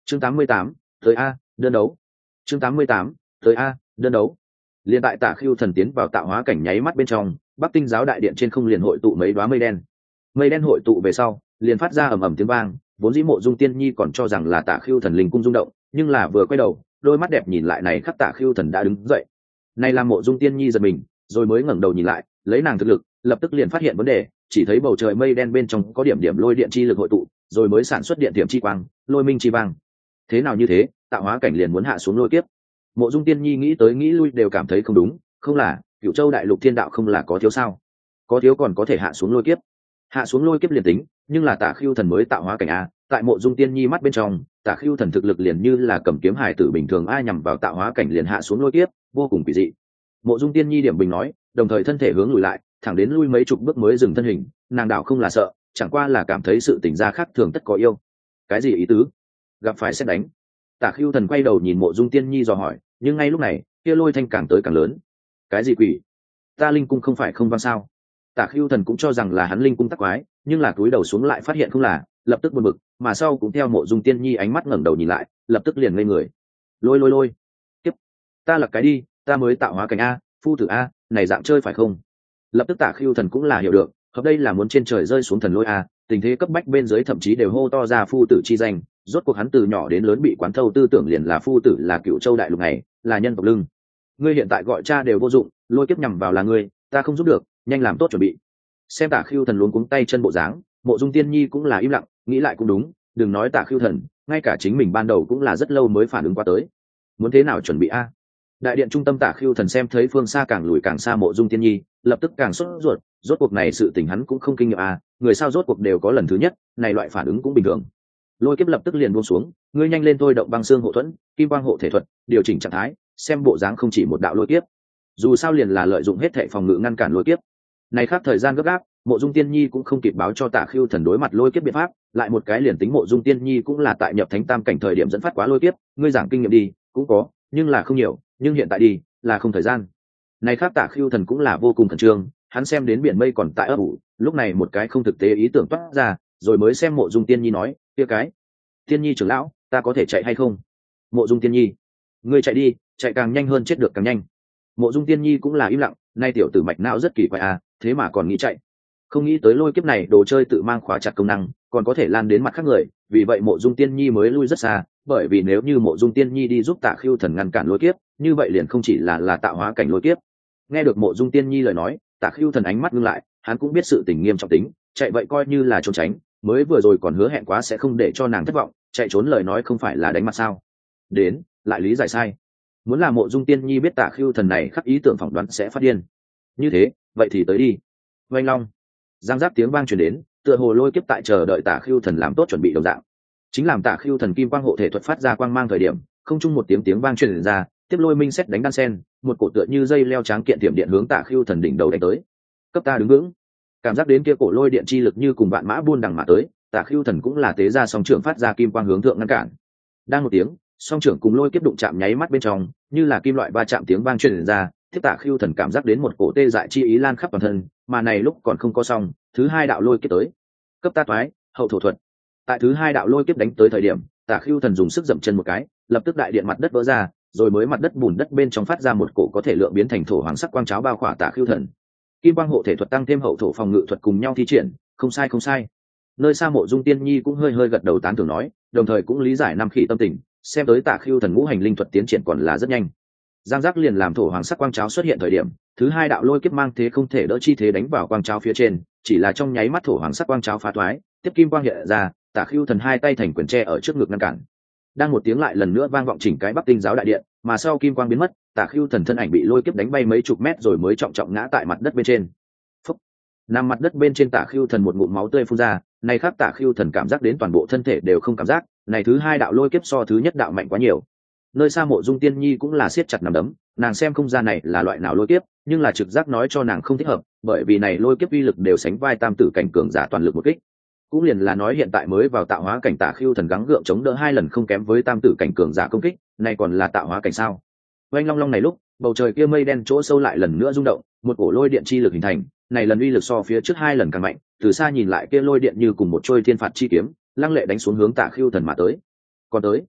chương 88, tới a đơn đấu. chương 88, tới a đơn đấu. Liên tại Tả Khưu Thần tiến vào tạo hóa cảnh nháy mắt bên trong, Bắc Tinh giáo đại điện trên không liền hội tụ mấy đóa mây đen. Mây đen hội tụ về sau, liền phát ra ầm ầm tiếng vang, vốn dĩ Mộ Dung Tiên Nhi còn cho rằng là Tả Khưu Thần linh cung rung động, nhưng là vừa quay đầu, đôi mắt đẹp nhìn lại này khắc Tả Khưu Thần đã đứng dậy. Này làm Mộ Dung Tiên Nhi giật mình, rồi mới ngẩng đầu nhìn lại, lấy nàng thực lực, lập tức liền phát hiện vấn đề, chỉ thấy bầu trời mây đen bên trong có điểm điểm lôi điện chi lực hội tụ, rồi mới sản xuất điện điểm chi quang, lôi minh chi vang. Thế nào như thế, tạo hóa cảnh liền muốn hạ xuống lôi kiếp. Mộ Dung Tiên Nhi nghĩ tới nghĩ lui đều cảm thấy không đúng, không là, Cửu Châu đại lục thiên đạo không là có thiếu sao? Có thiếu còn có thể hạ xuống lôi kiếp. Hạ xuống lôi kiếp liền tính, nhưng là Tả Khưu Thần mới tạo hóa cảnh a, tại Mộ Dung Tiên Nhi mắt bên trong, Tả Khưu Thần thực lực liền như là cầm kiếm hài tử bình thường ai nhằm vào tạo hóa cảnh liền hạ xuống lôi kiếp, vô cùng kỳ dị. Mộ Dung Tiên Nhi điểm bình nói, đồng thời thân thể hướng lùi lại, thẳng đến lui mấy chục bước mới dừng thân hình, nàng đảo không là sợ, chẳng qua là cảm thấy sự tình gia khác thường tất có yêu. Cái gì ý tứ? Gặp phải sẽ đánh. Tả Khưu Thần quay đầu nhìn Mộ Dung Tiên Nhi dò hỏi, nhưng ngay lúc này, kia lôi thanh càng tới càng lớn. Cái gì quỷ? Ta linh cung không phải không vang sao? Tả Khưu Thần cũng cho rằng là hắn linh cung tắc quái, nhưng là cúi đầu xuống lại phát hiện không là, lập tức buồn bực, mà sau cũng theo Mộ Dung Tiên Nhi ánh mắt ngẩng đầu nhìn lại, lập tức liền ngây người. Lôi. Tiếp. Ta là cái đi, ta mới tạo hóa cảnh a, phu tử a, này dạng chơi phải không? Lập tức Tả Khưu Thần cũng là hiểu được, hợp đây là muốn trên trời rơi xuống thần lôi a, tình thế cấp bách bên dưới thậm chí đều hô to ra phu tử chi danh, rốt cuộc hắn từ nhỏ đến lớn bị quán thâu tư tưởng liền là phu tử là Cửu Châu đại lục này, là nhân tộc lưng. Ngươi hiện tại gọi cha đều vô dụng, lôi kiếp nhằm vào là ngươi, ta không giúp được, nhanh làm tốt chuẩn bị. Xem Tả Khưu Thần luống cuống tay chân bộ dáng, Mộ Dung Tiên Nhi cũng là im lặng, nghĩ lại cũng đúng, đừng nói Tả Khưu Thần, ngay cả chính mình ban đầu cũng là rất lâu mới phản ứng qua tới. Muốn thế nào chuẩn bị a? Đại điện trung tâm Tả Khưu Thần xem thấy phương xa càng lùi càng xa Mộ Dung Tiên Nhi, lập tức càng sốt ruột, rốt cuộc này sự tình hắn cũng không kinh nghiệm a, người sao rốt cuộc đều có lần thứ nhất, này loại phản ứng cũng bình thường. Lôi kiếp lập tức liền buông xuống, ngươi nhanh lên thôi động băng xương hộ thuẫn, kim quang hộ thể thuật, điều chỉnh trạng thái, xem bộ dáng không chỉ một đạo lôi kiếp. Dù sao liền là lợi dụng hết thệ phòng ngự ngăn cản lôi kiếp. Này khác thời gian gấp gáp, Mộ Dung Tiên Nhi cũng không kịp báo cho Tả Khưu Thần đối mặt lôi kiếp biện pháp, lại một cái liền tính Mộ Dung Tiên Nhi cũng là tại nhập thánh tam cảnh thời điểm dẫn phát quá lôi kiếp, ngươi giảng kinh nghiệm đi, cũng có, nhưng là không nhiều, nhưng hiện tại đi, là không thời gian. Này khác Tả Khưu Thần cũng là vô cùng khẩn trương, hắn xem đến biển mây còn tại ấp ủ, lúc này một cái không thực tế ý tưởng toát ra, rồi mới xem Mộ Dung Tiên Nhi nói, kia cái, Tiên Nhi trưởng lão, ta có thể chạy hay không? Mộ Dung Tiên Nhi, ngươi chạy đi, chạy càng nhanh hơn chết được càng nhanh. Mộ Dung Tiên Nhi cũng là im lặng, nay tiểu tử mạch não rất kỳ quái à, thế mà còn nghĩ chạy. Không nghĩ tới lôi kiếp này đồ chơi tự mang khóa chặt công năng, còn có thể lan đến mặt khác người, vì vậy Mộ Dung Tiên Nhi mới lui rất xa, bởi vì nếu như Mộ Dung Tiên Nhi đi giúp Tả Khưu Thần ngăn cản lôi kiếp, như vậy liền không chỉ là tạo hóa cảnh lôi kiếp. Nghe được Mộ Dung Tiên Nhi lời nói, Tả Khưu Thần ánh mắt ngưng lại, hắn cũng biết sự tình nghiêm trọng tính, chạy vậy coi như là trốn tránh, mới vừa rồi còn hứa hẹn quá sẽ không để cho nàng thất vọng, chạy trốn lời nói không phải là đánh mặt sao? Đến, lại lý giải sai. Muốn là Mộ Dung Tiên Nhi biết Tả Khưu Thần này khắc ý tưởng phỏng đoán sẽ phát điên. Như thế, vậy thì tới đi. Oanh long, giang giáp tiếng vang truyền đến, tựa hồ lôi kiếp tại chờ đợi Tả Khưu Thần làm tốt chuẩn bị đồng dạng. Chính làm Tả Khưu Thần kim quang hộ thể thuật phát ra quang mang thời điểm, không chung một tiếng vang truyền ra, tiếp lôi minh xét đánh đan sen, một cổ tựa như dây leo tráng kiện tiệm điện hướng Tả Khưu Thần đỉnh đầu đánh tới. Cấp ta đứng vững. Cảm giác đến kia cổ lôi điện chi lực như cùng vạn mã buôn đằng mà tới, Tả Khưu Thần cũng là tế ra song trưởng phát ra kim quang hướng thượng ngăn cản. Đang một tiếng, song trưởng cùng lôi kiếp đụng chạm nháy mắt bên trong, như là kim loại va chạm tiếng vang truyền ra, thiết Tả Khưu Thần cảm giác đến một cổ tê dại chi ý lan khắp toàn thân, mà này lúc còn không có xong, thứ hai đạo lôi kiếp tới. Cấp ta toái, hậu thổ thuật. Tại thứ hai đạo lôi kiếp đánh tới thời điểm, Tả Khưu Thần dùng sức dậm chân một cái, lập tức đại điện mặt đất vỡ ra, rồi mới mặt đất bùn đất bên trong phát ra một cổ có thể lượng biến thành thổ hoàng sắc quang cháo bao khỏa Tả Khưu Thần. Kim quang hộ thể thuật tăng thêm hậu thổ phòng ngự thuật cùng nhau thi triển, không sai. Nơi xa Mộ Dung Tiên Nhi cũng hơi gật đầu tán thưởng nói, đồng thời cũng lý giải Nam Khỉ tâm tình, xem tới Tả Khưu Thần ngũ hành linh thuật tiến triển còn là rất nhanh. Giang giác liền làm thổ hoàng sắc quang cháo xuất hiện thời điểm, thứ hai đạo lôi kiếp mang thế không thể đỡ chi thế đánh vào quang cháo phía trên, chỉ là trong nháy mắt thổ hoàng sắc quang cháo phá thoái, tiếp kim quang hiện ra, Tả Khưu Thần hai tay thành quyền tre ở trước ngực ngăn cản. Đang một tiếng lại lần nữa vang vọng chỉnh cái Bắc Tinh giáo đại điện, mà sau kim quang biến mất, Tả Khưu Thần thân ảnh bị lôi kiếp đánh bay mấy chục mét rồi mới trọng trọng ngã tại mặt đất bên trên. Phúc. Nằm mặt đất bên trên Tả Khưu Thần một ngụm máu tươi phun ra, này khác Tả Khưu Thần cảm giác đến toàn bộ thân thể đều không cảm giác, này thứ hai đạo lôi kiếp so thứ nhất đạo mạnh quá nhiều. Nơi xa Mộ Dung Tiên Nhi cũng là siết chặt nắm đấm, nàng xem không ra này là loại nào lôi kiếp, nhưng là trực giác nói cho nàng không thích hợp, bởi vì này lôi kiếp uy lực đều sánh vai tam tử cảnh cường giả toàn lực một kích. Cũng liền là nói hiện tại mới vào tạo hóa cảnh Tả Khưu Thần gắng gượng chống đỡ hai lần không kém với tam tử cảnh cường giả công kích, này còn là tạo hóa cảnh sao? Oanh long long này lúc, bầu trời kia mây đen chỗ sâu lại lần nữa rung động, một cổ lôi điện chi lực hình thành, này lần uy lực so phía trước hai lần càng mạnh, từ xa nhìn lại kia lôi điện như cùng một trôi thiên phạt chi kiếm, lăng lệ đánh xuống hướng Tả Khưu Thần mà tới. Còn tới,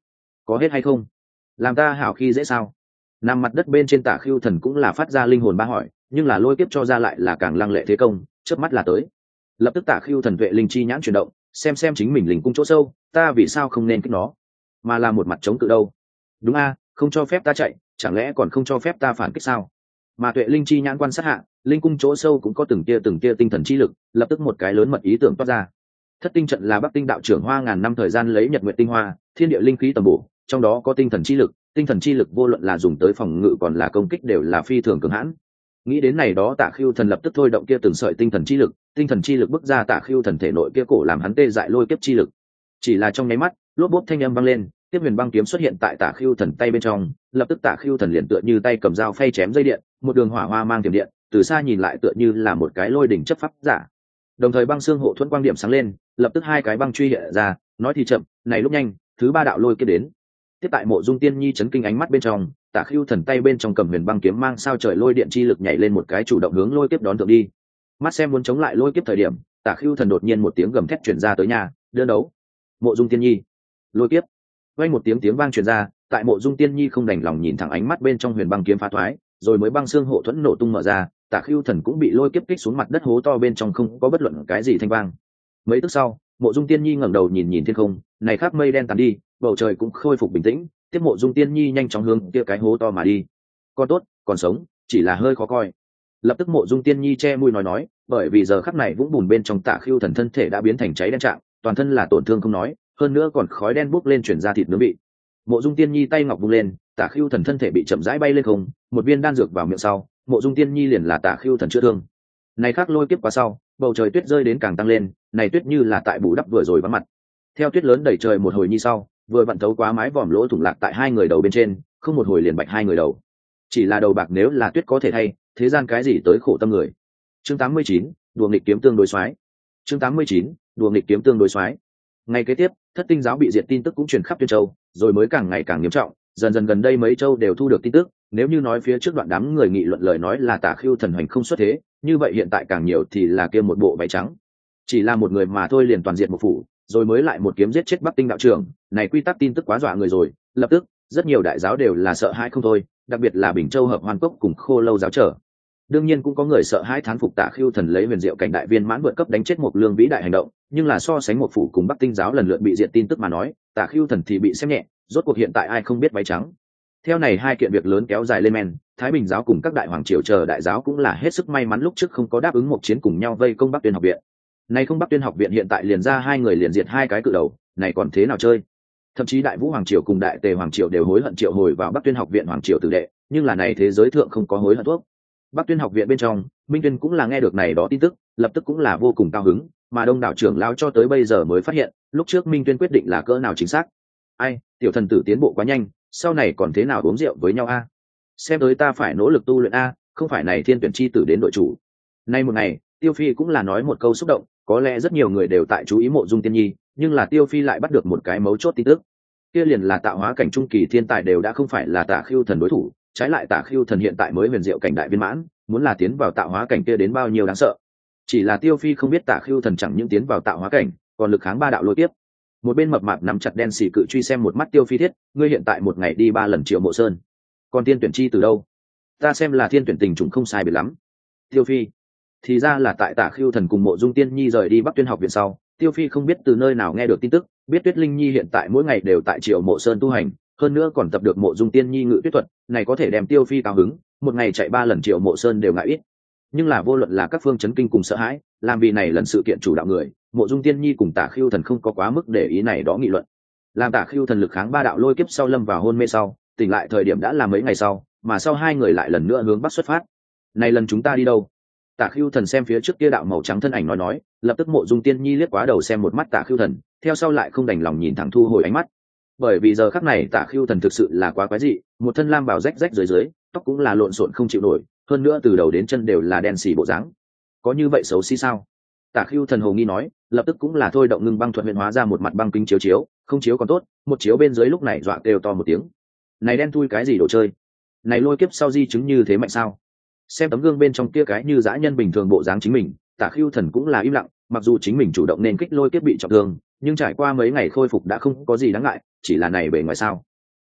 có hết hay không? Làm ta hảo khi dễ sao? Nằm mặt đất bên trên Tả Khưu Thần cũng là phát ra linh hồn ba hỏi, nhưng là lôi kiếp cho ra lại là càng lăng lệ thế công, chớp mắt là tới. Lập tức Tả Khưu Thần tuệ linh chi nhãn chuyển động, xem chính mình linh cung chỗ sâu, ta vì sao không nên kích nó, mà là một mặt chống cự đâu? Đúng a, không cho phép ta chạy, chẳng lẽ còn không cho phép ta phản kích sao? Mà tuệ linh chi nhãn quan sát hạ, linh cung chỗ sâu cũng có từng tia tinh thần chi lực, lập tức một cái lớn mật ý tưởng toát ra. Thất tinh trận là Bắc Tinh đạo trưởng hoa ngàn năm thời gian lấy nhật nguyện tinh hoa, thiên địa linh khí tầm bổ, trong đó có tinh thần chi lực vô luận là dùng tới phòng ngự còn là công kích đều là phi thường cường hãn. Nghĩ đến này đó Tạ Khưu Thần lập tức thôi động kia từng sợi tinh thần chi lực bức ra Tạ Khưu Thần thể nội kia cổ làm hắn tê dại lôi kiếp chi lực. Chỉ là trong nháy mắt, lốp bốp thanh âm vang lên, tiếp huyền băng kiếm xuất hiện tại Tạ Khưu Thần tay bên trong, lập tức Tạ Khưu Thần liền tựa như tay cầm dao phay chém dây điện, một đường hỏa hoa mang tiềm điện, từ xa nhìn lại tựa như là một cái lôi đỉnh chấp pháp giả. Đồng thời băng xương hộ thuẫn quang điểm sáng lên, lập tức hai cái băng truy hiện ra, nói thì chậm, này lúc nhanh, thứ ba đạo lôi kiếp đến. Tiếp tại Mộ Dung Tiên Nhi chấn kinh ánh mắt bên trong, Tạ Khưu Thần tay bên trong cầm huyền băng kiếm mang sao trời lôi điện chi lực nhảy lên một cái chủ động hướng lôi kiếp đón thượng đi. Mắt xem muốn chống lại lôi kiếp thời điểm, Tạ Khưu Thần đột nhiên một tiếng gầm thét truyền ra tới nhà, đơn đấu. Mộ Dung Tiên Nhi, lôi kiếp. Vang một tiếng vang truyền ra, tại Mộ Dung Tiên Nhi không đành lòng nhìn thẳng ánh mắt bên trong huyền băng kiếm phá thoái, rồi mới băng xương hộ thuẫn nổ tung mở ra, Tạ Khưu Thần cũng bị lôi kiếp kích xuống mặt đất hố to bên trong không có bất luận cái gì thanh vang. Mấy tức sau, Mộ Dung Tiên Nhi ngẩng đầu nhìn thiên không, này khắp mây đen tàn đi, bầu trời cũng khôi phục bình tĩnh, tiếp Mộ Dung Tiên Nhi nhanh chóng hướng kia cái hố to mà đi. Con tốt, còn sống, chỉ là hơi khó coi. Lập tức Mộ Dung Tiên Nhi che mũi nói, bởi vì giờ khắc này vũng bùn bên trong Tạ Khưu Thần thân thể đã biến thành cháy đen trạng, toàn thân là tổn thương không nói, hơn nữa còn khói đen bốc lên chuyển ra thịt nướng bị. Mộ Dung Tiên Nhi tay ngọc vung lên, Tạ Khưu Thần thân thể bị chậm rãi bay lên không, một viên đan dược vào miệng sau, Mộ Dung Tiên Nhi liền là Tạ Khưu Thần chữa thương. Này khác lôi kiếp qua sau, bầu trời tuyết rơi đến càng tăng lên, này tuyết như là tại bù đắp vừa rồi vắng mặt. Theo tuyết lớn đẩy trời một hồi như sau, vừa vặn thấu quá mái vòm lỗ thủng lạc tại hai người đầu bên trên, không một hồi liền bạch hai người đầu. Chỉ là đầu bạc nếu là tuyết có thể thay, thế gian cái gì tới khổ tâm người. Chương 89, đùa nghịch kiếm tương đối xoái. Chương 89, đùa nghịch kiếm tương đối xoái. Ngày kế tiếp, Thất Tinh giáo bị diệt tin tức cũng truyền khắp Tuyên Châu, rồi mới càng ngày càng nghiêm trọng, dần dần gần đây mấy châu đều thu được tin tức, nếu như nói phía trước đoạn đám người nghị luận lời nói là Tạ Khưu Thần hoành không xuất thế, như vậy hiện tại càng nhiều thì là kia một bộ váy trắng. Chỉ là một người mà thôi liền toàn diện một phủ, rồi mới lại một kiếm giết chết Bắc Tinh đạo trưởng, này quy tắc tin tức quá dọa người rồi, lập tức, rất nhiều đại giáo đều là sợ hãi không thôi, đặc biệt là Bình Châu Hợp Hoan Cốc cùng Khô Lâu giáo trở. Đương nhiên cũng có người sợ hãi thán phục Tạ Khưu Thần lấy huyền diệu cảnh đại viên mãn vượt cấp đánh chết một lương vĩ đại hành động, nhưng là so sánh một phủ cùng Bắc Tinh giáo lần lượt bị diệt tin tức mà nói, Tạ Khưu Thần thì bị xem nhẹ, rốt cuộc hiện tại ai không biết váy trắng. Theo này hai kiện việc lớn kéo dài lên men, Thái Bình giáo cùng các đại hoàng triều chờ đại giáo cũng là hết sức may mắn lúc trước không có đáp ứng một chiến cùng nhau vây công Bắc Tuyên học viện. Nay không Bắc Tuyên học viện hiện tại liền ra hai người liền diệt hai cái cự đầu, này còn thế nào chơi? Thậm chí Đại Vũ hoàng triều cùng Đại Tề hoàng triều đều hối hận triệu hồi vào Bắc Tuyên học viện hoàng triều tử đệ, nhưng là này thế giới thượng không có hối hận thuốc. Bắc Tuyên học viện bên trong, Minh Tuyên cũng là nghe được này đó tin tức, lập tức cũng là vô cùng cao hứng, mà Đông đảo trưởng lão cho tới bây giờ mới phát hiện, lúc trước Minh Tuyên quyết định là cỡ nào chính xác. Ai, tiểu thần tử tiến bộ quá nhanh, sau này còn thế nào uống rượu với nhau a? Xem tới ta phải nỗ lực tu luyện a, không phải này thiên tuyển chi tử đến đội chủ. Nay một ngày, Tiêu Phi cũng là nói một câu xúc động, có lẽ rất nhiều người đều tại chú ý Mộ Dung Tiên Nhi, nhưng là Tiêu Phi lại bắt được một cái mấu chốt tin tức. Kia liền là tạo hóa cảnh trung kỳ thiên tài đều đã không phải là Tạ Khưu Thần đối thủ, trái lại Tạ Khưu Thần hiện tại mới huyền diệu cảnh đại viên mãn, muốn là tiến vào tạo hóa cảnh kia đến bao nhiêu đáng sợ. Chỉ là Tiêu Phi không biết Tạ Khưu Thần chẳng những tiến vào tạo hóa cảnh, còn lực kháng ba đạo lôi tiếp. Một bên mập mạp nắm chặt đen xì cự truy xem một mắt Tiêu Phi thiết, ngươi hiện tại một ngày đi 3 lần Triệu Mộ Sơn, còn tiên tuyển chi từ đâu? Ta xem là thiên tuyển tình trùng không sai biệt lắm. Tiêu Phi, thì ra là tại Tạ Khưu Thần cùng Mộ Dung Tiên Nhi rời đi Bắc Tuyên học viện sau, Tiêu Phi không biết từ nơi nào nghe được tin tức, biết Tuyết Linh Nhi hiện tại mỗi ngày đều tại Triệu Mộ Sơn tu hành, hơn nữa còn tập được Mộ Dung Tiên Nhi ngự tuyết thuật, này có thể đem Tiêu Phi cao hứng, một ngày chạy 3 lần Triệu Mộ Sơn đều ngại ít. Nhưng là vô luận là các phương chấn kinh cùng sợ hãi, làm vì này lần sự kiện chủ đạo người, Mộ Dung Tiên Nhi cùng Tạ Khưu Thần không có quá mức để ý này đó nghị luận. Làm Tạ Khưu Thần lực kháng ba đạo lôi kiếp sau lâm vào hôn mê sau, tỉnh lại thời điểm đã là mấy ngày sau, mà sau hai người lại lần nữa hướng bắc xuất phát. Này lần chúng ta đi đâu? Tạ Khưu Thần xem phía trước kia đạo màu trắng thân ảnh nói, lập tức Mộ Dung Tiên Nhi liếc quá đầu xem một mắt Tạ Khưu Thần, theo sau lại không đành lòng nhìn thẳng thu hồi ánh mắt. Bởi vì giờ khắc này Tạ Khưu Thần thực sự là quá quái dị, một thân lam bào rách rách dưới, tóc cũng là lộn xộn không chịu nổi, hơn nữa từ đầu đến chân đều là đen xì bộ dáng. Có như vậy xấu xí sao? Tạ Khưu Thần hồ nghi nói, lập tức cũng là thôi động ngưng băng thuật huyền hóa ra một mặt băng kính chiếu, không chiếu còn tốt, một chiếu bên dưới lúc này dọa kêu to một tiếng. Này đen thui cái gì đồ chơi? Này lôi kiếp sau di chứng như thế mạnh sao? Xem tấm gương bên trong kia cái như dã nhân bình thường bộ dáng chính mình, Tạ Khưu Thần cũng là im lặng, mặc dù chính mình chủ động nên kích lôi kiếp bị trọng thương, nhưng trải qua mấy ngày khôi phục đã không có gì đáng ngại, chỉ là này bề ngoài sao?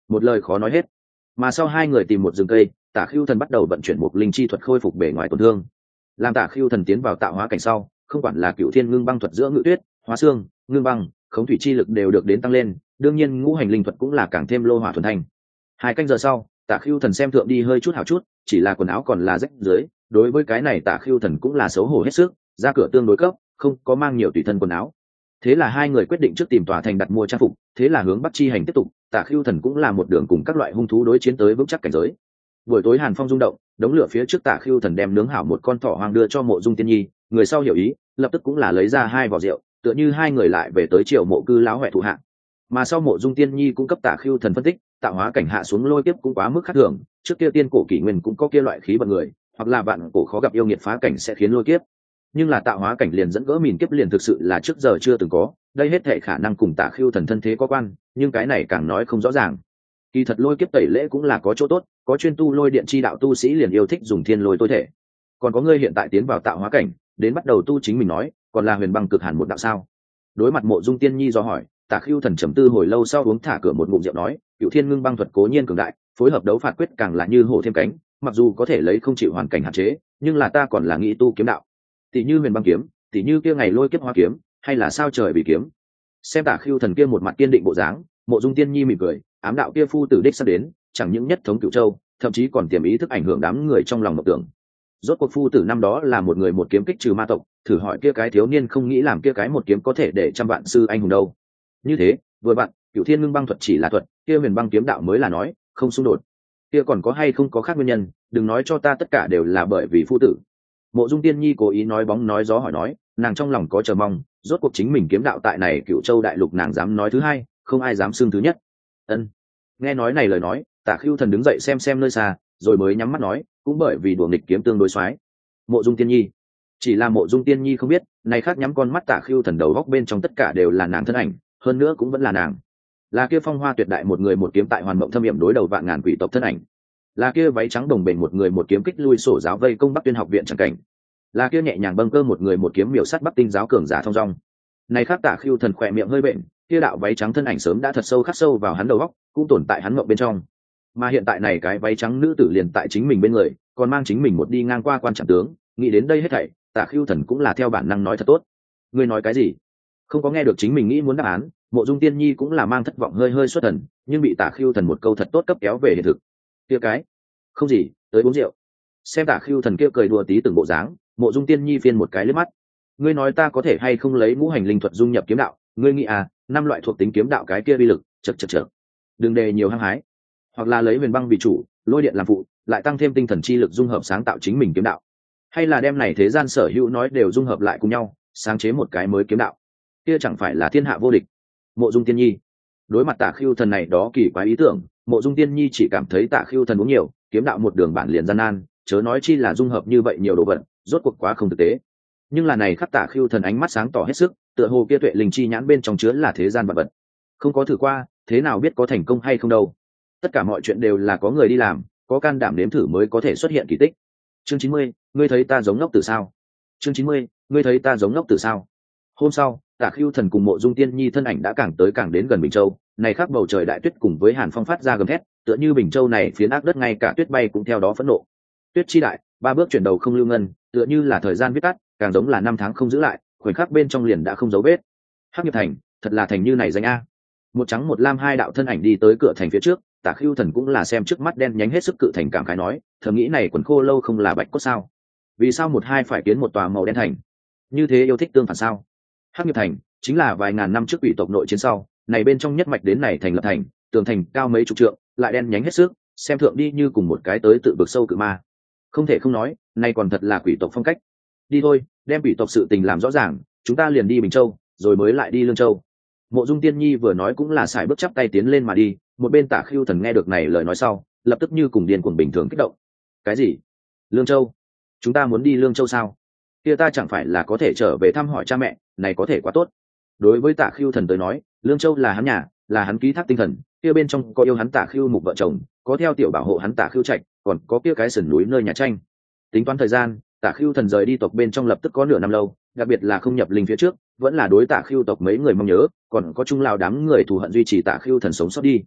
một lời khó nói hết. Mà sau hai người tìm một rừng cây, Tả Khưu Thần bắt đầu vận chuyển một linh chi thuật khôi phục bề ngoài tổn thương. Làm Tả Khưu Thần tiến vào tạo hóa cảnh sau, không quản là Cửu Thiên Ngưng Băng thuật giữa ngự tuyết, hóa xương, ngưng băng, khống thủy chi lực đều được đến tăng lên, đương nhiên ngũ hành linh thuật cũng là càng thêm lô hỏa thuần thanh. 2 canh giờ sau, Tả Khưu Thần xem thượng đi hơi chút hảo chút, chỉ là quần áo còn là rách dưới, đối với cái này Tả Khưu Thần cũng là xấu hổ hết sức, ra cửa tương đối cấp, không có mang nhiều tùy thân quần áo. Thế là hai người quyết định trước tìm tòa thành đặt mua trang phục, thế là hướng bắc chi hành tiếp tục. Tả Khưu Thần cũng là một đường cùng các loại hung thú đối chiến tới vững chắc cảnh giới. Buổi tối hàn phong rung động, đống lửa phía trước Tả Khưu Thần đem nướng hảo một con thỏ hoang đưa cho Mộ Dung Tiên Nhi, người sau hiểu ý, lập tức cũng là lấy ra 2 vỏ rượu, tựa như hai người lại về tới triều mộ cư lão hoè thụ hạ. Mà sau Mộ Dung Tiên Nhi cũng cấp Tả Khưu Thần phân tích, tạo hóa cảnh hạ xuống lôi kiếp cũng quá mức khác thường, trước kia tiên cổ kỷ nguyên cũng có kia loại khí vận người, hoặc là bạn cổ khó gặp yêu nghiệt phá cảnh sẽ khiến lôi kiếp. Nhưng là tạo hóa cảnh liền dẫn gỡ mìn kiếp liền thực sự là trước giờ chưa từng có, đây hết thệ khả năng cùng Tả Khưu Thần thân thế có quan, nhưng cái này càng nói không rõ ràng. Kỳ thật lôi kiếp tẩy lễ cũng là có chỗ tốt, có chuyên tu lôi điện chi đạo tu sĩ liền yêu thích dùng thiên lôi tối thể. Còn có ngươi hiện tại tiến vào tạo hóa cảnh, đến bắt đầu tu chính mình nói, còn là huyền băng cực hàn một đạo sao? Đối mặt Mộ Dung Tiên Nhi do hỏi, Tả Khưu Thần trầm tư hồi lâu sau uống thả cửa một ngụm rượu nói, Cửu Thiên Ngưng Băng thuật cố nhiên cường đại, phối hợp đấu phạt quyết càng là như hổ thêm cánh, mặc dù có thể lấy không chịu hoàn cảnh hạn chế, nhưng là ta còn là nghĩ tu kiếm đạo. Tỷ như huyền băng kiếm, tỷ như kia ngày lôi kiếp hóa kiếm, hay là sao trời bị kiếm. Xem Tả Khưu Thần kia một mặt kiên định bộ dáng, Mộ Dung Tiên Nhi mỉm cười, ám đạo kia phu tử đích sắp đến, chẳng những nhất thống Cửu Châu, thậm chí còn tiềm ý thức ảnh hưởng đám người trong lòng mộng tưởng. Rốt cuộc phu tử năm đó là một người một kiếm kích trừ ma tộc, thử hỏi kia cái thiếu niên không nghĩ làm kia cái một kiếm có thể để trăm vạn sư anh hùng đâu. Như thế, vừa bạn, Cửu Thiên Ngưng Băng thuật chỉ là thuật, kia huyền băng kiếm đạo mới là nói, không xung đột. Kia còn có hay không có khác nguyên nhân, đừng nói cho ta tất cả đều là bởi vì phu tử. Mộ Dung Tiên Nhi cố ý nói bóng nói gió hỏi nói, nàng trong lòng có chờ mong, rốt cuộc chính mình kiếm đạo tại này Cửu Châu đại lục nàng dám nói thứ hai, không ai dám xưng thứ nhất. Ân. Nghe nói này lời nói, Tả Khưu Thần đứng dậy xem nơi xa, rồi mới nhắm mắt nói, cũng bởi vì đùa nghịch kiếm tương đối xoái. Mộ Dung Tiên Nhi, chỉ là Mộ Dung Tiên Nhi không biết, này khác nhắm con mắt Tả Khưu Thần đầu góc bên trong tất cả đều là nàng thân ảnh, hơn nữa cũng vẫn là nàng. Là kia phong hoa tuyệt đại một người một kiếm tại hoàn mộng thâm hiểm đối đầu vạn ngàn quỷ tộc thân ảnh. Là kia váy trắng đồng bền một người một kiếm kích lui sổ giáo vây công Bắc Tuyên học viện chẳng cảnh. Là kia nhẹ nhàng bâng cơ một người một kiếm miểu sát Bắc Tinh giáo cường giả thông dong. Này khác Tả Khưu Thần khỏe miệng hơi bệnh, kia đạo váy trắng thân ảnh sớm đã thật sâu khắc sâu vào hắn đầu óc, cũng tồn tại hắn mộng bên trong. Mà hiện tại này cái váy trắng nữ tử liền tại chính mình bên người, còn mang chính mình một đi ngang qua quan trọng tướng, nghĩ đến đây hết thảy, Tả Khưu Thần cũng là theo bản năng nói thật tốt. Ngươi nói cái gì? Không có nghe được chính mình nghĩ muốn đáp án, Mộ Dung Tiên Nhi cũng là mang thất vọng hơi xuất thần, nhưng bị Tả Khưu Thần một câu thật tốt cấp kéo về hiện thực. Kia cái, không gì, tới uống rượu. Xem Tả Khưu Thần kia cười đùa tí từng bộ dáng, Mộ Dung Tiên Nhi phiên một cái liếc mắt. Ngươi nói ta có thể hay không lấy ngũ hành linh thuật dung nhập kiếm đạo, ngươi nghĩ à, 5 loại thuộc tính kiếm đạo cái kia uy lực, chậc. Đừng đề nhiều hăng hái. Hoặc là lấy huyền băng vì chủ, lôi điện làm phụ, lại tăng thêm tinh thần chi lực dung hợp sáng tạo chính mình kiếm đạo. Hay là đem này thế gian sở hữu nói đều dung hợp lại cùng nhau, sáng chế một cái mới kiếm đạo. Kia chẳng phải là thiên hạ vô địch. Mộ Dung Tiên Nhi, đối mặt Tả Khưu Thần này đó kỳ quái ý tưởng, Mộ Dung Tiên Nhi chỉ cảm thấy Tả Khưu Thần uống nhiều, kiếm đạo một đường bản liền gian nan, chớ nói chi là dung hợp như vậy nhiều đồ vật, rốt cuộc quá không thực tế. Nhưng là này khắc Tả Khưu Thần ánh mắt sáng tỏ hết sức, tựa hồ kia tuệ linh chi nhãn bên trong chứa là thế gian vật vật. Không có thử qua, thế nào biết có thành công hay không đâu. Tất cả mọi chuyện đều là có người đi làm, có can đảm nếm thử mới có thể xuất hiện kỳ tích. Chương 90, ngươi thấy ta giống ngốc tử sao? Chương 90, ngươi thấy ta giống ngốc tử sao? Hôm sau, Tả Khưu Thần cùng Mộ Dung Tiên Nhi thân ảnh đã càng tới càng đến gần Bình Châu, này khắc bầu trời đại tuyết cùng với hàn phong phát ra gầm thét, tựa như Bình Châu này phiến ác đất ngay cả tuyết bay cũng theo đó phẫn nộ. Tuyết chi đại, 3 bước chuyển đầu không lưu ngân, tựa như là thời gian viết tắt, càng giống là 5 tháng không giữ lại, khoảnh khắc bên trong liền đã không dấu vết. Hắc Nghiệp Thành, thật là thành như này danh a. Một trắng một lam hai đạo thân ảnh đi tới cửa thành phía trước, Tả Khưu Thần cũng là xem trước mắt đen nhánh hết sức cự thành cảm khái nói, thầm nghĩ này quần khô lâu không là bạch cốt sao? Vì sao một hai phải kiến một tòa màu đen thành? Như thế yêu thích tương phản sao? Hắc Nghiệp Thành chính là vài ngàn năm trước quỷ tộc nội chiến sau, này bên trong nhất mạch đến này thành lập thành, tường thành cao mấy chục trượng, lại đen nhánh hết sức, xem thượng đi như cùng một cái tới tự vực sâu cự ma. Không thể không nói, này còn thật là quỷ tộc phong cách. Đi thôi, đem quỷ tộc sự tình làm rõ ràng, chúng ta liền đi Bình Châu, rồi mới lại đi Lương Châu. Mộ Dung Tiên Nhi vừa nói cũng là sải bước chắp tay tiến lên mà đi, một bên Tả Khưu Thần nghe được này lời nói sau, lập tức như cùng điên cuồng bình thường kích động. Cái gì? Lương Châu? Chúng ta muốn đi Lương Châu sao? Kia ta chẳng phải là có thể trở về thăm hỏi cha mẹ, này có thể quá tốt. Đối với Tả Khưu Thần tới nói, Lương Châu là hắn nhà, là hắn ký thác tinh thần, kia bên trong có yêu hắn Tả Khưu mục vợ chồng, có theo tiểu bảo hộ hắn Tả Khưu Trạch, còn có kia cái sườn núi nơi nhà tranh. Tính toán thời gian, Tả Khưu Thần rời đi tộc bên trong lập tức có nửa năm lâu, đặc biệt là không nhập linh phía trước, vẫn là đối Tả Khưu tộc mấy người mong nhớ, còn có chung lao đám người thù hận duy trì Tả Khưu Thần sống sót đi.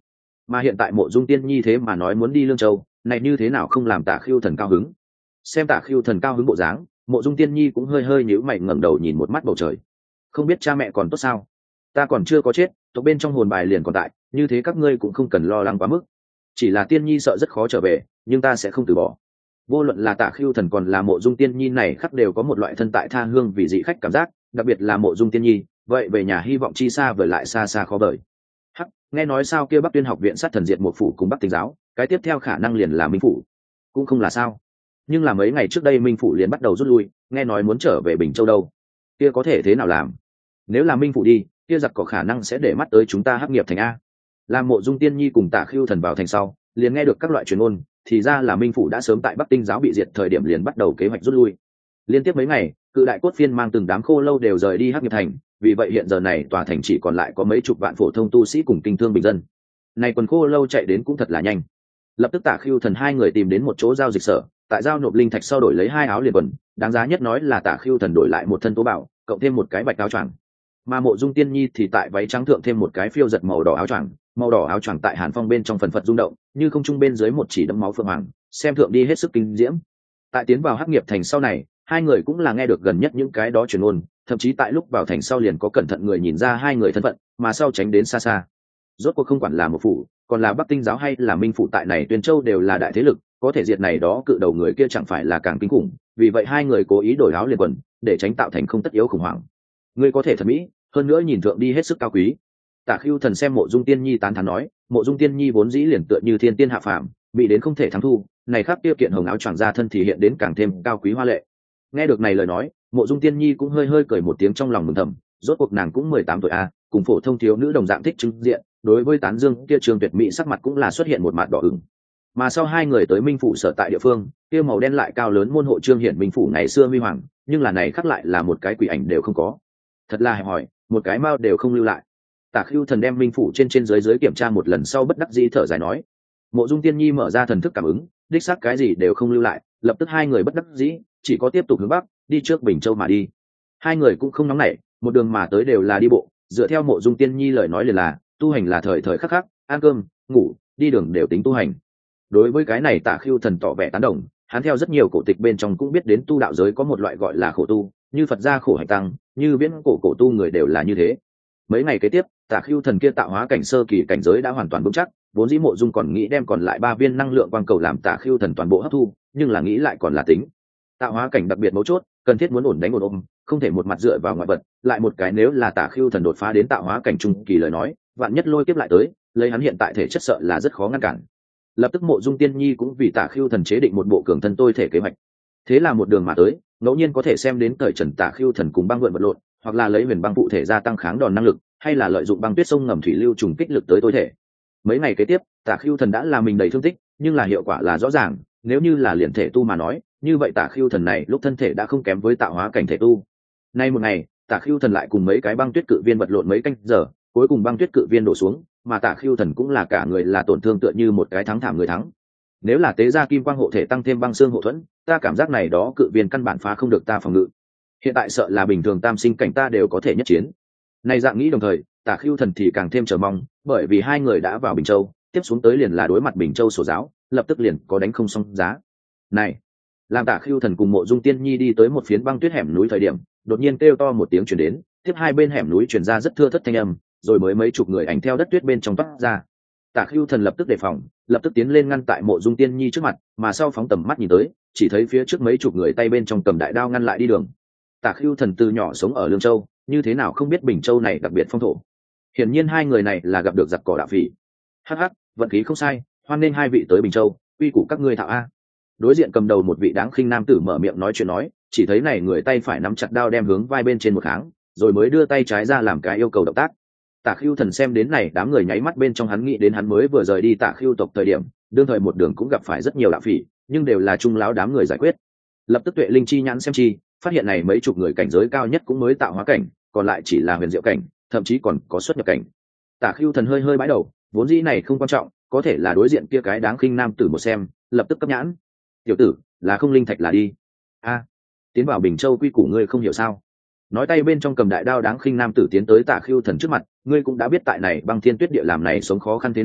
mà hiện tại Mộ Dung Tiên Nhi thế mà nói muốn đi Lương Châu, này như thế nào không làm Tả Khưu Thần cao hứng. Xem Tả Khưu Thần cao hứng bộ dáng, Mộ Dung Tiên Nhi cũng hơi hơi nhíu mày ngẩng đầu nhìn một mắt bầu trời. Không biết cha mẹ còn tốt sao? Ta còn chưa có chết, tộc bên trong hồn bài liền còn tại, như thế các ngươi cũng không cần lo lắng quá mức. Chỉ là Tiên Nhi sợ rất khó trở về, nhưng ta sẽ không từ bỏ. Vô luận là Tả Khưu Thần còn là Mộ Dung Tiên Nhi này khắc đều có một loại thân tại tha hương vì dị khách cảm giác, đặc biệt là Mộ Dung Tiên Nhi, vậy về nhà hy vọng chi xa vời lại xa xa khó vời. Hắc, nghe nói sao kia Bắc Tuyên học viện sát thần diệt một phủ cùng Bắc Tinh giáo, cái tiếp theo khả năng liền là Minh phủ. Cũng không là sao. Nhưng là mấy ngày trước đây Minh phủ liền bắt đầu rút lui, nghe nói muốn trở về Bình Châu đâu. Kia có thể thế nào làm? Nếu là Minh phủ đi, kia giặc có khả năng sẽ để mắt tới chúng ta Hắc Nghiệp thành a. Làm Mộ Dung Tiên Nhi cùng Tả Khưu Thần vào thành sau, liền nghe được các loại truyền ngôn, thì ra là Minh phủ đã sớm tại Bắc Tinh giáo bị diệt thời điểm liền bắt đầu kế hoạch rút lui. Liên tiếp mấy ngày, cự đại cốt phiên mang từng đám khô lâu đều rời đi Hắc Nghiệp thành, vì vậy hiện giờ này tòa thành chỉ còn lại có mấy chục vạn phổ thông tu sĩ cùng kinh thương bình dân. Này quần khô lâu chạy đến cũng thật là nhanh. Lập tức Tả Khưu Thần hai người tìm đến một chỗ giao dịch sở, tại giao nộp linh thạch sau đổi lấy 2 áo liền quần, đáng giá nhất nói là Tả Khưu Thần đổi lại một thân tố bảo, cộng thêm một cái bạch áo choàng. Mà Mộ Dung Tiên Nhi thì tại váy trắng thượng thêm một cái phiêu giật màu đỏ áo choàng tại hàn phong bên trong phần phật rung động, như không trung bên dưới một chỉ đẫm máu phượng hoàng, xem thượng đi hết sức kinh diễm. Tại tiến vào Hắc Nghiệp thành sau này, hai người cũng là nghe được gần nhất những cái đó truyền ngôn, thậm chí tại lúc vào thành sau liền có cẩn thận người nhìn ra hai người thân phận, mà sau tránh đến xa xa. Rốt cuộc không quản là một phủ, còn là Bắc Tinh giáo hay là Minh phủ tại này Tuyên Châu đều là đại thế lực, có thể diệt này đó cự đầu người kia chẳng phải là càng kinh khủng, vì vậy hai người cố ý đổi áo liền quần, để tránh tạo thành không tất yếu khủng hoảng. Ngươi có thể thật mỹ, hơn nữa nhìn thượng đi hết sức cao quý. Tả Khưu Thần xem Mộ Dung Tiên Nhi tán thán nói, Mộ Dung Tiên Nhi vốn dĩ liền tựa như thiên tiên hạ phàm, mỹ đến không thể thắng thu, này khác tiêu kiện hồng áo choàng ra thân thì hiện đến càng thêm cao quý hoa lệ. Nghe được này lời nói, Mộ Dung Tiên Nhi cũng hơi hơi cười một tiếng trong lòng mừng thầm, rốt cuộc nàng cũng 18 tuổi a, cùng phổ thông thiếu nữ đồng dạng thích trưng diện, đối với tán dương kia Trương Tuyệt mỹ sắc mặt cũng là xuất hiện một mặt đỏ ửng. Mà sau hai người tới Minh phủ sở tại địa phương, kia màu đen lại cao lớn môn hộ Trương hiển Minh phủ ngày xưa huy hoàng, nhưng là này khắc lại là một cái quỷ ảnh đều không có. Thật là hẹp hòi, một cái mao đều không lưu lại. Tả Khưu Thần đem Minh phủ trên dưới kiểm tra một lần sau bất đắc dĩ thở dài nói. Mộ Dung Tiên Nhi mở ra thần thức cảm ứng, đích xác cái gì đều không lưu lại, lập tức hai người bất đắc dĩ, chỉ có tiếp tục hướng bắc, đi trước Bình Châu mà đi. Hai người cũng không nóng nảy, một đường mà tới đều là đi bộ, dựa theo Mộ Dung Tiên Nhi lời nói liền là, tu hành là thời thời khắc khắc, ăn cơm, ngủ, đi đường đều tính tu hành. Đối với cái này Tả Khưu Thần tỏ vẻ tán đồng, hắn theo rất nhiều cổ tịch bên trong cũng biết đến tu đạo giới có một loại gọi là khổ tu, như Phật gia khổ hạnh tăng, như viễn cổ tu người đều là như thế. Mấy ngày kế tiếp, Tả Khưu Thần kia tạo hóa cảnh sơ kỳ cảnh giới đã hoàn toàn vững chắc, vốn dĩ Mộ Dung còn nghĩ đem còn lại 3 viên năng lượng quang cầu làm Tả Khưu Thần toàn bộ hấp thu, nhưng là nghĩ lại còn là tính. Tạo hóa cảnh đặc biệt mấu chốt, cần thiết muốn ổn đánh ổn ôm, không thể một mặt dựa vào ngoại vật, lại một cái nếu là Tả Khưu Thần đột phá đến tạo hóa cảnh trung kỳ lời nói, vạn nhất lôi kiếp lại tới, lấy hắn hiện tại thể chất sợ là rất khó ngăn cản. Lập tức Mộ Dung Tiên Nhi cũng vì Tả Khưu Thần chế định một bộ cường thân tôi thể kế hoạch. Thế là một đường mà tới, ngẫu nhiên có thể xem đến cởi trần Tả Khưu Thần cùng băng vượn vật lộn, hoặc là lấy huyền băng phụ thể gia tăng kháng đòn năng lực, hay là lợi dụng băng tuyết sông ngầm thủy lưu trùng kích lực tới tối thể. Mấy ngày kế tiếp, Tả Khưu Thần đã làm mình đầy thương tích, nhưng là hiệu quả là rõ ràng, nếu như là liền thể tu mà nói, như vậy Tả Khưu Thần này lúc thân thể đã không kém với tạo hóa cảnh thể tu. Nay một ngày, Tả Khưu Thần lại cùng mấy cái băng tuyết cự viên vật lộn mấy canh giờ, cuối cùng băng tuyết cự viên đổ xuống, mà Tả Khưu Thần cũng là cả người là tổn thương tựa như một cái thắng thảm người thắng. Nếu là tế gia kim quang hộ thể tăng thêm băng xương hộ thuẫn, ta cảm giác này đó cự viên căn bản phá không được ta phòng ngự. Hiện tại sợ là bình thường tam sinh cảnh ta đều có thể nhất chiến. Này dạng nghĩ đồng thời, Tả Khưu Thần thì càng thêm chờ mong, bởi vì hai người đã vào Bình Châu, tiếp xuống tới liền là đối mặt Bình Châu sổ giáo, lập tức liền có đánh không xong giá. Này, làm Tả Khưu Thần cùng Mộ Dung Tiên Nhi đi tới một phiến băng tuyết hẻm núi thời điểm, đột nhiên kêu to một tiếng truyền đến, tiếp hai bên hẻm núi truyền ra rất thưa thớt thanh âm, rồi mới mấy chục người ảnh theo đất tuyết bên trong toát ra. Tả Khưu Thần lập tức đề phòng, lập tức tiến lên ngăn tại Mộ Dung Tiên Nhi trước mặt, mà sau phóng tầm mắt nhìn tới, chỉ thấy phía trước mấy chục người tay bên trong cầm đại đao ngăn lại đi đường. Tả Khưu Thần từ nhỏ sống ở Lương Châu, như thế nào không biết Bình Châu này đặc biệt phong thổ. Hiển nhiên hai người này là gặp được giặc cỏ đạo phỉ. Hắc hắc, vận khí không sai, hoan nên hai vị tới Bình Châu, uy củ các ngươi thạo a. Đối diện cầm đầu một vị đáng khinh nam tử mở miệng nói chuyện nói, chỉ thấy này người tay phải nắm chặt đao đem hướng vai bên trên một kháng, rồi mới đưa tay trái ra làm cái yêu cầu động tác. Tả Khưu Thần xem đến này đám người nháy mắt bên trong hắn nghĩ đến hắn mới vừa rời đi Tả Khưu tộc thời điểm, đương thời một đường cũng gặp phải rất nhiều đạo phỉ, nhưng đều là trung lão đám người giải quyết. Lập tức Tuệ Linh chi nhãn xem chi, phát hiện này mấy chục người cảnh giới cao nhất cũng mới tạo hóa cảnh, còn lại chỉ là huyền diệu cảnh, thậm chí còn có xuất nhập cảnh. Tả Khưu Thần hơi hơi bãi đầu, vốn dĩ này không quan trọng, có thể là đối diện kia cái đáng khinh nam tử một xem, lập tức cấp nhãn. Tiểu tử, là không linh thạch là đi. A, tiến vào Bình Châu quy củ ngươi không hiểu sao? Nói tay bên trong cầm đại đao đáng khinh nam tử tiến tới Tả Khưu Thần trước mặt, ngươi cũng đã biết tại này băng thiên tuyết địa làm này sống khó khăn thế nào,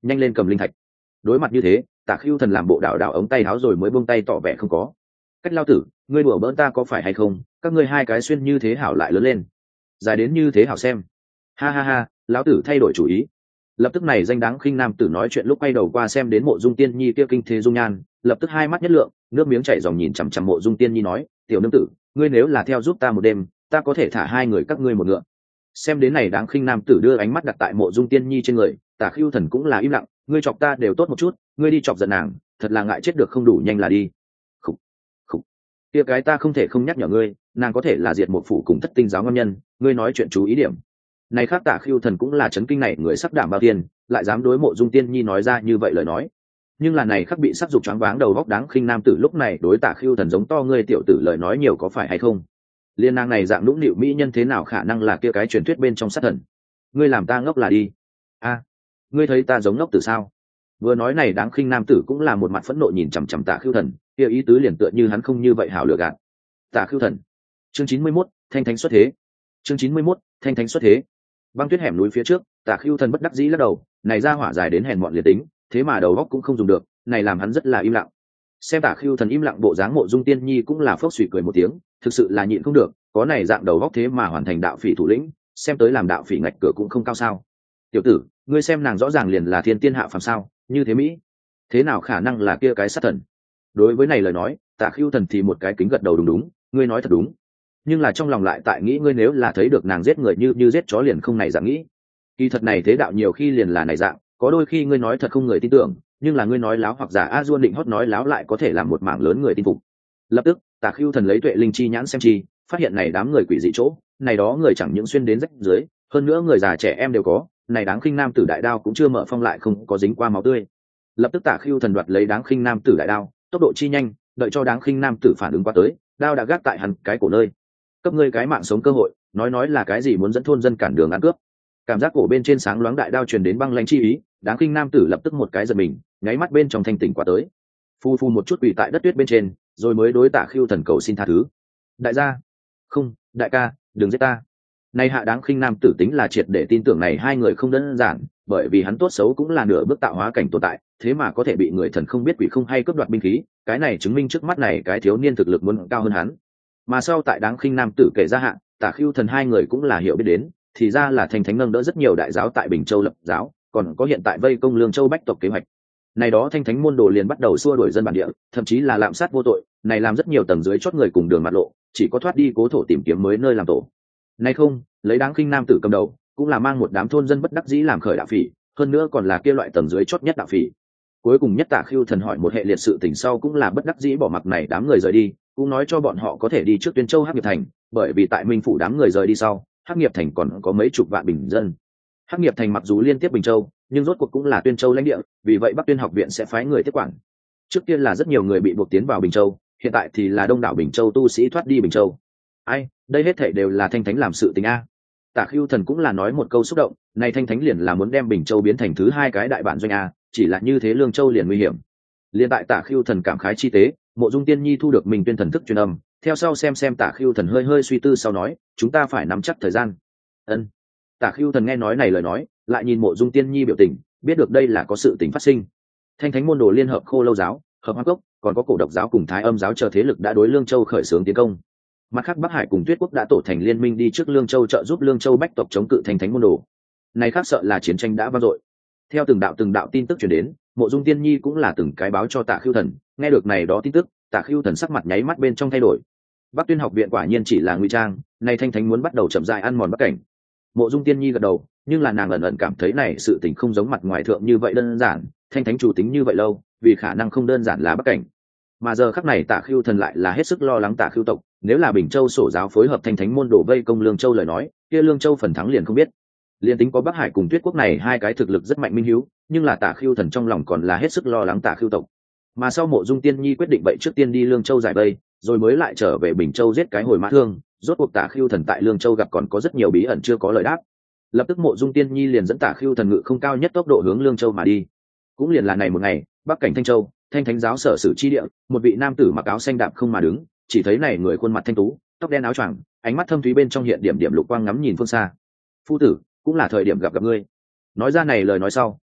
nhanh lên cầm linh thạch. Đối mặt như thế, Tả Khưu Thần làm bộ đảo đảo ống tay áo rồi mới buông tay tỏ vẻ không có. Cách lao tử, ngươi đùa bỡn ta có phải hay không? Các ngươi hai cái xuyên như thế hảo lại lớn lên, dài đến như thế hảo xem. Ha ha ha, lão tử thay đổi chủ ý. Lập tức này danh đáng khinh nam tử nói chuyện lúc quay đầu qua xem đến Mộ Dung Tiên Nhi kia kinh thế dung nhan, lập tức hai mắt nhất lượng, nước miếng chảy ròng nhìn chằm chằm Mộ Dung Tiên Nhi nói, tiểu nương tử, ngươi nếu là theo giúp ta một đêm, ta có thể thả hai người các ngươi một ngựa. Xem đến này đáng khinh nam tử đưa ánh mắt đặt tại Mộ Dung Tiên Nhi trên người, Tả Khưu Thần cũng là im lặng, ngươi chọc ta đều tốt một chút, ngươi đi chọc giận nàng, thật là ngại chết được không đủ nhanh là đi. Khục, khục, kia cái ta không thể không nhắc nhở ngươi, nàng có thể là diệt một phủ cùng thất tinh giáo ngâm nhân, ngươi nói chuyện chú ý điểm. Này khác Tả Khưu Thần cũng là chấn kinh này người sắc đảm bao tiền, lại dám đối Mộ Dung Tiên Nhi nói ra như vậy lời nói. Nhưng là này khắc bị sắc dục choáng váng đầu góc đáng khinh nam tử lúc này đối Tả Khưu Thần giống to ngươi tiểu tử lời nói nhiều có phải hay không? Liên nàng này dạng nũng nịu mỹ nhân thế nào khả năng là kia cái truyền thuyết bên trong sát thần? Ngươi làm ta ngốc là đi. A, ngươi thấy ta giống ngốc tử sao? Vừa nói này đáng khinh nam tử cũng là một mặt phẫn nộ nhìn chằm chằm Tả Khưu Thần, kia ý tứ liền tựa như hắn không như vậy hảo lừa gạt. Tả Khưu Thần. Chương 91, thanh thánh xuất thế. Chương 91, thanh thánh xuất thế. Băng tuyết hẻm núi phía trước, Tả Khưu Thần bất đắc dĩ lắc đầu, này ra hỏa dài đến hèn mọn liệt tính, thế mà đầu óc cũng không dùng được, này làm hắn rất là im lặng. Xem Tả Khưu Thần im lặng bộ dáng Mộ Dung Tiên Nhi cũng là phốc suy cười một tiếng, thực sự là nhịn không được, có này dạng đầu óc thế mà hoàn thành đạo phỉ thủ lĩnh, xem tới làm đạo phỉ ngạch cửa cũng không cao sao. Tiểu tử, ngươi xem nàng rõ ràng liền là thiên tiên hạ phàm sao, như thế mỹ, thế nào khả năng là kia cái sát thần? Đối với này lời nói, Tả Khưu Thần thì một cái kính gật đầu đúng đúng, ngươi nói thật đúng. Nhưng là trong lòng lại tại nghĩ ngươi nếu là thấy được nàng giết người như giết chó liền không này dạng nghĩ. Kỳ thật này thế đạo nhiều khi liền là này dạng, có đôi khi ngươi nói thật không người tin tưởng, nhưng là ngươi nói láo hoặc giả a duôn định hót nói láo lại có thể làm một mảng lớn người tin phục. Lập tức Tả Khưu Thần lấy tuệ linh chi nhãn xem chi, phát hiện này đám người quỷ dị chỗ, này đó người chẳng những xuyên đến rách dưới, hơn nữa người già trẻ em đều có, này đáng khinh nam tử đại đao cũng chưa mở phong lại không có dính qua máu tươi. Lập tức Tả Khưu Thần đoạt lấy đáng khinh nam tử đại đao, tốc độ chi nhanh, đợi cho đáng khinh nam tử phản ứng qua tới, đao đã gác tại hắn cái cổ nơi. Cấp ngươi cái mạng sống cơ hội, nói là cái gì muốn dẫn thôn dân cản đường ăn cướp. Cảm giác cổ bên trên sáng loáng đại đao truyền đến băng lãnh chi ý, đáng khinh nam tử lập tức một cái giật mình, nháy mắt bên trong thanh tỉnh qua tới, phu phu một chút quỳ tại đất tuyết bên trên, rồi mới đối Tả Khưu Thần cầu xin tha thứ. Đại gia, không, đại ca, đừng giết ta. Này hạ đáng khinh nam tử tính là triệt để tin tưởng này hai người không đơn giản, bởi vì hắn tốt xấu cũng là nửa bước tạo hóa cảnh tồn tại, thế mà có thể bị người thần không biết quỷ không hay cướp đoạt binh khí, cái này chứng minh trước mắt này cái thiếu niên thực lực muốn cao hơn hắn. Mà sau tại đáng khinh nam tử kể ra hạ, Tả Khưu Thần hai người cũng là hiểu biết đến, thì ra là thành thánh nâng đỡ rất nhiều đại giáo tại Bình Châu lập giáo, còn có hiện tại vây công Lương Châu bách tộc kế hoạch. Này đó thanh thánh môn đồ liền bắt đầu xua đuổi dân bản địa, thậm chí là lạm sát vô tội, này làm rất nhiều tầng dưới chót người cùng đường mặt lộ, chỉ có thoát đi cố thổ tìm kiếm mới nơi làm tổ. Này không, lấy đáng khinh nam tử cầm đầu, cũng là mang một đám thôn dân bất đắc dĩ làm khởi đạo phỉ, hơn nữa còn là kia loại tầng dưới chót nhất đạo phỉ. Cuối cùng nhất Tả Khưu Thần hỏi một hệ liệt sự tình sau cũng là bất đắc dĩ bỏ mặc này đám người rời đi, cũng nói cho bọn họ có thể đi trước Tuyên Châu Hắc Nghiệp Thành, bởi vì tại Minh phủ đám người rời đi sau, Hắc Nghiệp Thành còn có mấy chục vạn bình dân. Hắc Nghiệp Thành mặc dù liên tiếp Bình Châu, nhưng rốt cuộc cũng là Tuyên Châu lãnh địa, vì vậy Bắc Tuyên học viện sẽ phái người tiếp quản. Trước tiên là rất nhiều người bị buộc tiến vào Bình Châu, hiện tại thì là đông đảo Bình Châu tu sĩ thoát đi Bình Châu. Ai, đây hết thảy đều là thanh thánh làm sự tình a. Tả Khưu Thần cũng là nói một câu xúc động, này thanh thánh liền là muốn đem Bình Châu biến thành thứ hai cái đại bản doanh a, chỉ là như thế Lương Châu liền nguy hiểm. Liên tại Tả Khưu Thần cảm khái chi tế, Mộ Dung Tiên Nhi thu được mình tuyên thần thức truyền âm, theo sau xem Tả Khưu Thần hơi suy tư sau nói, chúng ta phải nắm chắc thời gian. Ân. Tả Khưu Thần nghe nói này lời nói, lại nhìn Mộ Dung Tiên Nhi biểu tình, biết được đây là có sự tình phát sinh. Thanh thánh môn đồ liên hợp Khô Lâu giáo, Hợp Hoang Cốc, còn có Cổ Độc giáo cùng Thái Âm giáo chờ thế lực đã đối Lương Châu khởi xướng tiến công. Mặt khác Bắc Hải cùng Tuyết quốc đã tổ thành liên minh đi trước Lương Châu trợ giúp Lương Châu bách tộc chống cự thanh thánh môn đồ. Này khác sợ là chiến tranh đã vang dội. Theo từng đạo tin tức truyền đến, Mộ Dung Tiên Nhi cũng là từng cái báo cho Tả Khưu Thần, nghe được này đó tin tức, Tả Khưu Thần sắc mặt nháy mắt bên trong thay đổi. Bắc Tuyên học viện quả nhiên chỉ là ngụy trang, này thanh thánh muốn bắt đầu chậm rãi ăn mòn Bắc cảnh. Mộ Dung Tiên Nhi gật đầu, nhưng là nàng ẩn cảm thấy này sự tình không giống mặt ngoài thượng như vậy đơn giản, thanh thánh chủ tính như vậy lâu, vì khả năng không đơn giản là Bắc cảnh. Mà giờ khắc này Tả Khưu Thần lại là hết sức lo lắng Tả Khưu tộc, nếu là Bình Châu sổ giáo phối hợp thanh thánh môn đổ vây công Lương Châu lời nói, kia Lương Châu phần thắng liền không biết. Liên tính có Bắc Hải cùng Tuyết quốc này hai cái thực lực rất mạnh minh hiếu, nhưng là Tả Khưu Thần trong lòng còn là hết sức lo lắng Tả Khưu tộc. Mà sau Mộ Dung Tiên Nhi quyết định vậy trước tiên đi Lương Châu giải vây, rồi mới lại trở về Bình Châu giết cái hồi mã thương, rốt cuộc Tả Khưu Thần tại Lương Châu gặp còn có rất nhiều bí ẩn chưa có lời đáp. Lập tức Mộ Dung Tiên Nhi liền dẫn Tả Khưu Thần ngự không cao nhất tốc độ hướng Lương Châu mà đi. Cũng liền là này một ngày, Bắc cảnh Thanh Châu, Thanh thánh giáo sở sử chi địa, một vị nam tử mặc áo xanh đạp không mà đứng, chỉ thấy này người khuôn mặt thanh tú, tóc đen áo choàng, ánh mắt thâm thúy bên trong hiện điểm lục quang ngắm nhìn phương xa. Phu tử, cũng là thời điểm gặp ngươi. Nói ra này lời nói sau,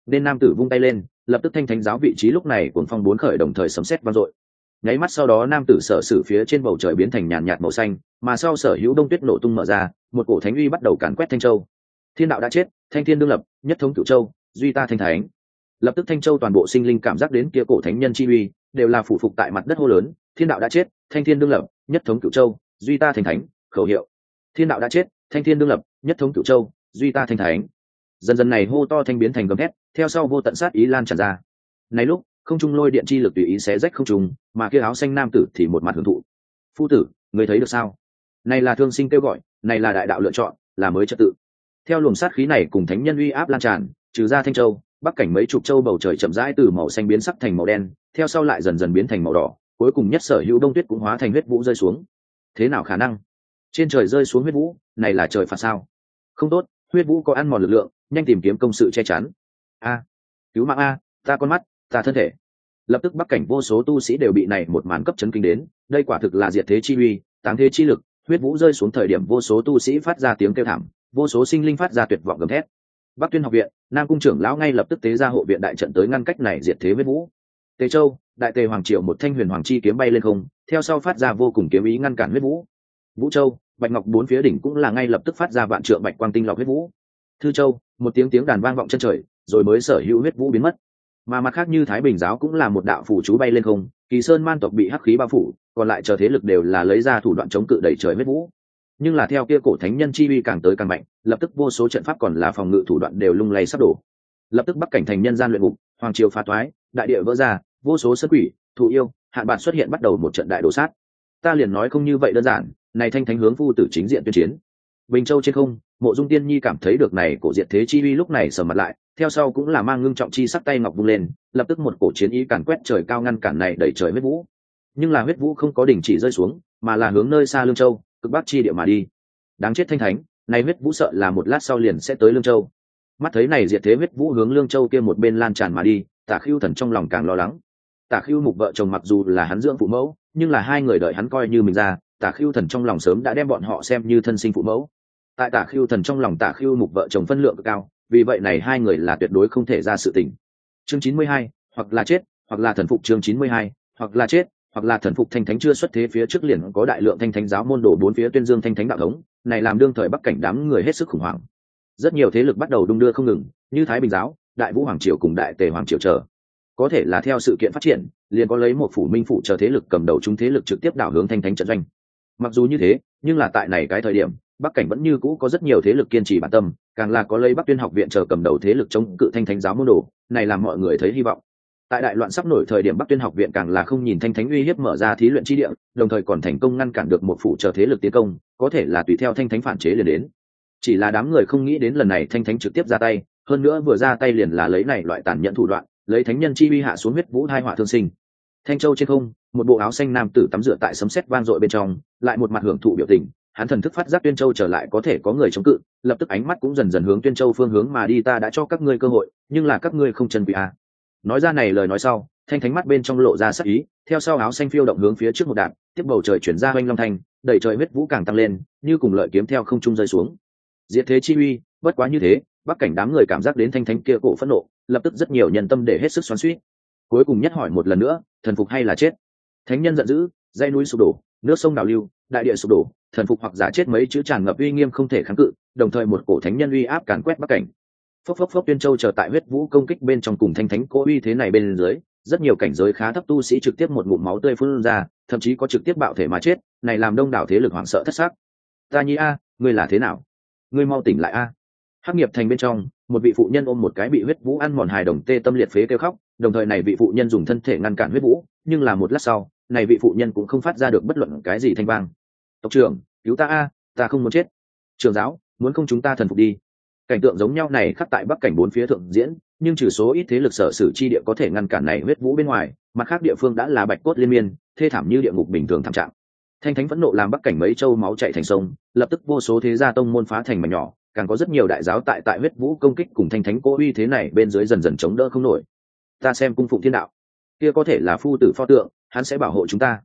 nên nam tử vung tay lên, lập tức thanh thánh giáo vị trí lúc này cuồng phong bốn khởi đồng thời sấm sét vang dội. Nháy mắt sau đó nam tử sở sử phía trên bầu trời biến thành nhàn nhạt màu xanh, mà sau sở hữu đông tuyết nổ tung mở ra, một cổ thánh uy bắt đầu càn quét Thanh Châu. Thiên đạo đã chết, thanh thiên đương lập, nhất thống cửu châu, duy ta thanh thánh. Lập tức Thanh Châu toàn bộ sinh linh cảm giác đến kia cổ thánh nhân chi uy, đều là phủ phục tại mặt đất hô lớn, thiên đạo đã chết, thanh thiên đương lập, nhất thống cửu châu, duy ta thanh thánh. Khẩu hiệu: thiên đạo đã chết, thanh thiên đương lập, nhất thống cửu châu, duy ta thanh thánh. Dần dần này hô to thanh biến thành gầm thét, theo sau vô tận sát ý lan tràn ra. Này lúc không trung lôi điện chi lực tùy ý xé rách không trung, mà kia áo xanh nam tử thì một mặt hưởng thụ. Phu tử, người thấy được sao? Này là thương sinh kêu gọi, này là đại đạo lựa chọn, là mới trật tự. Theo luồng sát khí này cùng thánh nhân uy áp lan tràn, trừ ra Thanh Châu, bắc cảnh mấy chục châu bầu trời chậm rãi từ màu xanh biến sắc thành màu đen, theo sau lại dần dần biến thành màu đỏ, cuối cùng nhất sở hữu đông tuyết cũng hóa thành huyết vũ rơi xuống. Thế nào khả năng? Trên trời rơi xuống huyết vũ, này là trời phạt sao? Không tốt, huyết vũ có ăn mòn lực lượng, nhanh tìm kiếm công sự che chắn. A, cứu mạng a, ta con mắt, ta thân thể. Lập tức bắc cảnh vô số tu sĩ đều bị này một màn cấp chấn kinh đến, đây quả thực là diệt thế chi uy, táng thế chi lực. Huyết vũ rơi xuống thời điểm vô số tu sĩ phát ra tiếng kêu thảm, vô số sinh linh phát ra tuyệt vọng gầm thét. Bắc Tuyên học viện, Nam cung trưởng lão ngay lập tức tế ra hộ viện đại trận tới ngăn cách này diệt thế huyết vũ. Tề Châu, đại tề hoàng triều một thanh huyền hoàng chi kiếm bay lên không, theo sau phát ra vô cùng kiếm ý ngăn cản huyết vũ. Vũ Châu, bạch ngọc bốn phía đỉnh cũng là ngay lập tức phát ra vạn trượng bạch quang tinh lọc huyết vũ. Thư Châu, một tiếng đàn vang vọng chân trời, rồi mới sở hữu huyết vũ biến mất. Mà mặt khác như Thái Bình giáo cũng là một đạo phủ chú bay lên không, Kỳ Sơn man tộc bị hắc khí bao phủ, còn lại chờ thế lực đều là lấy ra thủ đoạn chống cự đẩy trời huyết vũ. Nhưng là theo kia cổ thánh nhân chi uy càng tới càng mạnh, lập tức vô số trận pháp còn là phòng ngự thủ đoạn đều lung lay sắp đổ. Lập tức bắc cảnh thành nhân gian luyện ngục, hoàng triều phá toái, đại địa vỡ ra, vô số sơn quỷ, thụ yêu, hạn bạn xuất hiện bắt đầu một trận đại đổ sát. Ta liền nói không như vậy đơn giản, này thanh thánh hướng phu tử chính diện tuyên chiến. Bình Châu trên không, Mộ Dung Tiên Nhi cảm thấy được này cổ diệt thế chi uy lúc này sầm mặt lại, theo sau cũng là mang ngưng trọng chi sắc tay ngọc vung lên, lập tức một cổ chiến ý càn quét trời cao ngăn cản này đẩy trời huyết vũ. Nhưng là huyết vũ không có đình chỉ rơi xuống, mà là hướng nơi xa Lương Châu, cực bắc chi địa mà đi. Đáng chết thanh thánh, này huyết vũ sợ là một lát sau liền sẽ tới Lương Châu. Mắt thấy này diệt thế huyết vũ hướng Lương Châu kia một bên lan tràn mà đi, Tả Khưu Thần trong lòng càng lo lắng. Tả Khưu Mục vợ chồng mặc dù là hắn dưỡng phụ mẫu, nhưng là hai người đợi hắn coi như mình ra, Tả Khưu Thần trong lòng sớm đã đem bọn họ xem như thân sinh phụ mẫu. Tại Tả Khưu Thần trong lòng Tả Khưu Mục vợ chồng phân lượng cực cao, vì vậy này hai người là tuyệt đối không thể ra sự tình. Chương 92, hoặc là chết, hoặc là thần phục. Chương 92, hoặc là chết, hoặc là thần phục. Thanh thánh chưa xuất thế phía trước liền có đại lượng thanh thánh giáo môn đồ bốn phía tuyên dương thanh thánh đạo thống, này làm đương thời bắc cảnh đám người hết sức khủng hoảng. Rất nhiều thế lực bắt đầu đung đưa không ngừng, như Thái Bình giáo, Đại Vũ hoàng triều cùng Đại Tề hoàng triều chờ. Có thể là theo sự kiện phát triển, liền có lấy một phủ minh phủ chờ thế lực cầm đầu chúng thế lực trực tiếp đảo hướng thanh thánh trận doanh. Mặc dù như thế, nhưng là tại này cái thời điểm, bắc cảnh vẫn như cũ có rất nhiều thế lực kiên trì bản tâm, càng là có lấy Bắc Tuyên học viện chờ cầm đầu thế lực chống cự thanh thánh giáo môn đồ, này làm mọi người thấy hy vọng. Tại đại loạn sắp nổi thời điểm Bắc Tuyên học viện càng là không nhìn thanh thánh uy hiếp mở ra thí luyện chi địa, đồng thời còn thành công ngăn cản được một phủ chờ thế lực tiến công, có thể là tùy theo thanh thánh phản chế liền đến. Chỉ là đám người không nghĩ đến lần này thanh thánh trực tiếp ra tay, hơn nữa vừa ra tay liền là lấy này loại tàn nhẫn thủ đoạn, lấy thánh nhân chi uy hạ xuống huyết vũ hai họa thương sinh. Thanh Châu trên không, một bộ áo xanh nam tử tắm rửa tại sấm sét vang dội bên trong, lại một mặt hưởng thụ biểu tình, hắn thần thức phát giác Tuyên Châu trở lại có thể có người chống cự, lập tức ánh mắt cũng dần dần hướng Tuyên Châu phương hướng mà đi. Ta đã cho các ngươi cơ hội, nhưng là các ngươi không chân quý à. Nói ra này lời nói sau, thanh thánh mắt bên trong lộ ra sắc ý, theo sau áo xanh phiêu động hướng phía trước một đạp, tiếp bầu trời chuyển ra oanh long thanh, đẩy trời huyết vũ càng tăng lên, như cùng lợi kiếm theo không trung rơi xuống. Diệt thế chi uy, bất quá như thế, bắc cảnh đám người cảm giác đến thanh thánh kia cổ phẫn nộ, lập tức rất nhiều nhân tâm để hết sức xoắn xuýt. Cuối cùng nhất hỏi một lần nữa, thần phục hay là chết? Thánh nhân giận dữ, dãy núi sụp đổ, nước sông đảo lưu, đại địa sụp đổ, thần phục hoặc giả chết mấy chữ tràn ngập uy nghiêm không thể kháng cự, đồng thời một cổ thánh nhân uy áp càn quét bắc cảnh. Phốc phốc phốc. Tuyên Châu chờ tại huyết vũ công kích bên trong cùng thanh thánh cố uy thế này bên dưới, rất nhiều cảnh giới khá thấp tu sĩ trực tiếp một ngụm máu tươi phun ra, thậm chí có trực tiếp bạo thể mà chết, này làm đông đảo thế lực hoảng sợ thất xác. Ta nhi a, ngươi là thế nào? Ngươi mau tỉnh lại a. Hắc Nghiệp thành bên trong, một vị phụ nhân ôm một cái bị huyết vũ ăn mòn hài đồng tê tâm liệt phế kêu khóc, đồng thời này vị phụ nhân dùng thân thể ngăn cản huyết vũ, nhưng là một lát sau, này vị phụ nhân cũng không phát ra được bất luận cái gì thanh vang. Tộc trưởng, cứu ta a, ta không muốn chết. Trưởng giáo, muốn không chúng ta thần phục đi. Cảnh tượng giống nhau này khắc tại bắc cảnh bốn phía thượng diễn, nhưng trừ số ít thế lực sở sử chi địa có thể ngăn cản này huyết vũ bên ngoài, mặt khác địa phương đã là bạch cốt liên miên, thê thảm như địa ngục bình thường thảm trạng. Thanh thánh phẫn nộ làm bắc cảnh mấy châu máu chảy thành sông, lập tức vô số thế gia tông môn phá thành mảnh nhỏ, càng có rất nhiều đại giáo tại huyết vũ công kích cùng thanh thánh cố uy thế này bên dưới dần dần chống đỡ không nổi. Ta xem cung phụng thiên đạo, kia có thể là phu tử pho tượng, hắn sẽ bảo hộ chúng ta.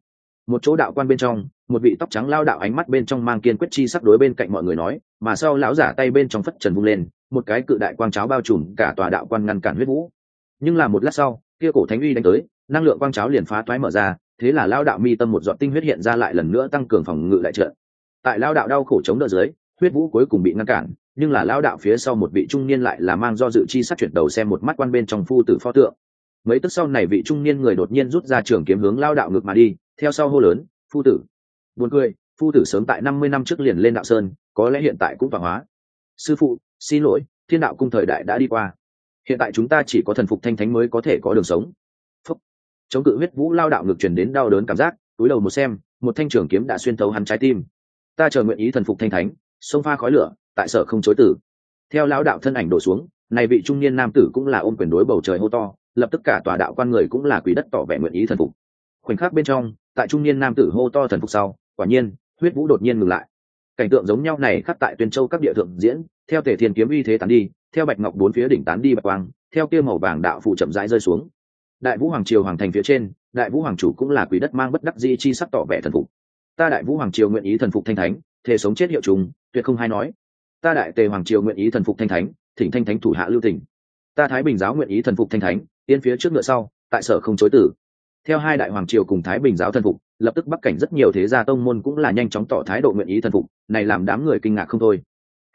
một chỗ đạo quan bên trong, một vị tóc trắng lao đạo ánh mắt bên trong mang kiên quyết chi sắc đối bên cạnh mọi người nói, mà sau lão giả tay bên trong phất trần vung lên, một cái cự đại quang cháo bao trùm cả tòa đạo quan ngăn cản huyết vũ. Nhưng là một lát sau, kia cổ thánh uy đánh tới, năng lượng quang cháo liền phá toái mở ra, thế là lao đạo mi tâm một giọt tinh huyết hiện ra lại lần nữa tăng cường phòng ngự đại trận. Tại lao đạo đau khổ chống đỡ dưới, huyết vũ cuối cùng bị ngăn cản, nhưng là lao đạo phía sau một vị trung niên lại là mang do dự chi sắc chuyển đầu xem một mắt quan bên trong phu tử pho tượng. Mấy tức sau này vị trung niên người đột nhiên rút ra trường kiếm hướng lao đạo ngược mà đi, theo sau hô lớn, phu tử. Buồn cười, phu tử sớm tại 50 năm trước liền lên đạo sơn, có lẽ hiện tại cũng vàng hóa. Sư phụ, xin lỗi, thiên đạo cung thời đại đã đi qua, hiện tại chúng ta chỉ có thần phục thanh thánh mới có thể có đường sống. Phúc. Chống cự huyết vũ lao đạo ngược truyền đến đau đớn cảm giác, túi đầu một xem, một thanh trường kiếm đã xuyên thấu hắn trái tim. Ta chờ nguyện ý thần phục thanh thánh, xông pha khói lửa, tại sở không chối tử. Theo lão đạo thân ảnh đổ xuống, này vị trung niên nam tử cũng là ôm quyền đối bầu trời hô to, lập tức cả tòa đạo quan người cũng là quỷ đất tỏ vẻ nguyện ý thần phục. Khoảnh khắc bên trong, tại trung niên nam tử hô to thần phục sau, quả nhiên huyết vũ đột nhiên ngừng lại. Cảnh tượng giống nhau này khắc tại Tuyên Châu các địa thượng diễn, theo Tề Thiên kiếm uy thế tán đi, theo bạch ngọc bốn phía đỉnh tán đi bạch quang, theo kia màu vàng đạo phụ chậm rãi rơi xuống. Đại Vũ Hoàng triều hoàng thành phía trên, Đại Vũ Hoàng chủ cũng là quỷ đất mang bất đắc dĩ chi sắc tỏ vẻ thần phục. Ta Đại Vũ Hoàng triều nguyện ý thần phục thanh thánh, thề sống chết hiệu trùng, tuyệt không hay nói. Ta Đại Tề Hoàng triều nguyện ý thần phục thanh thánh, thỉnh thanh thánh thủ hạ lưu tình. Ta Thái Bình giáo nguyện ý thần phục thanh thánh, tiên phía trước ngựa sau, tại sở không chối tử. Theo hai đại hoàng triều cùng Thái Bình giáo thần phục, lập tức bắc cảnh rất nhiều thế gia tông môn cũng là nhanh chóng tỏ thái độ nguyện ý thần phục, này làm đám người kinh ngạc không thôi.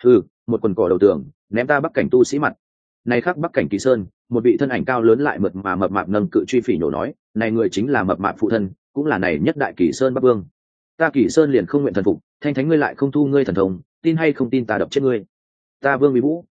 Một quần cỏ đầu tường, ném ta bắc cảnh tu sĩ mặt. Này khác bắc cảnh Kỳ Sơn, một vị thân ảnh cao lớn lại mượt mà mập mạp nâng cự truy phỉ nhổ nói, này người chính là mập mạp phụ thân, cũng là này nhất đại Kỳ Sơn Bắc Vương. Ta Kỳ Sơn liền không nguyện thần phục, thanh thánh ngươi lại không thu ngươi thần thông, tin hay không tin ta đập chết ngươi. Ta Vương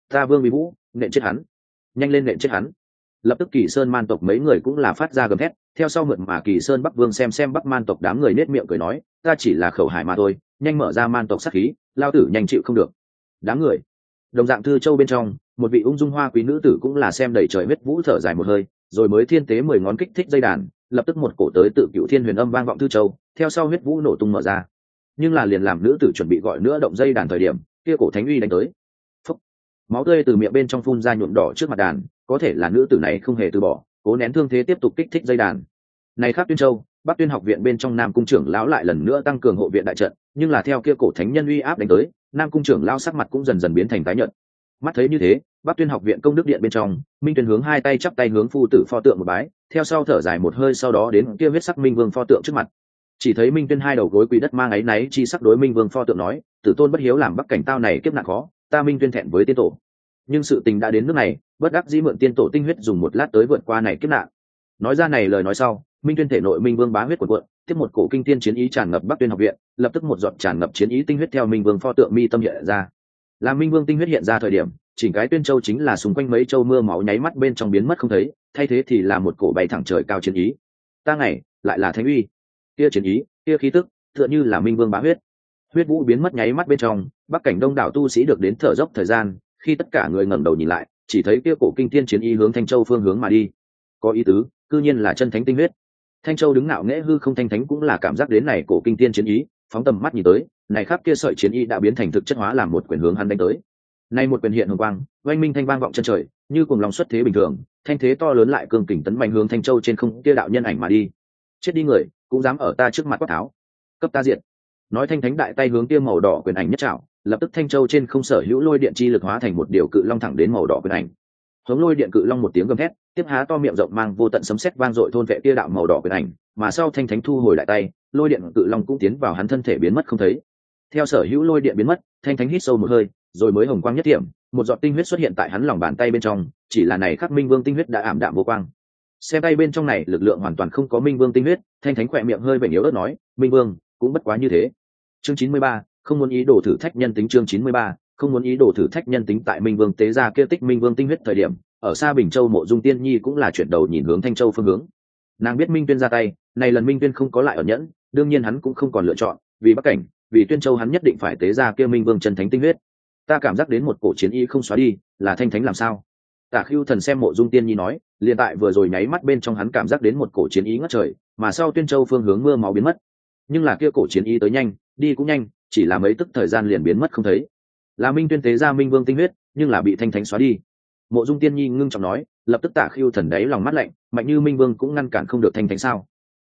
Bí Vũ, nện chết hắn, nhanh lên nện chết hắn. Lập tức Kỳ Sơn man tộc mấy người cũng là phát ra gầm thét, theo sau mượt mà Kỳ Sơn Bắc Vương xem Bắc man tộc đám người nết miệng cười nói, ta chỉ là khẩu hải mà thôi, nhanh mở ra man tộc sát khí, lao tử nhanh chịu không được. Đám người đồng dạng Thư Châu bên trong, một vị ung dung hoa quý nữ tử cũng là xem đầy trời huyết vũ thở dài một hơi, rồi mới thiên tế 10 ngón kích thích dây đàn, lập tức một cổ tới tự cựu thiên huyền âm vang vọng Thư Châu, theo sau huyết vũ nổ tung mở ra. Nhưng là liền làm nữ tử chuẩn bị gọi nữa động dây đàn thời điểm, kia cổ thánh uy đánh tới. Phúc. Máu tươi từ miệng bên trong phun ra nhuộm đỏ trước mặt đàn, có thể là nữ tử này không hề từ bỏ, cố nén thương thế tiếp tục kích thích dây đàn. Này khác Tuyên Châu, Bắc Tuyên học viện bên trong Nam cung trưởng lão lại lần nữa tăng cường hộ viện đại trận, nhưng là theo kia cổ thánh nhân uy áp đánh tới, Nam cung trưởng lão sắc mặt cũng dần dần biến thành tái nhợt. Mắt thấy như thế, Bắc Tuyên học viện công đức điện bên trong, Minh Tuyên hướng hai tay chắp tay hướng phu tử pho tượng một bái, theo sau thở dài một hơi sau đó đến kia huyết sắc Minh Vương pho tượng trước mặt. Chỉ thấy Minh Tuyên hai đầu gối quỳ đất mang áy náy chi sắc đối Minh Vương pho tượng nói, tử tôn bất hiếu làm Bắc cảnh tao này kiếp nạn khó, ta Minh Tuyên thẹn với tiên tổ. Nhưng sự tình đã đến nước này, bất đắc dĩ mượn tiên tổ tinh huyết dùng một lát tới vượt qua này kiếp nạn. Nói ra này lời nói sau, Minh Tuyên thể nội Minh Vương bá huyết cuộn cuộn, tiếp một cổ kinh thiên chiến ý tràn ngập Bắc Tuyên học viện, lập tức một giọt tràn ngập chiến ý tinh huyết theo Minh Vương pho tượng mi tâm hiện ra. Làm Minh Vương tinh huyết hiện ra thời điểm, chỉnh cái Tuyên Châu chính là xung quanh mấy châu mưa máu nháy mắt bên trong biến mất không thấy, thay thế thì là một cổ bay thẳng trời cao chiến ý. Ta ngày, lại là thánh uy. Kia chiến ý, kia khí tức, tựa như là Minh Vương bá huyết. Huyết vũ biến mất nháy mắt bên trong, Bắc cảnh đông đảo tu sĩ được đến thở dốc thời gian, khi tất cả người ngẩng đầu nhìn lại, chỉ thấy kia cổ kinh thiên chiến ý hướng Thanh Châu phương hướng mà đi. Có ý tứ, cư nhiên là chân thánh tinh huyết. Thanh Châu đứng ngạo nghễ hư không thanh thánh cũng là cảm giác đến này cổ kinh thiên chiến ý, phóng tầm mắt nhìn tới, này khắp kia sợi chiến ý đã biến thành thực chất hóa làm một quyền hướng hắn đánh tới. Nay một quyền hiện hồng quang, oanh minh thanh vang vọng chân trời, như cuồng long xuất thế bình thường, thanh thế to lớn lại cường kình tấn mạnh hướng Thanh Châu trên không kia đạo nhân ảnh mà đi. Chết đi người, cũng dám ở ta trước mặt quát tháo, cấp ta diệt. Nói thanh thánh đại tay hướng kia màu đỏ quyền ảnh nhất trảo, lập tức Thanh Châu trên không sở hữu lôi điện chi lực hóa thành một điều cự long thẳng đến màu đỏ quyền ảnh. Hướng lôi điện cự long một tiếng gầm thét, tiếp há to miệng rộng mang vô tận sấm sét vang dội thôn vệ kia đạo màu đỏ quyền ảnh, mà sau thanh thánh thu hồi đại tay, lôi điện cự long cũng tiến vào hắn thân thể biến mất không thấy. Theo sở hữu lôi điện biến mất, thanh thánh hít sâu một hơi, rồi mới hồng quang nhất điểm, một giọt tinh huyết xuất hiện tại hắn lòng bàn tay bên trong, chỉ là này khắc Minh Vương tinh huyết đã ảm đạm vô quang. Xem tay bên trong này lực lượng hoàn toàn không có Minh Vương tinh huyết, thanh thánh khỏe miệng hơi vểnh yếu ớt nói, Minh Vương cũng bất quá như thế. Chương 93, không muốn ý đồ thử thách nhân tính. Chương 93, không muốn ý đồ thử thách nhân tính. Tại Minh Vương tế ra kia tích Minh Vương tinh huyết thời điểm, ở xa Bình Châu Mộ Dung Tiên Nhi cũng là chuyển đầu nhìn hướng Thanh Châu phương hướng. Nàng biết Minh Tuyên ra tay, này lần Minh Tuyên không có lại ẩn nhẫn, đương nhiên hắn cũng không còn lựa chọn, vì Bắc cảnh, vì Tuyên Châu hắn nhất định phải tế ra kia Minh Vương chân thánh tinh huyết. Ta cảm giác đến một cổ chiến y không xóa đi, là thanh thánh làm sao? Tả Khưu Thần xem Mộ Dung Tiên Nhi nói, liền tại vừa rồi nháy mắt bên trong hắn cảm giác đến một cổ chiến ý ngất trời, mà sau Tuyên Châu phương hướng mưa máu biến mất. Nhưng là kia cổ chiến ý tới nhanh, đi cũng nhanh, chỉ là mấy tức thời gian liền biến mất không thấy. Là Minh Tuyên tế ra Minh Vương tinh huyết, nhưng là bị thanh thánh xóa đi. Mộ Dung Tiên Nhi ngưng trọng nói, lập tức Tả Khưu Thần đáy lòng mắt lạnh, mạnh như Minh Vương cũng ngăn cản không được thanh thánh sao?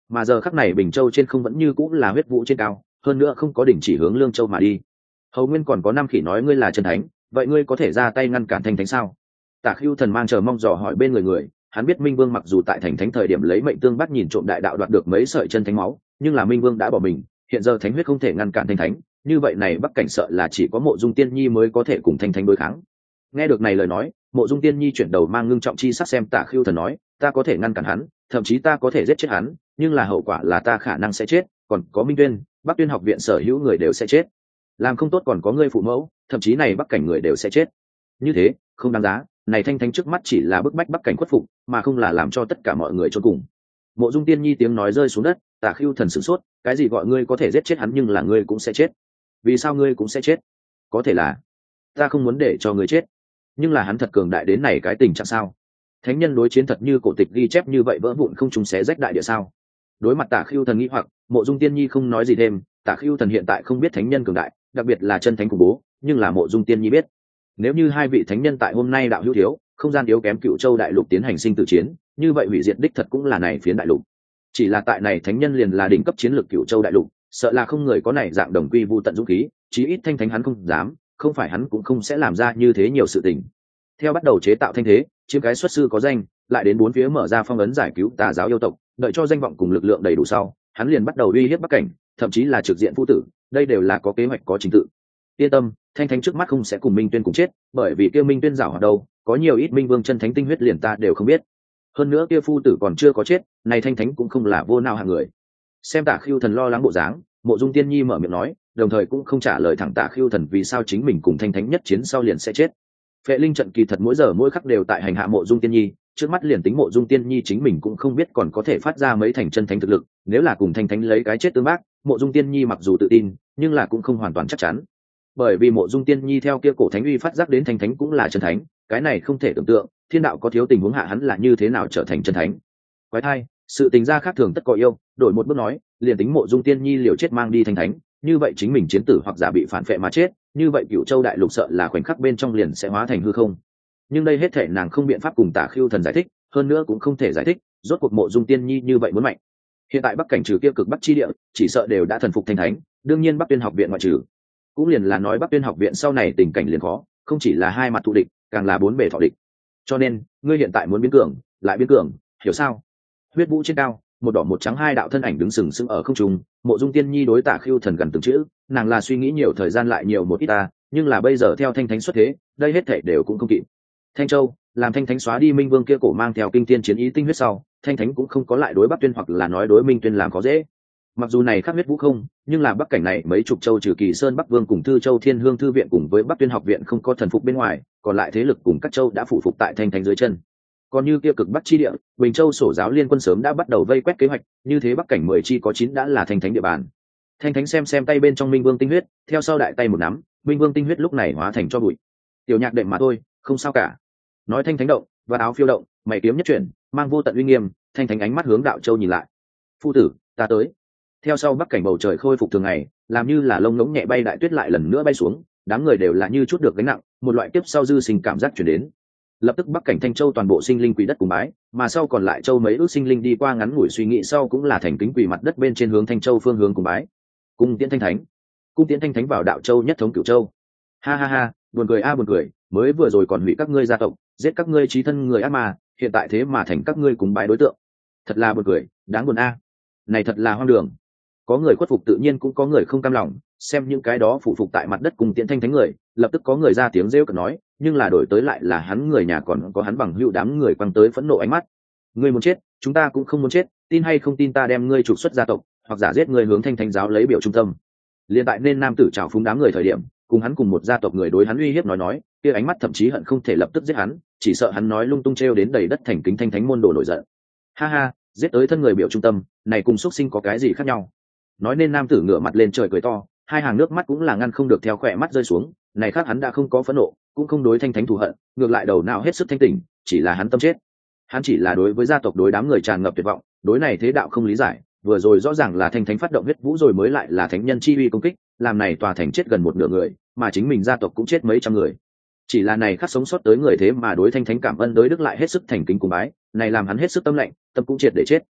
mà giờ khắc này Bình Châu trên không vẫn như cũng là huyết vũ trên cao, hơn nữa không có đỉnh chỉ hướng Lương Châu mà đi. Hầu Nguyên còn có năm khỉ nói ngươi là chân thánh, vậy ngươi có thể ra tay ngăn cản Thanh Thánh sao? Tả Khưu Thần mang chờ mong dò hỏi bên người, hắn biết Minh Vương mặc dù tại thành thánh thời điểm lấy mệnh tương bắt nhìn trộm đại đạo đoạt được mấy sợi chân thánh máu, nhưng là Minh Vương đã bỏ mình, hiện giờ thánh huyết không thể ngăn cản Thanh Thánh, như vậy này Bắc cảnh sợ là chỉ có Mộ Dung Tiên Nhi mới có thể cùng Thanh Thánh đối kháng. Nghe được này lời nói, Mộ Dung Tiên Nhi chuyển đầu mang ngưng trọng chi sắc xem Tả Khưu Thần nói, ta có thể ngăn cản hắn, thậm chí ta có thể giết chết hắn, nhưng là hậu quả là ta khả năng sẽ chết, còn có Minh Tuyên, Bắc Tuyên học viện sở hữu người đều sẽ chết, làm không tốt còn có ngươi phụ mẫu, thậm chí này Bắc cảnh người đều sẽ chết. Như thế không đáng giá, này Thanh Thánh trước mắt chỉ là bức bách Bắc cảnh khuất phục, mà không là làm cho tất cả mọi người chôn cùng. Mộ Dung Tiên Nhi tiếng nói rơi xuống đất, Tả Khưu Thần sửng sốt, cái gì gọi ngươi có thể giết chết hắn nhưng là ngươi cũng sẽ chết? Vì sao ngươi cũng sẽ chết? Có thể là ta không muốn để cho ngươi chết, nhưng là hắn thật cường đại đến này cái tình trạng sao? Thánh nhân đối chiến thật như cổ tịch ghi chép như vậy vỡ vụn không trùng xé rách đại địa sao? Đối mặt Tả Khưu Thần nghĩ hoặc, Mộ Dung Tiên Nhi không nói gì thêm. Tả Khưu Thần hiện tại không biết thánh nhân cường đại, đặc biệt là chân thánh khủng bố, nhưng là Mộ Dung Tiên Nhi biết. Nếu như hai vị thánh nhân tại hôm nay đạo hữu thiếu, không gian yếu kém Cựu Châu đại lục tiến hành sinh tử chiến, như vậy hủy diệt đích thật cũng là này phiến đại lục. Chỉ là tại này thánh nhân liền là đỉnh cấp chiến lược Cựu Châu đại lục, sợ là không người có này dạng đồng quy vu tận dũng khí, chí ít Thanh Thánh hắn không dám, không phải hắn cũng không sẽ làm ra như thế nhiều sự tình. Theo bắt đầu chế tạo thanh thế, chiếm cái xuất sư có danh, lại đến bốn phía mở ra phong ấn giải cứu tà giáo yêu tộc, đợi cho danh vọng cùng lực lượng đầy đủ sau, hắn liền bắt đầu uy hiếp Bắc cảnh, thậm chí là trực diện phu tử, đây đều là có kế hoạch có trình tự. Yên tâm, Thanh Thánh trước mắt không sẽ cùng Minh Tuyên cùng chết, bởi vì kia Minh Tuyên giảo hoạt đâu, có nhiều ít Minh Vương chân thánh tinh huyết liền ta đều không biết. Hơn nữa kia phu tử còn chưa có chết, này Thanh Thánh cũng không là vô nào hạng người. Xem Tả Khưu Thần lo lắng bộ dáng, Mộ Dung Tiên Nhi mở miệng nói, đồng thời cũng không trả lời thẳng Tả Khưu Thần vì sao chính mình cùng Thanh Thánh nhất chiến sau liền sẽ chết. Phệ Linh trận kỳ thật mỗi giờ mỗi khắc đều tại hành hạ Mộ Dung Tiên Nhi, trước mắt liền tính Mộ Dung Tiên Nhi chính mình cũng không biết còn có thể phát ra mấy thành chân thánh thực lực, nếu là cùng Thanh Thánh lấy cái chết tương bác, Mộ Dung Tiên Nhi mặc dù tự tin, nhưng là cũng không hoàn toàn chắc chắn. Bởi vì Mộ Dung Tiên Nhi theo kia cổ thánh uy phát giác đến Thanh Thánh cũng là chân thánh, cái này không thể tưởng tượng, thiên đạo có thiếu tình huống hạ hắn là như thế nào trở thành chân thánh. Quái thai, sự tình gia khác thường tất có yêu, đổi một bước nói, liền tính Mộ Dung Tiên Nhi liều chết mang đi Thanh Thánh, như vậy chính mình chiến tử hoặc giả bị phản phệ mà chết, như vậy Cựu Châu đại lục sợ là khoảnh khắc bên trong liền sẽ hóa thành hư không. Nhưng đây hết thể nàng không biện pháp cùng Tả Khưu Thần giải thích, hơn nữa cũng không thể giải thích, rốt cuộc Mộ Dung Tiên Nhi như vậy muốn mạnh. Hiện tại Bắc cảnh trừ kia cực Bắc chi địa, chỉ sợ đều đã thần phục Thanh Thánh, đương nhiên Bắc Tuyên học viện ngoại trừ. Cũng liền là nói Bắc Tuyên học viện sau này tình cảnh liền khó, không chỉ là hai mặt thù địch, càng là bốn bề thọ địch. Cho nên, ngươi hiện tại muốn biến cường, lại biến cường, hiểu sao? Huyết vũ trên cao, một đỏ một trắng hai đạo thân ảnh đứng sừng sững ở không trung. Mộ Dung Tiên Nhi đối Tả Khưu Thần gần từng chữ, nàng là suy nghĩ nhiều thời gian lại nhiều một ít ta, nhưng là bây giờ theo Thanh Thánh xuất thế, đây hết thảy đều cũng không kịp. Thanh Châu, làm Thanh Thánh xóa đi Minh Vương kia cổ mang theo kinh thiên chiến ý tinh huyết sau, Thanh Thánh cũng không có lại đối Bắc Tuyên hoặc là nói đối Minh Tuyên làm khó dễ. Mặc dù này khác huyết vũ không, nhưng là Bắc cảnh này mấy chục châu trừ Kỳ Sơn Bắc Vương cùng Thư Châu Thiên Hương thư viện cùng với Bắc Tuyên học viện không có thần phục bên ngoài, còn lại thế lực cùng các châu đã phụ phục tại Thanh Thánh dưới chân. Còn như kia cực Bắc chi địa, Bình Châu sổ giáo liên quân sớm đã bắt đầu vây quét kế hoạch, như thế Bắc cảnh 10 chi có 9 đã là Thanh Thánh địa bàn. Thanh Thánh xem tay bên trong Minh Vương tinh huyết, theo sau đại tay một nắm, Minh Vương tinh huyết lúc này hóa thành cho bụi. Tiểu nhạc đệm mà thôi, không sao cả. Nói Thanh Thánh động, và áo phiêu động, mày kiếm nhất chuyển, mang vô tận uy nghiêm, Thanh Thánh ánh mắt hướng Đạo Châu nhìn lại. Phu tử, ta tới. Theo sau Bắc cảnh bầu trời khôi phục thường ngày, làm như là lông ngỗng nhẹ bay đại tuyết lại lần nữa bay xuống, đám người đều là như chút được gánh nặng, một loại kiếp sau dư sinh cảm giác chuyển đến. Lập tức Bắc cảnh Thanh Châu toàn bộ sinh linh quỳ đất cùng bái, mà sau còn lại châu mấy ước sinh linh đi qua ngắn ngủi suy nghĩ sau cũng là thành kính quỳ mặt đất bên trên hướng Thanh Châu phương hướng cùng bái. Cung tiễn Thanh Thánh, cung tiễn Thanh Thánh vào Đạo Châu nhất thống Cửu Châu. Ha ha ha, buồn cười a buồn cười, mới vừa rồi còn hủy các ngươi gia tộc, giết các ngươi chí thân người ác mà, hiện tại thế mà thành các ngươi cùng bái đối tượng. Thật là buồn cười, đáng buồn a. Này thật là hoang đường. Có người khuất phục tự nhiên cũng có người không cam lòng, xem những cái đó phụ phục tại mặt đất cùng tiễn Thanh Thánh người, lập tức có người ra tiếng rêu cợt nói, nhưng là đổi tới lại là hắn người nhà còn có hắn bằng hữu đám người quăng tới phẫn nộ ánh mắt. Ngươi muốn chết, chúng ta cũng không muốn chết, tin hay không tin ta đem ngươi trục xuất gia tộc, hoặc giả giết ngươi hướng Thanh Thánh giáo lấy biểu trung tâm. Liên tại nên nam tử trào phúng đám người thời điểm, cùng hắn cùng một gia tộc người đối hắn uy hiếp nói, kia ánh mắt thậm chí hận không thể lập tức giết hắn, chỉ sợ hắn nói lung tung trêu đến đầy đất thành kính Thanh Thánh môn đồ nổi giận. Ha ha, giết tới thân người biểu trung tâm, này cùng xuất sinh có cái gì khác nhau? Nói nên nam tử ngửa mặt lên trời cười to, hai hàng nước mắt cũng là ngăn không được theo khỏe mắt rơi xuống. Này khác hắn đã không có phẫn nộ, cũng không đối Thanh Thánh thù hận, ngược lại đầu não hết sức thanh tỉnh, chỉ là hắn tâm chết. Hắn chỉ là đối với gia tộc đối đám người tràn ngập tuyệt vọng, đối này thế đạo không lý giải. Vừa rồi rõ ràng là Thanh Thánh phát động huyết vũ rồi mới lại là thánh nhân chi uy công kích, làm này tòa thành chết gần một nửa người, mà chính mình gia tộc cũng chết mấy trăm người. Chỉ là này khắc sống sót tới người thế mà đối Thanh Thánh cảm ơn đối đức lại hết sức thành kính cung bái, này làm hắn hết sức tâm lạnh, tâm cũng triệt để chết.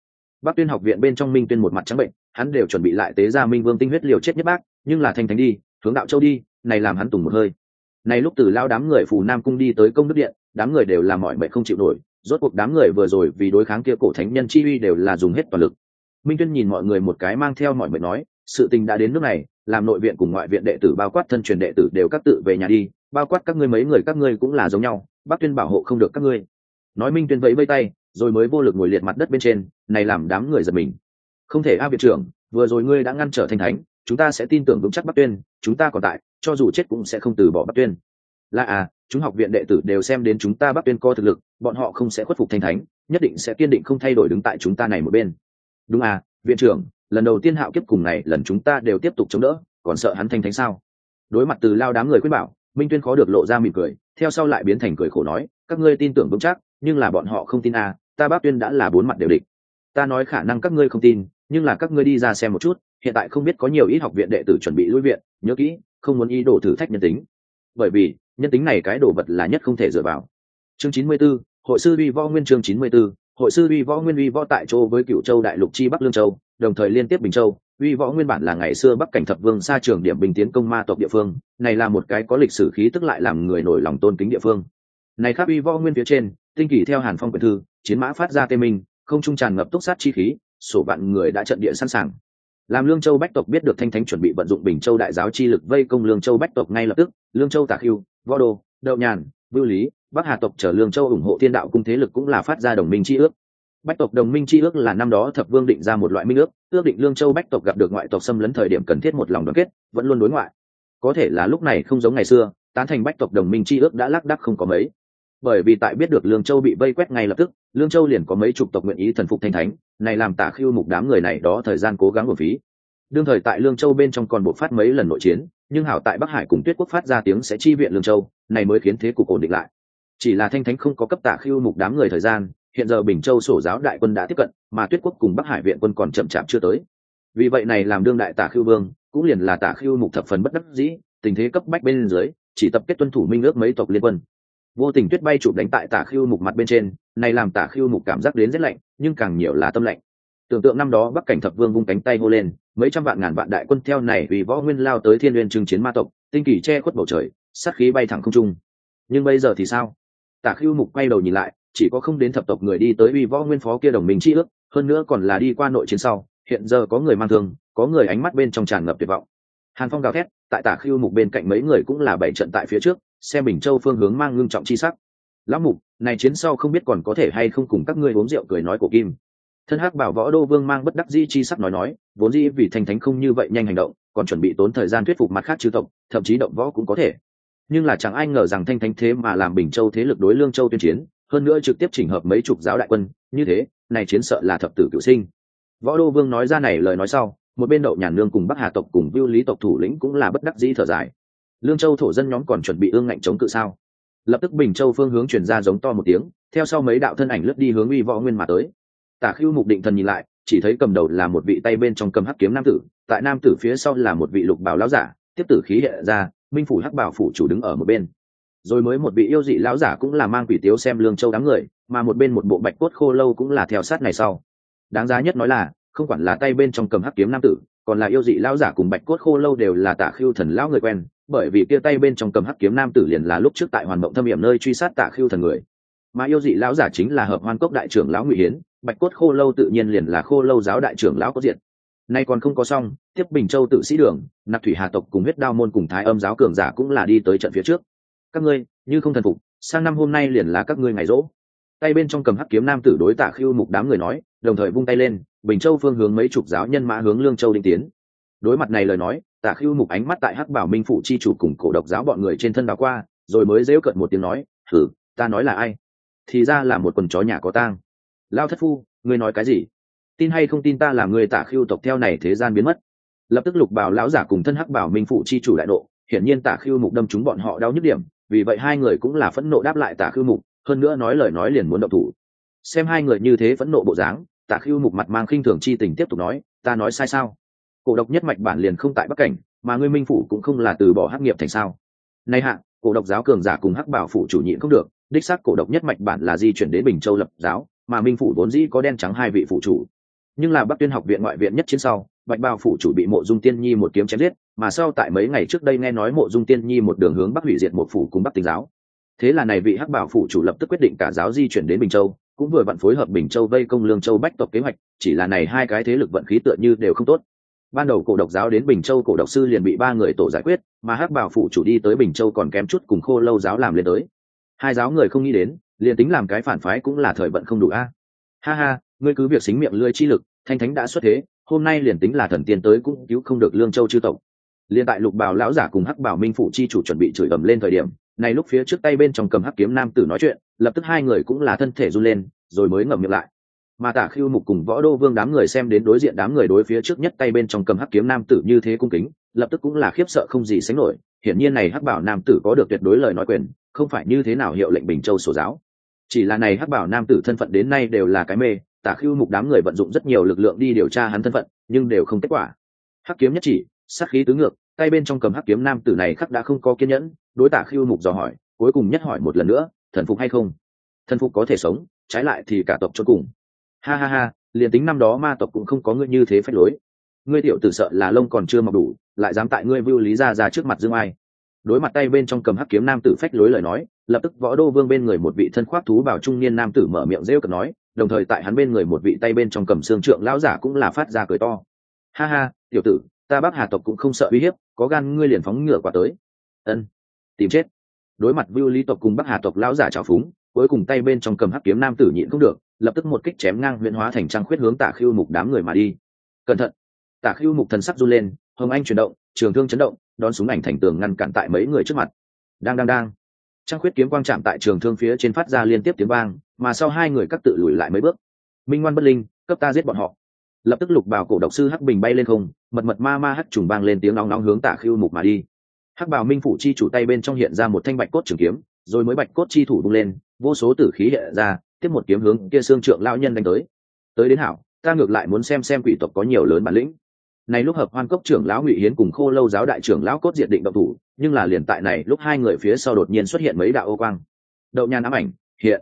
Bắc Tuyên học viện bên trong Minh Tuyên một mặt trắng bệnh, hắn đều chuẩn bị lại tế ra Minh Vương tinh huyết liều chết nhất bác, nhưng là Thanh Thánh đi, hướng Đạo Châu đi, này làm hắn tùng một hơi. Này lúc từ lao đám người Phù Nam cung đi tới Công Đức điện, đám người đều làm mỏi mệt không chịu nổi, rốt cuộc đám người vừa rồi vì đối kháng kia cổ thánh nhân chi uy đều là dùng hết toàn lực. Minh Tuyên nhìn mọi người một cái mang theo mỏi mệt nói, sự tình đã đến nước này, làm nội viện cùng ngoại viện đệ tử bao quát thân truyền đệ tử đều các tự về nhà đi, bao quát các ngươi mấy người các ngươi cũng là giống nhau, Bắc Tuyên bảo hộ không được các ngươi. Nói Minh Tuyên vẫy vẫy tay, rồi mới vô lực ngồi liệt mặt đất bên trên, này làm đám người giật mình. Không thể a viện trưởng, vừa rồi ngươi đã ngăn trở Thanh Thánh, chúng ta sẽ tin tưởng vững chắc Bắc Tuyên, chúng ta còn tại, cho dù chết cũng sẽ không từ bỏ Bắc Tuyên. Là chúng học viện đệ tử đều xem đến chúng ta Bắc Tuyên có thực lực, bọn họ không sẽ khuất phục Thanh Thánh, nhất định sẽ kiên định không thay đổi đứng tại chúng ta này một bên. Đúng viện trưởng, lần đầu tiên Hạo Kiếp cùng này lần chúng ta đều tiếp tục chống đỡ, còn sợ hắn Thanh Thánh sao? Đối mặt từ lao đám người khuyên bảo, Minh Tuyên khó được lộ ra mỉm cười, theo sau lại biến thành cười khổ nói, các ngươi tin tưởng vững chắc, nhưng là bọn họ không tin ta Bắc Tuyên đã là bốn mặt đều địch. Ta nói khả năng các ngươi không tin, nhưng là các ngươi đi ra xem một chút, hiện tại không biết có nhiều ít học viện đệ tử chuẩn bị lui viện, nhớ kỹ, không muốn ý đồ thử thách nhân tính. Bởi vì, nhân tính này cái đồ vật là nhất không thể dựa vào. Chương 94, Hội sư uy võ nguyên chương 94, Hội sư uy võ nguyên uy võ tại chỗ với Cửu Châu đại lục chi Bắc Lương Châu, đồng thời liên tiếp Bình Châu. Uy võ nguyên bản là ngày xưa Bắc cảnh thập vương xa trường điểm bình tiến công ma tộc địa phương, này là một cái có lịch sử khí tức lại làm người nổi lòng tôn kính địa phương. Này khác uy võ nguyên phía trên, tinh kỳ theo Hàn Phong quyển thư, chiến mã phát ra tê minh, không trung tràn ngập túc sát chi khí, sổ vạn người đã trận địa sẵn sàng. Làm Lương Châu bách tộc biết được Thanh Thánh chuẩn bị vận dụng Bình Châu đại giáo chi lực vây công Lương Châu bách tộc ngay lập tức, Lương Châu Tả Khưu, Võ Đô, Đậu Nhàn, Vưu Lý, Bắc Hà tộc chờ Lương Châu ủng hộ Thiên Đạo cung thế lực cũng là phát ra đồng minh chi ước. Bách tộc đồng minh chi ước là năm đó thập vương định ra một loại minh ước, ước định Lương Châu bách tộc gặp được ngoại tộc xâm lấn thời điểm cần thiết một lòng đoàn kết, vẫn luôn đối ngoại. Có thể là lúc này không giống ngày xưa, tán thành bách tộc đồng minh chi ước đã lác đác không có mấy. Bởi vì tại biết được Lương Châu bị vây quét ngay lập tức, Lương Châu liền có mấy chục tộc nguyện ý thần phục Thanh Thánh, này làm Tả Khưu mục đám người này đó thời gian cố gắng uổng phí. Đương thời tại Lương Châu bên trong còn bộc phát mấy lần nội chiến, nhưng hảo tại Bắc Hải cùng Tuyết Quốc phát ra tiếng sẽ chi viện Lương Châu, này mới khiến thế cục ổn định lại. Chỉ là Thanh Thánh không có cấp Tả Khưu mục đám người thời gian, hiện giờ Bình Châu sổ giáo đại quân đã tiếp cận, mà Tuyết Quốc cùng Bắc Hải viện quân còn chậm chạp chưa tới. Vì vậy này làm đương đại Tả Khưu vương, cũng liền là Tả Khưu mục thập phần bất đắc dĩ, tình thế cấp bách bên dưới, chỉ tập kết tuân thủ minh ước mấy tộc liên quân. Vô tình tuyết bay chụp đánh tại Tả Khưu mục mặt bên trên, này làm Tả Khưu mục cảm giác đến rất lạnh, nhưng càng nhiều là tâm lạnh. Tưởng tượng năm đó Bắc cảnh thập vương vung cánh tay hô lên, mấy trăm vạn ngàn vạn đại quân theo này vì võ nguyên lao tới Thiên Nguyên trừng chiến ma tộc, tinh kỳ che khuất bầu trời, sát khí bay thẳng không trung. Nhưng bây giờ thì sao? Tả Khưu mục quay đầu nhìn lại, chỉ có không đến thập tộc người đi tới uy võ nguyên phó kia đồng minh chi ước, hơn nữa còn là đi qua nội chiến sau, hiện giờ có người mang thương, có người ánh mắt bên trong tràn ngập tuyệt vọng. Hàn Phong gào thét, tại Tả Khưu mục bên cạnh mấy người cũng là bảy trận tại phía trước, xem Bình Châu phương hướng mang ngưng trọng chi sắc. Lão mục, này chiến sau không biết còn có thể hay không cùng các ngươi uống rượu cười nói của Kim. Thân Hắc Bảo Võ Đô Vương mang bất đắc dĩ chi sắc nói, vốn dĩ vì Thanh Thánh không như vậy nhanh hành động, còn chuẩn bị tốn thời gian thuyết phục mặt khác chư tộc, thậm chí động võ cũng có thể. Nhưng là chẳng ai ngờ rằng Thanh Thánh thế mà làm Bình Châu thế lực đối Lương Châu tuyên chiến, hơn nữa trực tiếp chỉnh hợp mấy chục giáo đại quân, như thế, này chiến sợ là thập tử cửu sinh. Võ Đô Vương nói ra này lời nói sau, một bên Đậu Nhàn Nương cùng Bắc Hà tộc cùng Vưu Lý tộc thủ lĩnh cũng là bất đắc dĩ thở dài. Lương Châu thổ dân nhóm còn chuẩn bị ương ngạnh chống cự sao? Lập tức Bình Châu phương hướng truyền ra giống to một tiếng, theo sau mấy đạo thân ảnh lướt đi hướng uy võ nguyên mà tới. Tả Khưu mục định thần nhìn lại, chỉ thấy cầm đầu là một vị tay bên trong cầm hắc kiếm nam tử, tại nam tử phía sau là một vị lục bào lão giả, tiếp tử khí hiện ra, minh phủ hắc bảo phủ chủ đứng ở một bên. Rồi mới một vị yêu dị lão giả cũng là mang quỷ tiếu xem Lương Châu đám người, mà một bên một bộ bạch cốt khô lâu cũng là theo sát này sau. Đáng giá nhất nói là, không quản là tay bên trong cầm hắc kiếm nam tử, còn là yêu dị lão giả cùng bạch cốt khô lâu đều là Tả Khưu thần lão người quen, bởi vì kia tay bên trong cầm hắc kiếm nam tử liền là lúc trước tại Hoàn Mộng Thâm Hiểm nơi truy sát Tả Khưu thần người. Mà yêu dị lão giả chính là Hợp Hoan Cốc đại trưởng lão Ngụy Hiến, bạch cốt khô lâu tự nhiên liền là Khô Lâu giáo đại trưởng lão có diện. Nay còn không có xong, tiếp Bình Châu tự sĩ đường, Nạp Thủy Hà tộc cùng Huyết Đao môn cùng Thái Âm giáo cường giả cũng là đi tới trận phía trước. Các ngươi, như không thần phục, sang năm hôm nay liền là các ngươi ngày rỗ. Tay bên trong cầm hắc kiếm nam tử đối Tả Khưu mục đám người nói, đồng thời vung tay lên, Bình Châu phương hướng mấy chục giáo nhân mã hướng Lương Châu định tiến. Đối mặt này lời nói, Tả Khưu mục ánh mắt tại Hắc Bảo Minh phụ chi chủ cùng Cổ Độc giáo bọn người trên thân đảo qua, rồi mới giễu cợt một tiếng nói, "Hử, ta nói là ai? Thì ra là một quần chó nhà có tang. Lao thất phu, ngươi nói cái gì? Tin hay không tin ta làm người Tả Khưu tộc theo này thế gian biến mất?" Lập tức Lục Bảo lão giả cùng thân Hắc Bảo Minh phụ chi chủ đại nộ, hiển nhiên Tả Khưu mục đâm chúng bọn họ đau nhức điểm, vì vậy hai người cũng là phẫn nộ đáp lại Tả Khưu mục, hơn nữa nói lời nói liền muốn động thủ. Xem hai người như thế phẫn nộ bộ dáng, Tả Khưu mục mặt mang khinh thường chi tình tiếp tục nói, "Ta nói sai sao? Cổ Độc nhất mạch bản liền không tại Bắc cảnh, mà ngươi Minh phủ cũng không là từ bỏ Hắc nghiệp thành sao? Nay hạ, Cổ Độc giáo cường giả cùng Hắc Bảo phủ chủ nhịn không được, đích xác Cổ Độc nhất mạch bản là di chuyển đến Bình Châu lập giáo, mà Minh phủ vốn dĩ có đen trắng hai vị phụ chủ. Nhưng là Bắc Tuyên học viện ngoại viện nhất chiến sau, Bạch Bào phủ chủ bị Mộ Dung Tiên Nhi một kiếm chém giết, mà sau tại mấy ngày trước đây nghe nói Mộ Dung Tiên Nhi một đường hướng Bắc hủy diệt một phủ cùng Bắc Tinh giáo. Thế là này vị Hắc Bảo phủ chủ lập tức quyết định cả giáo di chuyển đến Bình Châu, cũng vừa vặn phối hợp Bình Châu vây công Lương Châu bách tộc kế hoạch, chỉ là này hai cái thế lực vận khí tựa như đều không tốt. Ban đầu cổ độc giáo đến Bình Châu cổ độc sư liền bị ba người tổ giải quyết, mà Hắc Bảo phủ chủ đi tới Bình Châu còn kém chút cùng Khô Lâu giáo làm lên tới. Hai giáo người không nghĩ đến, liền tính làm cái phản phái cũng là thời vận không đủ a. Ha ha, ngươi cứ việc xính miệng lưỡi chi lực, thanh thánh đã xuất thế, hôm nay liền tính là thần tiên tới cũng cứu không được Lương Châu chư tộc. Liên tại Lục Bào lão giả cùng Hắc Bảo minh phủ chi chủ chuẩn bị chửi ầm lên thời điểm, này lúc phía trước tay bên trong cầm hắc kiếm nam tử nói chuyện, lập tức hai người cũng là thân thể run lên, rồi mới ngậm miệng lại. Mà Tả Khưu Mục cùng Võ Đô Vương đám người xem đến đối diện đám người đối phía trước nhất tay bên trong cầm hắc kiếm nam tử như thế cung kính, lập tức cũng là khiếp sợ không gì sánh nổi. Hiển nhiên này Hắc Bảo nam tử có được tuyệt đối lời nói quyền, không phải như thế nào hiệu lệnh Bình Châu sổ giáo. Chỉ là này Hắc Bảo nam tử thân phận đến nay đều là cái mê, Tả Khưu Mục đám người vận dụng rất nhiều lực lượng đi điều tra hắn thân phận, nhưng đều không kết quả. Hắc kiếm nhất chỉ, sát khí tứ ngược, tay bên trong cầm hắc kiếm nam tử này khắc đã không có kiên nhẫn, đối Tả Khưu Mục dò hỏi, cuối cùng nhất hỏi một lần nữa, thần phục hay không? Thần phục có thể sống, trái lại thì cả tộc chôn cùng. Ha ha ha, liền tính năm đó ma tộc cũng không có ngươi như thế phách lối. Ngươi tiểu tử sợ là lông còn chưa mọc đủ, lại dám tại ngươi Vưu Lý ra trước mặt dương ai. Đối mặt tay bên trong cầm hắc kiếm nam tử phách lối lời nói, lập tức Võ Đô Vương bên người một vị thân khoác thú bảo trung niên nam tử mở miệng rêu cợt nói, đồng thời tại hắn bên người một vị tay bên trong cầm xương trượng lão giả cũng là phát ra cười to. Ha ha, tiểu tử, ta Bắc Hà tộc cũng không sợ uy hiếp, có gan ngươi liền phóng ngựa qua tới. Ân, tìm chết. Đối mặt Vưu Lý tộc cùng Bắc Hà tộc lão giả trào phúng, cuối cùng tay bên trong cầm hắc kiếm nam tử nhịn không được, lập tức một kích chém ngang huyễn hóa thành trăng khuyết hướng Tả Khưu Mục đám người mà đi. Cẩn thận! Tả Khưu Mục thần sắc run lên, hồng anh chuyển động, trường thương chấn động, đón súng ảnh thành tường ngăn cản tại mấy người trước mặt. Đang. Trăng khuyết kiếm quang chạm tại trường thương phía trên phát ra liên tiếp tiếng vang, mà sau hai người các tự lùi lại mấy bước. Minh ngoan bất linh, cấp ta giết bọn họ. Lập tức Lục Bào cổ độc sư hắc bình bay lên không, mật ma hắc trùng vang lên tiếng nóng hướng Tả Khưu Mục mà đi. Hắc Bào minh phủ chi chủ tay bên trong hiện ra một thanh bạch cốt trường kiếm, rồi mới bạch cốt chi thủ bung lên, vô số tử khí hiện ra, tiếp một kiếm hướng kia xương trượng lão nhân đánh tới. Tới đến hảo, ta ngược lại muốn xem quỷ tộc có nhiều lớn bản lĩnh. Này lúc hợp hoan cốc trưởng lão Ngụy Hiến cùng Khô Lâu giáo đại trưởng lão Cốt Diệt định động thủ, nhưng là liền tại này lúc hai người phía sau đột nhiên xuất hiện mấy đạo ô quang. Đậu nhàn ám ảnh hiện.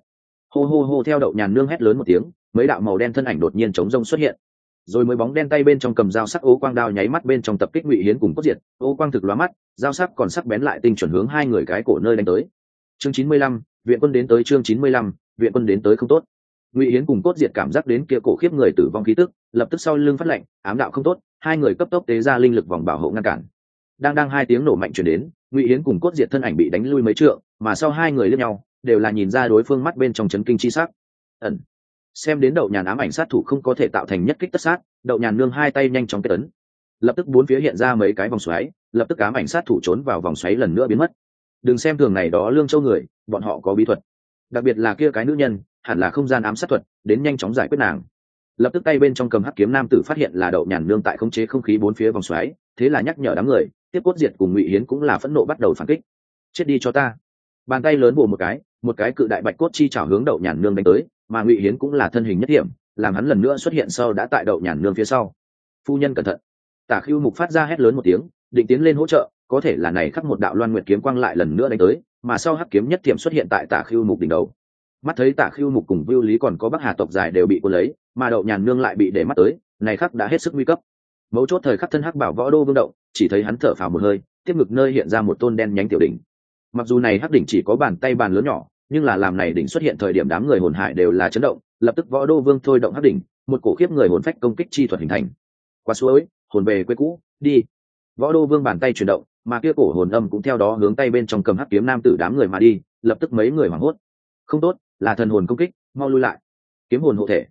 Hô theo Đậu nhàn nương hét lớn một tiếng, mấy đạo màu đen thân ảnh đột nhiên chống rông xuất hiện. Rồi mới bóng đen tay bên trong cầm dao sắc ô quang đao nháy mắt bên trong tập kích Ngụy Hiến cùng Cốt Diệt, ô quang thực lóa mắt, dao sắc còn sắc bén lại tinh chuẩn hướng hai người cái cổ nơi đánh tới. Chương 95, viện quân đến tới. Chương 95, viện quân đến tới không tốt. Ngụy Hiến cùng Cốt Diệt cảm giác đến kia cổ khiếp người tử vong khí tức, lập tức sau lưng phát lệnh, ám đạo không tốt, hai người cấp tốc tế ra linh lực vòng bảo hộ ngăn cản. Đang hai tiếng nổ mạnh truyền đến, Ngụy Hiến cùng Cốt Diệt thân ảnh bị đánh lui mấy trượng, mà sau hai người liếc nhau, đều là nhìn ra đối phương mắt bên trong chấn kinh chi sắc. Ẩn. Xem đến Đậu nhàn ám ảnh sát thủ không có thể tạo thành nhất kích tất sát, Đậu nhàn nương hai tay nhanh chóng kết ấn. Lập tức bốn phía hiện ra mấy cái vòng xoáy, lập tức ám ảnh sát thủ trốn vào vòng xoáy lần nữa biến mất. Đừng xem thường này đó Lương Châu người, bọn họ có bí thuật. Đặc biệt là kia cái nữ nhân, hẳn là không gian ám sát thuật, đến nhanh chóng giải quyết nàng. Lập tức tay bên trong cầm hắc kiếm nam tử phát hiện là Đậu nhàn nương tại khống chế không khí bốn phía vòng xoáy, thế là nhắc nhở đám người, tiếp Cốt Diệt cùng Ngụy Hiến cũng là phẫn nộ bắt đầu phản kích. Chết đi cho ta! Bàn tay lớn bổ một cái cự đại bạch cốt chi chảo hướng Đậu nhàn nương đánh tới, mà Ngụy Hiến cũng là thân hình nhất điểm, làm hắn lần nữa xuất hiện sau đã tại Đậu nhàn nương phía sau. Phu nhân cẩn thận! Tả Khưu Mục phát ra hét lớn một tiếng, định tiến lên hỗ trợ, có thể là này khắc một đạo loan nguyệt kiếm quang lại lần nữa đánh tới, mà sau hắc kiếm nhất thiểm xuất hiện tại Tả Khưu Mục đỉnh đầu. Mắt thấy Tả Khưu Mục cùng Vưu Lý còn có Bắc Hà tộc dài đều bị cuốn lấy, mà Đậu nhàn nương lại bị để mắt tới, này khắc đã hết sức nguy cấp. Mấu chốt thời khắc thân hắc bảo Võ Đô Vương động, chỉ thấy hắn thở phào một hơi, tiếp ngực nơi hiện ra một tôn đen nhánh tiểu đỉnh. Mặc dù này hắc đỉnh chỉ có bàn tay bàn lớn nhỏ, nhưng là làm này đỉnh xuất hiện thời điểm đám người hồn hại đều là chấn động, lập tức Võ Đô Vương thôi động hắc đỉnh, một cổ khiếp người hồn phách công kích chi thuật hình thành. Qua suối, hồn về quê cũ, đi. Võ Đô Vương bàn tay chuyển động, mà kia cổ hồn âm cũng theo đó hướng tay bên trong cầm hắc kiếm nam tử đám người mà đi, lập tức mấy người hoảng hốt. Không tốt, là thần hồn công kích, mau lui lại. Kiếm hồn hộ thể.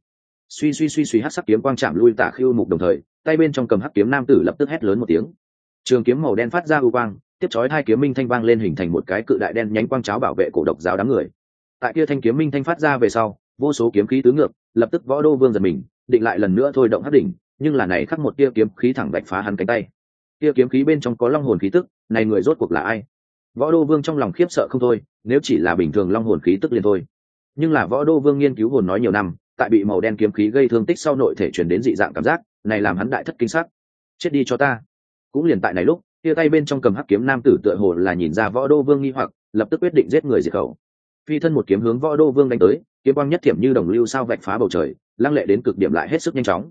Suy hắc sắc kiếm quang chạm lui Tả Khưu Mục đồng thời, tay bên trong cầm hắc kiếm nam tử lập tức hét lớn một tiếng. Trường kiếm màu đen phát ra u quang, tiếp chói hai kiếm minh thanh vang lên hình thành một cái cự đại đen nhánh quang cháo bảo vệ cổ độc giáo đám người. Tại kia thanh kiếm minh thanh phát ra về sau, vô số kiếm khí tứ ngược, lập tức Võ Đô Vương giật mình, định lại lần nữa thôi động hắc đỉnh, nhưng là này khắc một tia kiếm khí thẳng đạch phá hắn cánh tay. Tia kiếm khí bên trong có long hồn khí tức, này người rốt cuộc là ai? Võ Đô Vương trong lòng khiếp sợ không thôi, nếu chỉ là bình thường long hồn khí tức liền thôi. Nhưng là Võ Đô Vương nghiên cứu hồn nói nhiều năm, tại bị màu đen kiếm khí gây thương tích sau nội thể truyền đến dị dạng cảm giác, này làm hắn đại thất kinh sắc. Chết đi cho ta. Cũng liền tại này lúc, tia tay bên trong cầm hắc kiếm nam tử tựa hồ là nhìn ra Võ Đô Vương nghi hoặc, lập tức quyết định giết người diệt khẩu. Phi thân một kiếm hướng Võ Đô Vương đánh tới, kiếm quang nhất thiểm như đồng lưu sao vạch phá bầu trời, lăng lệ đến cực điểm lại hết sức nhanh chóng.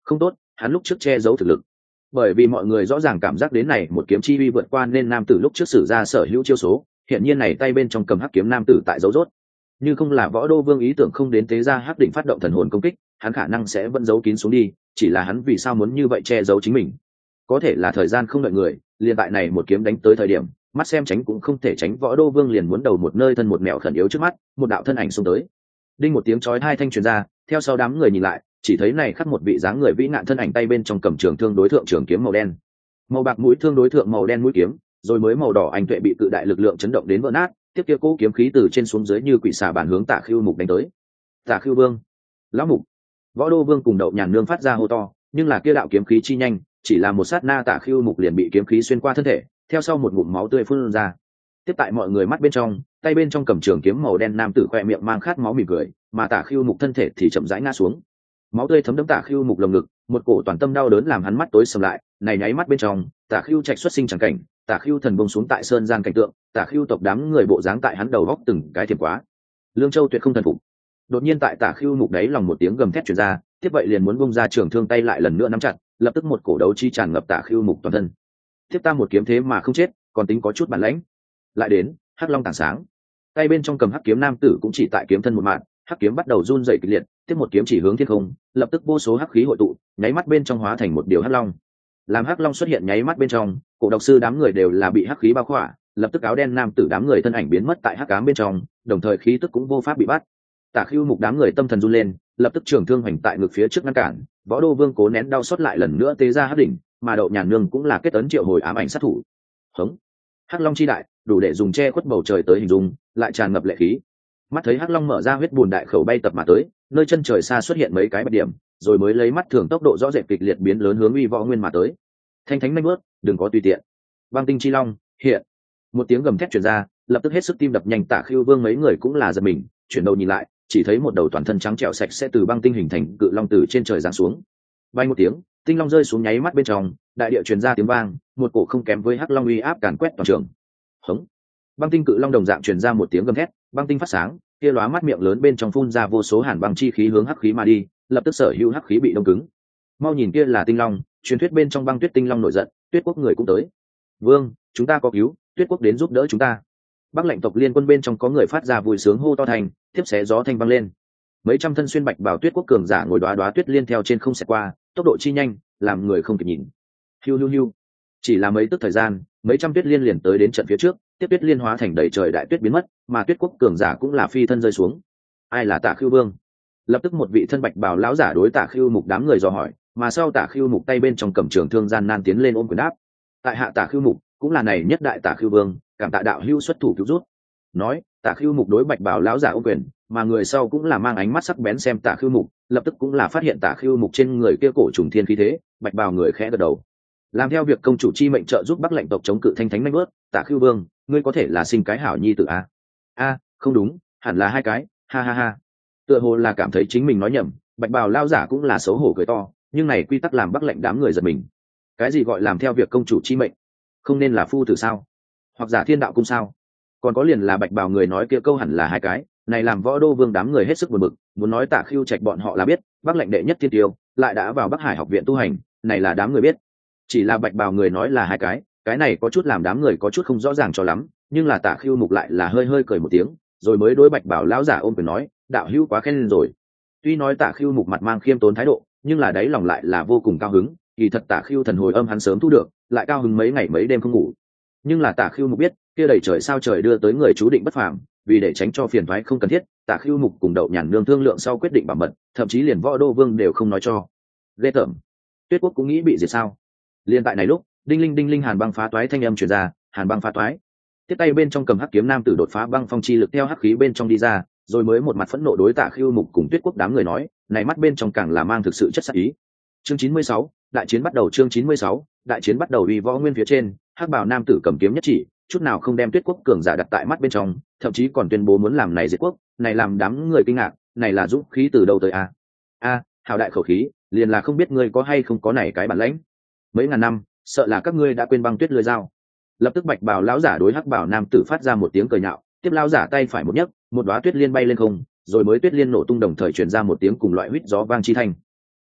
không tốt, hắn lúc trước che giấu thực lực, bởi vì mọi người rõ ràng cảm giác đến này một kiếm chi uy vượt qua nên nam tử lúc trước sử ra sở hữu chiêu số, hiện nhiên này tay bên trong cầm hắc kiếm nam tử tại dấu rốt, như không là Võ Đô Vương ý tưởng không đến tế ra hắc định phát động thần hồn công kích, hắn khả năng sẽ vẫn giấu kín xuống đi, chỉ là hắn vì sao muốn như vậy che giấu chính mình? Có thể là thời gian không đợi người, liền tại này một kiếm đánh tới thời điểm, mắt xem tránh cũng không thể tránh, Võ Đô Vương liền muốn đầu một nơi thân một mẹo khẩn yếu trước mắt, một đạo thân ảnh xông tới. Đinh một tiếng chói hai thanh truyền ra, theo sau đám người nhìn lại, chỉ thấy này khắc một vị dáng người vĩ nạn thân ảnh tay bên trong cầm trường thương đối thượng trường kiếm màu đen. Màu bạc mũi thương đối thượng màu đen mũi kiếm, rồi mới màu đỏ anh tuệ bị cự đại lực lượng chấn động đến vỡ nát, tiếp kia cố kiếm khí từ trên xuống dưới như quỷ xà bản hướng Tả Khưu Mục đánh tới. Tả Khưu Vương, lão mục. Võ Đô Vương cùng Đậu Nhàn Nương phát ra hô to, nhưng là kia đạo kiếm khí chi nhanh, chỉ là một sát na Tả Khưu Mục liền bị kiếm khí xuyên qua thân thể, theo sau một ngụm máu tươi phun ra. Tiếp tại mọi người mắt bên trong, tay bên trong cầm trường kiếm màu đen nam tử khoe miệng mang khát máu mỉm cười, mà Tả Khưu Mục thân thể thì chậm rãi ngã xuống. Máu tươi thấm đẫm Tả Khưu Mục lồng ngực, một cổ toàn tâm đau đớn làm hắn mắt tối sầm lại, này nháy mắt bên trong, Tả Khưu Trạch xuất sinh chẳng cảnh, Tả Khưu thần bông xuống tại sơn gian cảnh tượng, Tả Khưu tộc đám người bộ dáng tại hắn đầu góc từng cái thiểm quá. Lương Châu tuyệt không thần phục. Đột nhiên tại Tả Khưu Mục đấy lòng một tiếng gầm thét truyền ra, tiếp vậy liền muốn bung ra trường thương tay lại lần nữa nắm chặt, lập tức một cổ đấu chi tràn ngập Tả Khưu Mục toàn thân. Tiếp ta một kiếm thế mà không chết, còn tính có chút bản lãnh. Lại đến, Hắc Long tảng sáng. Tay bên trong cầm hắc kiếm nam tử cũng chỉ tại kiếm thân một mạng, hắc kiếm bắt đầu run rẩy kịch liệt, tiếp một kiếm chỉ hướng thiên không, lập tức vô số hắc khí hội tụ, nháy mắt bên trong hóa thành một điều hắc long. Làm hắc long xuất hiện nháy mắt bên trong, cổ độc sư đám người đều là bị hắc khí bao khỏa, lập tức áo đen nam tử đám người thân ảnh biến mất tại hắc ám bên trong, đồng thời khí tức cũng vô pháp bị bắt. Tả Khưu Mục đám người tâm thần run lên, lập tức trường thương hoành tại ngực phía trước ngăn cản. Võ Đô Vương cố nén đau xót lại lần nữa tế ra hắc đỉnh, mà Đậu Nhàn Nương cũng là kết ấn triệu hồi ám ảnh sát thủ. Hống! Hắc long chi đại, đủ để dùng che khuất bầu trời tới hình dung, lại tràn ngập lệ khí. Mắt thấy hắc long mở ra huyết bùn đại khẩu bay tập mà tới, nơi chân trời xa xuất hiện mấy cái bạch điểm, rồi mới lấy mắt thường tốc độ rõ rệt kịch liệt biến lớn hướng Uy Võ Nguyên mà tới. Thanh thánh nhanh bước, đừng có tùy tiện. Băng tinh chi long hiện. Một tiếng gầm thét truyền ra, lập tức hết sức tim đập nhanh. Tả Khưu Vương mấy người cũng là giật mình, chuyển đầu nhìn lại, chỉ thấy một đầu toàn thân trắng trẻo sạch sẽ từ băng tinh hình thành cự long từ trên trời giáng xuống. Bay một tiếng, tinh long rơi xuống nháy mắt bên trong, đại địa truyền ra tiếng vang, một cổ không kém với hắc long uy áp càn quét toàn trường. Hống! Băng tinh cự long đồng dạng truyền ra một tiếng gầm thét, băng tinh phát sáng, kia lóa mắt miệng lớn bên trong phun ra vô số hàn băng chi khí hướng hắc khí mà đi, lập tức sở hữu hắc khí bị đông cứng. Mau nhìn kia là tinh long, truyền thuyết bên trong băng tuyết tinh long nổi giận, Tuyết Quốc người cũng tới. Vương, chúng ta có cứu, Tuyết Quốc đến giúp đỡ chúng ta. Bắc Lệnh tộc liên quân bên trong có người phát ra vui sướng hô to thành, tiếp xé gió thanh vang lên. Mấy trăm thân xuyên bạch bào Tuyết Quốc cường giả ngồi đóa đóa tuyết liên theo trên không xẹt qua, tốc độ chi nhanh, làm người không kịp nhìn. Hiu hiu hiu. Chỉ là mấy tức thời gian, mấy trăm tuyết liên liền tới đến trận phía trước, tiếp tuyết liên hóa thành đầy trời đại tuyết biến mất, mà Tuyết Quốc cường giả cũng là phi thân rơi xuống. Ai là Tả Khưu Vương? Lập tức một vị thân bạch bào lão giả đối Tả Khưu Mục đám người dò hỏi, mà sau Tả Khưu Mục tay bên trong cầm trường thương gian nan tiến lên ôm quyền đáp. Tại hạ Tả Khưu Mục, cũng là này nhất đại Tả Khưu Vương, cảm tạ đạo hữu xuất thủ cứu rút. Nói, Tả Khưu Mục đối bạch bào lão giả ôm quyền, mà người sau cũng là mang ánh mắt sắc bén xem Tả Khưu Mục, lập tức cũng là phát hiện Tả Khưu Mục trên người kia cổ trùng thiên khí thế, bạch bào người khẽ gật đầu. Làm theo việc công chủ chi mệnh trợ giúp Bắc Lệnh tộc chống cự thanh thánh nhanh bước, Tả Khưu Vương, ngươi có thể là sinh cái hảo nhi tử a? A, không đúng, hẳn là hai cái, ha ha ha. Tựa hồ là cảm thấy chính mình nói nhầm, bạch bào lao giả cũng là xấu hổ cười to, nhưng này quy tắc làm Bắc Lệnh đám người giật mình. Cái gì gọi làm theo việc công chủ chi mệnh? Không nên là phu tử sao? Hoặc giả thiên đạo cung sao? Còn có liền là bạch bào người nói kia câu hẳn là hai cái, này làm Võ Đô Vương đám người hết sức buồn bực, muốn nói Tả Khưu Trạch bọn họ là biết, Bắc Lệnh đệ nhất thiên tiêu, lại đã vào Bắc Hải học viện tu hành, này là đám người biết. Chỉ là bạch bào người nói là hai cái này có chút làm đám người có chút không rõ ràng cho lắm, nhưng là Tả Khưu Mục lại là hơi hơi cười một tiếng, rồi mới đối bạch bào lão giả ôm quyền nói, đạo hữu quá khen rồi. Tuy nói Tả Khưu Mục mặt mang khiêm tốn thái độ, nhưng là đáy lòng lại là vô cùng cao hứng, kỳ thật Tả Khưu thần hồi âm hắn sớm thu được, lại cao hứng mấy ngày mấy đêm không ngủ. Nhưng là Tả Khưu Mục biết, kia đầy trời sao trời đưa tới người chú định bất phàm, vì để tránh cho phiền toái không cần thiết, Tả Khưu Mục cùng Đậu Nhàn Nương thương lượng sau quyết định bảo mật, thậm chí liền Võ Đô Vương đều không nói cho. Ghê tởm. Tuyết Quốc cũng nghĩ bị diệt sao? Liên tại này lúc, đinh linh hàn băng phá toái thanh âm truyền ra, hàn băng phá toái. Tiếp tay bên trong cầm hắc kiếm nam tử đột phá băng phong chi lực theo hắc khí bên trong đi ra, rồi mới một mặt phẫn nộ đối Tả Khưu Mục cùng Tuyết Quốc đám người nói, này mắt bên trong càng là mang thực sự chất sát ý. Chương 96, đại chiến bắt đầu. Chương 96, đại chiến bắt đầu. Uy Võ Nguyên phía trên, hắc bào nam tử cầm kiếm nhất chỉ, chút nào không đem Tuyết Quốc cường giả đặt tại mắt bên trong, thậm chí còn tuyên bố muốn làm này diệt quốc, này làm đám người kinh ngạc, này là dũng khí từ đâu tới a? A, hào đại khẩu khí, liền là không biết ngươi có hay không có này cái bản lãnh. Mấy ngàn năm, sợ là các ngươi đã quên băng tuyết lưỡi dao. Lập tức bạch bào lão giả đối hắc bào nam tử phát ra một tiếng cười nhạo, tiếp lão giả tay phải một nhấc, một đóa tuyết liên bay lên không, rồi mới tuyết liên nổ tung đồng thời truyền ra một tiếng cùng loại huýt gió vang chi thanh.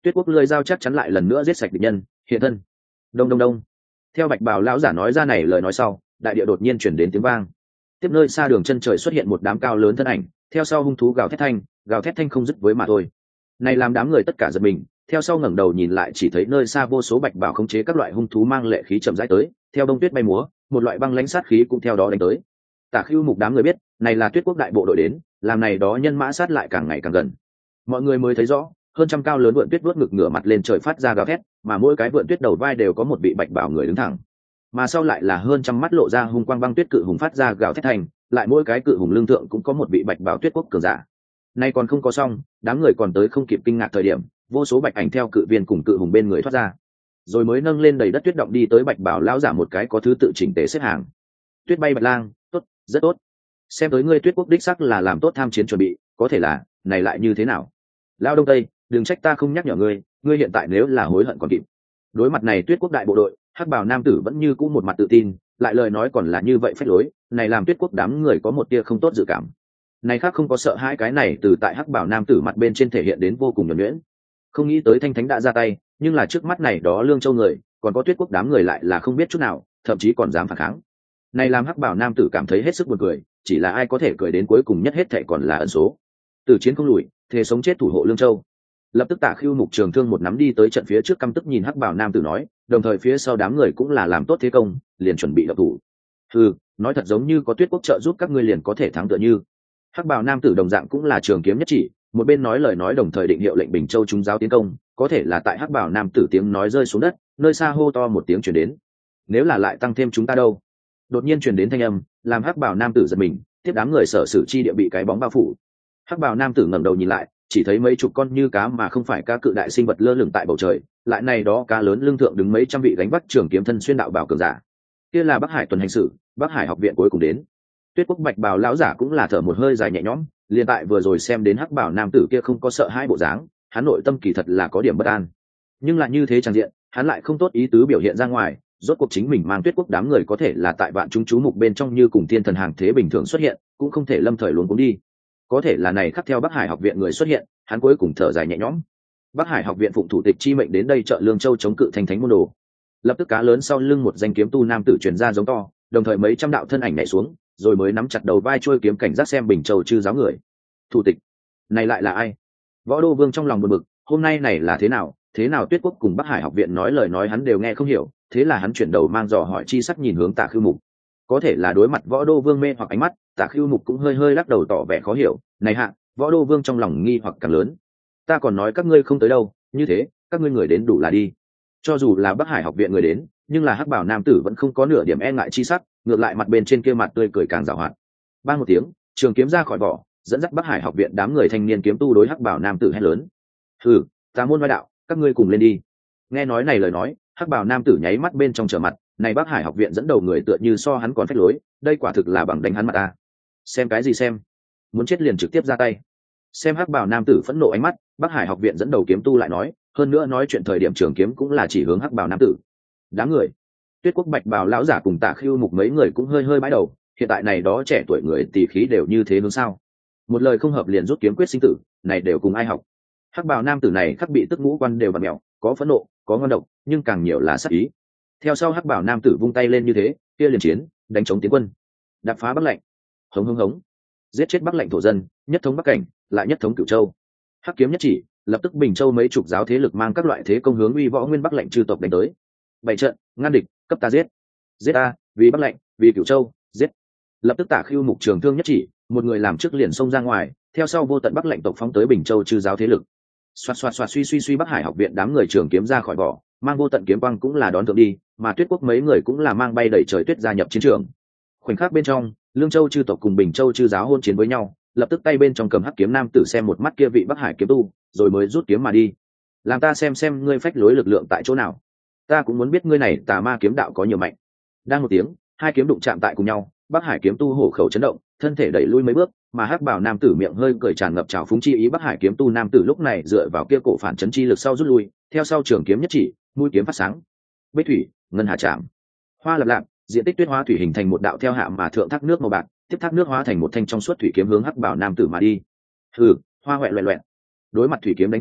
Tuyết Quốc lưỡi dao chắc chắn lại lần nữa giết sạch địch nhân, hiện thân. Đông đông đông. Theo Bạch Bào lão giả nói ra này lời nói sau, đại địa đột nhiên chuyển đến tiếng vang. Tiếp nơi xa đường chân trời xuất hiện một đám cao lớn thân ảnh, theo sau hung thú gào thét thanh không dứt với mà thôi. Này làm đám người tất cả giật mình, theo sau ngẩng đầu nhìn lại chỉ thấy nơi xa vô số Bạch Bào khống chế các loại hung thú mang lệ khí chậm rãi tới, theo đông tuyết bay múa, một loại băng lãnh sát khí cũng theo đó đánh tới. Tả Khưu Mục đám người biết, này là Tuyết Quốc đại bộ đội đến, làm này đó nhân mã sát lại càng ngày càng gần. Mọi người mới thấy rõ, hơn trăm cao lớn vượn tuyết vuốt ngực ngửa mặt lên trời phát ra gào thét, mà mỗi cái vượn tuyết đầu vai đều có một vị Bạch Bào người đứng thẳng. Mà sau lại là hơn trăm mắt lộ ra hung quang băng tuyết cự hùng phát ra gào thét thành, lại mỗi cái cự hùng lương thượng cũng có một vị Bạch Bào Tuyết Quốc cường giả. Nay còn không có xong, đám người còn tới không kịp kinh ngạc thời điểm, vô số bạch ảnh theo cự viên cùng cự hùng bên người thoát ra, rồi mới nâng lên đầy đất tuyết động đi tới Bạch Bảo lão giả một cái có thứ tự chỉnh tề xếp hàng. Tuyết bay Bạch Lang, tốt, rất tốt. Xem tới ngươi Tuyết Quốc đích sắc là làm tốt tham chiến chuẩn bị, có thể là, này lại như thế nào? Lão Đông Tây, đừng trách ta không nhắc nhở ngươi, ngươi hiện tại nếu là hối hận còn kịp. Đối mặt này Tuyết Quốc đại bộ đội, Hắc Bảo nam tử vẫn như cũ một mặt tự tin, lại lời nói còn là như vậy phách lối, này làm Tuyết Quốc đám người có một tia không tốt dự cảm. Này khác không có sợ hai cái này từ tại Hắc Bảo nam tử mặt bên trên thể hiện đến vô cùng nhuần nhuyễn. Không nghĩ tới Thanh Thánh đã ra tay, nhưng là trước mắt này đó Lương Châu người, còn có Tuyết Quốc đám người lại là không biết chút nào, thậm chí còn dám phản kháng. Này làm Hắc Bảo nam tử cảm thấy hết sức buồn cười, chỉ là ai có thể cười đến cuối cùng nhất hết thảy còn là ẩn số. Từ chiến không lùi, thề sống chết thủ hộ Lương Châu. Lập tức Tả Khưu Mục trường thương một nắm đi tới trận phía trước căm tức nhìn Hắc Bảo nam tử nói, đồng thời phía sau đám người cũng là làm tốt thế công, liền chuẩn bị động thủ. Nói thật giống như có Tuyết Quốc trợ giúp các ngươi liền có thể thắng tựa như. Hắc Bảo nam tử đồng dạng cũng là trường kiếm nhất chỉ, một bên nói lời nói đồng thời định hiệu lệnh Bình Châu chúng giáo tiến công, có thể là tại Hắc Bảo nam tử tiếng nói rơi xuống đất, nơi xa hô to một tiếng truyền đến. Nếu là lại tăng thêm chúng ta đâu? Đột nhiên truyền đến thanh âm, làm Hắc Bảo nam tử giật mình, tiếp đám người sở sử chi địa bị cái bóng bao phủ. Hắc Bảo nam tử ngẩng đầu nhìn lại, chỉ thấy mấy chục con như cá mà không phải cá cự đại sinh vật lơ lửng tại bầu trời, lại này đó cá lớn lưng thượng đứng mấy trăm vị gánh vác trường kiếm thân xuyên đạo bảo cường giả. Kia là Bắc Hải tuần hành sử, Bắc Hải học viện cuối cùng đến. Tuyết Quốc Bạch Bào lão giả cũng là thở một hơi dài nhẹ nhõm, liền tại vừa rồi xem đến Hắc Bảo nam tử kia không có sợ hai bộ dáng, hắn nội tâm kỳ thật là có điểm bất an. Nhưng lại như thế chẳng diện, hắn lại không tốt ý tứ biểu hiện ra ngoài, rốt cuộc chính mình mang Tuyết Quốc đám người có thể là tại vạn chúng chú mục bên trong như cùng thiên thần hàng thế bình thường xuất hiện, cũng không thể lâm thời luống cuống đi. Có thể là này khắc theo Bắc Hải học viện người xuất hiện, hắn cuối cùng thở dài nhẹ nhõm. Bắc Hải học viện phụng thủ tịch chi mệnh đến đây trợ Lương Châu chống cự Thanh Thánh môn đồ. Lập tức cá lớn sau lưng một danh kiếm tu nam tử truyền ra giống to, đồng thời mấy trăm đạo thân ảnh nhảy xuống, rồi mới nắm chặt đầu vai trôi kiếm cảnh giác xem Bình Châu chư giáo người. Thủ tịch, này lại là ai? Võ Đô Vương trong lòng buồn bực, hôm nay này là thế nào? Thế nào Tuyết Quốc cùng Bắc Hải học viện nói lời nói hắn đều nghe không hiểu, thế là hắn chuyển đầu mang dò hỏi chi sắc nhìn hướng Tả Khưu Mục. Có thể là đối mặt Võ Đô Vương mê hoặc ánh mắt, Tả Khưu Mục cũng hơi hơi lắc đầu tỏ vẻ khó hiểu. Này hạ, Võ Đô Vương trong lòng nghi hoặc càng lớn. Ta còn nói các ngươi không tới đâu, như thế, các ngươi người đến đủ là đi. Cho dù là Bắc Hải học viện người đến, nhưng là Hắc Bảo nam tử vẫn không có nửa điểm e ngại chi sắc, ngược lại mặt bên trên kia mặt tươi cười càng giàu hoạt. Bang một tiếng, trường kiếm ra khỏi vỏ, dẫn dắt Bắc Hải học viện đám người thanh niên kiếm tu đối Hắc Bảo nam tử hét lớn. Tà môn vai đạo, các ngươi cùng lên đi. Nghe nói này lời nói, Hắc Bảo nam tử nháy mắt bên trong trở mặt, này Bắc Hải học viện dẫn đầu người tựa như so hắn còn phách lối, đây quả thực là bằng đánh hắn mặt ta. Xem cái gì xem? Muốn chết liền trực tiếp ra tay. Xem Hắc Bảo nam tử phẫn nộ ánh mắt, Bắc Hải học viện dẫn đầu kiếm tu lại nói, hơn nữa nói chuyện thời điểm trường kiếm cũng là chỉ hướng Hắc Bảo nam tử. Đám người, Tuyết Quốc Bạch Bào lão giả cùng Tả Khưu Mục mấy người cũng hơi hơi bãi đầu, hiện tại này đó trẻ tuổi người tỷ khí đều như thế hướng sao? Một lời không hợp liền rút kiếm quyết sinh tử, này đều cùng ai học? Hắc Bào nam tử này khắc bị tức ngũ quan đều bật mèo, có phẫn nộ, có ngon độc, nhưng càng nhiều là sát ý. Theo sau Hắc Bảo nam tử vung tay lên như thế, kia liền chiến, đánh chống tiến quân, đạp phá Bắc Lệnh, hống hống hống, giết chết Bắc Lệnh thổ dân, nhất thống Bắc Cảnh, lại nhất thống Cửu Châu. Hắc kiếm nhất chỉ, lập tức Bình Châu mấy chục giáo thế lực mang các loại thế công hướng uy võ nguyên Bắc Lệnh chư tộc đánh tới. Bảy trận, ngăn địch, cấp ta giết. Giết ta, vì Bắc Lệnh, vì Cửu Châu, giết. Lập tức Tả Khưu Mục trường thương nhất chỉ, một người làm trước liền xông ra ngoài, theo sau vô tận Bắc Lệnh tộc phóng tới Bình Châu chư giáo thế lực. Xoạt xoạt xoạt suy Bắc Hải học viện đám người trường kiếm ra khỏi vỏ, mang vô tận kiếm quang cũng là đón thượng đi, mà Tuyết Quốc mấy người cũng là mang bay đẩy trời tuyết gia nhập chiến trường. Khoảnh khắc bên trong, Lương Châu chư tộc cùng Bình Châu chư giáo hôn chiến với nhau, lập tức tay bên trong cầm hắc kiếm nam tử xem một mắt kia vị Bắc Hải kiếm tu, rồi mới rút kiếm mà đi. Làm ta xem ngươi phách lối lực lượng tại chỗ nào. Ta cũng muốn biết ngươi này tà ma kiếm đạo có nhiều mạnh. Đang một tiếng, hai kiếm đụng chạm tại cùng nhau, Bắc Hải kiếm tu hổ khẩu chấn động, thân thể đẩy lui mấy bước, mà Hắc Bảo nam tử miệng hơi cười tràn ngập trào phúng chi ý. Bắc Hải kiếm tu nam tử lúc này dựa vào kia cổ phản chấn chi lực sau rút lui, theo sau trường kiếm nhất chỉ, mũi kiếm phát sáng. Bích thủy, ngân hà chạm. Hoa lập lạp, diện tích tuyết hóa thủy hình thành một đạo theo hạ mà thượng thác nước màu bạc, tiếp thác nước hóa thành một thanh trong suốt thủy kiếm hướng Hắc Bảo nam tử mà đi. Hoa hoẹ loẹt. Đối mặt thủy kiếm đánh tới,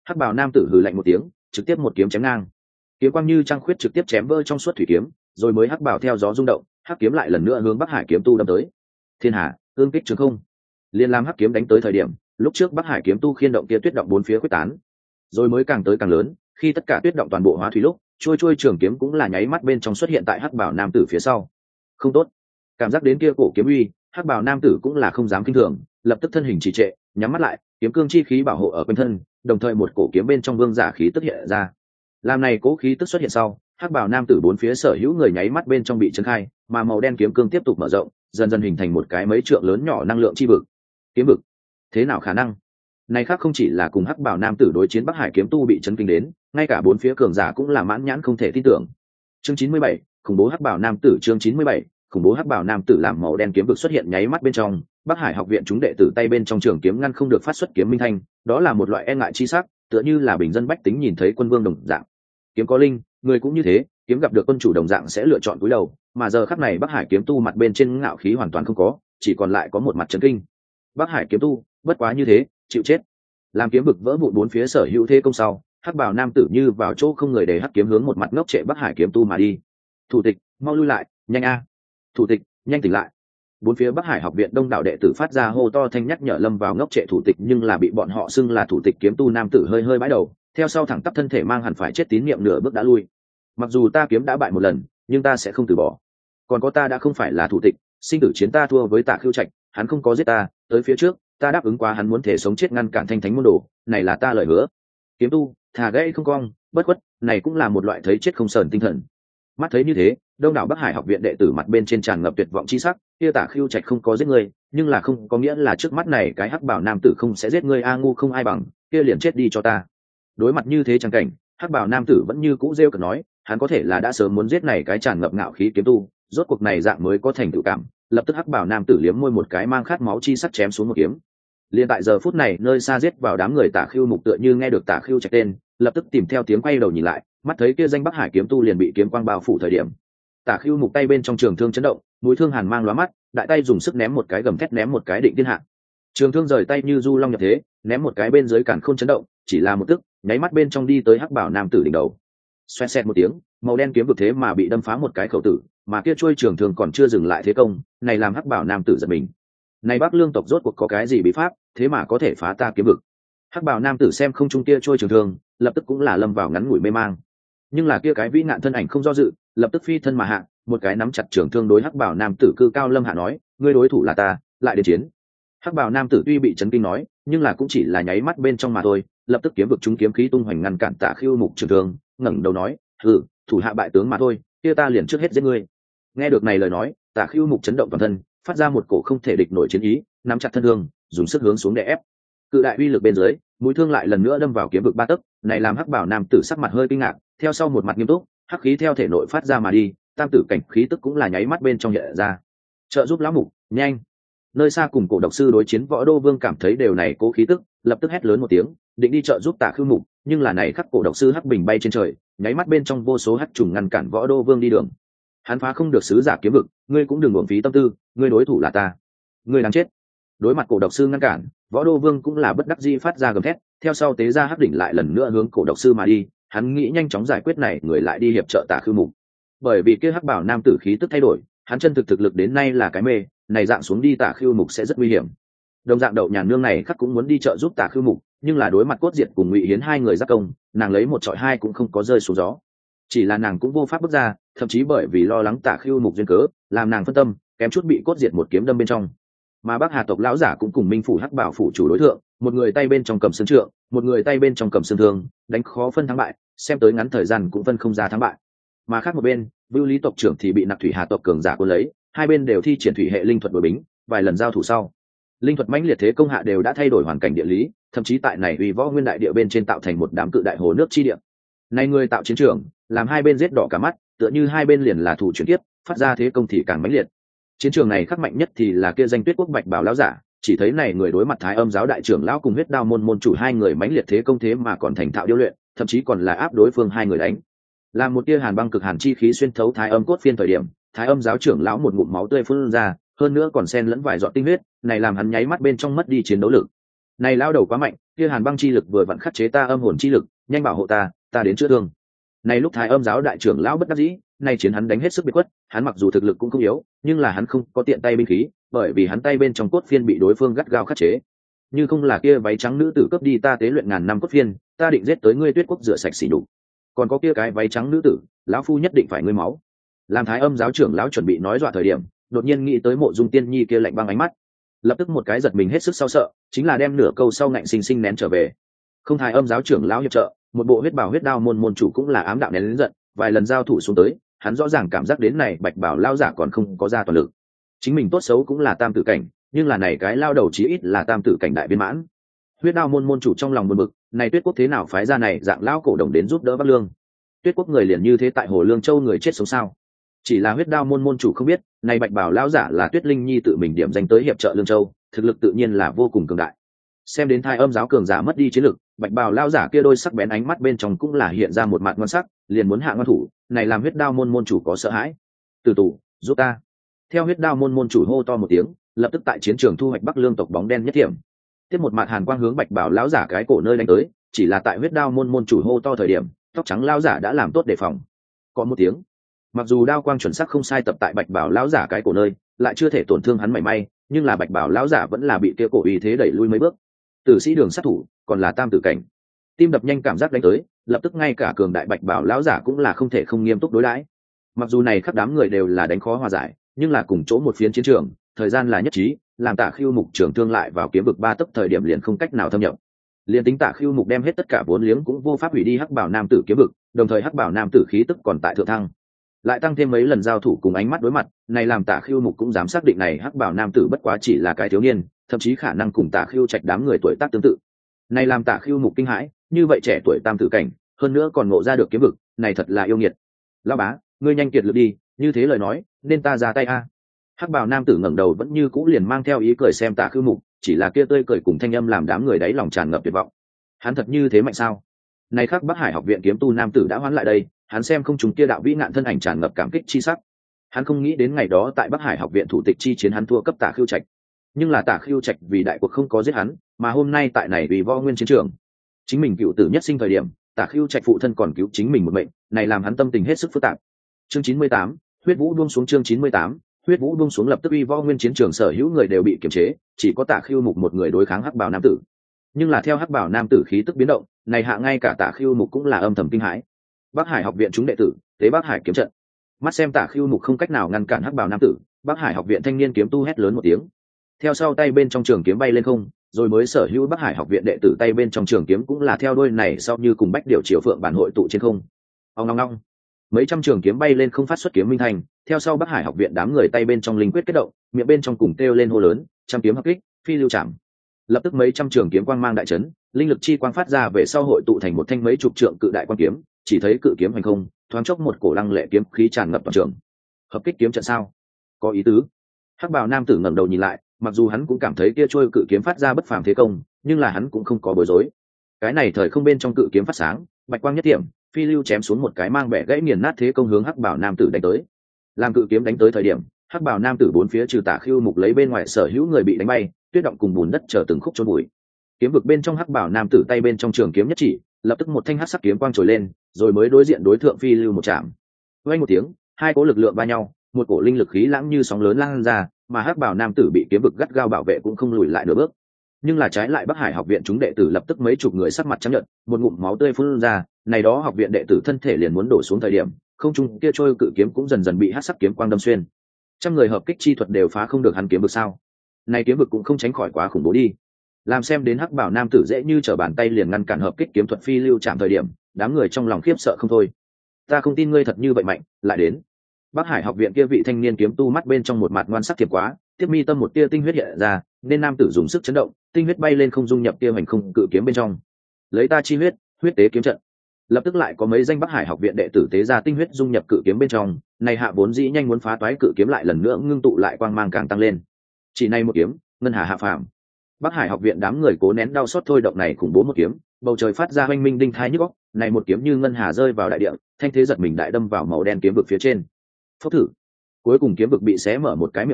Hắc bào nam tử hừ lạnh một tiếng, trực tiếp một kiếm chém ngang. Kiếm quang như trăng khuyết trực tiếp chém vỡ trong suốt thủy kiếm, rồi mới hắc bào theo gió rung động, hắc kiếm lại lần nữa hướng Bắc Hải kiếm tu đâm tới. Thiên hà, ương kích trường không. Liên lam hắc kiếm đánh tới thời điểm, lúc trước Bắc Hải kiếm tu khiên động kia tuyết động bốn phía quyết tán, rồi mới càng tới càng lớn, khi tất cả tuyết động toàn bộ hóa thủy lúc, trôi trường kiếm cũng là nháy mắt bên trong xuất hiện tại hắc bào nam tử phía sau. Không tốt. Cảm giác đến kia cổ kiếm uy, hắc bào nam tử cũng là không dám kinh thường, lập tức thân hình trì trệ, nhắm mắt lại, kiếm cương chi khí bảo hộ ở quanh thân, đồng thời một cổ kiếm bên trong vương giả khí tức hiện ra. Làm này cố khí tức xuất hiện sau, hắc bào nam tử bốn phía sở hữu người nháy mắt bên trong bị chấn khai, mà màu đen kiếm cương tiếp tục mở rộng, dần dần hình thành một cái mấy trượng lớn nhỏ năng lượng chi vực. Kiếm vực, thế nào khả năng? Này khác không chỉ là cùng hắc bào nam tử đối chiến Bắc Hải kiếm tu bị chấn kinh đến, ngay cả bốn phía cường giả cũng là mãn nhãn không thể tin tưởng. Chương 97, khủng bố hắc bào nam tử. Chương 97, khủng bố hắc bào nam tử. Làm màu đen kiếm vực xuất hiện nháy mắt bên trong, Bắc Hải học viện chúng đệ tử tay bên trong trường kiếm ngăn không được phát xuất kiếm minh thanh, đó là một loại e ngại chi sắc, tựa như là bình dân bách tính nhìn thấy quân vương đồng dạng. Kiếm có linh, người cũng như thế, kiếm gặp được quân chủ đồng dạng sẽ lựa chọn cúi đầu, mà giờ khắc này Bắc Hải kiếm tu mặt bên trên ngạo khí hoàn toàn không có, chỉ còn lại có một mặt chấn kinh. Bắc Hải kiếm tu, bất quá như thế, chịu chết. Làm kiếm vực vỡ vụn bốn phía sở hữu thế công sau, hắc bào nam tử như vào chỗ không người để hắc kiếm hướng một mặt ngốc trệ Bắc Hải kiếm tu mà đi. Thủ tịch, mau lui lại, nhanh a. Thủ tịch, nhanh tỉnh lại. Bốn phía Bắc Hải học viện đông đảo đệ tử phát ra hô to thanh nhắc nhở lâm vào ngốc trệ thủ tịch, nhưng là bị bọn họ xưng là thủ tịch kiếm tu nam tử hơi hơi bãi đầu, theo sau thẳng tắp thân thể mang hẳn phải chết tín niệm nửa bước đã lui. Mặc dù ta kiếm đã bại một lần, nhưng ta sẽ không từ bỏ. Còn có ta đã không phải là thủ tịch, sinh tử chiến ta thua với Tạ Khưu Trạch, hắn không có giết ta, tới phía trước, ta đáp ứng qua hắn muốn thể sống chết ngăn cản thanh thánh môn đồ, này là ta lời hứa. Kiếm tu, thà gãy không cong, bất khuất, này cũng là một loại thấy chết không sờn tinh thần. Mắt thấy như thế, đông đảo Bắc Hải học viện đệ tử mặt bên trên tràn ngập tuyệt vọng chi sắc, kia Tạ Khưu Trạch không có giết ngươi, nhưng là không có nghĩa là trước mắt này cái hắc bảo nam tử không sẽ giết ngươi, a ngu không ai bằng, kia liền chết đi cho ta. Đối mặt như thế chẳng cảnh, hắc bảo nam tử vẫn như cũ rêu cợt nói, hắn có thể là đã sớm muốn giết này cái tràn ngập ngạo khí kiếm tu, rốt cuộc này dạng mới có thành tựu cảm. Lập tức hắc bảo nam tử liếm môi một cái mang khát máu chi sắc chém xuống một kiếm. Liên tại giờ phút này, nơi xa giết vào đám người Tạ Khưu Mục tựa như nghe được Tạ Khưu Trạch tên, lập tức tìm theo tiếng quay đầu nhìn lại, mắt thấy kia danh Bắc Hải kiếm tu liền bị kiếm quang bao phủ thời điểm. Tạ Khưu Mục tay bên trong trường thương chấn động, mũi thương hàn mang lóa mắt, đại tay dùng sức ném một cái gầm thét ném một cái định thiên hạ. Trường thương rời tay như du long nhập thế, ném một cái bên dưới cản khôn chấn động, chỉ là một tức, nháy mắt bên trong đi tới hắc bảo nam tử đỉnh đầu. Xoẹt xẹt một tiếng, màu đen kiếm vực thế mà bị đâm phá một cái khẩu tử, mà kia chuôi trường thương còn chưa dừng lại thế công, này làm hắc bảo nam tử giật mình. Này Bắc Lương tộc rốt cuộc có cái gì bí pháp, thế mà có thể phá ta kiếm vực? Hắc bảo nam tử xem không trung kia chuôi trường thương, lập tức cũng là lâm vào ngắn ngủi mê mang. Nhưng là kia cái vĩ nạn thân ảnh không do dự, lập tức phi thân mà hạ, một cái nắm chặt trường thương đối hắc bảo nam tử cư cao lâm hạ nói, ngươi đối thủ là ta, lại đến chiến. Hắc bảo nam tử tuy bị chấn kinh nói, nhưng là cũng chỉ là nháy mắt bên trong mà thôi, lập tức kiếm vực chúng kiếm khí tung hoành ngăn cản Tạ Khưu Mục trường thương, ngẩng đầu nói, thủ hạ bại tướng mà thôi, kia ta liền trước hết giết ngươi. Nghe được này lời nói, Tạ Khưu Mục chấn động toàn thân, phát ra một cổ không thể địch nổi chiến ý, nắm chặt thân thương, dùng sức hướng xuống để ép. Cự đại uy lực bên dưới, mũi thương lại lần nữa đâm vào kiếm vực ba tấc, này làm hắc bảo nam tử sắc mặt hơi kinh ngạc, theo sau một mặt nghiêm túc, hắc khí theo thể nội phát ra mà đi, tam tử cảnh khí tức cũng là nháy mắt bên trong hiện ra. Trợ giúp lão mục, nhanh! Nơi xa cùng cổ độc sư đối chiến Võ Đô Vương cảm thấy đều này cố khí tức, lập tức hét lớn một tiếng, định đi trợ giúp Tạ Khưu Mục, nhưng là này khắc cổ độc sư hắc bình bay trên trời, nháy mắt bên trong vô số hắc trùng ngăn cản Võ Đô Vương đi đường. Hắn phá không được sứ giả kiếm vực, ngươi cũng đừng uổng phí tâm tư, ngươi đối thủ là ta, ngươi đáng chết. Đối mặt cổ độc sư ngăn cản, Võ Đô Vương cũng là bất đắc dĩ phát ra gầm thét, theo sau tế ra hắc đỉnh lại lần nữa hướng cổ độc sư mà đi, hắn nghĩ nhanh chóng giải quyết này người lại đi hiệp trợ Tạ Khưu Mục. Bởi vì kia hắc bảo nam tử khí tức thay đổi, hắn chân thực lực đến nay là cái mê, này dạng xuống đi Tạ Khưu Mục sẽ rất nguy hiểm. Đồng dạng Đậu Nhàn nương này khắc cũng muốn đi trợ giúp Tạ Khưu Mục, nhưng là đối mặt Cốt Diệt cùng Ngụy Hiến hai người giáp công, nàng lấy một trọi hai cũng không có rơi xuống gió. Chỉ là nàng cũng vô pháp bước ra, thậm chí bởi vì lo lắng Tạ Khưu Mục duyên cớ, làm nàng phân tâm, kém chút bị Cốt Diệt một kiếm đâm bên trong. Mà Bắc Hà tộc lão giả cũng cùng Minh phủ hắc bảo phủ chủ đối thượng, một người tay bên trong cầm xương trượng, một người tay bên trong cầm xương thương, đánh khó phân thắng bại, xem tới ngắn thời gian cũng phân không ra thắng bại. Mà khác một bên, Vưu Lý tộc trưởng thì bị Nặc Thủy Hà tộc cường giả cuốn lấy, hai bên đều thi triển thủy hệ linh thuật đối bính, vài lần giao thủ sau, linh thuật mãnh liệt thế công hạ đều đã thay đổi hoàn cảnh địa lý, thậm chí tại này uy võ nguyên đại địa bên trên tạo thành một đám cự đại hồ nước chi địa. Này người tạo chiến trường, làm hai bên giết đỏ cả mắt, tựa như hai bên liền là thủ chuyển tiếp, phát ra thế công thì càng mãnh liệt. Chiến trường này khắc mạnh nhất thì là kia danh Tuyết Quốc Bạch Bảo lão giả, chỉ thấy này người đối mặt Thái Âm giáo đại trưởng lão cùng Huyết Đao môn môn chủ hai người mãnh liệt thế công thế mà còn thành thạo điêu luyện, thậm chí còn là áp đối phương hai người đánh. Làm một tia hàn băng cực hàn chi khí xuyên thấu Thái Âm cốt phiên thời điểm, Thái Âm giáo trưởng lão một ngụm máu tươi phun ra, hơn nữa còn xen lẫn vài giọt tinh huyết, này làm hắn nháy mắt bên trong mất đi chiến đấu lực. Này lão đầu quá mạnh, kia hàn băng chi lực vừa vặn khắc chế ta âm hồn chi lực, nhanh bảo hộ ta đến chữa thương. Này lúc Thái Âm giáo đại trưởng lão bất đắc dĩ, nay chiến hắn đánh hết sức biệt quất, hắn mặc dù thực lực cũng không yếu, nhưng là hắn không có tiện tay binh khí, bởi vì hắn tay bên trong cốt phiên bị đối phương gắt gao khắc chế. Như không là kia váy trắng nữ tử cướp đi ta tế luyện ngàn năm cốt phiên, ta định giết tới ngươi Tuyết quốc rửa sạch xỉ nhục. Còn có kia cái váy trắng nữ tử, lão phu nhất định phải ngươi máu. Làm Thái Âm giáo trưởng lão chuẩn bị nói dọa thời điểm, đột nhiên nghĩ tới Mộ Dung Tiên Nhi kia lạnh băng ánh mắt, lập tức một cái giật mình hết sức sau sợ, chính là đem nửa câu sau ngạnh sinh sinh nén trở về. Không Thái Âm giáo trưởng lão hiệp trợ, một bộ huyết bào huyết đao môn môn chủ cũng là ám đạo nén lớn giận, vài lần giao thủ xuống tới, hắn rõ ràng cảm giác đến này bạch bảo lao giả còn không có ra toàn lực. Chính mình tốt xấu cũng là tam tử cảnh, nhưng là này cái lao đầu chí ít là tam tử cảnh đại viên mãn. Huyết đao môn môn chủ trong lòng buồn bực, này Tuyết quốc thế nào phái ra này dạng lão cổ đồng đến giúp đỡ Bắc Lương? Tuyết quốc người liền như thế tại Hồ Lương Châu người chết sống sao? Chỉ là huyết đao môn môn chủ không biết, này bạch bảo lão giả là Tuyết Linh Nhi tự mình điểm danh tới hiệp trợ Lương Châu, thực lực tự nhiên là vô cùng cường đại. Xem đến Thái Âm giáo cường giả mất đi chiến lực, bạch bào lao giả kia đôi sắc bén ánh mắt bên trong cũng là hiện ra một mặt ngon sắc, liền muốn hạ ngon thủ, này làm huyết đao môn môn chủ có sợ hãi. Từ tù giúp ta. Theo huyết đao môn môn chủ hô to một tiếng, lập tức tại chiến trường thu hoạch Bắc Lương tộc bóng đen nhất điểm. Tiếp một mặt hàn quang hướng bạch bào lão giả cái cổ nơi đánh tới, chỉ là tại huyết đao môn môn chủ hô to thời điểm, tóc trắng lão giả đã làm tốt đề phòng. Có một tiếng, mặc dù đao quang chuẩn xác không sai tập tại bạch bào lão giả cái cổ nơi, lại chưa thể tổn thương hắn mảy may, nhưng là bạch bào lão giả vẫn là bị kia cổ uy thế đẩy lui mấy bước. Tử sĩ đường sát thủ, còn là tam tử cảnh. Tim đập nhanh cảm giác đánh tới, lập tức ngay cả cường đại bạch bảo lão giả cũng là không thể không nghiêm túc đối đãi. Mặc dù này khắp đám người đều là đánh khó hòa giải, nhưng là cùng chỗ một phiến chiến trường, thời gian là nhất trí, làm Tả Khưu Mục trưởng thương lại vào kiếm vực ba tấc thời điểm liền không cách nào thâm nhập. Liên tính Tả Khưu Mục đem hết tất cả vốn liếng cũng vô pháp hủy đi hắc bảo nam tử kiếm vực, đồng thời hắc bảo nam tử khí tức còn tại thượng thăng. Lại tăng thêm mấy lần giao thủ cùng ánh mắt đối mặt, này làm Tả Khưu Mục cũng dám xác định này hắc bảo nam tử bất quá chỉ là cái thiếu niên, thậm chí khả năng cùng Tả Khưu Trạch đám người tuổi tác tương tự. Này làm Tả Khưu Mục kinh hãi, như vậy trẻ tuổi tam tử cảnh, hơn nữa còn ngộ ra được kiếm vực, này thật là yêu nghiệt. Lão bá, ngươi nhanh kiệt lực đi, như thế lời nói, nên ta ra tay a. Hắc bào nam tử ngẩng đầu vẫn như cũ liền mang theo ý cười xem Tả Khưu Mục, chỉ là kia tươi cười cùng thanh âm làm đám người đáy lòng tràn ngập tuyệt vọng. Hắn thật như thế mạnh sao? Này khắc Bắc Hải học viện kiếm tu nam tử đã hoán lại đây, hắn xem không trùng kia đạo vĩ ngạn thân ảnh tràn ngập cảm kích chi sắc. Hắn không nghĩ đến ngày đó tại Bắc Hải học viện thủ tịch chi chiến hắn thua cấp Tả Khưu Trạch, nhưng là Tả Khưu Trạch vì đại cuộc không có giết hắn, mà hôm nay tại này vì võ nguyên chiến trường, chính mình cựu tử nhất sinh thời điểm, Tả Khưu Trạch phụ thân còn cứu chính mình một mệnh, này làm hắn tâm tình hết sức phức tạp. Chương 98, huyết vũ buông xuống. Chương 98, huyết vũ buông xuống. Lập tức uy võ nguyên chiến trường sở hữu người đều bị kiềm chế, chỉ có Tả Khưu Mục một người đối kháng hắc bào nam tử. Nhưng là theo hắc bào nam tử khí tức biến động, này hạ ngay cả Tả Khưu Mục cũng là âm thầm kinh hãi. Bắc Hải học viện chúng đệ tử, tế Bắc Hải kiếm trận. Mắt xem Tả Khưu Mục không cách nào ngăn cản hắc bào nam tử, Bắc Hải học viện thanh niên kiếm tu hét lớn một tiếng. Theo sau tay bên trong trường kiếm bay lên không, rồi mới sở hữu Bắc Hải học viện đệ tử tay bên trong trường kiếm cũng là theo đuôi này sau như cùng bách điểu chiều phượng bản hội tụ trên không. Ong ong ong. Mấy trăm trường kiếm bay lên không phát xuất kiếm minh thành, theo sau Bắc Hải học viện đám người tay bên trong linh quyết kết động, miệng bên trong cùng kêu lên hô lớn, trăm kiếm hợp kích, phi lưu chạm. Lập tức mấy trăm trường kiếm quang mang đại chấn, linh lực chi quang phát ra về sau hội tụ thành một thanh mấy chục trượng cự đại quang kiếm, chỉ thấy cự kiếm hành không, thoáng chốc một cổ lăng lệ kiếm khí tràn ngập toàn trường. Hợp kích kiếm trận sao? Có ý tứ. Hắc bào nam tử ngẩng đầu nhìn lại, mặc dù hắn cũng cảm thấy kia trôi cự kiếm phát ra bất phàm thế công, nhưng là hắn cũng không có bối rối. Cái này thời không bên trong cự kiếm phát sáng, bạch quang nhất điểm, phi lưu chém xuống một cái mang bẻ gãy nghiền nát thế công hướng hắc bảo nam tử đánh tới. Làm cự kiếm đánh tới thời điểm, hắc bảo nam tử bốn phía trừ Tả Khưu Mục lấy bên ngoài sở hữu người bị đánh bay, tuyết động cùng bùn đất chờ từng khúc chôn bụi. Kiếm vực bên trong hắc bảo nam tử tay bên trong trường kiếm nhất chỉ, lập tức một thanh hắc sắc kiếm quang trồi lên, rồi mới đối diện đối thượng phi lưu một chạm. Vang một tiếng, hai cỗ lực lượng va nhau, một cổ linh lực khí lãng như sóng lớn lan ra, mà hắc bảo nam tử bị kiếm vực gắt gao bảo vệ cũng không lùi lại nửa bước. Nhưng là trái lại Bắc Hải học viện chúng đệ tử lập tức mấy chục người sắc mặt trắng nhợt, một ngụm máu tươi phun ra, này đó học viện đệ tử thân thể liền muốn đổ xuống thời điểm, không trung kia trôi cự kiếm cũng dần dần bị hắc sắc kiếm quang đâm xuyên. Trăm người hợp kích chi thuật đều phá không được hắn kiếm vực sao? Này kiếm vực cũng không tránh khỏi quá khủng bố đi. Làm xem đến hắc bảo nam tử dễ như trở bàn tay liền ngăn cản hợp kích kiếm thuật phi lưu chạm thời điểm, đám người trong lòng khiếp sợ không thôi. Ta không tin ngươi thật như vậy mạnh, lại đến. Bắc Hải học viện kia vị thanh niên kiếm tu mắt bên trong một mặt ngoan sắc thiệp quá, tiếp mi tâm một tia tinh huyết hiện ra, nên nam tử dùng sức chấn động, tinh huyết bay lên không dung nhập kia hành không cự kiếm bên trong. Lấy ta chi huyết, huyết tế kiếm trận. Lập tức lại có mấy danh Bắc Hải học viện đệ tử tế ra tinh huyết dung nhập cự kiếm bên trong, này hạ vốn dĩ nhanh muốn phá toái cự kiếm lại lần nữa ngưng tụ lại quang mang càng tăng lên. Chỉ này một kiếm, ngân hà hạ phàm. Bắc Hải học viện đám người cố nén đau xót thôi động này khủng bố một kiếm, bầu trời phát ra oanh minh đinh thai nhức óc, này một kiếm như ngân hà rơi vào đại địa, thanh thế giật mình đại đâm vào màu đen kiếm vực phía trên. Phốc thử. Cuối cùng kiếm vực bị xé mở một cái miệng lớn,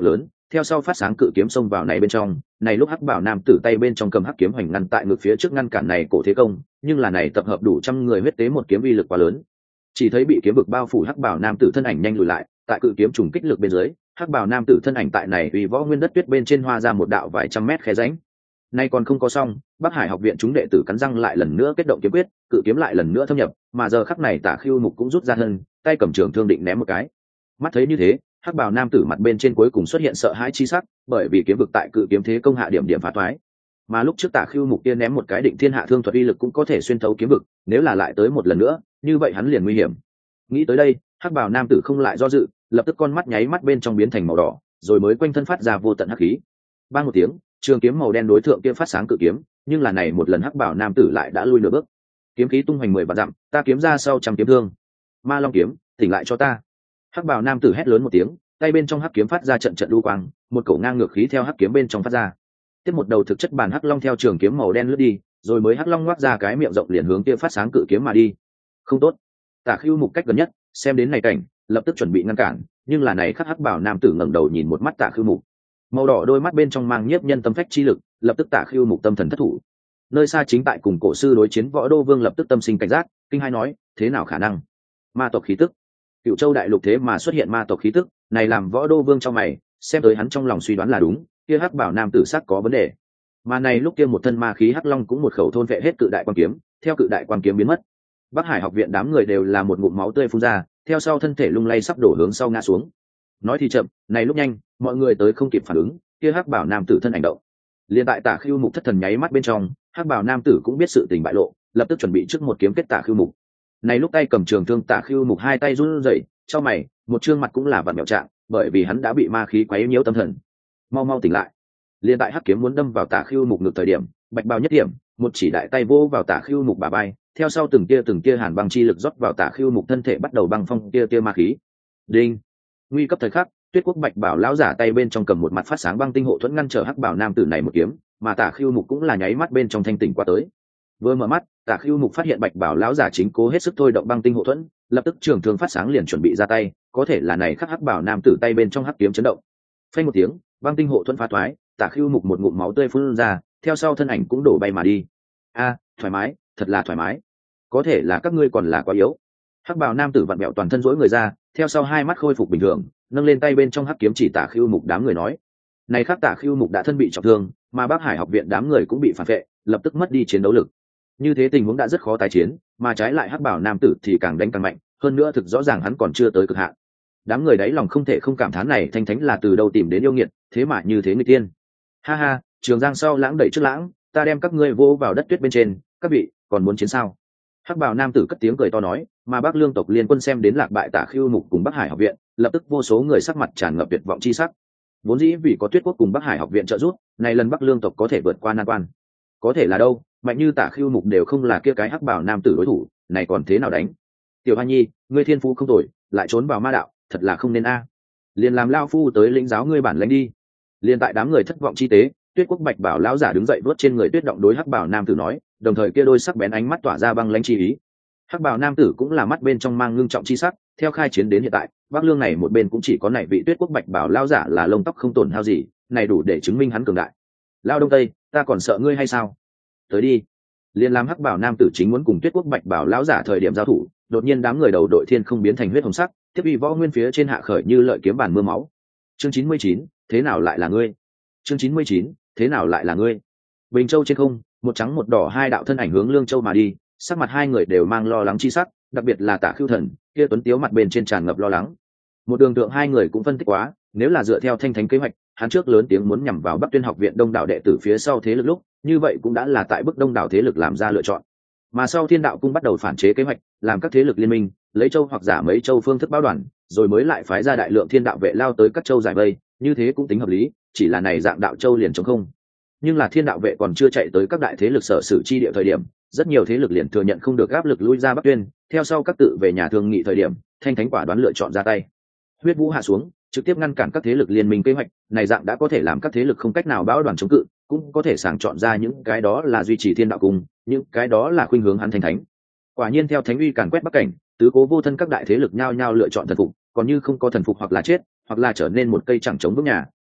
theo sau phát sáng cự kiếm xông vào này bên trong. Này lúc hắc bảo nam tử tay bên trong cầm hắc kiếm hoành ngăn tại ngực phía trước ngăn cản này cổ thế công, nhưng là này tập hợp đủ trăm người huyết tế một kiếm uy lực quá lớn, chỉ thấy bị kiếm vực bao phủ hắc bảo nam tử thân ảnh nhanh lùi lại, tại cự kiếm trùng kích lực bên dưới, hắc bảo nam tử thân ảnh tại này uy võ nguyên đất tuyết bên trên hoa ra một đạo vài trăm mét khe rãnh. Nay còn không có xong, Bắc Hải học viện chúng đệ tử cắn răng lại lần nữa kết động kiếm quyết, cự kiếm lại lần nữa thâm nhập, mà giờ khắc này Tả Khưu Mục cũng rút ra thân, tay cầm trường thương định ném một cái. Mắt thấy như thế, hắc bào nam tử mặt bên trên cuối cùng xuất hiện sợ hãi chi sắc, bởi vì kiếm vực tại cự kiếm thế công hạ điểm phá toái. Mà lúc trước Tả Khưu Mục kia ném một cái định thiên hạ thương thuật uy lực cũng có thể xuyên thấu kiếm vực, nếu là lại tới một lần nữa, như vậy hắn liền nguy hiểm. Nghĩ tới đây, hắc bào nam tử không lại do dự, lập tức con mắt nháy mắt bên trong biến thành màu đỏ, rồi mới quanh thân phát ra vô tận hắc khí. Bang một tiếng, trường kiếm màu đen đối thượng kia phát sáng cự kiếm, nhưng là này một lần hắc bảo nam tử lại đã lui nửa bước. Kiếm khí tung hoành 10 vạn dặm, ta kiếm ra sau trăm kiếm thương. Ma Long kiếm, tỉnh lại cho ta. Hắc bảo nam tử hét lớn một tiếng, tay bên trong hắc kiếm phát ra trận trận lưu quang, một cổ ngang ngược khí theo hắc kiếm bên trong phát ra. Tiếp một đầu thực chất bản hắc long theo trường kiếm màu đen lướt đi, rồi mới hắc long ngoác ra cái miệng rộng liền hướng kia phát sáng cự kiếm mà đi. Không tốt. Tả Khưu Mục cách gần nhất, xem đến này cảnh, lập tức chuẩn bị ngăn cản, nhưng là này khắc hắc bảo nam tử ngẩng đầu nhìn một mắt Tả Khưu Mục. Màu đỏ đôi mắt bên trong mang nhiếp nhân tâm phách chi lực, lập tức Tả Khưu Mục tâm thần thất thủ. Nơi xa chính tại cùng cổ sư đối chiến Võ Đô Vương lập tức tâm sinh cảnh giác, kinh hai nói, thế nào khả năng? Ma tộc khí tức. Cựu Châu đại lục thế mà xuất hiện ma tộc khí tức, này làm Võ Đô Vương trong mày, xem tới hắn trong lòng suy đoán là đúng, kia hắc bảo nam tử sắc có vấn đề. Mà này lúc kia một thân ma khí hắc long cũng một khẩu thôn vệ hết cự đại quan kiếm, theo cự đại quan kiếm biến mất. Bắc Hải học viện đám người đều là một ngụm máu tươi phun ra, theo sau thân thể lung lay sắp đổ hướng sau ngã xuống. Nói thì chậm, này lúc nhanh, mọi người tới không kịp phản ứng, kia hắc bảo nam tử thân ảnh động. Liên tại Tả Khưu Mục thất thần nháy mắt bên trong, hắc bảo nam tử cũng biết sự tình bại lộ, lập tức chuẩn bị trước một kiếm kết Tả Khưu Mục. Này lúc tay cầm trường thương Tả Khưu Mục hai tay run rẩy, trong mày, một trương mặt cũng là vặn vẹo trạng, bởi vì hắn đã bị ma khí quấy nhiễu tâm thần. Mau mau tỉnh lại. Liên tại hắc kiếm muốn đâm vào Tả Khưu Mục ngực thời điểm, bạch bào nhất điểm, một chỉ đại tay vô vào Tả Khưu Mục bả vai, theo sau từng tia hàn băng chi lực rót vào Tả Khưu Mục thân thể bắt đầu băng phong tia ma khí. Đinh. Nguy cấp thời khắc, Tuyết Quốc Bạch Bảo lão giả tay bên trong cầm một mặt phát sáng băng tinh hộ thuẫn ngăn trở hắc bảo nam tử này một kiếm, mà Tả Khưu Mục cũng là nháy mắt bên trong thanh tỉnh qua tới. Vừa mở mắt, Tả Khưu Mục phát hiện Bạch Bảo lão giả chính cố hết sức thôi động băng tinh hộ thuẫn, lập tức trường thương phát sáng liền chuẩn bị ra tay, có thể là này khắc hắc bảo nam tử tay bên trong hắc kiếm chấn động. Phanh một tiếng, băng tinh hộ thuẫn phá toái, Tả Khưu Mục một ngụm máu tươi phun ra, theo sau thân ảnh cũng đổ bay mà đi. A, thoải mái, thật là thoải mái. Có thể là các ngươi còn là quá yếu. Hắc bảo nam tử vặn vẹo toàn thân rỗi người ra, theo sau hai mắt khôi phục bình thường, nâng lên tay bên trong hắc kiếm chỉ Tả Khưu Mục đám người nói. Này khắc Tả Khưu Mục đã thân bị trọng thương, mà Bắc Hải học viện đám người cũng bị phản vệ, lập tức mất đi chiến đấu lực. Như thế tình huống đã rất khó tái chiến, mà trái lại hắc bảo nam tử thì càng đánh càng mạnh, hơn nữa thực rõ ràng hắn còn chưa tới cực hạn. Đám người đáy lòng không thể không cảm thán này thanh thánh là từ đâu tìm đến yêu nghiệt, thế mà như thế người tiên. Ha ha, Trường Giang sau lãng đẩy trước lãng, ta đem các ngươi vô vào đất tuyết bên trên, các vị còn muốn chiến sao? Hắc bào nam tử cất tiếng cười to nói, mà Bắc Lương tộc liên quân xem đến lạc bại Tả Khưu Mục cùng Bắc Hải học viện, lập tức vô số người sắc mặt tràn ngập tuyệt vọng chi sắc. Vốn dĩ vì có Tuyết Quốc cùng Bắc Hải học viện trợ giúp, này lần Bắc Lương tộc có thể vượt qua nan quan. Có thể là đâu, mạnh như Tả Khưu Mục đều không là kia cái hắc bào nam tử đối thủ, này còn thế nào đánh? Tiểu Hoa Nhi, ngươi thiên phú không tồi, lại trốn vào ma đạo, thật là không nên a. Liền làm lao phu tới lĩnh giáo ngươi bản lãnh đi. Liên tại đám người thất vọng chi tế, Tuyết Quốc Bạch Bảo lão giả đứng dậy vớt trên người tuyết động đối hắc bảo nam tử nói, đồng thời kia đôi sắc bén ánh mắt tỏa ra băng lãnh chi ý. Hắc bảo nam tử cũng là mắt bên trong mang ngưng trọng chi sắc, theo khai chiến đến hiện tại, Bắc Lương này một bên cũng chỉ có này vị Tuyết Quốc Bạch Bảo lão giả là lông tóc không tổn hao gì, này đủ để chứng minh hắn cường đại. Lao Đông Tây, ta còn sợ ngươi hay sao? Tới đi. Liên làm hắc bảo nam tử chính muốn cùng Tuyết Quốc Bạch Bảo lão giả thời điểm giao thủ, đột nhiên đám người đầu đội thiên không biến thành huyết hồng sắc, tiếp uy võ nguyên phía trên hạ khởi như lợi kiếm bản mưa máu. Chương 99, thế nào lại là ngươi? Chương 99, thế nào lại là ngươi? Bình Châu trên không, một trắng một đỏ hai đạo thân ảnh hướng Lương Châu mà đi, sắc mặt hai người đều mang lo lắng chi sắc, đặc biệt là Tả Khưu Thần, kia tuấn tiếu mặt bên trên tràn ngập lo lắng. Một đường tượng hai người cũng phân tích quá, nếu là dựa theo thanh thánh kế hoạch, hắn trước lớn tiếng muốn nhằm vào Bắc Tuyên học viện đông đảo đệ tử phía sau thế lực lúc, như vậy cũng đã là tại bức đông đảo thế lực làm ra lựa chọn. Mà sau Thiên Đạo cung bắt đầu phản chế kế hoạch, làm các thế lực liên minh, lấy châu hoặc giả mấy châu phương thức báo đoàn, rồi mới lại phái ra đại lượng thiên đạo vệ lao tới các châu giải vây, như thế cũng tính hợp lý, chỉ là này dạng đạo châu liền trống không. Nhưng là thiên đạo vệ còn chưa chạy tới các đại thế lực sở sử chi địa thời điểm, rất nhiều thế lực liền thừa nhận không được áp lực lui ra Bắc Tuyên, theo sau các tự về nhà thương nghị thời điểm, thanh thánh quả đoán lựa chọn ra tay. Huyết vũ hạ xuống, trực tiếp ngăn cản các thế lực liên minh kế hoạch, này dạng đã có thể làm các thế lực không cách nào báo đoàn chống cự, cũng có thể sàng chọn ra những cái đó là duy trì thiên đạo cung, những cái đó là khuynh hướng hắn thanh thánh. Quả nhiên theo thánh uy càn quét Bắc cảnh, tứ cố vô thân các đại thế lực nhao nhao lựa chọn thần phục, còn như không có thần phục hoặc là chết, hoặc là trở nên một cây chẳng chống vững nhà,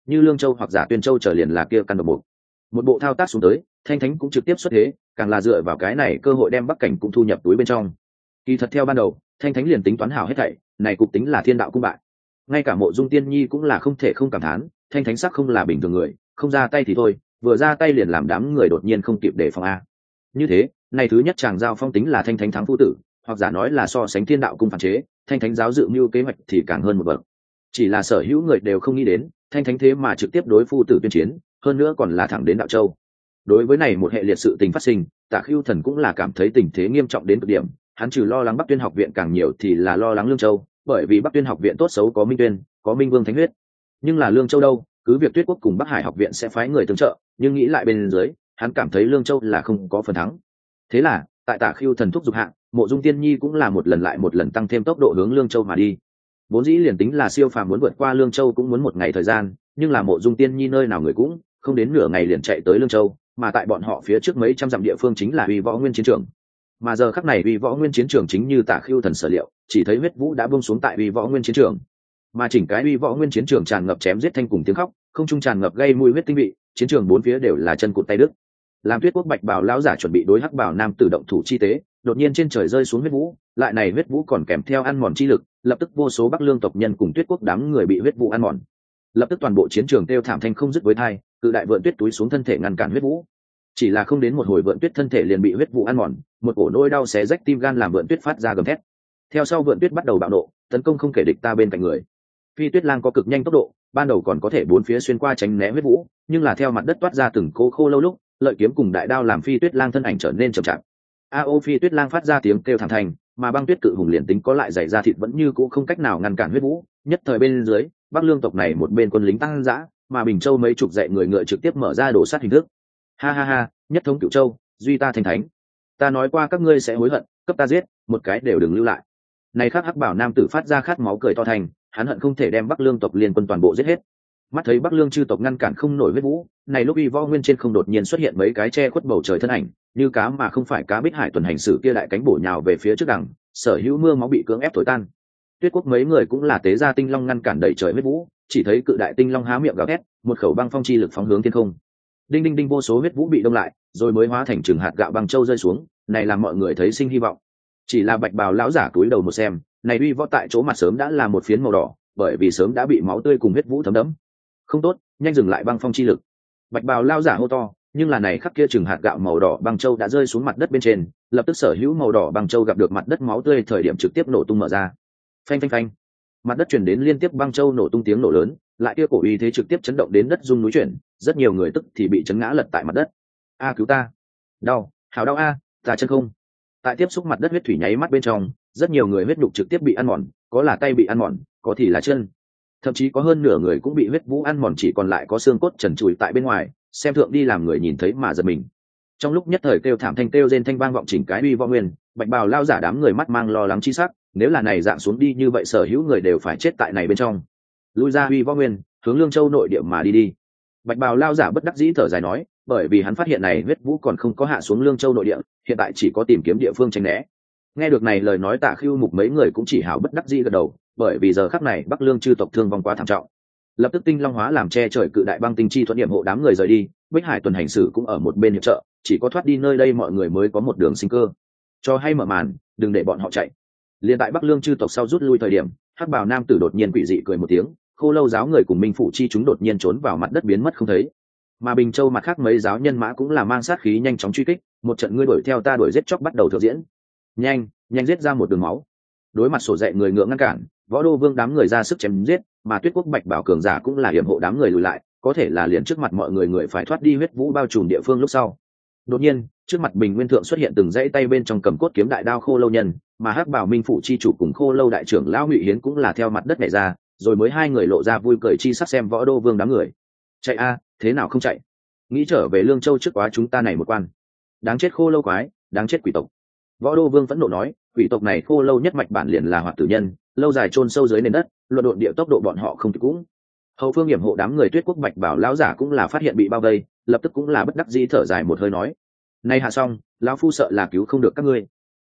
như Lương Châu hoặc Giả Tuyên Châu trở liền là kia căn độc mục. Một bộ thao tác xuống tới, Thanh Thánh cũng trực tiếp xuất thế, càng là dựa vào cái này cơ hội đem Bắc Cảnh cũng thu nhập túi bên trong. Kỳ thật theo ban đầu, Thanh Thánh liền tính toán hảo hết thảy, này cục tính là thiên đạo cung bại. Ngay cả Mộ Dung Tiên Nhi cũng là không thể không cảm thán, Thanh Thánh sắc không là bình thường người, không ra tay thì thôi, vừa ra tay liền làm đám người đột nhiên không kịp đề phòng a. Như thế, này thứ nhất chàng giao phong tính là Thanh Thánh thắng phu tử, hoặc giả nói là so sánh thiên đạo cung phản chế, Thanh Thánh giáo dự mưu kế hoạch thì càng hơn một bậc. Chỉ là sở hữu người đều không nghĩ đến, Thanh Thánh thế mà trực tiếp đối phu tử tuyên chiến, hơn nữa còn là thẳng đến Đạo Châu. Đối với này một hệ liệt sự tình phát sinh, Tạ Khưu Thần cũng là cảm thấy tình thế nghiêm trọng đến cực điểm, hắn trừ lo lắng Bắc Tuyên học viện càng nhiều thì là lo lắng Lương Châu, bởi vì Bắc Tuyên học viện tốt xấu có Minh Tuyên, có Minh Vương Thánh huyết. Nhưng là Lương Châu đâu, cứ việc Tuyết Quốc cùng Bắc Hải học viện sẽ phái người tương trợ, nhưng nghĩ lại bên dưới, hắn cảm thấy Lương Châu là không có phần thắng. Thế là, tại Tạ Khưu Thần thúc giục hạ, Mộ Dung Tiên Nhi cũng là một lần lại một lần tăng thêm tốc độ hướng Lương Châu mà đi. Vốn dĩ liền tính là siêu phàm muốn vượt qua Lương Châu cũng muốn một ngày thời gian, nhưng là Mộ Dung Tiên Nhi nơi nào người cũng không đến nửa ngày liền chạy tới Lương Châu, mà tại bọn họ phía trước mấy trăm dặm địa phương chính là Uy Võ Nguyên chiến trường. Mà giờ khắc này Uy Võ Nguyên chiến trường chính như Tạ Khưu Thần sở liệu, chỉ thấy huyết vũ đã buông xuống tại Uy Võ Nguyên chiến trường. Mà chỉnh cái Uy Võ Nguyên chiến trường tràn ngập chém giết thanh cùng tiếng khóc, không trung tràn ngập gây mùi huyết tinh vị, chiến trường bốn phía đều là chân cụt tay đứt. Làm Tuyết Quốc Bạch Bào lão giả chuẩn bị đối Hắc Bào nam tử động thủ chi tế, đột nhiên trên trời rơi xuống huyết vũ, lại này huyết vũ còn kèm theo ăn mòn chi lực, lập tức vô số Bắc Lương tộc nhân cùng Tuyết Quốc đám người bị huyết vũ ăn mòn. Lập tức toàn bộ chiến trường kêu thảm thanh không dứt với tai, cự đại vượn tuyết túi xuống thân thể ngăn cản huyết vũ. Chỉ là không đến một hồi vượn tuyết thân thể liền bị huyết vụ ăn mòn, một cổ nỗi đau xé rách tim gan làm vượn tuyết phát ra gầm thét. Theo sau vượn tuyết bắt đầu bạo nộ, tấn công không kể địch ta bên cạnh người. Phi Tuyết Lang có cực nhanh tốc độ, ban đầu còn có thể bốn phía xuyên qua tránh né huyết vũ, nhưng là theo mặt đất toát ra từng cô khô lâu lúc, lợi kiếm cùng đại đao làm Phi Tuyết Lang thân ảnh trở nên chậm chạp. Phi Tuyết Lang phát ra tiếng kêu thảm thành, mà băng tuyết cự hùng liền tính có lại dày ra thịt vẫn như cũ không cách nào ngăn cản huyết vũ. Nhất thời bên dưới, Bắc Lương tộc này một bên quân lính tăng dã, mà Bình Châu mấy chục dạy người ngựa trực tiếp mở ra đổ sát hình thức. Ha ha ha, nhất thống Cửu Châu, duy ta thành thánh. Ta nói qua các ngươi sẽ hối hận, cấp ta giết, một cái đều đừng lưu lại. Này khắc Hắc Bảo nam tử phát ra khát máu cười to thành, hắn hận không thể đem Bắc Lương tộc liên quân toàn bộ giết hết. Mắt thấy Bắc Lương chư tộc ngăn cản không nổi huyết vũ, này lúc Uy Võ Nguyên trên không đột nhiên xuất hiện mấy cái che khuất bầu trời thân ảnh, như cá mà không phải cá Bích Hải tuần hành sử kia đại cánh bổ nhào về phía trước đằng, sở hữu mưa máu bị cưỡng ép thổi tan. Tuyết Quốc mấy người cũng là tế ra tinh long ngăn cản đẩy trời huyết vũ, chỉ thấy cự đại tinh long há miệng gào thét, một khẩu băng phong chi lực phóng hướng thiên không. Đinh đinh đinh vô số huyết vũ bị đông lại, rồi mới hóa thành trường hạt gạo băng châu rơi xuống, này làm mọi người thấy sinh hy vọng. Chỉ là Bạch Bào lão giả cúi đầu một xem, này Uy Võ tại chỗ mặt sớm đã là một phiến màu đỏ, bởi vì sớm đã bị máu tươi cùng huyết vũ thấm đẫm. Không tốt, nhanh dừng lại băng phong chi lực. Bạch Bào lão giả hô to, nhưng là này khắc kia trường hạt gạo màu đỏ băng châu đã rơi xuống mặt đất bên trên, lập tức sở hữu màu đỏ băng châu gặp được mặt đất máu tươi thời điểm trực tiếp nổ tung mở ra. Phanh phanh phanh. Mặt đất truyền đến liên tiếp băng châu nổ tung tiếng nổ lớn, lại kia cổ uy thế trực tiếp chấn động đến đất rung núi chuyển, rất nhiều người tức thì bị chấn ngã lật tại mặt đất. A cứu ta, đau, hào đau a, ta chân không. Tại tiếp xúc mặt đất huyết thủy nháy mắt bên trong, rất nhiều người huyết đục trực tiếp bị ăn mòn, có là tay bị ăn mòn, có thì là chân, thậm chí có hơn nửa người cũng bị huyết vũ ăn mòn, chỉ còn lại có xương cốt trần trụi tại bên ngoài, xem thượng đi làm người nhìn thấy mà giật mình. Trong lúc nhất thời kêu thảm thanh kêu rên thanh vang vọng chỉnh cái Uy Võ Nguyên, Bạch Bào lao giả đám người mắt mang lo lắng chi sắc, nếu là này dạng xuống đi như vậy sở hữu người đều phải chết tại này bên trong. Lui ra Uy Võ Nguyên, hướng Lương Châu nội địa mà đi đi. Bạch Bào lao giả bất đắc dĩ thở dài nói, bởi vì hắn phát hiện này huyết vũ còn không có hạ xuống Lương Châu nội địa, hiện tại chỉ có tìm kiếm địa phương tránh né. Nghe được này lời nói Tạ Khưu Mục mấy người cũng chỉ hảo bất đắc dĩ gật đầu, bởi vì giờ khắc này Bắc Lương chư tộc thương vong quá thảm trọng. Lập tức tinh long hóa làm che trời cự đại băng tinh chi thuận điểm hộ đám người rời đi, Bích Hải tuần hành sử cũng ở một bên hiệp trợ, chỉ có thoát đi nơi đây mọi người mới có một đường sinh cơ. Cho hay mở màn, đừng để bọn họ chạy. Liên tại Bắc Lương chư tộc sau rút lui thời điểm, Hắc Bào nam tử đột nhiên quỷ dị cười một tiếng, Khô Lâu giáo người cùng Minh phủ chi chúng đột nhiên trốn vào mặt đất biến mất không thấy. Mà Bình Châu mặt khác mấy giáo nhân mã cũng là mang sát khí nhanh chóng truy kích, một trận ngươi đuổi theo ta đuổi giết chóc bắt đầu thực diễn. Nhanh, nhanh giết ra một đường máu. Đối mặt sổ dậy người ngựa ngăn cản, Võ Đô Vương đám người ra sức chém giết, mà Tuyết Quốc Bạch Bảo cường giả cũng là hiểm hộ đám người lùi lại, có thể là liền trước mặt mọi người người phải thoát đi huyết vũ bao trùm địa phương lúc sau. Đột nhiên, trước mặt Bình Nguyên thượng xuất hiện từng dãy tay bên trong cầm cốt kiếm đại đao Khô Lâu nhân, mà Hắc Bảo Minh phủ chi chủ cùng Khô Lâu đại trưởng lão Ngụy Hiến cũng là theo mặt đất nhảy ra, rồi mới hai người lộ ra vui cười chi sắc xem Võ Đô Vương đám người. Chạy a, thế nào không chạy? Nghĩ trở về Lương Châu trước quá chúng ta này một quan. Đáng chết Khô Lâu quái, đáng chết quỷ tộc. Võ Đô Vương phẫn nộ nói, quỷ tộc này Khô Lâu nhất mạch bản liền là hoạt tử nhân, lâu dài chôn sâu dưới nền đất, luận độn địa tốc độ bọn họ không kịp cũng. Hậu phương hiểm hộ đám người Tuyết Quốc Bạch Bảo lão giả cũng là phát hiện bị bao vây, lập tức cũng là bất đắc dĩ thở dài một hơi nói, nay hạ xong, lão phu sợ là cứu không được các ngươi.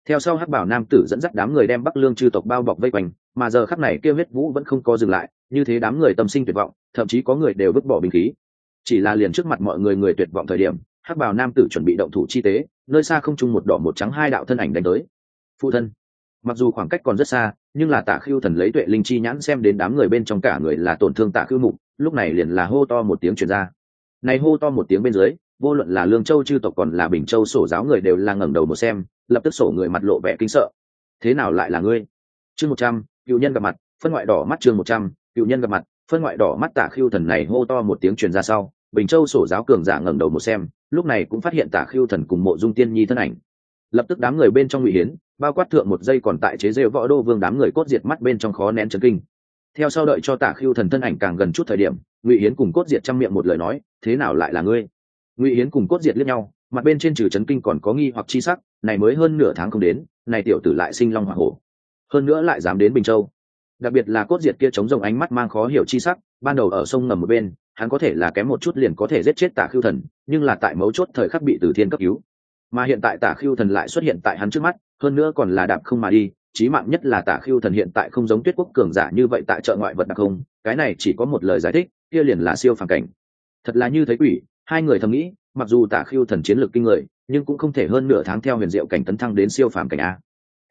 Theo sau hắc bảo nam tử dẫn dắt đám người đem Bắc Lương chư tộc bao bọc vây quanh, mà giờ khắc này kia huyết vũ vẫn không có dừng lại, như thế đám người tâm sinh tuyệt vọng, thậm chí có người đều vứt bỏ binh khí. Chỉ là liền trước mặt mọi người tuyệt vọng thời điểm, hắc bảo nam tử chuẩn bị động thủ chi tế, nơi xa không trung một đỏ một trắng hai đạo thân ảnh đánh tới. Phụ thân. Mặc dù khoảng cách còn rất xa, nhưng là Tả Khưu Thần lấy tuệ linh chi nhãn xem đến đám người bên trong cả người là tổn thương Tả Khưu Mục, lúc này liền là hô to một tiếng truyền ra. Này hô to một tiếng bên dưới, vô luận là Lương Châu chư tộc còn là Bình Châu sổ giáo người đều là ngẩng đầu một xem, lập tức sổ người mặt lộ vẻ kinh sợ. Thế nào lại là ngươi? Chương 100, cựu nhân gặp mặt, phân ngoại đỏ mắt chương 100, cựu nhân gặp mặt, phân ngoại đỏ mắt. Tả Khưu Thần này hô to một tiếng truyền ra sau, Bình Châu sổ giáo cường giả ngẩng đầu một xem, lúc này cũng phát hiện Tả Khưu Thần cùng Mộ Dung Tiên Nhi thân ảnh. Lập tức đám người bên trong Ngụy Hiến, bao quát thượng một giây còn tại chế rêu Võ Đô Vương đám người cốt diệt mắt bên trong khó nén chấn kinh. Theo sau đợi cho Tả Khưu Thần thân ảnh càng gần chút thời điểm, Ngụy Hiến cùng cốt diệt trăm miệng một lời nói, thế nào lại là ngươi? Ngụy Hiến cùng cốt diệt liếc nhau, mặt bên trên trừ chấn kinh còn có nghi hoặc chi sắc, này mới hơn nửa tháng không đến, này tiểu tử lại sinh long hỏa hổ, hơn nữa lại dám đến Bình Châu. Đặc biệt là cốt diệt kia chống rồng ánh mắt mang khó hiểu chi sắc, ban đầu ở sông ngầm một bên, hắn có thể là kém một chút liền có thể giết chết Tả Khưu Thần, nhưng là tại mấu chốt thời khắc bị Từ Thiên cấp cứu. Mà hiện tại Tả Khưu Thần lại xuất hiện tại hắn trước mắt, hơn nữa còn là đạp không mà đi, chí mạng nhất là Tả Khưu Thần hiện tại không giống Tuyết Quốc cường giả như vậy tại chợ ngoại vật đặc không, cái này chỉ có một lời giải thích, kia liền là siêu phàm cảnh. Thật là như thấy quỷ, hai người thầm nghĩ, mặc dù Tả Khưu Thần chiến lược kinh người, nhưng cũng không thể hơn nửa tháng theo huyền diệu cảnh tấn thăng đến siêu phàm cảnh a.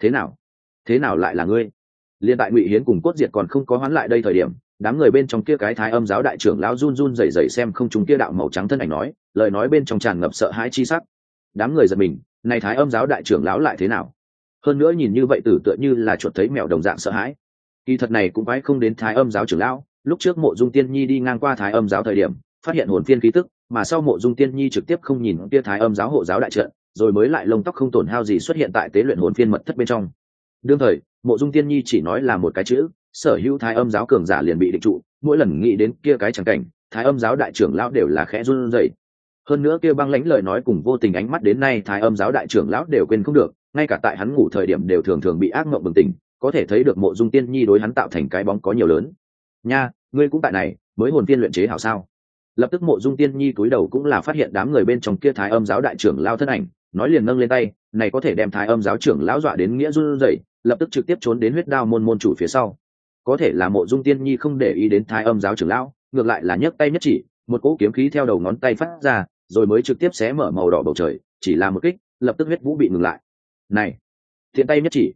Thế nào lại là ngươi? Liên tại Ngụy Hiến cùng cốt diệt còn không có hoán lại đây thời điểm, đám người bên trong kia cái Thái Âm giáo đại trưởng lão run run rẩy rẩy xem không trung kia đạo màu trắng thân ảnh nói, lời nói bên trong tràn ngập sợ hãi chi sắc. Đám người giật mình, này Thái Âm giáo đại trưởng lão lại thế nào? Hơn nữa nhìn như vậy tử tựa như là chuột thấy mèo đồng dạng sợ hãi. Kỳ thật này cũng phải không đến Thái Âm giáo trưởng lão, lúc trước Mộ Dung Tiên Nhi đi ngang qua Thái Âm giáo thời điểm, phát hiện hồn phiên khí tức, mà sau Mộ Dung Tiên Nhi trực tiếp không nhìn kia Thái Âm giáo hộ giáo đại trận, rồi mới lại lông tóc không tổn hao gì xuất hiện tại tế luyện hồn phiên mật thất bên trong. Đương thời, Mộ Dung Tiên Nhi chỉ nói là một cái chữ, sở hữu Thái Âm giáo cường giả liền bị định trụ, mỗi lần nghĩ đến kia cái chẳng cảnh, Thái Âm giáo đại trưởng lão đều là khẽ run rẩy. Hơn nữa kia băng lãnh lời nói cùng vô tình ánh mắt đến nay Thái Âm giáo đại trưởng lão đều quên không được, ngay cả tại hắn ngủ thời điểm đều thường thường bị ác mộng bừng tỉnh, có thể thấy được Mộ Dung Tiên Nhi đối hắn tạo thành cái bóng có nhiều lớn. Nha, ngươi cũng tại này, mới hồn tiên luyện chế hảo sao? Lập tức Mộ Dung Tiên Nhi cúi đầu cũng là phát hiện đám người bên trong kia Thái Âm giáo đại trưởng lão thân ảnh, nói liền nâng lên tay, này có thể đem Thái Âm giáo trưởng lão dọa đến nghĩa run rẩy, lập tức trực tiếp trốn đến huyết đao môn môn chủ phía sau. Có thể là Mộ Dung Tiên Nhi không để ý đến Thái Âm giáo trưởng lão, ngược lại là nhấc tay nhất chỉ, một cỗ kiếm khí theo đầu ngón tay phát ra, rồi mới trực tiếp xé mở màu đỏ bầu trời, chỉ là một kích, lập tức huyết vũ bị ngừng lại. Này, thiện tay nhất chỉ,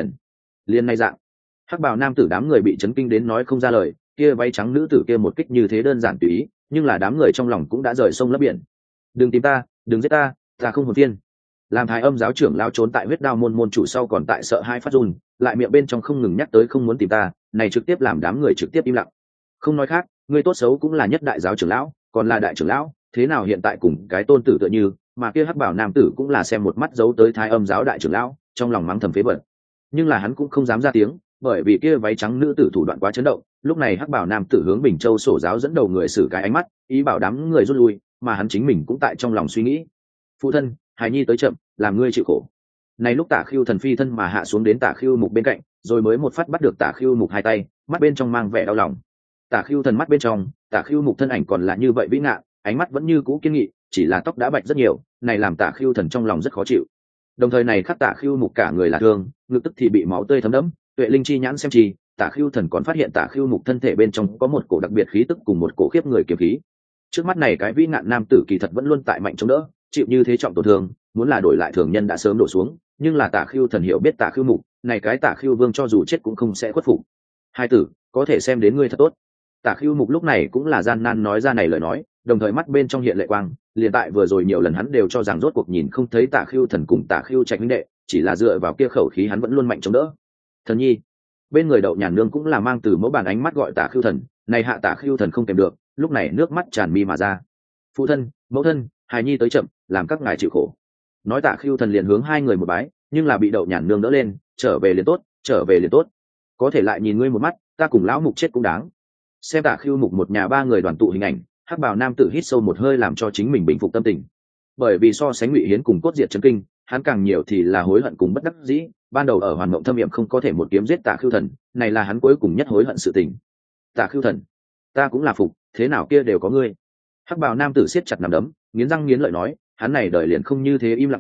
liền này dạng. Hắc bào nam tử đám người bị chấn kinh đến nói không ra lời, kia váy trắng nữ tử kia một kích như thế đơn giản tùy ý, nhưng là đám người trong lòng cũng đã rời sông lấp biển. Đừng tìm ta, đừng giết ta, ta không hồn tiên. Làm Thái Âm giáo trưởng lao trốn tại huyết đao môn môn chủ sau còn tại sợ hai phát run, lại miệng bên trong không ngừng nhắc tới không muốn tìm ta, này trực tiếp làm đám người trực tiếp im lặng. Không nói khác, người tốt xấu cũng là nhất đại giáo trưởng lão, còn là đại trưởng lão, thế nào hiện tại cùng cái tôn tử tựa như, mà kia hắc bảo nam tử cũng là xem một mắt giấu tới Thái Âm giáo đại trưởng lão, trong lòng mắng thầm phế vật. Nhưng là hắn cũng không dám ra tiếng, bởi vì kia váy trắng nữ tử thủ đoạn quá chấn động, lúc này hắc bảo nam tử hướng Bình Châu sổ giáo dẫn đầu người xử cái ánh mắt, ý bảo đám người rút lui, mà hắn chính mình cũng tại trong lòng suy nghĩ. Phụ thân, hài nhi tới chậm, làm ngươi chịu khổ. Này lúc Tả Khưu Thần phi thân mà hạ xuống đến Tả Khưu Mục bên cạnh, rồi mới một phát bắt được Tả Khưu Mục hai tay, mắt bên trong mang vẻ đau lòng. Tả Khưu Thần mắt bên trong, Tả Khưu Mục thân ảnh còn là như vậy vĩ ngạn, ánh mắt vẫn như cũ kiên nghị, chỉ là tóc đã bạch rất nhiều, này làm Tả Khưu Thần trong lòng rất khó chịu. Đồng thời này khắc Tả Khưu Mục cả người là thương, ngực tức thì bị máu tươi thấm đẫm, tuệ linh chi nhãn xem chi, Tả Khưu Thần còn phát hiện Tả Khưu Mục thân thể bên trong có một cổ đặc biệt khí tức cùng một cổ khiếp người kiếm khí. Trước mắt này cái vĩ ngạn nam tử kỳ thật vẫn luôn tại mạnh chống đỡ, chịu như thế trọng tổn thương, muốn là đổi lại thường nhân đã sớm đổ xuống, nhưng là Tả Khưu Thần hiểu biết Tả Khưu Mục, này cái Tả Khưu Vương cho dù chết cũng không sẽ khuất phục. Hai tử, có thể xem đến ngươi thật tốt. Tả Khưu Mục lúc này cũng là gian nan nói ra này lời nói, đồng thời mắt bên trong hiện lệ quang, liền tại vừa rồi nhiều lần hắn đều cho rằng rốt cuộc nhìn không thấy Tả Khưu Thần cùng Tả Khưu Trạch huynh đệ, chỉ là dựa vào kia khẩu khí hắn vẫn luôn mạnh chống đỡ. Thần nhi, bên người Đậu Nhàn Nương cũng là mang từ mẫu bàn ánh mắt gọi Tả Khưu Thần, này hạ Tả Khưu Thần không kèm được, lúc này nước mắt tràn mi mà ra. Phụ thân, mẫu thân, hài nhi tới chậm, làm các ngài chịu khổ. Nói Tả Khưu Thần liền hướng hai người một bái, nhưng là bị Đậu Nhàn Nương đỡ lên, trở về liền tốt, trở về liền tốt. Có thể lại nhìn ngươi một mắt, ta cùng lão mục chết cũng đáng. Xem Tả Khưu Mục một nhà ba người đoàn tụ hình ảnh, hắc bào nam tử hít sâu một hơi làm cho chính mình bình phục tâm tình. Bởi vì so sánh Ngụy Hiến cùng cốt diệt chấn kinh, hắn càng nhiều thì là hối hận cùng bất đắc dĩ, ban đầu ở Hoàn Mộng Thâm Yểm không có thể một kiếm giết Tả Khưu Thần, này là hắn cuối cùng nhất hối hận sự tình. Tả Khưu Thần, ta cũng là phục, thế nào kia đều có ngươi. Hắc bào nam tử siết chặt nắm đấm, nghiến răng nghiến lợi nói, hắn này đời liền không như thế im lặng quá,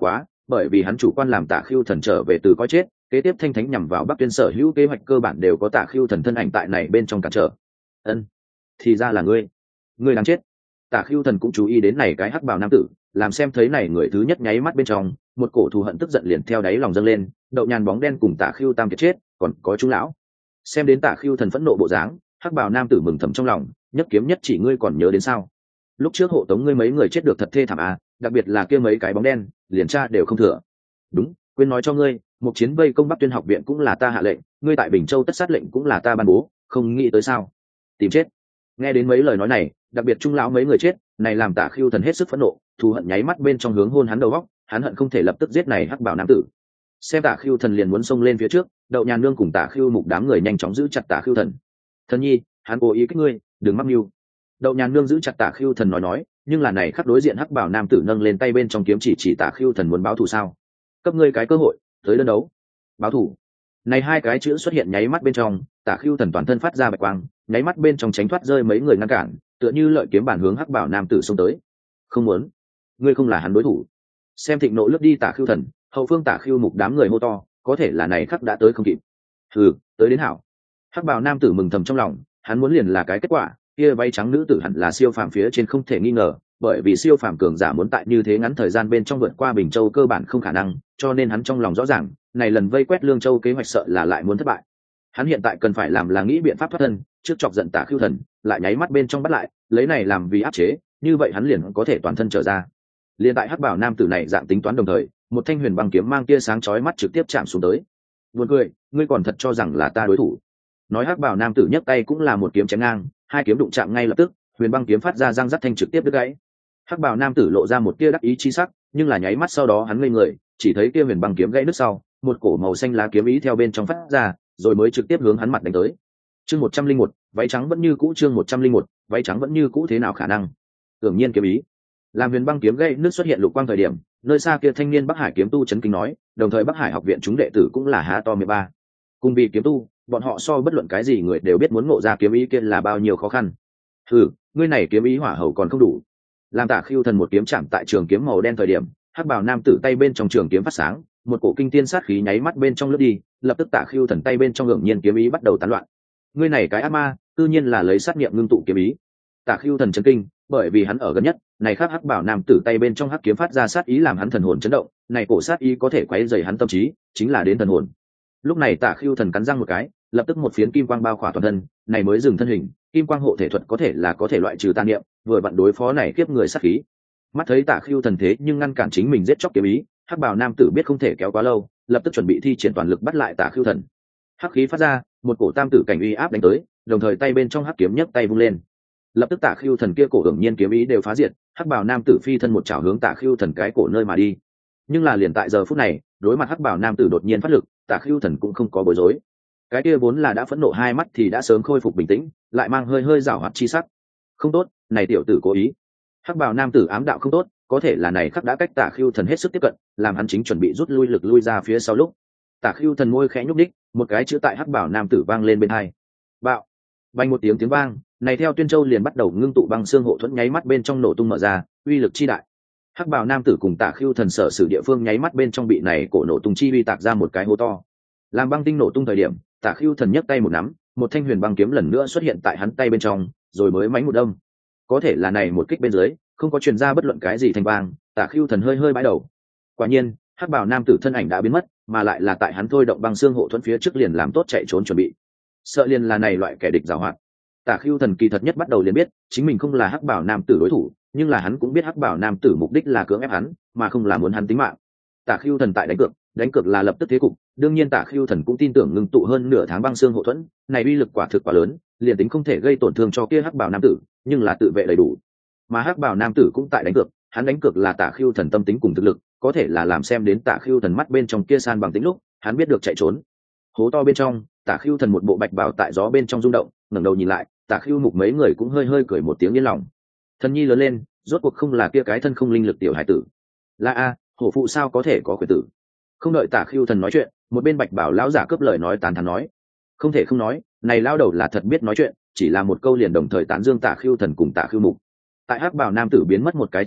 bởi vì hắn chủ quan làm Tả Khưu Thần trở về từ coi chết, kế tiếp Thanh Thánh nhằm vào Bắc Tuyên sở hữu kế hoạch cơ bản đều có Tả Khưu Thần thân ảnh tại này bên trong cản trở. Ân, thì ra là ngươi đáng chết. Tả Khưu Thần cũng chú ý đến này cái hắc bào nam tử, làm xem thấy này người thứ nhất nháy mắt bên trong, một cổ thù hận tức giận liền theo đáy lòng dâng lên. Đậu nhàn bóng đen cùng Tả Khưu Tam kiệt chết, còn có chú lão. Xem đến Tả Khưu Thần phẫn nộ bộ dáng, hắc bào nam tử mừng thầm trong lòng, nhất kiếm nhất chỉ ngươi còn nhớ đến sao? Lúc trước hộ tống ngươi mấy người chết được thật thê thảm à, đặc biệt là kia mấy cái bóng đen, liền tra đều không thừa. Đúng, quên nói cho ngươi, một chiến vây công Bắc Tuyên học viện cũng là ta hạ lệnh, ngươi tại Bình Châu tất sát lệnh cũng là ta ban bố, không nghĩ tới sao? Tìm chết. Nghe đến mấy lời nói này, đặc biệt trung lão mấy người chết, này làm Tả Khưu Thần hết sức phẫn nộ, thù hận nháy mắt bên trong hướng hôn hắn đầu góc, hắn hận không thể lập tức giết này hắc bảo nam tử. Xem Tả Khưu Thần liền muốn xông lên phía trước, Đậu Nhàn Nương cùng Tả Khưu Mục đám người nhanh chóng giữ chặt Tả Khưu Thần. Thần nhi, hắn cố ý kích ngươi, đừng mắc mưu. Đậu Nhàn Nương giữ chặt Tả Khưu Thần nói, nhưng là này khắc đối diện hắc bảo nam tử nâng lên tay bên trong kiếm chỉ Tả Khưu Thần muốn báo thù sao? Cấp ngươi cái cơ hội, tới đơn đấu. Báo thù. Này hai cái chữ xuất hiện nháy mắt bên trong, Tả Khưu Thần toàn thân phát ra bạch quang, nháy mắt bên trong tránh thoát rơi mấy người ngăn cản, tựa như lợi kiếm bản hướng hắc bảo nam tử xông tới. Không muốn, ngươi không là hắn đối thủ. Xem thịnh nộ lướt đi Tả Khưu Thần, hậu phương Tả Khưu Mục đám người hô to, có thể là này khắc đã tới không kịp. Hừ, tới đến hảo. Hắc bảo nam tử mừng thầm trong lòng, hắn muốn liền là cái kết quả, kia váy trắng nữ tử hẳn là siêu phàm phía trên không thể nghi ngờ, bởi vì siêu phàm cường giả muốn tại như thế ngắn thời gian bên trong vượt qua Bình Châu cơ bản không khả năng, cho nên hắn trong lòng rõ ràng, này lần vây quét Lương Châu kế hoạch sợ là lại muốn thất bại. Hắn hiện tại cần phải làm là nghĩ biện pháp thoát thân, trước chọc giận Tả Khưu Thần, lại nháy mắt bên trong bắt lại, lấy này làm vì áp chế, như vậy hắn liền có thể toàn thân trở ra. Liên tại hắc bảo nam tử này dạng tính toán đồng thời, một thanh huyền băng kiếm mang tia sáng chói mắt trực tiếp chạm xuống tới. Buồn cười, ngươi còn thật cho rằng là ta đối thủ? Nói hắc bảo nam tử nhấc tay cũng là một kiếm chém ngang, hai kiếm đụng chạm ngay lập tức, huyền băng kiếm phát ra răng rắc thanh trực tiếp đứt gãy. Hắc bảo nam tử lộ ra một tia đắc ý chi sắc, nhưng là nháy mắt sau đó hắn ngây người, chỉ thấy kia huyền băng kiếm gãy nứt sau, một cổ màu xanh lá kiếm ý theo bên trong phát ra, rồi mới trực tiếp hướng hắn mặt đánh tới. Chương 101, váy trắng vẫn như cũ. Chương 101, váy trắng vẫn như cũ, thế nào khả năng? Tưởng nhiên kiếm ý. Làm huyền băng kiếm gãy nứt xuất hiện lục quang thời điểm, nơi xa kia thanh niên Bắc Hải kiếm tu chấn kinh nói, đồng thời Bắc Hải học viện chúng đệ tử cũng là há to miệng ba. Cùng vì kiếm tu, bọn họ so bất luận cái gì người đều biết muốn ngộ ra kiếm ý kia là bao nhiêu khó khăn. Hừ, ngươi này kiếm ý hỏa hầu còn không đủ. Làm Tả Khưu Thần một kiếm chạm tại trường kiếm màu đen thời điểm, hắc bào nam tử tay bên trong trường kiếm phát sáng, một cổ kinh tiên sát khí nháy mắt bên trong lướt đi, lập tức Tả Khưu Thần tay bên trong ngưỡng nhiên kiếm ý bắt đầu tán loạn. Ngươi này cái ác ma, tự nhiên là lấy sát niệm ngưng tụ kiếm ý. Tả Khưu Thần chấn kinh, bởi vì hắn ở gần nhất, này khác hắc bảo nam tử tay bên trong hắc kiếm phát ra sát ý làm hắn thần hồn chấn động, này cổ sát ý có thể quấy rầy hắn tâm trí, chính là đến thần hồn. Lúc này Tả Khưu Thần cắn răng một cái, lập tức một phiến kim quang bao khỏa toàn thân, này mới dừng thân hình, kim quang hộ thể thuật có thể là có thể loại trừ tà niệm, vừa vặn đối phó này kiếp người sát khí. Mắt thấy Tả Khưu Thần thế nhưng ngăn cản chính mình giết chóc kiếm ý, hắc bảo nam tử biết không thể kéo quá lâu, lập tức chuẩn bị thi triển toàn lực bắt lại Tả Khưu Thần. Hắc khí phát ra, một cổ tam tử cảnh uy áp đánh tới, đồng thời tay bên trong hắc kiếm nhấc tay vung lên. Lập tức Tả Khưu Thần kia cổ hưởng nhiên kiếm ý đều phá diệt, hắc bảo nam tử phi thân một chảo hướng Tả Khưu Thần cái cổ nơi mà đi. Nhưng là liền tại giờ phút này, đối mặt hắc bảo nam tử đột nhiên phát lực, Tả Khưu Thần cũng không có bối rối. Cái kia vốn là đã phẫn nộ hai mắt thì đã sớm khôi phục bình tĩnh, lại mang hơi hơi giảo hoạt chi sắc. Không tốt, này tiểu tử cố ý. Hắc bào nam tử ám đạo không tốt, có thể là này khắc đã cách Tả Khưu Thần hết sức tiếp cận, làm hắn chính chuẩn bị rút lui lực lui ra phía sau lúc. Tả Khưu Thần môi khẽ nhúc đích, một cái chữ tại hắc bào nam tử vang lên bên hai. Bạo. Vang một tiếng vang, này theo Tuyên Châu liền bắt đầu ngưng tụ băng xương hộ thuẫn nháy mắt bên trong nổ tung mở ra, uy lực chi đại. Hắc bào nam tử cùng Tả Khưu Thần sở sử địa phương nháy mắt bên trong bị này cổ nổ tung chi uy tạc ra một cái hố to. Làm băng tinh nổ tung thời điểm, Tả Khưu Thần nhấc tay một nắm, một thanh huyền băng kiếm lần nữa xuất hiện tại hắn tay bên trong, rồi mới mánh một đâm. Có thể là này một kích bên dưới, không có truyền ra bất luận cái gì thành vang, Tả Khưu Thần hơi hơi bãi đầu. Quả nhiên, hắc bảo nam tử thân ảnh đã biến mất, mà lại là tại hắn thôi động băng xương hộ thuẫn phía trước liền làm tốt chạy trốn chuẩn bị. Sợ liền là này loại kẻ địch giàu hoạt. Tả Khưu Thần kỳ thật nhất bắt đầu liền biết, chính mình không là hắc bảo nam tử đối thủ, nhưng là hắn cũng biết hắc bảo nam tử mục đích là cưỡng ép hắn, mà không là muốn hắn tính mạng. Tả Khưu Thần tại đánh cược là lập tức thế cục, đương nhiên Tả Khưu Thần cũng tin tưởng ngưng tụ hơn nửa tháng băng xương hộ thuẫn, này uy lực quả thực quá lớn, liền tính không thể gây tổn thương cho kia hắc bảo nam tử, nhưng là tự vệ đầy đủ. Mà hắc bảo nam tử cũng tại đánh cược, hắn đánh cược là Tả Khưu Thần tâm tính cùng thực lực, có thể là làm xem đến Tả Khưu Thần mắt bên trong kia san bằng tính lúc, hắn biết được chạy trốn. Hố to bên trong, Tả Khưu Thần một bộ bạch bào tại gió bên trong rung động, ngẩng đầu nhìn lại, Tả Khưu Mục mấy người cũng hơi hơi cười một tiếng yên lòng. Thần nhi lớn lên, rốt cuộc không là kia cái thân không linh lực tiểu hải tử. Là a, hổ phụ sao có thể có quyền tử. Không đợi Tả Khưu Thần nói chuyện, một bên bạch bảo lão giả cướp lời nói tán thán nói, không thể không nói, này lao đầu là thật biết nói chuyện, chỉ là một câu liền đồng thời tán dương Tả Khưu Thần cùng Tả Khưu Mục. Tại hắc bảo nam tử biến mất một cái trước mắt,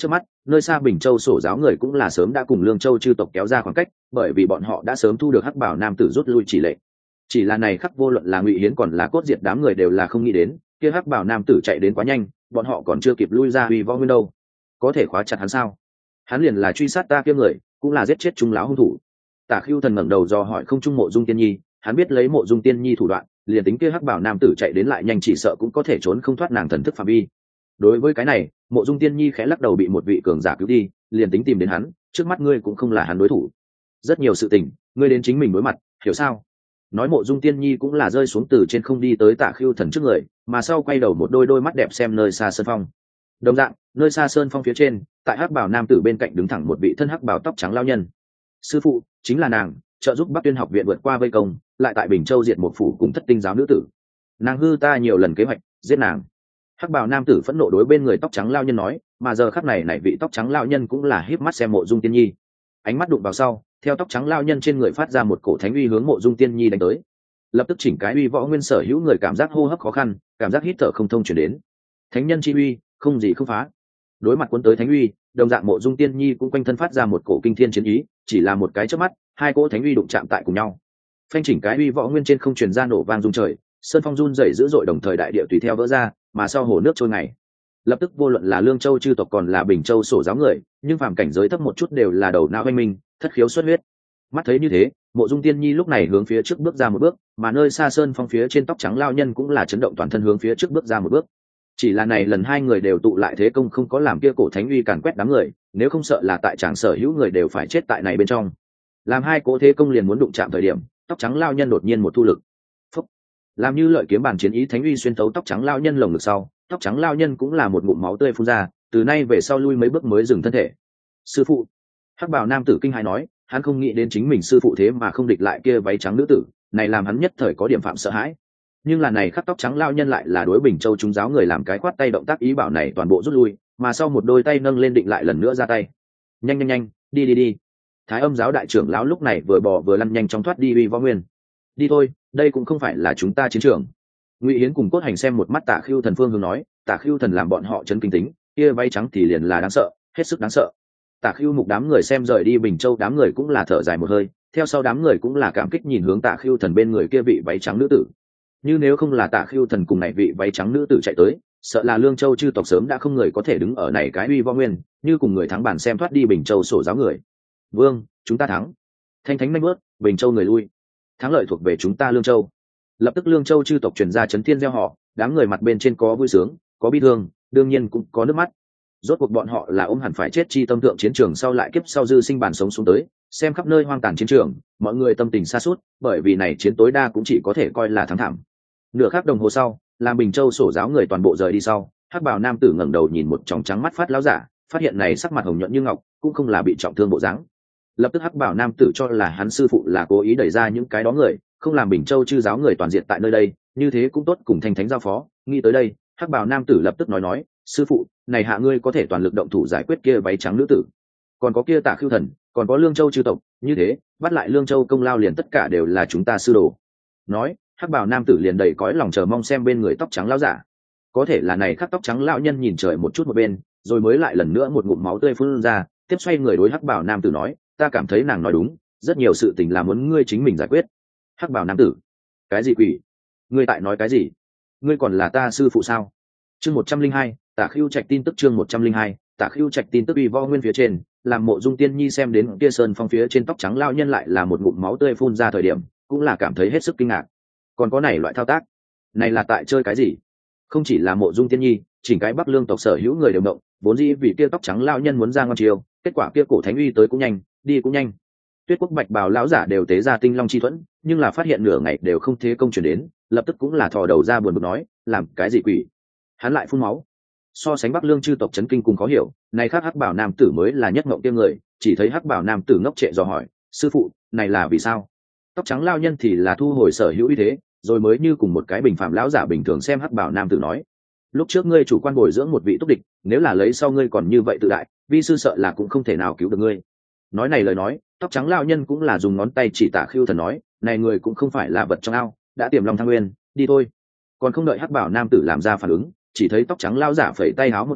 nơi xa Bình Châu sổ giáo người cũng là sớm đã cùng Lương Châu chư tộc kéo ra khoảng cách, bởi vì bọn họ đã sớm thu được hắc bảo nam tử rút lui chỉ lệnh. Chỉ là này khắc vô luận là Ngụy Hiến còn là Cốt Diệt đám người đều là không nghĩ đến, kia hắc bảo nam tử chạy đến quá nhanh, bọn họ còn chưa kịp lui ra Uy Võ Nguyên đâu. Có thể khóa chặt hắn sao? Hắn liền là truy sát ta kia người, cũng là giết chết chúng lão hung thủ. Tả Khưu Thần ngẩng đầu do hỏi không trung Mộ Dung Tiên Nhi, hắn biết lấy Mộ Dung Tiên Nhi thủ đoạn, liền tính kia hắc bảo nam tử chạy đến lại nhanh chỉ sợ cũng có thể trốn không thoát nàng thần thức phạm vi. Đối với cái này, Mộ Dung Tiên Nhi khẽ lắc đầu, bị một vị cường giả cứu đi, liền tính tìm đến hắn, trước mắt ngươi cũng không là hắn đối thủ. Rất nhiều sự tình, ngươi đến chính mình đối mặt, hiểu sao? Nói Mộ Dung Tiên Nhi cũng là rơi xuống từ trên không đi tới Tả Khưu Thần trước người, mà sau quay đầu một đôi mắt đẹp xem nơi xa sơn phong. Đồng dạng, nơi xa sơn phong phía trên, tại hắc bảo nam tử bên cạnh đứng thẳng một vị thân hắc bảo tóc trắng lao nhân. Sư phụ chính là nàng, trợ giúp Bắc Tuyên học viện vượt qua vây công, lại tại Bình Châu diệt một phủ cùng thất tinh giáo nữ tử. Nàng hư ta nhiều lần kế hoạch giết nàng. Hắc bào nam tử phẫn nộ đối bên người tóc trắng lao nhân nói, mà giờ khắc này vị tóc trắng lao nhân cũng là híp mắt xem Mộ Dung Tiên Nhi. Ánh mắt đụng vào sau, theo tóc trắng lao nhân trên người phát ra một cổ thánh uy hướng Mộ Dung Tiên Nhi đánh tới. Lập tức chỉnh cái Uy Võ Nguyên sở hữu người cảm giác hô hấp khó khăn, cảm giác hít thở không thông chuyển đến. Thánh nhân chi uy, không gì không phá. Đối mặt cuốn tới thánh uy, đồng dạng Mộ Dung Tiên Nhi cũng quanh thân phát ra một cổ kinh thiên chiến ý, chỉ là một cái chớp mắt, hai cỗ thánh uy đụng chạm tại cùng nhau. Phanh chỉnh cái Uy Võ Nguyên trên không truyền ra nổ vang rung trời, sơn phong run rẩy dữ dội, đồng thời đại địa tùy theo vỡ ra, mà sau hồ nước trôi ngày. Lập tức vô luận là Lương Châu chư tộc còn là Bình Châu sổ giáo người, nhưng phàm cảnh giới thấp một chút đều là đầu não anh minh, thất khiếu xuất huyết. Mắt thấy như thế, Mộ Dung Tiên Nhi lúc này hướng phía trước bước ra một bước, mà nơi xa sơn phong phía trên tóc trắng lao nhân cũng là chấn động toàn thân hướng phía trước bước ra một bước. Chỉ là này lần hai người đều tụ lại thế công không có làm kia cổ thánh uy càn quét đám người, nếu không sợ là tại tràng sở hữu người đều phải chết tại này bên trong. Làm hai cỗ thế công liền muốn đụng chạm thời điểm, tóc trắng lao nhân đột nhiên một thu lực. Phúc. Làm như lợi kiếm bàn chiến ý thánh uy xuyên thấu tóc trắng lao nhân lồng ngực sau, tóc trắng lao nhân cũng là một ngụm máu tươi phun ra, từ nay về sau lui mấy bước mới dừng thân thể. Sư phụ. Hắc bào nam tử kinh hãi nói, hắn không nghĩ đến chính mình sư phụ thế mà không địch lại kia váy trắng nữ tử, này làm hắn nhất thời có điểm phạm sợ hãi. Nhưng là này khắc tóc trắng lao nhân lại là đối Bình Châu chúng giáo người làm cái khoát tay động tác ý bảo này toàn bộ rút lui, mà sau một đôi tay nâng lên định lại lần nữa ra tay. Nhanh nhanh nhanh, đi. Thái Âm giáo đại trưởng lão lúc này vừa bò vừa lăn nhanh chóng thoát đi Uy Võ Nguyên. Đi thôi, đây cũng không phải là chúng ta chiến trường. Ngụy Hiến cùng Cốt Hành xem một mắt Tả Khưu Thần phương hướng nói, Tả Khưu Thần làm bọn họ chấn kinh tính, kia váy trắng thì liền là đáng sợ, hết sức đáng sợ. Tả Khưu Mục đám người xem rời đi Bình Châu, đám người cũng là thở dài một hơi, theo sau đám người cũng là cảm kích nhìn hướng Tả Khưu Thần bên người kia vị váy trắng nữ tử. Như nếu không là Tả Khưu Thần cùng này vị váy trắng nữ tử chạy tới, sợ là Lương Châu chư tộc sớm đã không người có thể đứng ở này cái Uy Võ Nguyên, như cùng người thắng bản xem thoát đi Bình Châu sổ giáo người. Vương, chúng ta thắng. Thanh thánh nhanh bước, Bình Châu người lui. Thắng lợi thuộc về chúng ta Lương Châu. Lập tức Lương Châu chư tộc truyền ra chấn thiên gieo họ, đám người mặt bên trên có vui sướng, có bi thương, đương nhiên cũng có nước mắt. Rốt cuộc bọn họ là ôm hẳn phải chết chi tâm tượng chiến trường sau lại kiếp sau dư sinh bản sống xuống tới, xem khắp nơi hoang tàn chiến trường, mọi người tâm tình xa suốt, bởi vì này chiến tối đa cũng chỉ có thể coi là thắng thảm. Nửa khắc đồng hồ sau, làm Bình Châu sổ giáo người toàn bộ rời đi sau, hắc bào nam tử ngẩng đầu nhìn một tròng trắng mắt phát lão giả, phát hiện này sắc mặt hồng nhuận như ngọc, cũng không là bị trọng thương bộ dáng. Lập tức hắc bảo nam tử cho là hắn sư phụ là cố ý đẩy ra những cái đó người, không làm Bình Châu chư giáo người toàn diện tại nơi đây, như thế cũng tốt cùng thanh thánh giao phó. Nghĩ tới đây, hắc bảo nam tử lập tức nói, sư phụ, này hạ ngươi có thể toàn lực động thủ giải quyết kia váy trắng nữ tử, còn có kia Tả Khưu Thần, còn có Lương Châu chư tộc, như thế bắt lại Lương Châu công lao liền tất cả đều là chúng ta sư đồ. Nói, hắc bảo nam tử liền đầy cõi lòng chờ mong xem bên người tóc trắng lão giả. Có thể là này khắc tóc trắng lão nhân nhìn trời một chút một bên, rồi mới lại lần nữa một ngụm máu tươi phun ra, tiếp xoay người đối hắc bảo nam tử nói, ta cảm thấy nàng nói đúng, rất nhiều sự tình là muốn ngươi chính mình giải quyết. Hắc bảo nam tử, cái gì quỷ? Ngươi tại nói cái gì? Ngươi còn là ta sư phụ sao? Chương 102, Tả Khưu Trạch tin tức. Chương 102, Tả Khưu Trạch tin tức. Uy Võ Nguyên phía trên, làm Mộ Dung Tiên Nhi xem đến kia sơn phong phía trên tóc trắng lao nhân lại là một ngụm máu tươi phun ra thời điểm, cũng là cảm thấy hết sức kinh ngạc. Còn có này loại thao tác, này là tại chơi cái gì? Không chỉ là Mộ Dung Tiên Nhi, chỉnh cái Bắc Lương tộc sở hữu người đều động, vốn dĩ vì kia tóc trắng lao nhân muốn ra ngon chiều, kết quả kia cổ thánh uy tới cũng nhanh, đi cũng nhanh. Tuyết Quốc Bạch Bào lão giả đều tế ra Tinh Long chi thuẫn, nhưng là phát hiện nửa ngày đều không thế công chuyển đến, lập tức cũng là thò đầu ra buồn bực nói, làm cái gì quỷ? Hắn lại phun máu. So sánh Bắc Lương chư tộc chấn kinh cùng khó hiểu, này khác hắc bảo nam tử mới là nhất ngộng tiêm người, chỉ thấy hắc bảo nam tử ngốc trệ dò hỏi, sư phụ, này là vì sao? Tóc trắng lao nhân thì là thu hồi sở hữu uy thế, rồi mới như cùng một cái bình phạm lão giả bình thường xem hắc bảo nam tử nói, lúc trước ngươi chủ quan bồi dưỡng một vị túc địch, nếu là lấy sau ngươi còn như vậy tự đại, vi sư sợ là cũng không thể nào cứu được ngươi. Nói này lời nói, tóc trắng lao nhân cũng là dùng ngón tay chỉ Tả Khưu Thần nói, này người cũng không phải là vật trong ao, đã tiềm long thăng nguyên, đi thôi. Còn không đợi hắc bảo nam tử làm ra phản ứng, chỉ thấy tóc trắng lao giả phẩy tay háo một cái,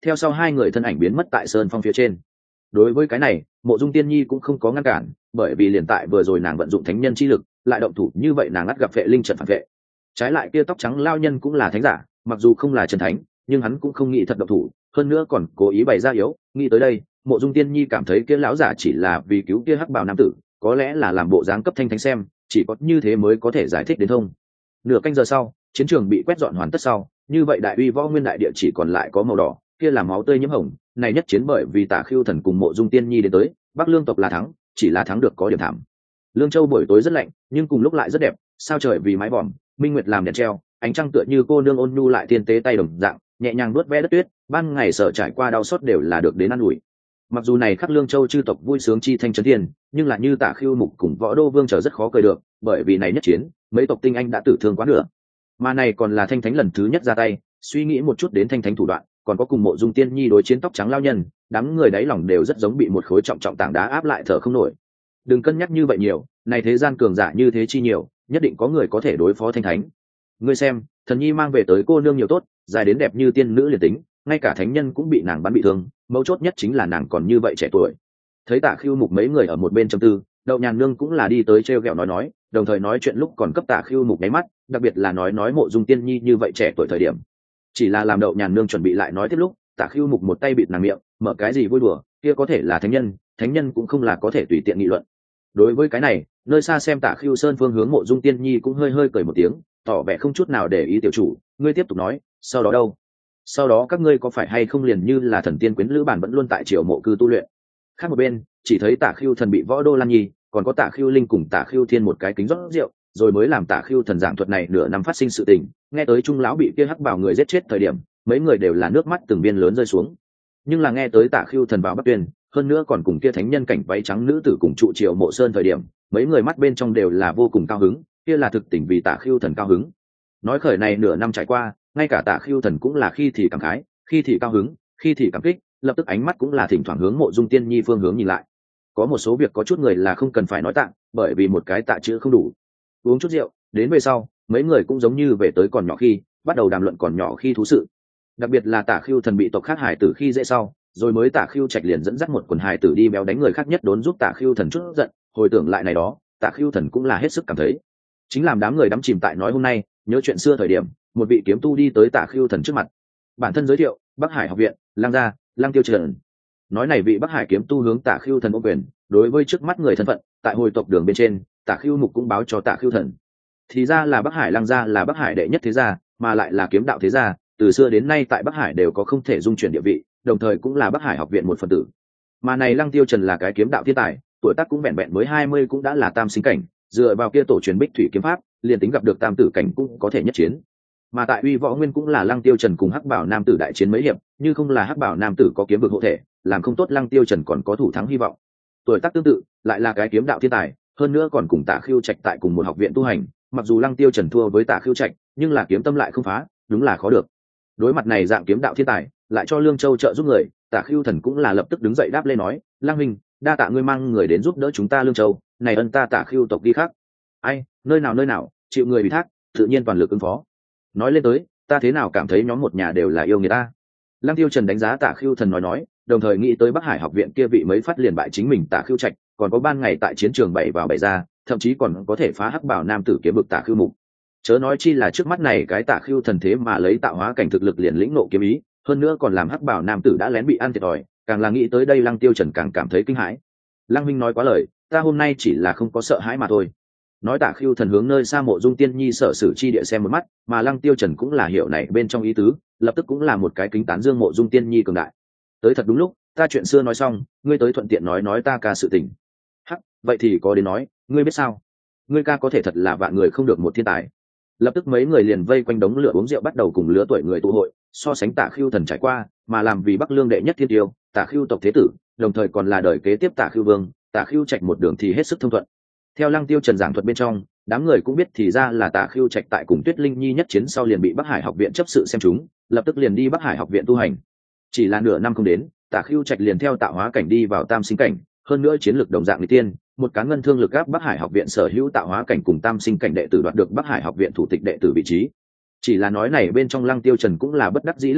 theo sau hai người thân ảnh biến mất tại sơn phong phía trên. Đối với cái này Mộ Dung Tiên Nhi cũng không có ngăn cản, bởi vì liền tại vừa rồi nàng vận dụng thánh nhân chi lực lại động thủ như vậy, nàng ngắt gặp vệ linh trận phản vệ. Trái lại kia tóc trắng lao nhân cũng là thánh giả, mặc dù không là chân thánh nhưng hắn cũng không nghĩ thật động thủ, hơn nữa còn cố ý bày ra yếu. Nghĩ tới đây Mộ Dung Tiên Nhi cảm thấy kia lão giả chỉ là vì cứu kia hắc bào nam tử, có lẽ là làm bộ dáng cấp thanh thánh xem, chỉ có như thế mới có thể giải thích đến thông. Nửa canh giờ sau, chiến trường bị quét dọn hoàn tất sau, như vậy đại uy võ nguyên đại địa chỉ còn lại có màu đỏ, kia là máu tươi nhiễm hồng. Này nhất chiến bởi vì Tả Khưu Thần cùng Mộ Dung Tiên Nhi đến tới, Bắc Lương tộc là thắng, chỉ là thắng được có điểm thảm. Lương Châu buổi tối rất lạnh nhưng cùng lúc lại rất đẹp, sao trời vì mái vòm, minh nguyệt làm đèn treo, ánh trăng tựa như cô nương ôn nhu lại thiên tế tay đồng dạng, nhẹ nhàng nuốt ve đất tuyết, ban ngày sợ trải qua đau xót đều là được đến ăn ủi. Mặc dù này khắc Lương Châu chư tộc vui sướng chi thanh trấn thiên, nhưng là như Tả Khưu Mục cùng Võ Đô Vương trở rất khó cười được, bởi vì này nhất chiến mấy tộc tinh anh đã tử thương quá nửa, mà này còn là thanh thánh lần thứ nhất ra tay. Suy nghĩ một chút đến thanh thánh thủ đoạn, còn có cùng Mộ Dung Tiên Nhi đối chiến tóc trắng lao nhân, đám người đáy lòng đều rất giống bị một khối trọng trọng tảng đá áp lại thở không nổi. Đừng cân nhắc như vậy nhiều, này thế gian cường giả như thế chi nhiều, nhất định có người có thể đối phó thanh thánh. Ngươi xem, thần nhi mang về tới cô nương nhiều tốt, dài đến đẹp như tiên nữ liền tính, ngay cả thánh nhân cũng bị nàng bắn bị thương, mấu chốt nhất chính là nàng còn như vậy trẻ tuổi. Thấy Tả Khưu Mục mấy người ở một bên trầm tư, Đậu Nhàn Nương cũng là đi tới trêu ghẹo nói, đồng thời nói chuyện lúc còn cấp Tả Khưu Mục nháy mắt, đặc biệt là nói Mộ Dung Tiên Nhi như vậy trẻ tuổi thời điểm. Chỉ là làm Đậu Nhàn Nương chuẩn bị lại nói tiếp lúc, Tả Khưu Mục một tay bịt nàng miệng, mở cái gì vui đùa, kia có thể là thánh nhân cũng không là có thể tùy tiện nghị luận. Đối với cái này, nơi xa xem Tả Khưu Sơn phương hướng Mộ Dung Tiên Nhi cũng hơi hơi cười một tiếng, tỏ vẻ không chút nào để ý. Tiểu chủ, ngươi tiếp tục nói, sau đó đâu? Sau đó các ngươi có phải hay không liền như là thần tiên quyến lữ bản vẫn luôn tại triều mộ cư tu luyện? Khác một bên chỉ thấy Tả Khưu Thần bị Võ Đô Lan Nhi, còn có Tả Khưu Linh cùng Tả Khưu Thiên một cái kính rót rượu, rồi mới làm Tả Khưu Thần giảng thuật này nửa năm phát sinh sự tình. Nghe tới trung lão bị kia hắc bảo người giết chết thời điểm, mấy người đều là nước mắt từng viên lớn rơi xuống. Nhưng là nghe tới Tả Khưu Thần vào Bắc Tuyên, hơn nữa còn cùng kia thánh nhân cảnh váy trắng nữ tử cùng trụ triều mộ sơn thời điểm, mấy người mắt bên trong đều là vô cùng cao hứng, kia là thực tình vì Tả Khưu Thần cao hứng. Nói khởi này nửa năm trải qua, ngay cả Tả Khưu Thần cũng là khi thì cảm khái, khi thì cao hứng, khi thì cảm kích, lập tức ánh mắt cũng là thỉnh thoảng hướng Mộ Dung Tiên Nhi phương hướng nhìn lại. Có một số việc có chút người là không cần phải nói tặng, bởi vì một cái tạ chữ không đủ. Uống chút rượu, đến về sau, mấy người cũng giống như về tới còn nhỏ khi, bắt đầu đàm luận còn nhỏ khi thú sự. Đặc biệt là Tả Khưu Thần bị tộc khác hải tử khi dễ sau, rồi mới Tả Khưu Trạch liền dẫn dắt một quần hải tử đi béo đánh người khác nhất đốn giúp Tả Khưu Thần chút giận. Hồi tưởng lại này đó, Tả Khưu Thần cũng là hết sức cảm thấy, chính làm đám người đắm chìm tại nói hôm nay, nhớ chuyện xưa thời điểm, một vị kiếm tu đi tới Tả Khưu Thần trước mặt. Bản thân giới thiệu, Bắc Hải học viện, Lang gia, Lang Tiêu Trần. Nói này vị Bắc Hải kiếm tu hướng Tả Khưu Thần ôm quyền, đối với trước mắt người thân phận, tại hồi tộc đường bên trên, Tả Khưu Mục cũng báo cho Tả Khưu Thần. Thì ra là Bắc Hải Lang gia là Bắc Hải đệ nhất thế gia, mà lại là kiếm đạo thế gia, từ xưa đến nay tại Bắc Hải đều có không thể dung chuyển địa vị, đồng thời cũng là Bắc Hải học viện một phần tử. Mà này Lăng Tiêu Trần là cái kiếm đạo thiên tài, tuổi tác cũng vẹn vẹn mới 20 cũng đã là tam sinh cảnh, dựa vào kia tổ truyền Bích Thủy kiếm pháp, liền tính gặp được tam tử cảnh cũng có thể nhất chiến. Mà tại Uy Võ Nguyên cũng là Lăng Tiêu Trần cùng Hắc Bảo Nam tử đại chiến mấy hiệp, như không là Hắc Bảo Nam tử có kiếm vực hộ thể, làm không tốt Lăng Tiêu Trần còn có thủ thắng hy vọng. Tuổi tác tương tự, lại là cái kiếm đạo thiên tài, hơn nữa còn cùng Tả Khưu Trạch tại cùng một học viện tu hành, mặc dù Lăng Tiêu Trần thua với Tả Khưu Trạch, nhưng là kiếm tâm lại không phá, đúng là khó được. Đối mặt này dạng kiếm đạo thiên tài, lại cho Lương Châu trợ giúp người, Tả Khưu Thần cũng là lập tức đứng dậy đáp lên nói, Lang huynh, đa tạ ngươi mang người đến giúp đỡ chúng ta Lương Châu, này ân ta Tả Khưu tộc đi khác. Ai, nơi nào, chịu người ủy thác, tự nhiên toàn lực ứng phó. Nói lên tới, ta thế nào cảm thấy nhóm một nhà đều là yêu người ta. Lăng Tiêu Trần đánh giá Tả Khưu Thần nói, đồng thời nghĩ tới Bắc Hải học viện kia vị mấy phát liền bại chính mình Tả Khưu Trạch, còn có ban ngày tại chiến trường bảy vào bảy ra, thậm chí còn có thể phá Hắc Bảo Nam tử kiếm vực Tả Khưu Mục. Chớ nói chi là trước mắt này cái Tả Khưu Thần thế mà lấy tạo hóa cảnh thực lực liền lĩnh nộ kiếm ý, hơn nữa còn làm Hắc Bảo Nam tử đã lén bị ăn thiệt thòi, càng là nghĩ tới đây Lăng Tiêu Trần càng cảm thấy kinh hãi. Lăng huynh nói quá lời, ta hôm nay chỉ là không có sợ hãi mà thôi. Nói Tả Khưu Thần hướng nơi xa Mộ Dung Tiên Nhi sở sử chi địa xem một mắt, mà Lăng Tiêu Trần cũng là hiểu này bên trong ý tứ, lập tức cũng là một cái kính tán dương Mộ Dung Tiên Nhi cường đại. Tới thật đúng lúc, ta chuyện xưa nói xong, ngươi tới thuận tiện nói ta ca sự tình. Hắc, vậy thì có đến nói, ngươi biết sao? Ngươi ca có thể thật là vạn người không được một thiên tài. Lập tức mấy người liền vây quanh đống lửa uống rượu, bắt đầu cùng lứa tuổi người tụ hội, so sánh Tả Khưu Thần trải qua, mà làm vì Bắc Lương đệ nhất thiên tiêu, Tả Khưu tộc thế tử, đồng thời còn là đời kế tiếp Tả Khưu Vương, Tả Khưu Trạch một đường thì hết sức thông thuận. Theo Lăng Tiêu Trần giảng thuật bên trong, đám người cũng biết thì ra là Tả Khưu Trạch tại cùng Tuyết Linh Nhi nhất chiến sau liền bị Bắc Hải học viện chấp sự xem chúng, lập tức liền đi Bắc Hải học viện tu hành. Chỉ là nửa năm không đến, Tả Khưu Trạch liền theo tạo hóa cảnh đi vào tam sinh cảnh, hơn nữa chiến lược đồng dạng nghịch tiên, một cá ngân thương lực áp Bắc Hải học viện sở hữu tạo hóa cảnh cùng tam sinh cảnh đệ tử đoạt được Bắc Hải học viện thủ tịch đệ tử vị trí. Chỉ là nói này bên trong Lăng Tiêu Trần cũng là bất đắc dĩ lắc đầu,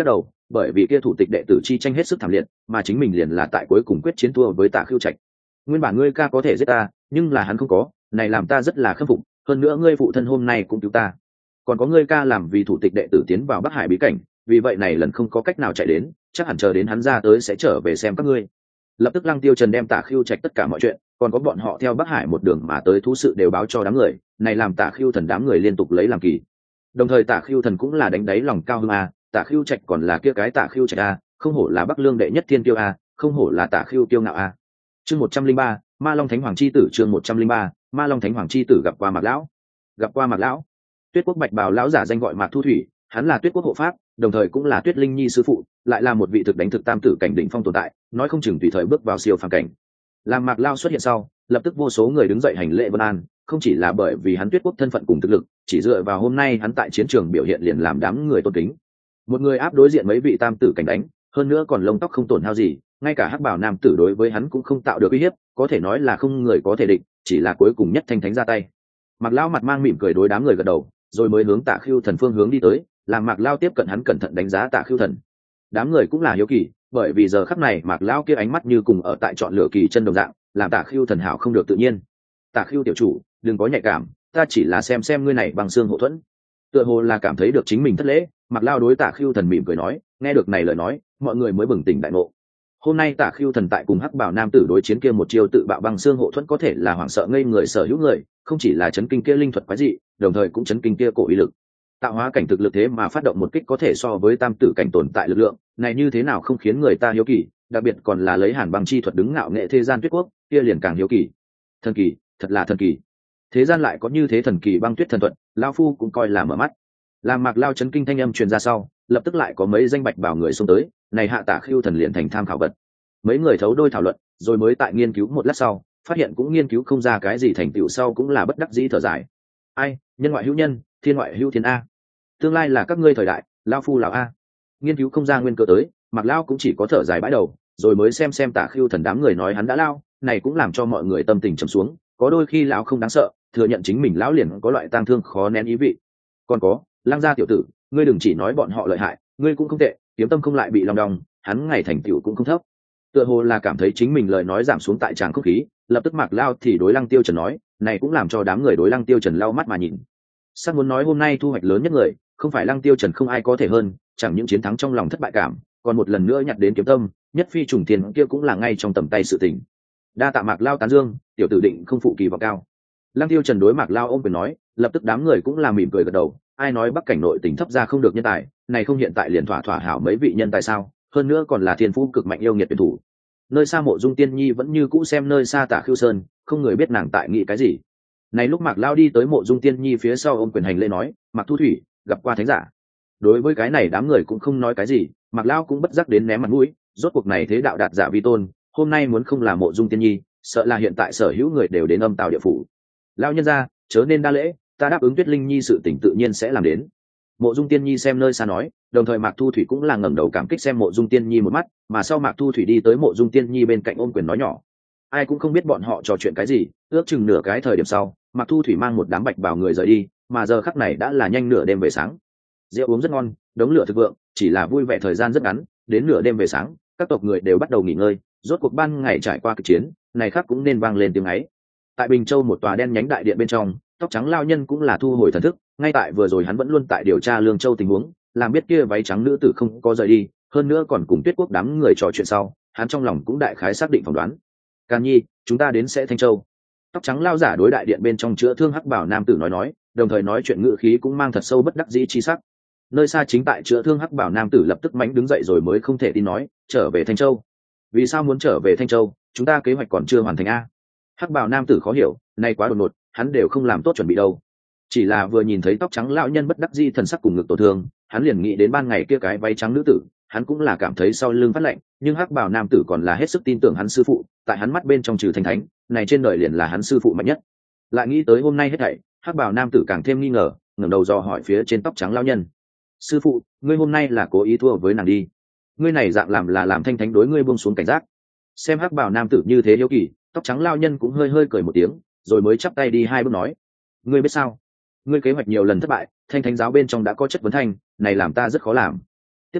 bởi vì kia thủ tịch đệ tử chi tranh hết sức thảm liệt, mà chính mình liền là tại cuối cùng quyết chiến thua với Tạ Khưu Trạch. Nguyên bản ngươi ca có thể giết ta, nhưng là hắn không có, này làm ta rất là khâm phục, hơn nữa ngươi phụ thân hôm nay cũng cứu ta. Còn có ngươi ca làm vì thủ tịch đệ tử tiến vào Bắc Hải bí cảnh, vì vậy này lần không có cách nào chạy đến, chắc hẳn chờ đến hắn ra tới sẽ trở về xem các ngươi. Lập tức Lăng Tiêu Trần đem Tạ Khưu Trạch tất cả mọi chuyện, còn có bọn họ theo Bắc Hải một đường mà tới thú sự đều báo cho đám người, này làm Tạ Khưu Thần đám người liên tục lấy làm kỳ. Đồng thời Tạ Khưu Thần cũng là đánh đáy lòng cao hứng a, Tạ Khưu Trạch còn là kia cái Tạ Khưu Trạch a, không hổ là Bắc Lương đệ nhất thiên tiêu a, không hổ là Tạ Khưu tiêu ngạo a. Chương 103, Ma Long Thánh Hoàng chi tử, chương 103, Ma Long Thánh Hoàng chi tử gặp qua Mạc lão. Gặp qua Mạc lão. Tuyết Quốc Bạch Bào lão giả danh gọi Mạc Thu Thủy, hắn là Tuyết Quốc hộ pháp, đồng thời cũng là Tuyết Linh Nhi sư phụ, lại là một vị thực đánh thực tam tử cảnh đỉnh phong tồn tại, nói không chừng tùy thời bước vào siêu phàm cảnh. Làm Mạc lão xuất hiện sau, lập tức vô số người đứng dậy hành lễ vân an, không chỉ là bởi vì hắn Tuyết Quốc thân phận cùng thực lực, chỉ dựa vào hôm nay hắn tại chiến trường biểu hiện liền làm đám người tôn kính. Một người áp đối diện mấy vị tam tử cảnh đánh, hơn nữa còn lông tóc không tổn hao gì, ngay cả hắc bảo nam tử đối với hắn cũng không tạo được uy hiếp, có thể nói là không người có thể địch, chỉ là cuối cùng nhất thanh thánh ra tay. Mạc lão mặt mang mỉm cười đối đám người gật đầu, rồi mới hướng Tạ Khưu Thần phương hướng đi tới, làm Mạc lão tiếp cận hắn cẩn thận đánh giá Tạ Khưu Thần. Đám người cũng là hiếu kỳ, bởi vì giờ khắc này Mạc lão kia ánh mắt như cùng ở tại chọn lựa kỳ chân đồng dạng, làm Tạ Khưu Thần hảo không được tự nhiên. Tạ Khưu tiểu chủ, đừng có nhạy cảm, ta chỉ là xem ngươi này bằng xương hộ thuẫn. Tựa hồ là cảm thấy được chính mình thất lễ, Mạc lão đối Tạ Khưu Thần mỉm cười nói, nghe được này lời nói, mọi người mới bừng tỉnh đại ngộ. Hôm nay Tạ Khưu Thần tại cùng hắc bảo nam tử đối chiến kia một chiêu tự bạo băng xương hộ thuẫn có thể là hoảng sợ ngây người sở hữu người, không chỉ là chấn kinh kia linh thuật quái dị, đồng thời cũng chấn kinh kia cổ uy lực. Tạo hóa cảnh thực lực thế mà phát động một kích có thể so với tam tử cảnh tồn tại lực lượng, này như thế nào không khiến người ta hiếu kỳ, đặc biệt còn là lấy hàn băng chi thuật đứng ngạo nghệ thế gian Tuyết Quốc, kia liền càng hiếu kỳ. Thần kỳ, thật là thần kỳ. Thế gian lại có như thế thần kỳ băng tuyết thần thuật, lão phu cũng coi là mở mắt. Làm Mạc lao chấn kinh thanh âm truyền ra sau, lập tức lại có mấy danh bạch bảo người xông tới, này hạ Tạ Khưu Thần liền thành tham khảo vật. Mấy người thấu đôi thảo luận, rồi mới tại nghiên cứu một lát sau, phát hiện cũng nghiên cứu không ra cái gì thành tựu sau cũng là bất đắc dĩ thở dài. Ai, nhân ngoại hữu nhân, thiên ngoại hữu thiên a. Tương lai là các ngươi thời đại, lão phu lão a. Nghiên cứu không ra nguyên cơ tới, Mạc lao cũng chỉ có thở dài bãi đầu, rồi mới xem Tạ Khưu Thần đám người nói hắn đã lao, này cũng làm cho mọi người tâm tình trầm xuống, có đôi khi lão không đáng sợ, thừa nhận chính mình lão liền có loại tang thương khó nén ý vị. Còn có, Lăng gia tiểu tử, ngươi đừng chỉ nói bọn họ lợi hại, ngươi cũng không tệ, kiếm tâm không lại bị lòng đong, hắn ngày thành tựu cũng không thấp. Tựa hồ là cảm thấy chính mình lời nói giảm xuống tại tràng không khí, lập tức Mạc lao thì đối Lăng Tiêu Trần nói, này cũng làm cho đám người đối Lăng Tiêu Trần lau mắt mà nhìn. Sắp muốn nói hôm nay thu hoạch lớn nhất người, không phải Lăng Tiêu Trần không ai có thể hơn, chẳng những chiến thắng trong lòng thất bại cảm, còn một lần nữa nhặt đến kiếm tâm, nhất phi trùng tiền kia cũng là ngay trong tầm tay sự tình. Đa tạ Mạc lao tán dương, tiểu tử định không phụ kỳ vọng cao. Lăng Tiêu Trần đối Mạc lao ôm quyền nói, lập tức đám người cũng là mỉm cười gật đầu, ai nói Bắc cảnh nội tỉnh thấp ra không được nhân tài, này không hiện tại liền thỏa hảo mấy vị nhân tài sao, hơn nữa còn là thiên phú cực mạnh yêu nghiệt tuyển thủ. Nơi xa Mộ Dung Tiên Nhi vẫn như cũ xem nơi xa Tạ Khưu Sơn, không người biết nàng tại nghĩ cái gì. Này lúc Mạc lao đi tới Mộ Dung Tiên Nhi phía sau ôm quyền hành lễ nói, Mạc Thu Thủy gặp qua thánh giả. Đối với cái này đám người cũng không nói cái gì, Mạc lao cũng bất giác đến ném mặt mũi, rốt cuộc này thế đạo đạt giả vi tôn, hôm nay muốn không là Mộ Dung Tiên Nhi, sợ là hiện tại sở hữu người đều đến âm tào địa phủ. Lao nhân gia, chớ nên đa lễ, ta đáp ứng Tuyết Linh Nhi sự tình tự nhiên sẽ làm đến. Mộ Dung Tiên Nhi xem nơi xa nói, đồng thời Mạc Thu Thủy cũng là ngẩng đầu cảm kích xem Mộ Dung Tiên Nhi một mắt, mà sau Mạc Thu Thủy đi tới Mộ Dung Tiên Nhi bên cạnh ôm quyền nói nhỏ. Ai cũng không biết bọn họ trò chuyện cái gì, ước chừng nửa cái thời điểm sau, Mạc Thu Thủy mang một đám bạch bảo người rời đi, mà giờ khắc này đã là nhanh nửa đêm về sáng. Rượu uống rất ngon, đống lửa thực vượng, chỉ là vui vẻ thời gian rất ngắn, đến nửa đêm về sáng, các tộc người đều bắt đầu nghỉ ngơi, rốt cuộc ban ngày trải qua kịch chiến, này khác cũng nên vang lên tiếng ấy. Tại Bình Châu một tòa đen nhánh đại điện bên trong, tóc trắng lao nhân cũng là thu hồi thần thức, ngay tại vừa rồi hắn vẫn luôn tại điều tra Lương Châu tình huống, làm biết kia váy trắng nữ tử không có rời đi, hơn nữa còn cùng Tuyết Quốc đám người trò chuyện sau, hắn trong lòng cũng đại khái xác định phỏng đoán. Càn Nhi, chúng ta đến sẽ Thanh Châu. Tóc trắng lao giả đối đại điện bên trong chữa thương hắc bảo nam tử nói, đồng thời nói chuyện ngữ khí cũng mang thật sâu bất đắc dĩ chi sắc. Nơi xa chính tại chữa thương hắc bảo nam tử lập tức mánh đứng dậy rồi mới không thể tin nói, trở về Thanh Châu. Vì sao muốn trở về Thanh Châu? Chúng ta kế hoạch còn chưa hoàn thành a. Hắc bảo nam tử khó hiểu, nay quá đột ngột, hắn đều không làm tốt chuẩn bị đâu. Chỉ là vừa nhìn thấy tóc trắng lão nhân bất đắc dĩ thần sắc cùng ngực tổn thương, hắn liền nghĩ đến ban ngày kia cái váy trắng nữ tử, hắn cũng là cảm thấy sau lưng phát lạnh, nhưng hắc bảo nam tử còn là hết sức tin tưởng hắn sư phụ, tại hắn mắt bên trong trừ thành thánh, này trên đời liền là hắn sư phụ mạnh nhất. Lại nghĩ tới hôm nay hết thảy, hắc bảo nam tử càng thêm nghi ngờ, ngẩng đầu dò hỏi phía trên tóc trắng lão nhân: sư phụ, ngươi hôm nay là cố ý thua với nàng đi? Ngươi này dạng làm là làm thanh thánh đối ngươi buông xuống cảnh giác. Xem hắc bảo nam tử như thế hiếu kỳ, tóc trắng lão nhân cũng hơi hơi cười một tiếng, rồi mới chắp tay đi hai bước nói: ngươi biết sao, ngươi kế hoạch nhiều lần thất bại, thanh thánh giáo bên trong đã có chất vấn thanh, này làm ta rất khó làm. Tiếp theo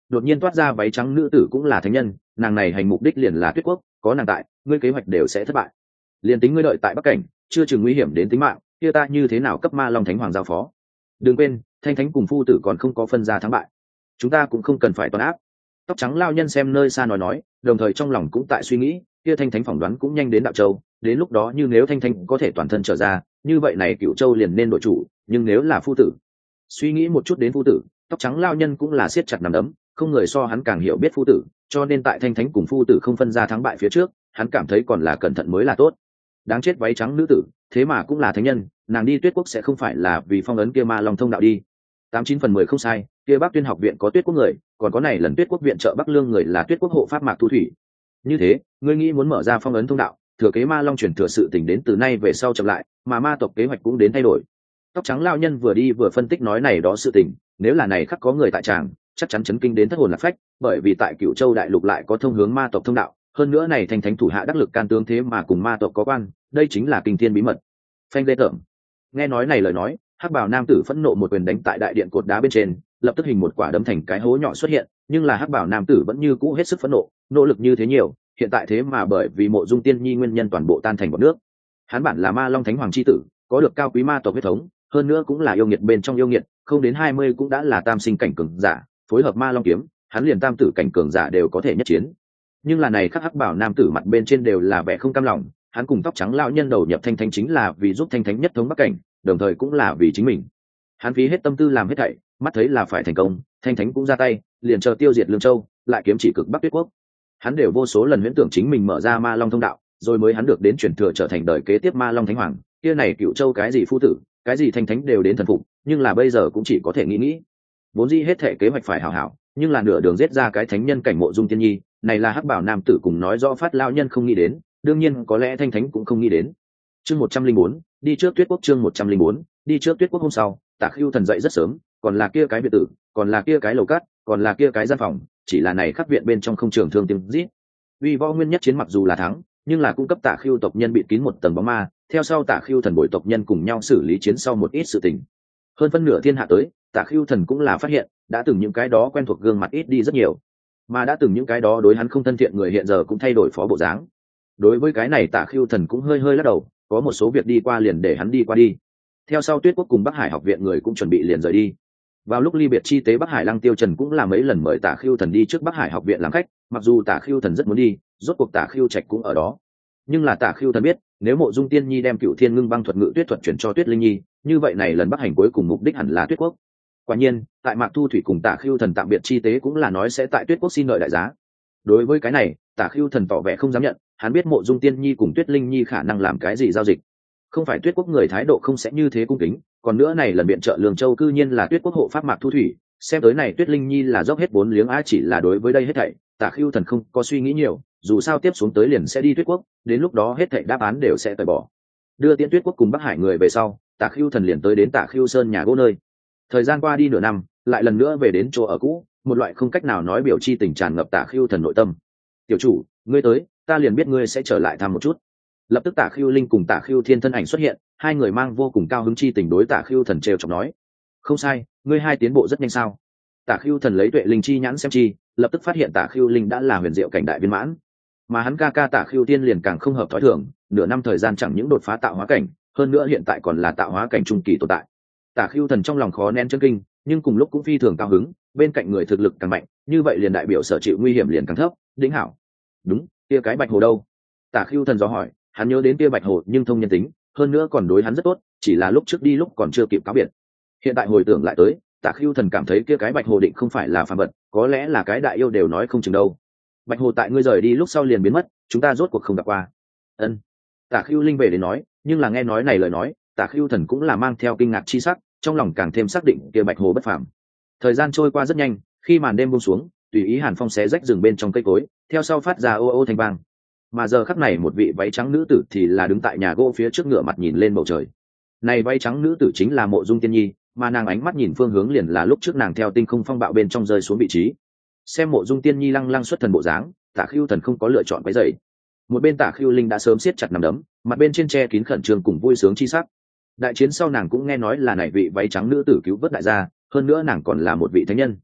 đột nhiên toát ra váy trắng nữ tử cũng là thánh nhân, nàng này hành mục đích liền là Tuyết Quốc, có nàng tại ngươi kế hoạch đều sẽ thất bại. Liền tính ngươi đợi tại Bắc Cảnh chưa chừng nguy hiểm đến tính mạng, kia ta như thế nào cấp Ma Long Thánh Hoàng giao phó. Đừng quên thanh thánh cùng phu tử còn không có phân ra thắng bại, chúng ta cũng không cần phải toán áp. Tóc trắng lao nhân xem nơi xa nói, đồng thời trong lòng cũng tại suy nghĩ, kia thanh thánh phỏng đoán cũng nhanh đến Đạo Châu, đến lúc đó như nếu thanh thánh có thể toàn thân trở ra, như vậy này Cửu Châu liền nên đội chủ, nhưng nếu là phu tử. Suy nghĩ một chút đến phu tử, tóc trắng lao nhân cũng là siết chặt nắm đấm, không người so hắn càng hiểu biết phu tử, cho nên tại thanh thánh cùng phu tử không phân ra thắng bại phía trước, hắn cảm thấy còn là cẩn thận mới là tốt. Đáng chết váy trắng nữ tử, thế mà cũng là thánh nhân, nàng đi Tuyết Quốc sẽ không phải là vì phong ấn kia Ma Long thông đạo đi. 89/10 không sai, kia Bắc Tuyên học viện có Tuyết Quốc người, còn có này lần Tuyết Quốc viện trợ Bắc Lương người là Tuyết Quốc hộ pháp Mạc Thu Thủy. Như thế, ngươi nghĩ muốn mở ra phong ấn thông đạo, thừa kế Ma Long chuyển thừa sự tình đến từ nay về sau chậm lại, mà ma tộc kế hoạch cũng đến thay đổi. Tóc trắng lao nhân vừa đi vừa phân tích nói này đó sự tình, nếu là này khắc có người tại tràng, chắc chắn chấn kinh đến thất hồn lạc phách, bởi vì tại Cửu Châu đại lục lại có thông hướng ma tộc thông đạo, hơn nữa này thanh thánh thủ hạ đắc lực can tướng thế mà cùng ma tộc có quan, đây chính là kinh thiên bí mật. Phanh ghê tởm. Nghe nói này lời nói, hắc bào nam tử phẫn nộ một quyền đánh tại đại điện cột đá bên trên, lập tức hình một quả đấm thành cái hố nhỏ xuất hiện, nhưng là hắc bào nam tử vẫn như cũ hết sức phẫn nộ, nỗ lực như thế nhiều, hiện tại thế mà bởi vì Mộ Dung Tiên Nhi nguyên nhân toàn bộ tan thành bọt nước. Hắn bản là Ma Long Thánh Hoàng chi tử, có được cao quý ma tộc huyết thống, hơn nữa cũng là yêu nghiệt bên trong yêu nghiệt, không đến 20 cũng đã là tam sinh cảnh cường giả, phối hợp Ma Long kiếm, hắn liền tam tử cảnh cường giả đều có thể nhất chiến. Nhưng là này khắc hắc bảo nam tử mặt bên trên đều là vẻ không cam lòng, hắn cùng tóc trắng lão nhân đầu nhập thanh thánh chính là vì giúp thanh thánh nhất thống Bắc Cảnh, đồng thời cũng là vì chính mình. Hắn phí hết tâm tư làm hết thảy, mắt thấy là phải thành công, thanh thánh cũng ra tay, liền chờ tiêu diệt Lương Châu, lại kiếm chỉ cực Bắc Tuyết Quốc. Hắn đều vô số lần huyễn tưởng chính mình mở ra Ma Long thông đạo, rồi mới hắn được đến truyền thừa trở thành đời kế tiếp Ma Long Thánh Hoàng, kia này Cửu Châu cái gì phu tử, cái gì thanh thánh đều đến thần phục, nhưng là bây giờ cũng chỉ có thể nghĩ. Vốn dĩ hết thể kế hoạch phải hảo hảo, nhưng là nửa đường giết ra cái thánh nhân cảnh Mộ Dung Tiên Nhi, này là hắc bảo nam tử cùng nói rõ phát lao nhân không nghĩ đến, đương nhiên có lẽ thanh thánh cũng không nghĩ đến. Chương 104, đi trước Tuyết Quốc. Chương 104, đi trước Tuyết Quốc. Hôm sau, Tả Khưu Thần dậy rất sớm, còn là kia cái biệt tử, còn là kia cái lầu cát, còn là kia cái gian phòng, chỉ là này khắc viện bên trong không trường thương tiếng rít. Vì võ nguyên nhất chiến mặc dù là thắng, nhưng là cung cấp Tả Khưu tộc nhân bị kín một tầng bóng ma, theo sau Tả Khưu Thần bồi tộc nhân cùng nhau xử lý chiến sau một ít sự tình. Hơn phân nửa thiên hạ tới, Tả Khưu Thần cũng là phát hiện, đã từng những cái đó quen thuộc gương mặt ít đi rất nhiều, mà đã từng những cái đó đối hắn không thân thiện người hiện giờ cũng thay đổi phó bộ dáng. Đối với cái này Tả Khưu Thần cũng hơi lắc đầu, có một số việc đi qua liền để hắn đi qua đi. Theo sau Tuyết Quốc cùng Bắc Hải học viện người cũng chuẩn bị liền rời đi. Vào lúc ly biệt chi tế, Bắc Hải Lăng Tiêu Trần cũng là mấy lần mời Tả Khưu Thần đi trước Bắc Hải học viện làm khách, mặc dù Tả Khưu Thần rất muốn đi, rốt cuộc Tả Khưu Trạch cũng ở đó. Nhưng là Tả Khưu Thần biết, nếu Mộ Dung Tiên Nhi đem Cửu Thiên Ngưng Băng thuật ngự tuyết thuật chuyển cho Tuyết Linh Nhi, như vậy này lần Bắc Hành cuối cùng mục đích hẳn là Tuyết Quốc. Quả nhiên, tại Mạc Thu Thủy cùng Tả Khưu Thần tạm biệt chi tế cũng là nói sẽ tại Tuyết Quốc xin đợi đại giá. Đối với cái này, Tả Khưu Thần tỏ vẻ không dám nhận, hắn biết Mộ Dung Tiên Nhi cùng Tuyết Linh Nhi khả năng làm cái gì giao dịch. Không phải Tuyết Quốc người thái độ không sẽ như thế cung kính, còn nữa này lần viện trợ Lương Châu cư nhiên là Tuyết Quốc hộ pháp Mạc Thu Thủy, xem tới này Tuyết Linh Nhi là dốc hết vốn liếng á. Chỉ là đối với đây hết thảy, Tả Khưu Thần không có suy nghĩ nhiều, dù sao tiếp xuống tới liền sẽ đi Tuyết Quốc, đến lúc đó hết thảy đáp án đều sẽ tẩy bỏ. Đưa tiễn Tuyết Quốc cùng Bắc Hải người về sau, Tả Khưu Thần liền tới đến Tả Khưu Sơn nhà gỗ nơi. Thời gian qua đi nửa năm, lại lần nữa về đến chỗ ở cũ, một loại không cách nào nói biểu chi tình tràn ngập Tả Khưu Thần nội tâm. Tiểu chủ, ngươi tới, ta liền biết ngươi sẽ trở lại thăm một chút. Lập tức Tả Khưu Linh cùng Tả Khưu Thiên thân ảnh xuất hiện, hai người mang vô cùng cao hứng chi tình đối Tả Khưu Thần trêu chọc nói: không sai, ngươi hai tiến bộ rất nhanh sao? Tả Khưu Thần lấy tuệ linh chi nhãn xem chi, lập tức phát hiện Tả Khưu Linh đã là huyền diệu cảnh đại viên mãn, mà hắn ca ca Tả Khưu Tiên liền càng không hợp thói thường, nửa năm thời gian chẳng những đột phá tạo hóa cảnh, hơn nữa hiện tại còn là tạo hóa cảnh trung kỳ tồn tại. Tả Khưu Thần trong lòng khó nén chân kinh, nhưng cùng lúc cũng phi thường cao hứng, bên cạnh người thực lực càng mạnh, như vậy liền đại biểu sở chịu nguy hiểm liền càng thấp. Đĩnh hảo. Đúng, kia cái bạch hồ đâu? Tả Khưu Thần dò hỏi, hắn nhớ đến kia bạch hồ nhưng thông nhân tính, hơn nữa còn đối hắn rất tốt, chỉ là lúc trước đi lúc còn chưa kịp cáo biệt. Hiện tại hồi tưởng lại tới, Tả Khưu Thần cảm thấy kia cái bạch hồ định không phải là phàm vật, có lẽ là cái đại yêu đều nói không chừng đâu. Bạch hồ tại ngươi rời đi lúc sau liền biến mất, chúng ta rốt cuộc không gặp qua. Ân. Tả Khưu Linh về đến nói, nhưng là nghe nói này lời nói, Tả Khưu Thần cũng là mang theo kinh ngạc chi sắc, trong lòng càng thêm xác định kia bạch hồ bất phàm. Thời gian trôi qua rất nhanh, khi màn đêm buông xuống, tùy ý hàn phong xé rách rừng bên trong cây cối, theo sau phát ra ô ô thanh vang. Mà giờ khắc này một vị váy trắng nữ tử thì là đứng tại nhà gỗ phía trước ngựa mặt nhìn lên bầu trời. Này váy trắng nữ tử chính là Mộ Dung Tiên Nhi, mà nàng ánh mắt nhìn phương hướng liền là lúc trước nàng theo tinh không phong bạo bên trong rơi xuống vị trí. Xem Mộ Dung Tiên Nhi lăng lăng xuất thần bộ dáng, Tả Khưu Thần không có lựa chọn quấy rầy. Một bên Tả Khưu Linh đã sớm siết chặt nắm đấm, mặt bên trên che kín khẩn trương cùng vui sướng chi sắc. Đại chiến sau nàng cũng nghe nói là này vị váy trắng nữ tử cứu vớt đại gia, hơn nữa nàng còn là một vị thánh nhân.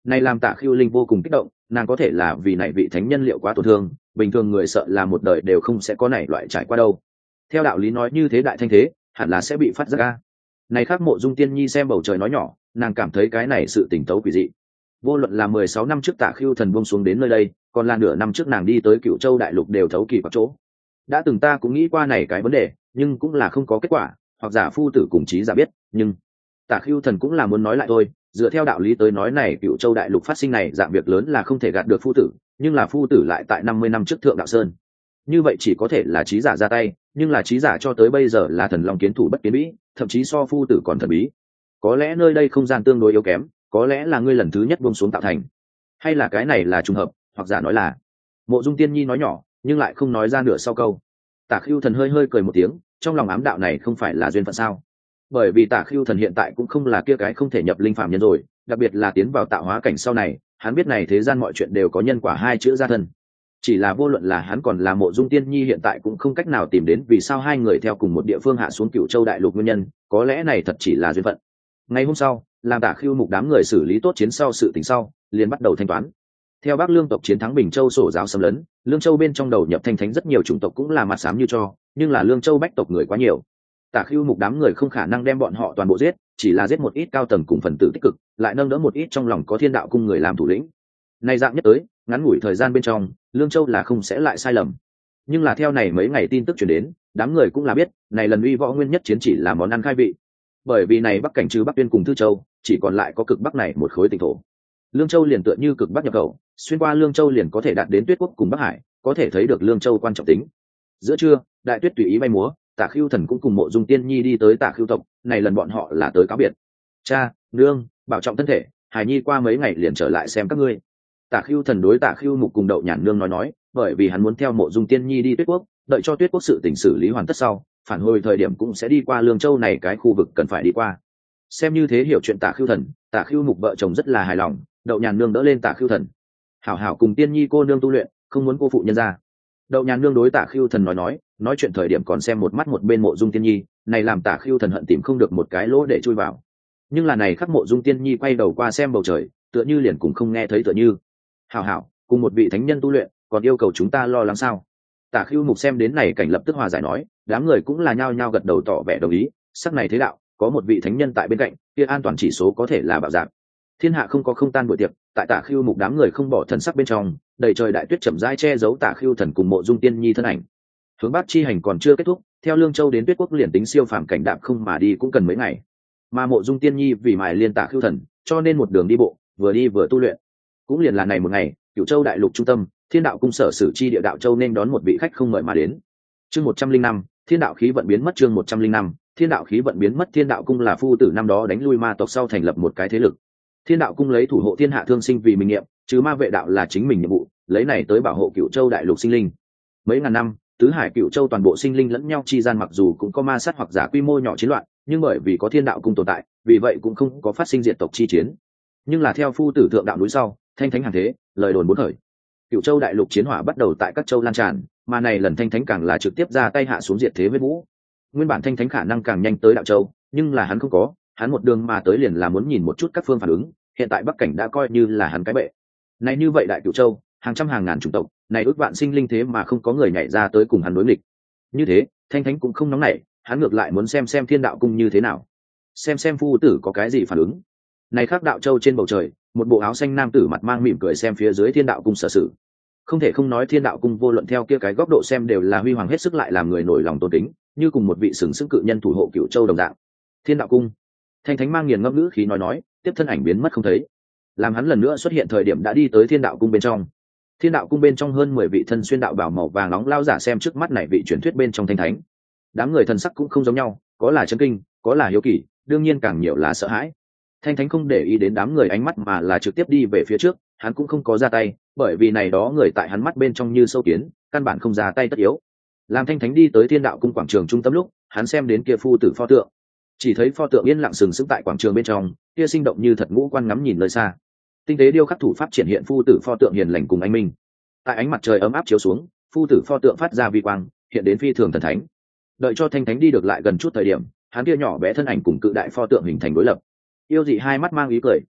Này làm Tạ Khưu Linh vô cùng kích động, nàng có thể là vì này vị thánh nhân liệu quá tổn thương, bình thường người sợ là một đời đều không sẽ có này loại trải qua đâu. Theo đạo lý nói như thế đại thanh thế, hẳn là sẽ bị phát giác ra. Này khác Mộ Dung Tiên Nhi xem bầu trời nói nhỏ, nàng cảm thấy cái này sự tỉnh tấu quỷ dị. Vô luận là 16 năm trước Tạ Khưu Thần buông xuống đến nơi đây, còn là nửa năm trước nàng đi tới Cửu Châu đại lục đều thấu kỳ vào chỗ. Đã từng ta cũng nghĩ qua này cái vấn đề, nhưng cũng là không có kết quả, hoặc giả phu tử cùng chí giả biết, nhưng Tạ Khưu Thần cũng là muốn nói lại thôi, dựa theo đạo lý tới nói này Cửu Châu đại lục phát sinh này dạng việc lớn là không thể gạt được phu tử, nhưng là phu tử lại tại 50 năm trước Thượng Đạo Sơn. Như vậy chỉ có thể là chí giả ra tay, nhưng là chí giả cho tới bây giờ là thần long kiến thủ bất kiến bí, thậm chí so phu tử còn thần bí. Có lẽ nơi đây không gian tương đối yếu kém, có lẽ là ngươi lần thứ nhất buông xuống tạo thành, hay là cái này là trùng hợp, hoặc giả nói là Mộ Dung Tiên Nhi nói nhỏ nhưng lại không nói ra nửa sau câu. Tạ Khưu Thần hơi hơi cười một tiếng, trong lòng ám đạo này không phải là duyên phận sao? Bởi vì Tạ Khưu Thần hiện tại cũng không là kia cái không thể nhập linh phàm nhân rồi, đặc biệt là tiến vào tạo hóa cảnh sau này, hắn biết này thế gian mọi chuyện đều có nhân quả hai chữ gia thân. Chỉ là vô luận là hắn còn là Mộ Dung Tiên Nhi hiện tại cũng không cách nào tìm đến vì sao hai người theo cùng một địa phương hạ xuống Cửu Châu đại lục nguyên nhân, có lẽ này thật chỉ là duyên phận. Ngày hôm sau, làm Tạ Khưu Mục đám người xử lý tốt chiến sau sự tình sau, liền bắt đầu thanh toán. Theo Bắc Lương tộc chiến thắng Bình Châu sổ giáo xâm lấn, Lương Châu bên trong đầu nhập thanh thánh rất nhiều chủng tộc cũng là mặt xám như cho, nhưng là Lương Châu bách tộc người quá nhiều. Tạ Khưu Mục đám người không khả năng đem bọn họ toàn bộ giết, chỉ là giết một ít cao tầng cùng phần tử tích cực, lại nâng đỡ một ít trong lòng có Thiên Đạo cung người làm thủ lĩnh. Này dạng nhất tới, ngắn ngủi thời gian bên trong, Lương Châu là không sẽ lại sai lầm. Nhưng là theo này mấy ngày tin tức truyền đến, đám người cũng là biết, này lần uy võ nguyên nhất chiến chỉ là món ăn khai vị. Bởi vì này Bắc cảnh trừ Bắc Tuyên cùng Thư Châu, chỉ còn lại có cực Bắc này một khối tỉnh thổ. Lương Châu liền tựa như cực Bắc nhập khẩu, xuyên qua Lương Châu liền có thể đạt đến Tuyết Quốc cùng Bắc Hải, có thể thấy được Lương Châu quan trọng tính. Giữa trưa, đại tuyết tùy ý bay múa, Tạ Khưu Thần cũng cùng Mộ Dung Tiên Nhi đi tới Tạ Khưu tộc, này lần bọn họ là tới cáo biệt. Cha, nương, bảo trọng thân thể, Hải Nhi qua mấy ngày liền trở lại xem các ngươi. Tạ Khưu Thần đối Tạ Khưu Mục cùng Đậu Nhàn nương nói, bởi vì hắn muốn theo Mộ Dung Tiên Nhi đi Tuyết Quốc, đợi cho Tuyết Quốc sự tình xử lý hoàn tất sau, phản hồi thời điểm cũng sẽ đi qua Lương Châu này cái khu vực cần phải đi qua. Xem như thế hiểu chuyện Tạ Khưu Thần, Tạ Khưu Mục vợ chồng rất là hài lòng, Đậu Nhàn nương đỡ lên Tạ Khưu Thần. Hảo hảo cùng Tiên Nhi cô nương tu luyện, không muốn cô phụ nhân gia. Đậu Nhàn nương đối Tạ Khưu Thần nói chuyện thời điểm còn xem một mắt một bên Mộ Dung Tiên Nhi, này làm Tạ Khưu Thần hận tìm không được một cái lỗ để chui vào. Nhưng là này khắc Mộ Dung Tiên Nhi quay đầu qua xem bầu trời, tựa như liền cũng không nghe thấy tựa như. Hảo hảo, cùng một vị thánh nhân tu luyện, còn yêu cầu chúng ta lo lắng sao? Tạ Khưu Mục xem đến này cảnh lập tức hòa giải nói, đám người cũng là nhao nhao gật đầu tỏ vẻ đồng ý, sắc này thế đạo, có một vị thánh nhân tại bên cạnh, kia an toàn chỉ số có thể là bảo giảm. Thiên hạ không có không tan buổi tiệc, tại Tạ Khưu Mục đám người không bỏ thần sắc bên trong, đầy trời đại tuyết chậm rãi che giấu Tạ Khưu Thần cùng Mộ Dung Tiên Nhi thân ảnh. Hướng Bắc chi hành còn chưa kết thúc, theo Lương Châu đến Tuyết Quốc liền tính siêu phàm cảnh đạp không mà đi cũng cần mấy ngày. Mà Mộ Dung Tiên Nhi vì mài liên Tạ Khưu Thần, cho nên một đường đi bộ, vừa đi vừa tu luyện. Cũng liền là này một ngày, Cửu Châu đại lục trung tâm, Thiên Đạo cung sở sử chi địa đạo châu nên đón một vị khách không mời mà đến. Chương 105, Thiên đạo khí vận biến mất. Chương 105, Thiên đạo khí vận biến mất. Thiên Đạo cung là phu tử năm đó đánh lui ma tộc sau thành lập một cái thế lực. Thiên Đạo cung lấy thủ hộ thiên hạ thương sinh vì mình nghiệm, chứ ma vệ đạo là chính mình nhiệm vụ, lấy này tới bảo hộ Cửu Châu đại lục sinh linh. Mấy ngàn năm, tứ hải Cửu Châu toàn bộ sinh linh lẫn nhau chi gian mặc dù cũng có ma sát hoặc giả quy mô nhỏ chiến loạn, nhưng bởi vì có Thiên Đạo cung tồn tại, vì vậy cũng không có phát sinh diệt tộc chi chiến. Nhưng là theo phu tử thượng đạo núi sau, thanh thánh hàng thế, lời đồn bốn khởi. Cửu Châu đại lục chiến hỏa bắt đầu tại các châu lan tràn, mà này lần thanh thánh càng là trực tiếp ra tay hạ xuống diệt thế huyết vũ. Nguyên bản thanh thánh khả năng càng nhanh tới đạo châu, nhưng là hắn không có, hắn một đường mà tới liền là muốn nhìn một chút các phương phản ứng, hiện tại Bắc cảnh đã coi như là hắn cái bệ. Này như vậy đại Cửu Châu, hàng trăm hàng ngàn chủng tộc, này ước vạn sinh linh thế mà không có người nhảy ra tới cùng hắn đối nghịch. Như thế, thanh thánh cũng không nóng nảy, hắn ngược lại muốn xem Thiên Đạo cung như thế nào, xem phu tử có cái gì phản ứng. Này khác đạo châu trên bầu trời, một bộ áo xanh nam tử mặt mang mỉm cười xem phía dưới Thiên Đạo cung sở sự. Không thể không nói Thiên Đạo cung vô luận theo kia cái góc độ xem đều là huy hoàng hết sức lại làm người nổi lòng tôn kính, như cùng một vị sừng sững cự nhân thủ hộ Cửu Châu đồng dạng. Thiên Đạo cung, thanh thánh mang nghiền ngẫm ngữ khí nói, tiếp thân ảnh biến mất không thấy. Làm hắn lần nữa xuất hiện thời điểm đã đi tới Thiên Đạo cung bên trong. Thiên Đạo cung bên trong hơn 10 vị thân xuyên đạo bào màu vàng nóng lao giả xem trước mắt này vị truyền thuyết bên trong thanh thánh. Đám người thần sắc cũng không giống nhau, có là chấn kinh, có là hiếu kỳ, đương nhiên càng nhiều là sợ hãi. Thanh thánh không để ý đến đám người ánh mắt mà là trực tiếp đi về phía trước, hắn cũng không có ra tay, bởi vì này đó người tại hắn mắt bên trong như sâu kiến, căn bản không ra tay tất yếu. Làm thanh thánh đi tới Thiên Đạo cung quảng trường trung tâm lúc, hắn xem đến kia phu tử pho tượng, chỉ thấy pho tượng yên lặng sừng sững tại quảng trường bên trong, kia sinh động như thật ngũ quan ngắm nhìn nơi xa. Tinh tế điêu khắc thủ pháp triển hiện phu tử pho tượng hiền lành cùng anh minh. Tại ánh mặt trời ấm áp chiếu xuống, phu tử pho tượng phát ra vi quang, hiện đến phi thường thần thánh. Đợi cho thanh thánh đi được lại gần chút thời điểm, hắn kia nhỏ bé thân ảnh cùng cự đại pho tượng hình thành đối lập. Yêu dị hai mắt mang ý cười,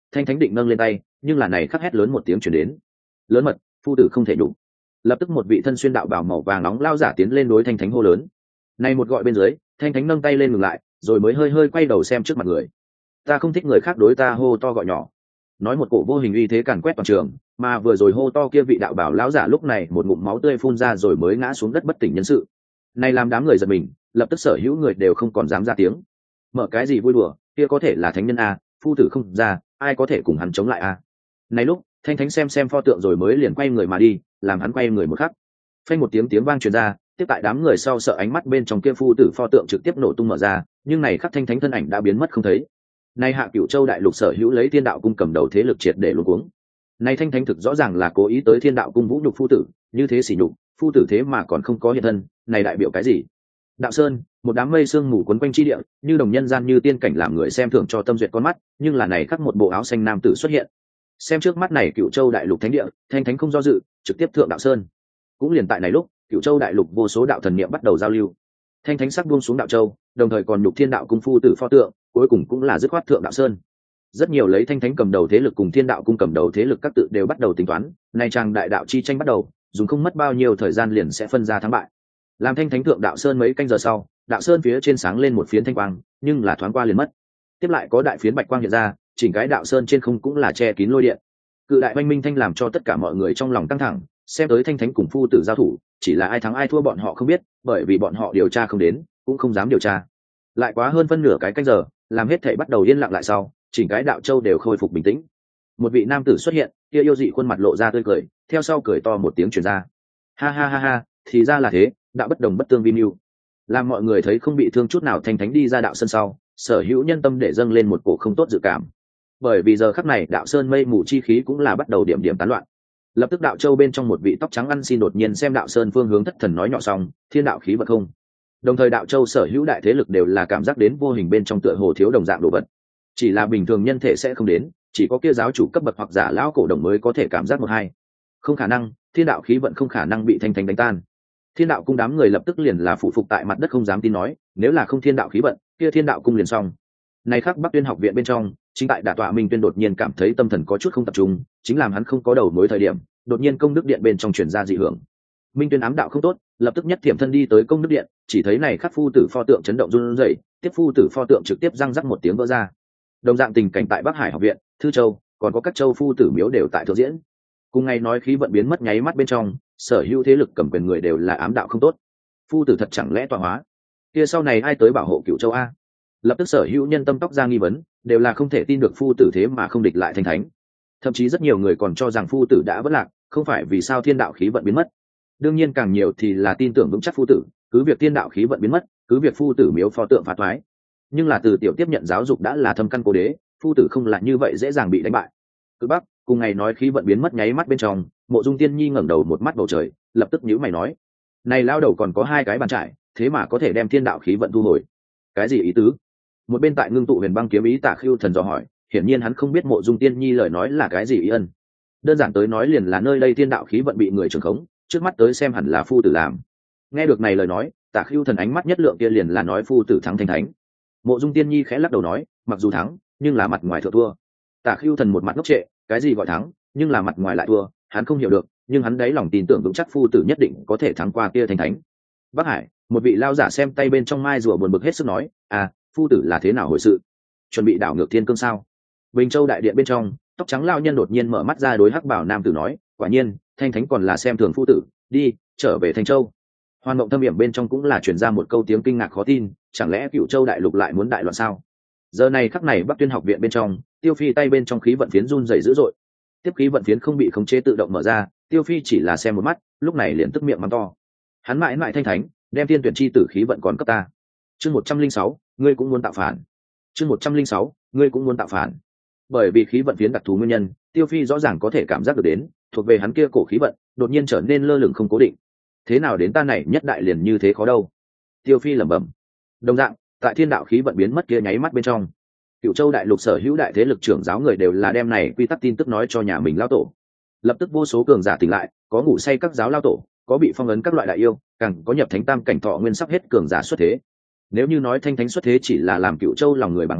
thanh thánh định nâng lên tay, nhưng là này khắc hét lớn một tiếng chuyển đến. Lớn mật, phu tử không thể đủ. Lập tức một vị thân xuyên đạo bào màu vàng nóng lao giả tiến lên đối thanh thánh hô lớn. Này một gọi bên dưới, thanh thánh nâng tay lên ngừng lại, rồi mới hơi hơi quay đầu xem trước mặt người. Ta không thích người khác đối ta hô to gọi nhỏ. Nói một cổ vô hình uy thế càn quét toàn trường, mà vừa rồi hô to kia vị đạo bảo lão giả lúc này một ngụm máu tươi phun ra rồi mới ngã xuống đất bất tỉnh nhân sự. Này làm đám người giật mình, lập tức sở hữu người đều không còn dám ra tiếng. Mở cái gì vui đùa, kia có thể là thánh nhân a, phu tử không ra, ai có thể cùng hắn chống lại a. Này lúc, thanh thánh xem pho tượng rồi mới liền quay người mà đi, làm hắn quay người một khắc. Phanh một tiếng vang truyền ra, tiếp tại đám người sau sợ ánh mắt bên trong kia phu tử pho tượng trực tiếp nổ tung mở ra, nhưng này khắc thanh thánh thân ảnh đã biến mất không thấy. Nay hạ Cửu Châu đại lục sở hữu lấy Thiên Đạo cung cầm đầu thế lực triệt để luống cuống. Nay thanh thánh thực rõ ràng là cố ý tới Thiên Đạo cung vũ nhục phu tử, như thế sỉ nhục, phu tử thế mà còn không có hiện thân, này đại biểu cái gì? Đạo Sơn, một đám mây sương mù quấn quanh chi địa, như đồng nhân gian như tiên cảnh làm người xem thường cho tâm duyệt con mắt, nhưng là này khắc một bộ áo xanh nam tử xuất hiện. Xem trước mắt này Cửu Châu đại lục thánh địa, thanh thánh không do dự, trực tiếp thượng Đạo Sơn. Cũng liền tại này lúc, Cửu Châu đại lục vô số đạo thần niệm bắt đầu giao lưu. Thanh thánh sắc buông xuống Đạo Châu, đồng thời còn nhục Thiên Đạo cung phu tử pho tượng, cuối cùng cũng là dứt khoát thượng Đạo Sơn. Rất nhiều lấy thanh thánh cầm đầu thế lực cùng Thiên Đạo cung cầm đầu thế lực các tự đều bắt đầu tính toán, nay trang đại đạo chi tranh bắt đầu, dùng không mất bao nhiêu thời gian liền sẽ phân ra thắng bại. Làm thanh thánh thượng Đạo Sơn mấy canh giờ sau, Đạo Sơn phía trên sáng lên một phiến thanh quang, nhưng là thoáng qua liền mất. Tiếp lại có đại phiến bạch quang hiện ra, chỉnh cái Đạo Sơn trên không cũng là che kín lôi điện. Cự đại oanh minh thanh làm cho tất cả mọi người trong lòng căng thẳng, xem tới thanh thánh cùng phu tử giao thủ, chỉ là ai thắng ai thua bọn họ không biết, bởi vì bọn họ điều tra không đến, cũng không dám điều tra. Lại quá hơn phân nửa cái canh giờ, làm hết thảy bắt đầu yên lặng lại sau, chỉnh cái Đạo Châu đều khôi phục bình tĩnh. Một vị nam tử xuất hiện, kia yêu dị khuôn mặt lộ ra tươi cười, theo sau cười to một tiếng truyền ra. Ha ha ha ha, thì ra là thế, đạo bất đồng bất tương vi mưu. Làm mọi người thấy không bị thương chút nào thanh thánh đi ra Đạo Sơn sau, sở hữu nhân tâm để dâng lên một cổ không tốt dự cảm. Bởi vì giờ khắc này Đạo Sơn mây mù chi khí cũng là bắt đầu điểm tán loạn. Lập tức Đạo Châu bên trong một vị tóc trắng ăn xin đột nhiên xem Đạo Sơn phương hướng thất thần nói nhỏ xong, thiên đạo khí vật không. Đồng thời Đạo Châu sở hữu đại thế lực đều là cảm giác đến vô hình bên trong tựa hồ thiếu đồng dạng đồ vật. Chỉ là bình thường nhân thể sẽ không đến, chỉ có kia giáo chủ cấp bậc hoặc giả lão cổ đồng mới có thể cảm giác một hai. Không khả năng, thiên đạo khí vận không khả năng bị thanh thánh đánh tan. Thiên đạo cung đám người lập tức liền là phụ phục tại mặt đất không dám tin nói, nếu là không thiên đạo khí vận, kia thiên đạo cung liền xong. Này khắc Bắc Tuyên học viện bên trong, chính tại đả tọa Minh Tuyên đột nhiên cảm thấy tâm thần có chút không tập trung, chính làm hắn không có đầu mối thời điểm, đột nhiên công đức điện bên trong truyền ra dị hưởng. Minh Tuyên ám đạo không tốt, lập tức nhất thiểm thân đi tới công đức điện, chỉ thấy này khắc phu tử pho tượng chấn động run rẩy, tiếp phu tử pho tượng trực tiếp răng rắc một tiếng vỡ ra. Đồng dạng tình cảnh tại Bắc Hải học viện, Thư Châu, còn có các châu phu tử miếu đều tại thượng diễn. Cùng ngày nói khí vận biến mất nháy mắt bên trong, sở hữu thế lực cầm quyền người đều là ám đạo không tốt. Phu tử thật chẳng lẽ tọa hóa? Kia sau này ai tới bảo hộ Cửu Châu a? Lập tức sở hữu nhân tâm tóc ra nghi vấn, đều là không thể tin được phu tử thế mà không địch lại thanh thánh. Thậm chí rất nhiều người còn cho rằng phu tử đã vất lạc, không phải vì sao thiên đạo khí vận biến mất. Đương nhiên càng nhiều thì là tin tưởng vững chắc phu tử, cứ việc thiên đạo khí vận biến mất, cứ việc phu tử miếu pho tượng phá thoái. Nhưng là từ tiểu tiếp nhận giáo dục đã là thâm căn cố đế, phu tử không là như vậy dễ dàng bị đánh bại. Cực Bắc, cùng ngày nói khí vận biến mất nháy mắt bên trong, Mộ Dung Tiên Nhi ngẩng đầu một mắt bầu trời, lập tức nhíu mày nói: "Này lao đầu còn có hai cái bàn trải, thế mà có thể đem thiên đạo khí vận thu hồi. Cái gì ý tứ?" Một bên tại ngưng tụ huyền băng kiếm ý Tả Khưu Thần dò hỏi, hiển nhiên hắn không biết Mộ Dung Tiên Nhi lời nói là cái gì ý ân. Đơn giản tới nói liền là nơi đây thiên đạo khí vận bị người trường khống, trước mắt tới xem hẳn là phu tử làm. Nghe được này lời nói, Tả Khưu Thần ánh mắt nhất lượng kia liền là nói phu tử thắng thanh thánh. Mộ Dung Tiên Nhi khẽ lắc đầu nói, mặc dù thắng, nhưng là mặt ngoài thua thua. Tả Khưu Thần một mặt ngốc trệ, cái gì gọi thắng, nhưng là mặt ngoài lại thua, hắn không hiểu được, nhưng hắn đáy lòng tin tưởng vững chắc phu tử nhất định có thể thắng qua kia thanh thánh. Bắc Hải, một vị lao giả xem tay bên trong mai rùa buồn bực hết sức nói, à, phu tử là thế nào hồi sự? Chuẩn bị đảo ngược thiên cương sao? Bình Châu đại điện bên trong, tóc trắng lao nhân đột nhiên mở mắt ra đối hắc bảo nam tử nói, quả nhiên, thanh thánh còn là xem thường phu tử, đi, trở về Thanh Châu. Hoan Mộng Thâm Hiểm bên trong cũng là truyền ra một câu tiếng kinh ngạc khó tin, chẳng lẽ Cửu Châu đại lục lại muốn đại loạn sao? Giờ này khắc này Bắc Tuyên học viện bên trong, Tiêu Phi tay bên trong khí vận phiến run rẩy dữ dội. Tiếp khí vận phiến không bị khống chế tự động mở ra, Tiêu Phi chỉ là xem một mắt, lúc này liền tức miệng mắng to. Hắn mãi mãi thanh thánh, đem tiên tuyển chi tử khí vận còn cấp ta. Chương 106, ngươi cũng muốn tạo phản. Chương 106, ngươi cũng muốn tạo phản. Bởi vì khí vận phiến đặc thù nguyên nhân, Tiêu Phi rõ ràng có thể cảm giác được đến, thuộc về hắn kia cổ khí vận, đột nhiên trở nên lơ lửng không cố định. Thế nào đến ta này nhất đại liền như thế khó đâu? Tiêu Phi lẩm bẩm. Đồng dạng, tại thiên đạo khí vận biến mất kia nháy mắt bên trong, Cửu Châu đại lục sở hữu đại thế lực trưởng giáo người đều là đem này quy tắc tin tức nói cho nhà mình lao tổ. Lập tức vô số cường giả tỉnh lại, có ngủ say các giáo lao tổ, có bị phong ấn các loại đại yêu, càng có nhập thánh tam cảnh thọ nguyên sắp hết cường giả xuất thế. Nếu như nói thanh thánh xuất thế chỉ là làm Cửu Châu lòng người bàng hoàng,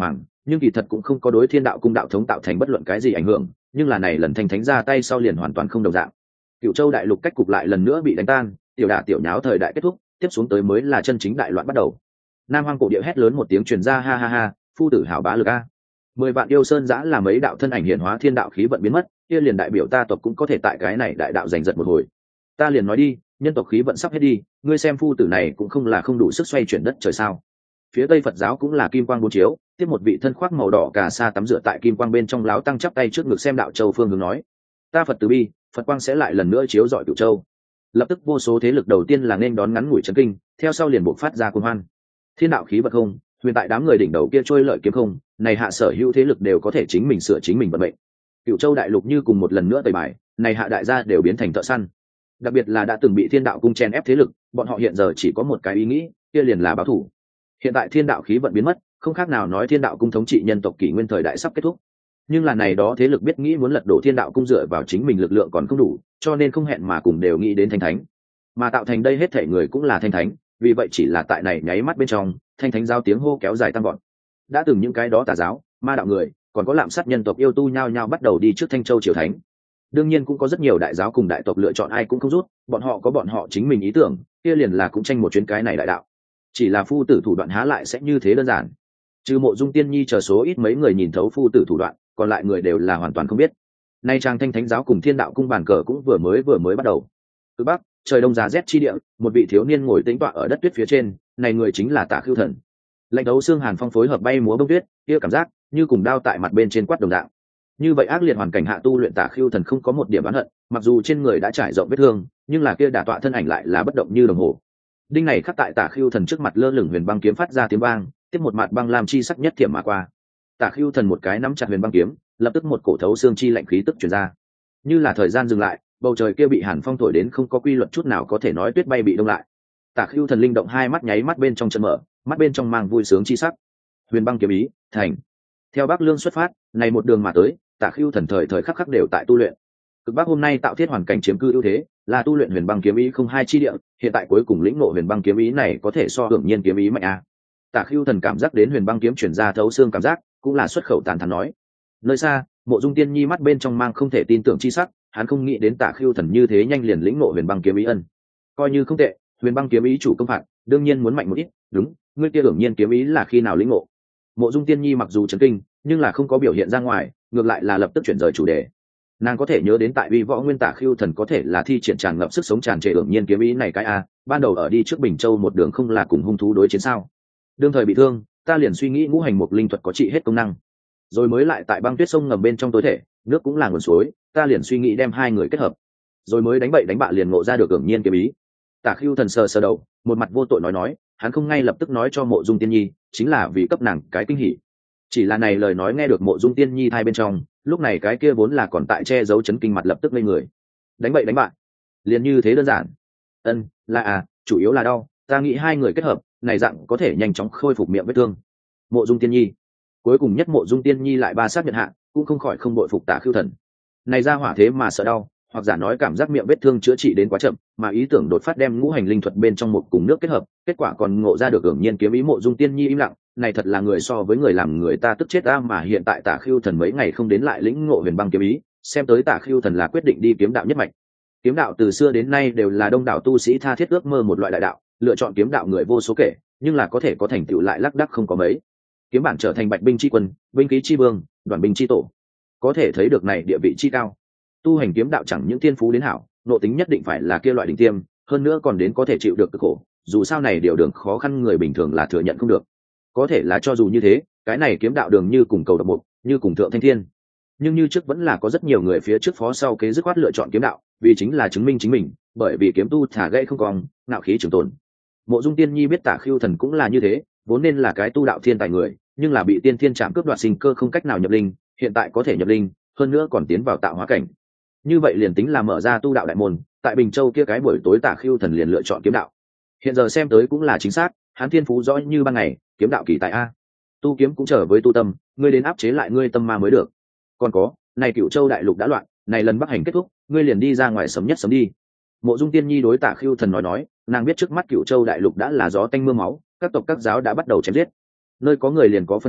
nhưng kỳ thật cũng không có đối thiên đạo cung đạo thống tạo thành bất luận cái gì ảnh hưởng, nhưng là này lần thanh thánh ra tay sau liền hoàn toàn không đồng dạng. Cựu châu đại lục cách cục lại lần nữa bị đánh tan, tiểu đả tiểu nháo thời đại kết thúc, tiếp xuống tới mới là chân chính đại loạn bắt đầu. Nam hoang cổ địa hét lớn một tiếng truyền ra, ha ha ha, phu tử hảo bá lực a. 10 vạn yêu sơn giã là mấy đạo thân ảnh hiện hóa, thiên đạo khí vận biến mất, kia liền đại biểu ta tộc cũng có thể tại cái này đại đạo giành giật một hồi. Ta liền nói đi, nhân tộc khí vận sắp hết đi, ngươi xem phu tử này cũng không là không đủ sức xoay chuyển đất trời sao. Phía tây Phật giáo cũng là kim quang bốn chiếu, tiếp một vị thân khoác màu đỏ cà sa tắm rửa tại kim quang bên trong láo tăng chắp tay trước ngực xem đạo châu phương hướng nói: ta Phật từ bi, Phật quang sẽ lại lần nữa chiếu rọi Cửu Châu. Lập tức vô số thế lực đầu tiên là nên đón ngắn ngủi chấn kinh, theo sau liền buộc phát ra cuồng hoan. Thiên đạo khí vận không, huyền tại đám người đỉnh đầu kia trôi lợi kiếm không, này hạ sở hữu thế lực đều có thể chính mình sửa chính mình vận mệnh. Cửu Châu đại lục như cùng một lần nữa tẩy bài, này hạ đại gia đều biến thành thợ săn. Đặc biệt là đã từng bị thiên đạo cung chen ép thế lực, bọn họ hiện giờ chỉ có một cái ý nghĩ, kia liền là báo thù. Hiện tại thiên đạo khí vận biến mất, không khác nào nói thiên đạo cung thống trị nhân tộc kỷ nguyên thời đại sắp kết thúc. Nhưng là này đó thế lực biết nghĩ muốn lật đổ thiên đạo cung dựa vào chính mình lực lượng còn không đủ, cho nên không hẹn mà cùng đều nghĩ đến thanh thánh, mà tạo thành đây hết thể người cũng là thanh thánh. Vì vậy chỉ là tại này nháy mắt bên trong, thanh thánh giao tiếng hô kéo dài tăng gọn. Đã từng những cái đó tà giáo, ma đạo người, còn có lạm sát nhân tộc yêu tu nhao nhao bắt đầu đi trước Thanh Châu triều thánh. Đương nhiên cũng có rất nhiều đại giáo cùng đại tộc lựa chọn ai cũng không rút, bọn họ có bọn họ chính mình ý tưởng, kia liền là cũng tranh một chuyến cái này đại đạo. Chỉ là phu tử thủ đoạn há lại sẽ như thế đơn giản. Trừ Mộ Dung Tiên Nhi chờ số ít mấy người nhìn thấu phu tử thủ đoạn, còn lại người đều là hoàn toàn không biết. Nay trang thanh thánh giáo cùng thiên đạo cung bàn cờ cũng vừa mới bắt đầu. Từ bắc, trời đông giá rét chi địa, một vị thiếu niên ngồi tĩnh tọa ở đất tuyết phía trên, này người chính là Tả Khưu Thần. Lạnh đấu xương hàn phong phối hợp bay múa bông tuyết, kia cảm giác như cùng đao tại mặt bên trên quát đồng dạng. Như vậy ác liệt hoàn cảnh hạ tu luyện Tả Khưu Thần không có một điểm oán hận, mặc dù trên người đã trải rộng vết thương, nhưng là kia đả tọa thân ảnh lại là bất động như đồng hồ. Đinh này khắc tại Tả Khưu Thần trước mặt lơ lửng huyền băng kiếm phát ra tiếng vang, tiếp một mạt băng lam chi sắc nhất thiểm mà qua. Tả Khưu Thần một cái nắm chặt huyền băng kiếm, lập tức một cổ thấu xương chi lạnh khí tức truyền ra. Như là thời gian dừng lại, bầu trời kia bị hàn phong thổi đến không có quy luật chút nào, có thể nói tuyết bay bị đông lại. Tả Khưu Thần linh động hai mắt nháy mắt bên trong chân mở, mắt bên trong mang vui sướng chi sắc. Huyền băng kiếm ý thành. Theo Bắc Lương xuất phát, này một đường mà tới, Tả Khưu Thần thời thời khắc khắc đều tại tu luyện. Cực Bắc hôm nay tạo thiết hoàn cảnh chiếm cư ưu thế, là tu luyện huyền băng kiếm ý không hai chi địa, hiện tại cuối cùng lĩnh ngộ huyền băng kiếm ý này có thể so hưởng nhiên kiếm ý mạnh a. Tả Khưu Thần cảm giác đến huyền băng kiếm chuyển ra thấu xương cảm giác, cũng là xuất khẩu tàn thán nói. Nơi xa, Mộ Dung Tiên Nhi mắt bên trong mang không thể tin tưởng chi sắc, hắn không nghĩ đến Tả Khưu Thần như thế nhanh liền lĩnh ngộ huyền băng kiếm ý ân. Coi như không tệ, huyền băng kiếm ý chủ công phạt, đương nhiên muốn mạnh một ít, đúng, ngươi kia hưởng nhiên kiếm ý là khi nào lĩnh ngộ? Mộ Dung Tiên Nhi mặc dù chấn kinh, nhưng là không có biểu hiện ra ngoài, ngược lại là lập tức chuyển rời chủ đề. Nàng có thể nhớ đến tại Uy Võ Nguyên Tả Khưu Thần có thể là thi triển tràn ngập sức sống tràn trề hưởng nhiên kiếm ý này cái a, ban đầu ở đi trước Bình Châu một đường không là cùng hung thú đối chiến sao? Đương thời bị thương, ta liền suy nghĩ ngũ hành mục linh thuật có trị hết công năng, rồi mới lại tại băng tuyết sông ngầm bên trong tối thể, nước cũng là nguồn suối, ta liền suy nghĩ đem hai người kết hợp, rồi mới đánh bậy đánh bạ liền ngộ ra được hưởng nhiên kiếm ý. Tả Khưu Thần sờ đầu, một mặt vô tội nói, hắn không ngay lập tức nói cho Mộ Dung Tiên Nhi, chính là vì cấp nàng cái kinh hỉ. Chỉ là này lời nói nghe được Mộ Dung Tiên Nhi thai bên trong, lúc này cái kia vốn là còn tại che giấu chấn kinh mặt lập tức lên người. Đánh bậy đánh bạ, liền như thế đơn giản. Ân, là à, chủ yếu là đau, ta nghĩ hai người kết hợp, này dạng có thể nhanh chóng khôi phục miệng vết thương. Mộ Dung Tiên Nhi, cuối cùng nhất Mộ Dung Tiên Nhi lại ba xác nhận hạ, cũng không khỏi không bội phục Tả Khưu Thần. Này ra hỏa thế mà sợ đau, hoặc giả nói cảm giác miệng vết thương chữa trị đến quá chậm, mà ý tưởng đột phát đem ngũ hành linh thuật bên trong một cùng nước kết hợp, kết quả còn ngộ ra được hưởng nhiên kiếm ý. Mộ Dung Tiên Nhi im lặng, này thật là người so với người làm người ta tức chết ta, mà hiện tại Tả Khưu Thần mấy ngày không đến lại lĩnh ngộ huyền băng kiếm ý, xem tới Tả Khưu Thần là quyết định đi kiếm đạo nhất mạch. Kiếm đạo từ xưa đến nay đều là đông đảo tu sĩ tha thiết ước mơ một loại đại đạo, lựa chọn kiếm đạo người vô số kể, nhưng là có thể có thành tựu lại lác đác không có mấy. Kiếm bản trở thành bạch binh chi quân, binh khí chi vương, đoàn binh chi tổ, có thể thấy được này địa vị chi cao. Tu hành kiếm đạo chẳng những thiên phú đến hảo, nội tính nhất định phải là kia loại đỉnh tiêm, hơn nữa còn đến có thể chịu được cực khổ, dù sao này điều đường khó khăn người bình thường là thừa nhận không được. Có thể là cho dù như thế, cái này kiếm đạo đường như cùng cầu độc mục, như cùng thượng thanh thiên, nhưng như trước vẫn là có rất nhiều người phía trước phó sau kế dứt khoát lựa chọn kiếm đạo, vì chính là chứng minh chính mình, bởi vì kiếm tu thả gãy không cong, ngạo khí trường tồn. Mộ Dung Tiên Nhi biết Tả Khưu Thần cũng là như thế, vốn nên là cái tu đạo thiên tài người, nhưng là bị tiên thiên chạm cướp đoạt sinh cơ không cách nào nhập linh, hiện tại có thể nhập linh, hơn nữa còn tiến vào tạo hóa cảnh. Như vậy liền tính là mở ra tu đạo đại môn, tại Bình Châu kia cái buổi tối Tả Khưu Thần liền lựa chọn kiếm đạo. Hiện giờ xem tới cũng là chính xác, hắn thiên phú rõ như ban ngày, kiếm đạo kỳ tài a. Tu kiếm cũng trở với tu tâm, ngươi đến áp chế lại ngươi tâm ma mới được. Còn có, này Cửu Châu đại lục đã loạn, này lần Bắc hành kết thúc, ngươi liền đi ra ngoài sớm nhất sớm đi. Mộ Dung Tiên Nhi đối Tả Khưu Thần nói, nàng biết trước mắt Cửu Châu đại lục đã là gió tanh mưa máu, các tộc các giáo đã bắt đầu chém giết. Nơi có người liền có phân tranh,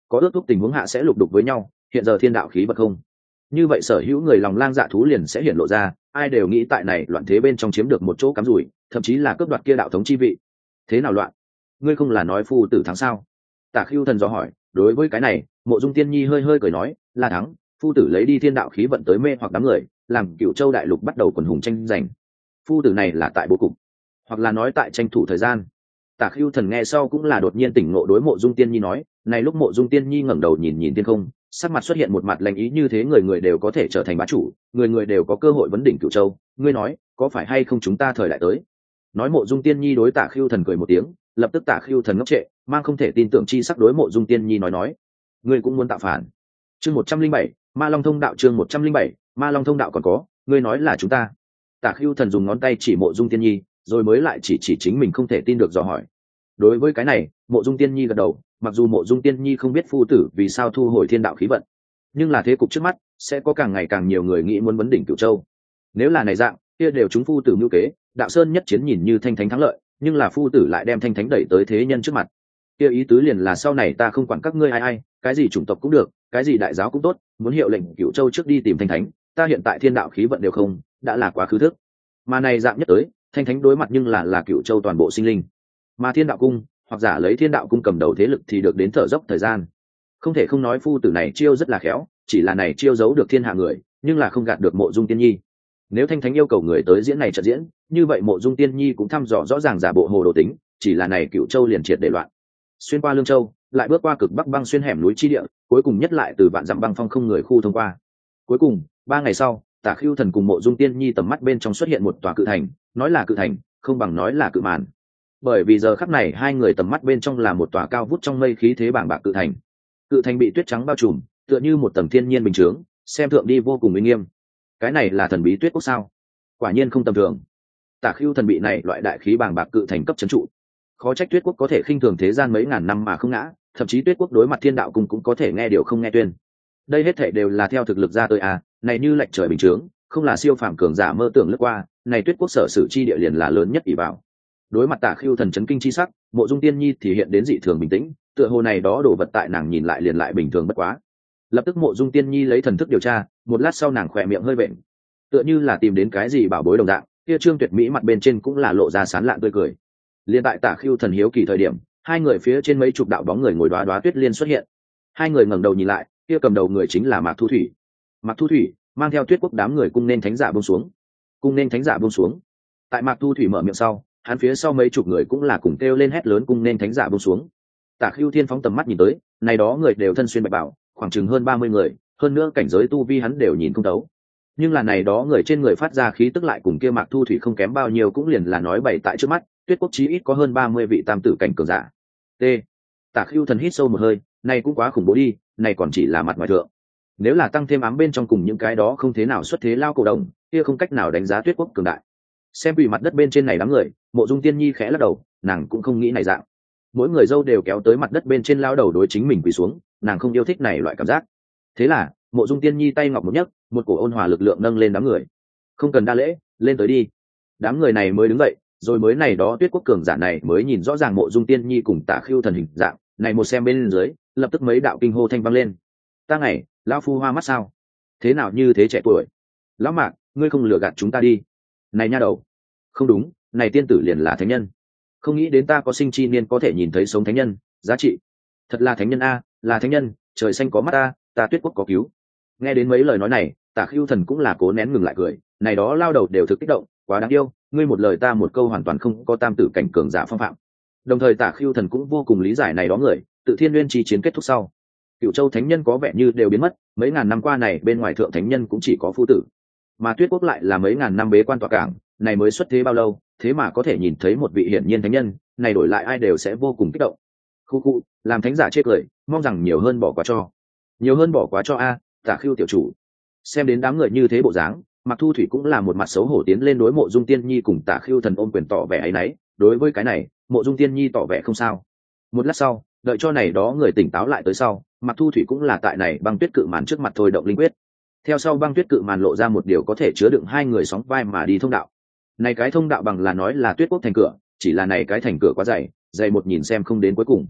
có ước thúc tình huống hạ sẽ lục đục với nhau, hiện giờ thiên đạo khí vật không, như vậy sở hữu người lòng lang dạ thú liền sẽ hiện lộ ra, ai đều nghĩ tại này loạn thế bên trong chiếm được một chỗ cắm rủi, thậm chí là cướp đoạt kia đạo thống chi vị. Thế nào loạn? Ngươi không là nói phu tử thắng sao? Tả Khưu Thần dò hỏi. Đối với cái này, Mộ Dung Tiên Nhi hơi hơi cười nói, là thắng, phu tử lấy đi thiên đạo khí vận tới mê hoặc đám người, làm Cửu Châu đại lục bắt đầu quần hùng tranh giành. Phu tử này là tại bố cục, hoặc là nói tại tranh thủ thời gian. Tả Khưu Thần nghe sau cũng là đột nhiên tỉnh ngộ, đối Mộ Dung Tiên Nhi nói, này lúc Mộ Dung Tiên Nhi ngẩng đầu nhìn nhìn thiên không, sắc mặt xuất hiện một mặt lạnh ý, như thế người người đều có thể trở thành bá chủ, người người đều có cơ hội vấn đỉnh Cửu Châu, ngươi nói, có phải hay không chúng ta thời đại tới? Nói Mộ Dung Tiên Nhi đối Tả Khưu Thần cười một tiếng, lập tức Tả Khưu Thần ngốc trệ, mang không thể tin tưởng chi sắc đối Mộ Dung Tiên Nhi nói, ngươi cũng muốn tạo phản? Chương 107, Ma Long Thông Đạo. Chương 107, Ma Long Thông Đạo còn có, ngươi nói là chúng ta? Tả Khưu Thần dùng ngón tay chỉ Mộ Dung Tiên Nhi, rồi mới lại chỉ chính mình không thể tin được dò hỏi. Đối với cái này, Mộ Dung Tiên Nhi gật đầu, mặc dù Mộ Dung Tiên Nhi không biết phu tử vì sao thu hồi thiên đạo khí vận, nhưng là thế cục trước mắt sẽ có càng ngày càng nhiều người nghĩ muốn vấn đỉnh Cửu Châu. Nếu là này dạng, kia đều chúng phu tử mưu kế, đạo sơn nhất chiến nhìn như Thanh Thánh thắng lợi, nhưng là phu tử lại đem Thanh Thánh đẩy tới thế nhân trước mặt. Kia ý tứ liền là sau này ta không quản các ngươi ai, cái gì chủng tộc cũng được, cái gì đại giáo cũng tốt, muốn hiệu lệnh Cửu Châu trước đi tìm Thanh Thánh, ta hiện tại thiên đạo khí vận đều không, đã là quá khứ thức. Mà này dạng nhất tới, Thanh Thánh đối mặt nhưng là Cửu Châu toàn bộ sinh linh. Mà Thiên Đạo Cung, hoặc giả lấy Thiên Đạo Cung cầm đầu thế lực thì được đến thở dốc thời gian. Không thể không nói phu tử này chiêu rất là khéo, chỉ là này chiêu giấu được thiên hạ người, nhưng là không gạt được Mộ Dung Tiên Nhi. Nếu Thanh Thánh yêu cầu người tới diễn này trận diễn, như vậy Mộ Dung Tiên Nhi cũng thăm dò rõ ràng giả bộ hồ đồ tính, chỉ là này Cửu Châu liền triệt để loạn. Xuyên qua Lương Châu, lại bước qua cực bắc băng xuyên hẻm núi chi địa, cuối cùng nhất lại từ vạn dặm băng phong không người khu thông qua. Cuối cùng, 3 ngày sau, Tả Khưu Thần cùng Mộ Dung Tiên Nhi tầm mắt bên trong xuất hiện một tòa cự thành, nói là cự thành, không bằng nói là cự màn. Bởi vì giờ khắc này hai người tầm mắt bên trong là một tòa cao vút trong mây khí thế bàng bạc cự thành. Cự thành bị tuyết trắng bao trùm, tựa như một tầng thiên nhiên bình chướng, xem thượng đi vô cùng uy nghiêm. Cái này là thần bí Tuyết Quốc sao? Quả nhiên không tầm thường. Tả Khưu Thần bị này loại đại khí bàng bạc cự thành cấp trấn trụ. Khó trách Tuyết Quốc có thể khinh thường thế gian mấy ngàn năm mà không ngã, thậm chí Tuyết Quốc đối mặt Thiên Đạo Cung cũng có thể nghe điều không nghe tuyên. Đây hết thảy đều là theo thực lực ra tới à, này như lệch trời bình chướng, không là siêu phàm cường giả mơ tưởng lướt qua, này Tuyết Quốc sở sử chi địa liền là lớn nhất ỷ vào. Đối mặt Tả Khưu Thần chấn kinh chi sắc, Mộ Dung Tiên Nhi thì hiện đến dị thường bình tĩnh, tựa hồ này đó đồ vật tại nàng nhìn lại liền lại bình thường bất quá. Lập tức Mộ Dung Tiên Nhi lấy thần thức điều tra, một lát sau nàng khỏe miệng hơi vện, tựa như là tìm đến cái gì bảo bối đồng dạng, kia trương tuyệt mỹ mặt bên trên cũng là lộ ra sán lạn tươi cười. Liên tại Tả Khưu Thần hiếu kỳ thời điểm, hai người phía trên mấy chục đạo bóng người ngồi đóa đóa tuyết liên xuất hiện. Hai người ngẩng đầu nhìn lại, kia cầm đầu người chính là Mạc Thu Thủy. Mạc Thu Thủy mang theo Tuyết Quốc đám người cung nên thánh giả buông xuống. Cung nên thánh giả buông xuống. Tại Mạc Thu Thủy mở miệng sau, hắn phía sau mấy chục người cũng là cùng kêu lên hét lớn cung nên thánh giả buông xuống. Tả Khưu Thiên phóng tầm mắt nhìn tới, này đó người đều thân xuyên bạch bào, khoảng chừng hơn 30 người, hơn nữa cảnh giới tu vi hắn đều nhìn không thấu. Nhưng là này đó người trên người phát ra khí tức lại cùng kia Mạc Thu Thủy không kém bao nhiêu, cũng liền là nói bày tại trước mắt, Tuyết Quốc chí ít có hơn 30 vị tam tử cảnh cường giả. T. Tả Khưu Thần hít sâu một hơi, này cũng quá khủng bố đi, này còn chỉ là mặt ngoài thượng. Nếu là tăng thêm ám bên trong cùng những cái đó không thế nào xuất thế lao cổ đồng, kia không cách nào đánh giá Tuyết Quốc cường đại. Xem vì mặt đất bên trên này đám người, Mộ Dung Tiên Nhi khẽ lắc đầu, nàng cũng không nghĩ này dạng. Mỗi người dâu đều kéo tới mặt đất bên trên lao đầu đối chính mình quỳ xuống, nàng không yêu thích này loại cảm giác. Thế là, Mộ Dung Tiên Nhi tay ngọc một nhấc, một cổ ôn hòa lực lượng nâng lên đám người. Không cần đa lễ, lên tới đi. Đám người này mới đứng dậy, rồi mới này đó Tuyết Quốc cường giả này mới nhìn rõ ràng Mộ Dung Tiên Nhi cùng Tả Khưu Thần hình dạng, này một xem bên dưới, lập tức mấy đạo kinh hô thanh vang lên. Ta ngày, lão phu hoa mắt sao? Thế nào như thế trẻ tuổi? Lão Mạc, ngươi không lừa gạt chúng ta đi. Này nha đầu. Không đúng, này tiên tử liền là thánh nhân. Không nghĩ đến ta có sinh chi niên có thể nhìn thấy sống thánh nhân, giá trị. Thật là thánh nhân a, là thánh nhân, trời xanh có mắt ta Tuyết Quốc có cứu. Nghe đến mấy lời nói này, Tả Khưu Thần cũng là cố nén ngừng lại cười, này đó lao đầu đều thực kích động, quá đáng yêu, ngươi một lời ta một câu hoàn toàn không có tam tử cảnh cường giả phong phạm. Đồng thời Tả Khưu Thần cũng vô cùng lý giải này đó người, tự Thiên Nguyên chi chiến kết thúc sau, Cửu Châu thánh nhân có vẻ như đều biến mất, mấy ngàn năm qua này bên ngoài thượng thánh nhân cũng chỉ có phu tử, mà Tuyết Quốc lại là mấy ngàn năm bế quan tọa cảng, này mới xuất thế bao lâu, thế mà có thể nhìn thấy một vị hiển nhiên thánh nhân, này đổi lại ai đều sẽ vô cùng kích động. Khu làm thánh giả chê cười, mong rằng nhiều hơn bỏ qua cho, nhiều hơn bỏ qua cho a, Tả Khưu tiểu chủ. Xem đến đám người như thế bộ dáng, Mạc Thu Thủy cũng là một mặt xấu hổ tiến lên đối Mộ Dung Tiên Nhi cùng Tả Khưu Thần ôm quyền tỏ vẻ áy náy, đối với cái này, Mộ Dung Tiên Nhi tỏ vẻ không sao. Một lát sau, đợi cho này đó người tỉnh táo lại tới sau, Mạc Thu Thủy cũng là tại này băng tuyết cự màn trước mặt thôi động linh quyết. Theo sau băng tuyết cự màn lộ ra một điều có thể chứa đựng hai người sóng vai mà đi thông đạo. Này cái thông đạo bằng là nói là Tuyết Quốc thành cửa, chỉ là này cái thành cửa quá dày, dày một nhìn xem không đến cuối cùng.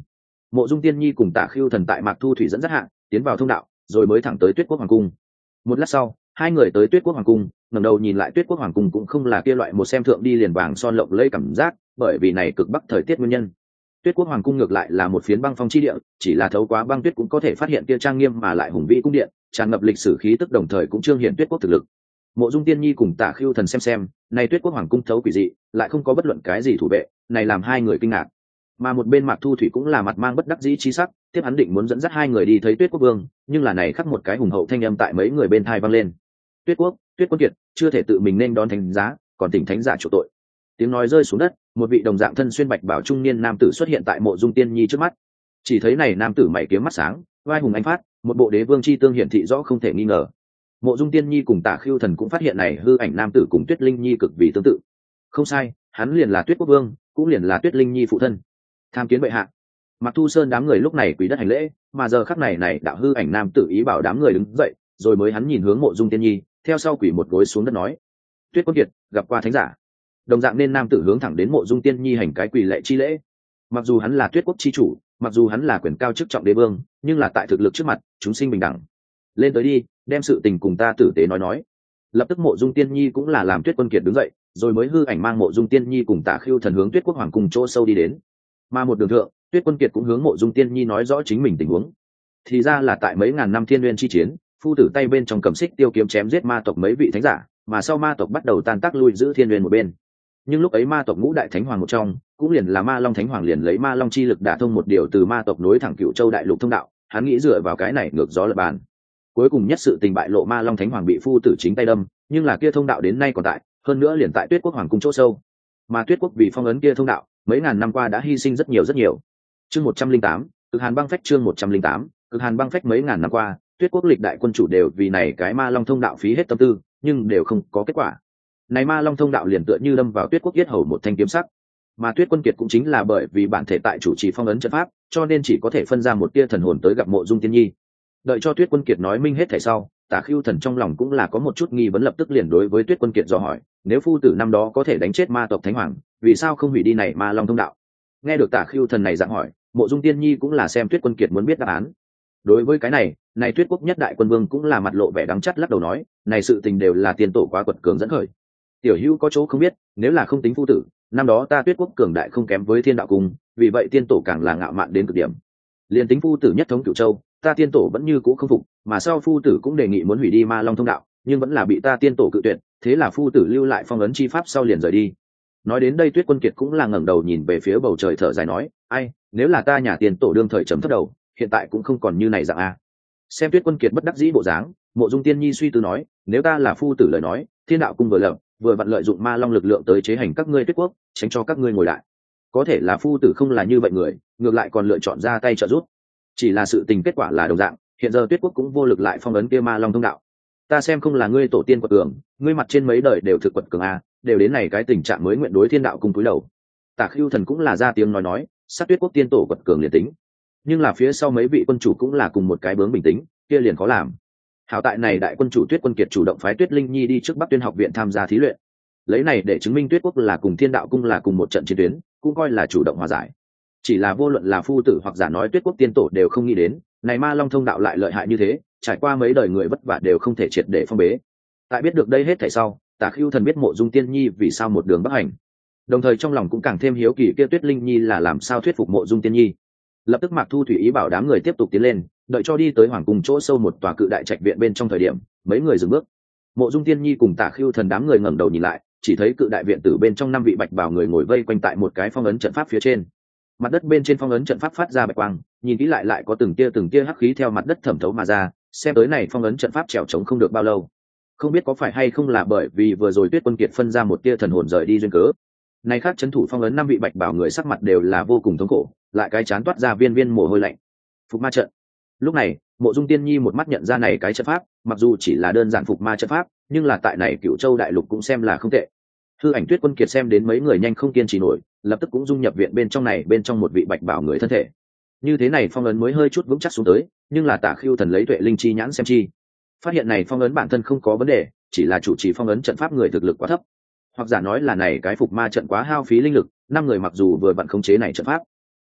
Mộ Dung Tiên Nhi cùng Tả Khưu Thần tại Mạc Thu Thủy dẫn dắt hạ tiến vào thông đạo, rồi mới thẳng tới Tuyết Quốc hoàng cung. Một lát sau, hai người tới Tuyết Quốc hoàng cung, ngẩng đầu nhìn lại Tuyết Quốc hoàng cung cũng không là kia loại một xem thượng đi liền vàng son lộng lẫy cảm giác, bởi vì này cực bắc thời tiết nguyên nhân. Tuyết Quốc hoàng cung ngược lại là một phiến băng phong chi địa, chỉ là thấu quá băng tuyết cũng có thể phát hiện kia trang nghiêm mà lại hùng vĩ cung điện, tràn ngập lịch sử khí tức, đồng thời cũng trương hiện Tuyết Quốc thực lực. Mộ Dung Tiên Nhi cùng Tả Khưu Thần xem, này Tuyết Quốc hoàng cung thấu quỷ dị, lại không có bất luận cái gì thủ vệ, này làm hai người kinh ngạc. Mà một bên Mạc Thu Thủy cũng là mặt mang bất đắc dĩ chi sắc, tiếp hắn định muốn dẫn dắt hai người đi thấy Tuyết Quốc vương, nhưng là này khắc một cái hùng hậu thanh âm tại mấy người bên tai vang lên. Tuyết Quốc, Tuyết Quân Kiệt, chưa thể tự mình nên đón thánh giá, còn tỉnh thánh giả chủ tội. Tiếng nói rơi xuống đất, một vị đồng dạng thân xuyên bạch bào trung niên nam tử xuất hiện tại Mộ Dung Tiên Nhi trước mắt. Chỉ thấy này nam tử mày kiếm mắt sáng, vai hùng anh phát, một bộ đế vương chi tương hiển thị rõ không thể nghi ngờ. Mộ Dung Tiên Nhi cùng Tả Khưu Thần cũng phát hiện này hư ảnh nam tử cùng Tuyết Linh Nhi cực vì tương tự. Không sai, hắn liền là Tuyết Quốc vương, cũng liền là Tuyết Linh Nhi phụ thân. Tham kiến bệ hạ. Mạc Thu Sơn đám người lúc này quỳ đất hành lễ, mà giờ khắc này đạo hư ảnh nam tử ý bảo đám người đứng dậy, rồi mới hắn nhìn hướng Mộ Dung Tiên Nhi, theo sau quỳ một gối xuống đất nói: Tuyết Quân Kiệt, gặp qua thánh giả. Đồng dạng nên nam tử hướng thẳng đến Mộ Dung Tiên Nhi hành cái quỳ lệ chi lễ. Mặc dù hắn là Tuyết Quốc chi chủ, mặc dù hắn là quyền cao chức trọng đế vương, nhưng là tại thực lực trước mặt, chúng sinh bình đẳng. Lên tới đi, đem sự tình cùng ta tử tế nói. Lập tức Mộ Dung Tiên Nhi cũng là làm Tuyết Quân Kiệt đứng dậy, rồi mới hư ảnh mang Mộ Dung Tiên Nhi cùng Tả Khưu Thần hướng Tuyết Quốc hoàng cung chỗ sâu đi đến. Mà một đường thượng, Tuyết Quân Kiệt cũng hướng Mộ Dung Tiên Nhi nói rõ chính mình tình huống. Thì ra là tại mấy ngàn năm thiên nguyên chi chiến, phu tử tay bên trong cầm xích tiêu kiếm chém giết ma tộc mấy vị thánh giả, mà sau ma tộc bắt đầu tan tác lui giữ thiên nguyên một bên. Nhưng lúc ấy ma tộc ngũ đại thánh hoàng một trong, cũng liền là Ma Long thánh hoàng liền lấy ma long chi lực đả thông một điều từ ma tộc nối thẳng Cửu Châu đại lục thông đạo, hắn nghĩ dựa vào cái này ngược gió lập bàn. Cuối cùng nhất sự tình bại lộ, Ma Long thánh hoàng bị phu tử chính tay đâm, nhưng là kia thông đạo đến nay còn tại, hơn nữa liền tại Tuyết Quốc hoàng cung chỗ sâu. Mà Tuyết Quốc vì phong ấn kia thông đạo, mấy ngàn năm qua đã hy sinh rất nhiều. Chương 108, Cực Hàn băng phách. Chương 108, Cực Hàn băng phách. Mấy ngàn năm qua, Tuyết Quốc lịch đại quân chủ đều vì này cái Ma Long thông đạo phí hết tâm tư, nhưng đều không có kết quả. Này Ma Long thông đạo liền tựa như đâm vào Tuyết Quốc yết hầu một thanh kiếm sắc. Mà Tuyết Quân Kiệt cũng chính là bởi vì bản thể tại chủ trì phong ấn trận pháp, cho nên chỉ có thể phân ra một tia thần hồn tới gặp Mộ Dung Tiên Nhi. Đợi cho Tuyết Quân Kiệt nói minh hết thảy sau, Tả Khưu Thần trong lòng cũng là có một chút nghi vấn, lập tức liền đối với Tuyết Quân Kiệt dò hỏi: nếu phu tử năm đó có thể đánh chết ma tộc thánh hoàng, vì sao không hủy đi này Ma Long thông đạo? Nghe được Tả Khưu Thần này dạng hỏi, Mộ Dung Tiên Nhi cũng là xem Tuyết Quân Kiệt muốn biết đáp án. Đối với cái này Tuyết Quốc nhất đại quân vương cũng là mặt lộ vẻ đắng chắt lắc đầu nói: này sự tình đều là tiên tổ quá quật cường dẫn khởi. Tiểu hữu có chỗ không biết, nếu là không tính phu tử, năm đó ta Tuyết Quốc cường đại không kém với Thiên Đạo Cung, vì vậy tiên tổ càng là ngạo mạn đến cực điểm. Liên tính phu tử nhất thống Cửu Châu, ta tiên tổ vẫn như cũ không phục, mà sau phu tử cũng đề nghị muốn hủy đi Ma Long thông đạo, nhưng vẫn là bị ta tiên tổ cự tuyệt, thế là phu tử lưu lại phong ấn chi pháp sau liền rời đi. Nói đến đây Tuyết Quân Kiệt cũng là ngẩng đầu nhìn về phía bầu trời thở dài nói: ai, nếu là ta nhà tiên tổ đương thời chấm thấp đầu, hiện tại cũng không còn như này dạng a. Xem Tuyết Quân Kiệt bất đắc dĩ bộ dáng, Mộ Dung Tiên Nhi suy tư nói: nếu ta là phu tử lời nói, Thiên Đạo Cung vừa lập vừa vặn lợi dụng Ma Long lực lượng tới chế hành các ngươi Tuyết Quốc, tránh cho các ngươi ngồi lại. Có thể là phu tử không là như vậy người, ngược lại còn lựa chọn ra tay trợ giúp. Chỉ là sự tình kết quả là đồng dạng, hiện giờ Tuyết Quốc cũng vô lực lại phong ấn kia Ma Long thông đạo. Ta xem không là ngươi tổ tiên quật cường, ngươi mặt trên mấy đời đều thực quật cường a, đều đến này cái tình trạng mới nguyện đối Thiên Đạo Cung cúi đầu. Tả Khưu Thần cũng là ra tiếng nói, sát Tuyết Quốc tiên tổ quật cường liền tính, nhưng là phía sau mấy vị quân chủ cũng là cùng một cái bướng bình tĩnh, kia liền khó làm. Hảo tại này đại quân chủ Tuyết Quân Kiệt chủ động phái Tuyết Linh Nhi đi trước Bắc Tuyên học viện tham gia thí luyện, lấy này để chứng minh Tuyết Quốc là cùng Thiên Đạo Cung là cùng một trận chiến tuyến, cũng coi là chủ động hòa giải. Chỉ là vô luận là phu tử hoặc giả nói Tuyết Quốc tiên tổ đều không nghĩ đến, này Ma Long thông đạo lại lợi hại như thế, trải qua mấy đời người vất vả đều không thể triệt để phong bế. Tại biết được đây hết thảy sau, Tả Khưu Thần biết Mộ Dung Tiên Nhi vì sao một đường bắc hành, đồng thời trong lòng cũng càng thêm hiếu kỳ kia Tuyết Linh Nhi là làm sao thuyết phục Mộ Dung Tiên Nhi. Lập tức Mạc Thu Thủy ý bảo đám người tiếp tục tiến lên, đợi cho đi tới hoàng cung chỗ sâu một tòa cự đại trạch viện bên trong thời điểm, mấy người dừng bước. Mộ Dung Tiên Nhi cùng Tả Khưu Thần đám người ngẩng đầu nhìn lại, chỉ thấy cự đại viện tử bên trong 5 vị bạch bào người ngồi vây quanh tại một cái phong ấn trận pháp phía trên. Mặt đất bên trên phong ấn trận pháp phát ra bạch quang, nhìn kỹ lại có từng tia hắc khí theo mặt đất thẩm thấu mà ra, xem tới này phong ấn trận pháp trèo trống không được bao lâu. Không biết có phải hay không là bởi vì vừa rồi Tuyết Quân Kiệt phân ra một tia thần hồn rời đi duyên cớ. Này khác trấn thủ phong ấn 5 vị bạch bào người sắc mặt đều là vô cùng thống khổ, lại cái chán toát ra viên mồ hôi lạnh. Phục ma trận. Lúc này, Mộ Dung Tiên Nhi một mắt nhận ra này cái trận pháp, mặc dù chỉ là đơn giản phục ma trận pháp, nhưng là tại này Cửu Châu đại lục cũng xem là không tệ. Hư ảnh Tuyết Quân Kiệt xem đến mấy người nhanh không kiên trì nổi, lập tức cũng dung nhập viện bên trong một vị bạch bảo người thân thể. Như thế này phong ấn mới hơi chút vững chắc xuống tới, nhưng là Tả Khưu Thần lấy tuệ linh chi nhãn xem chi, phát hiện này phong ấn bản thân không có vấn đề, chỉ là chủ trì phong ấn trận pháp người thực lực quá thấp, hoặc giả nói là này cái phục ma trận quá hao phí linh lực, 5 người mặc dù vừa vặn khống chế này trận pháp,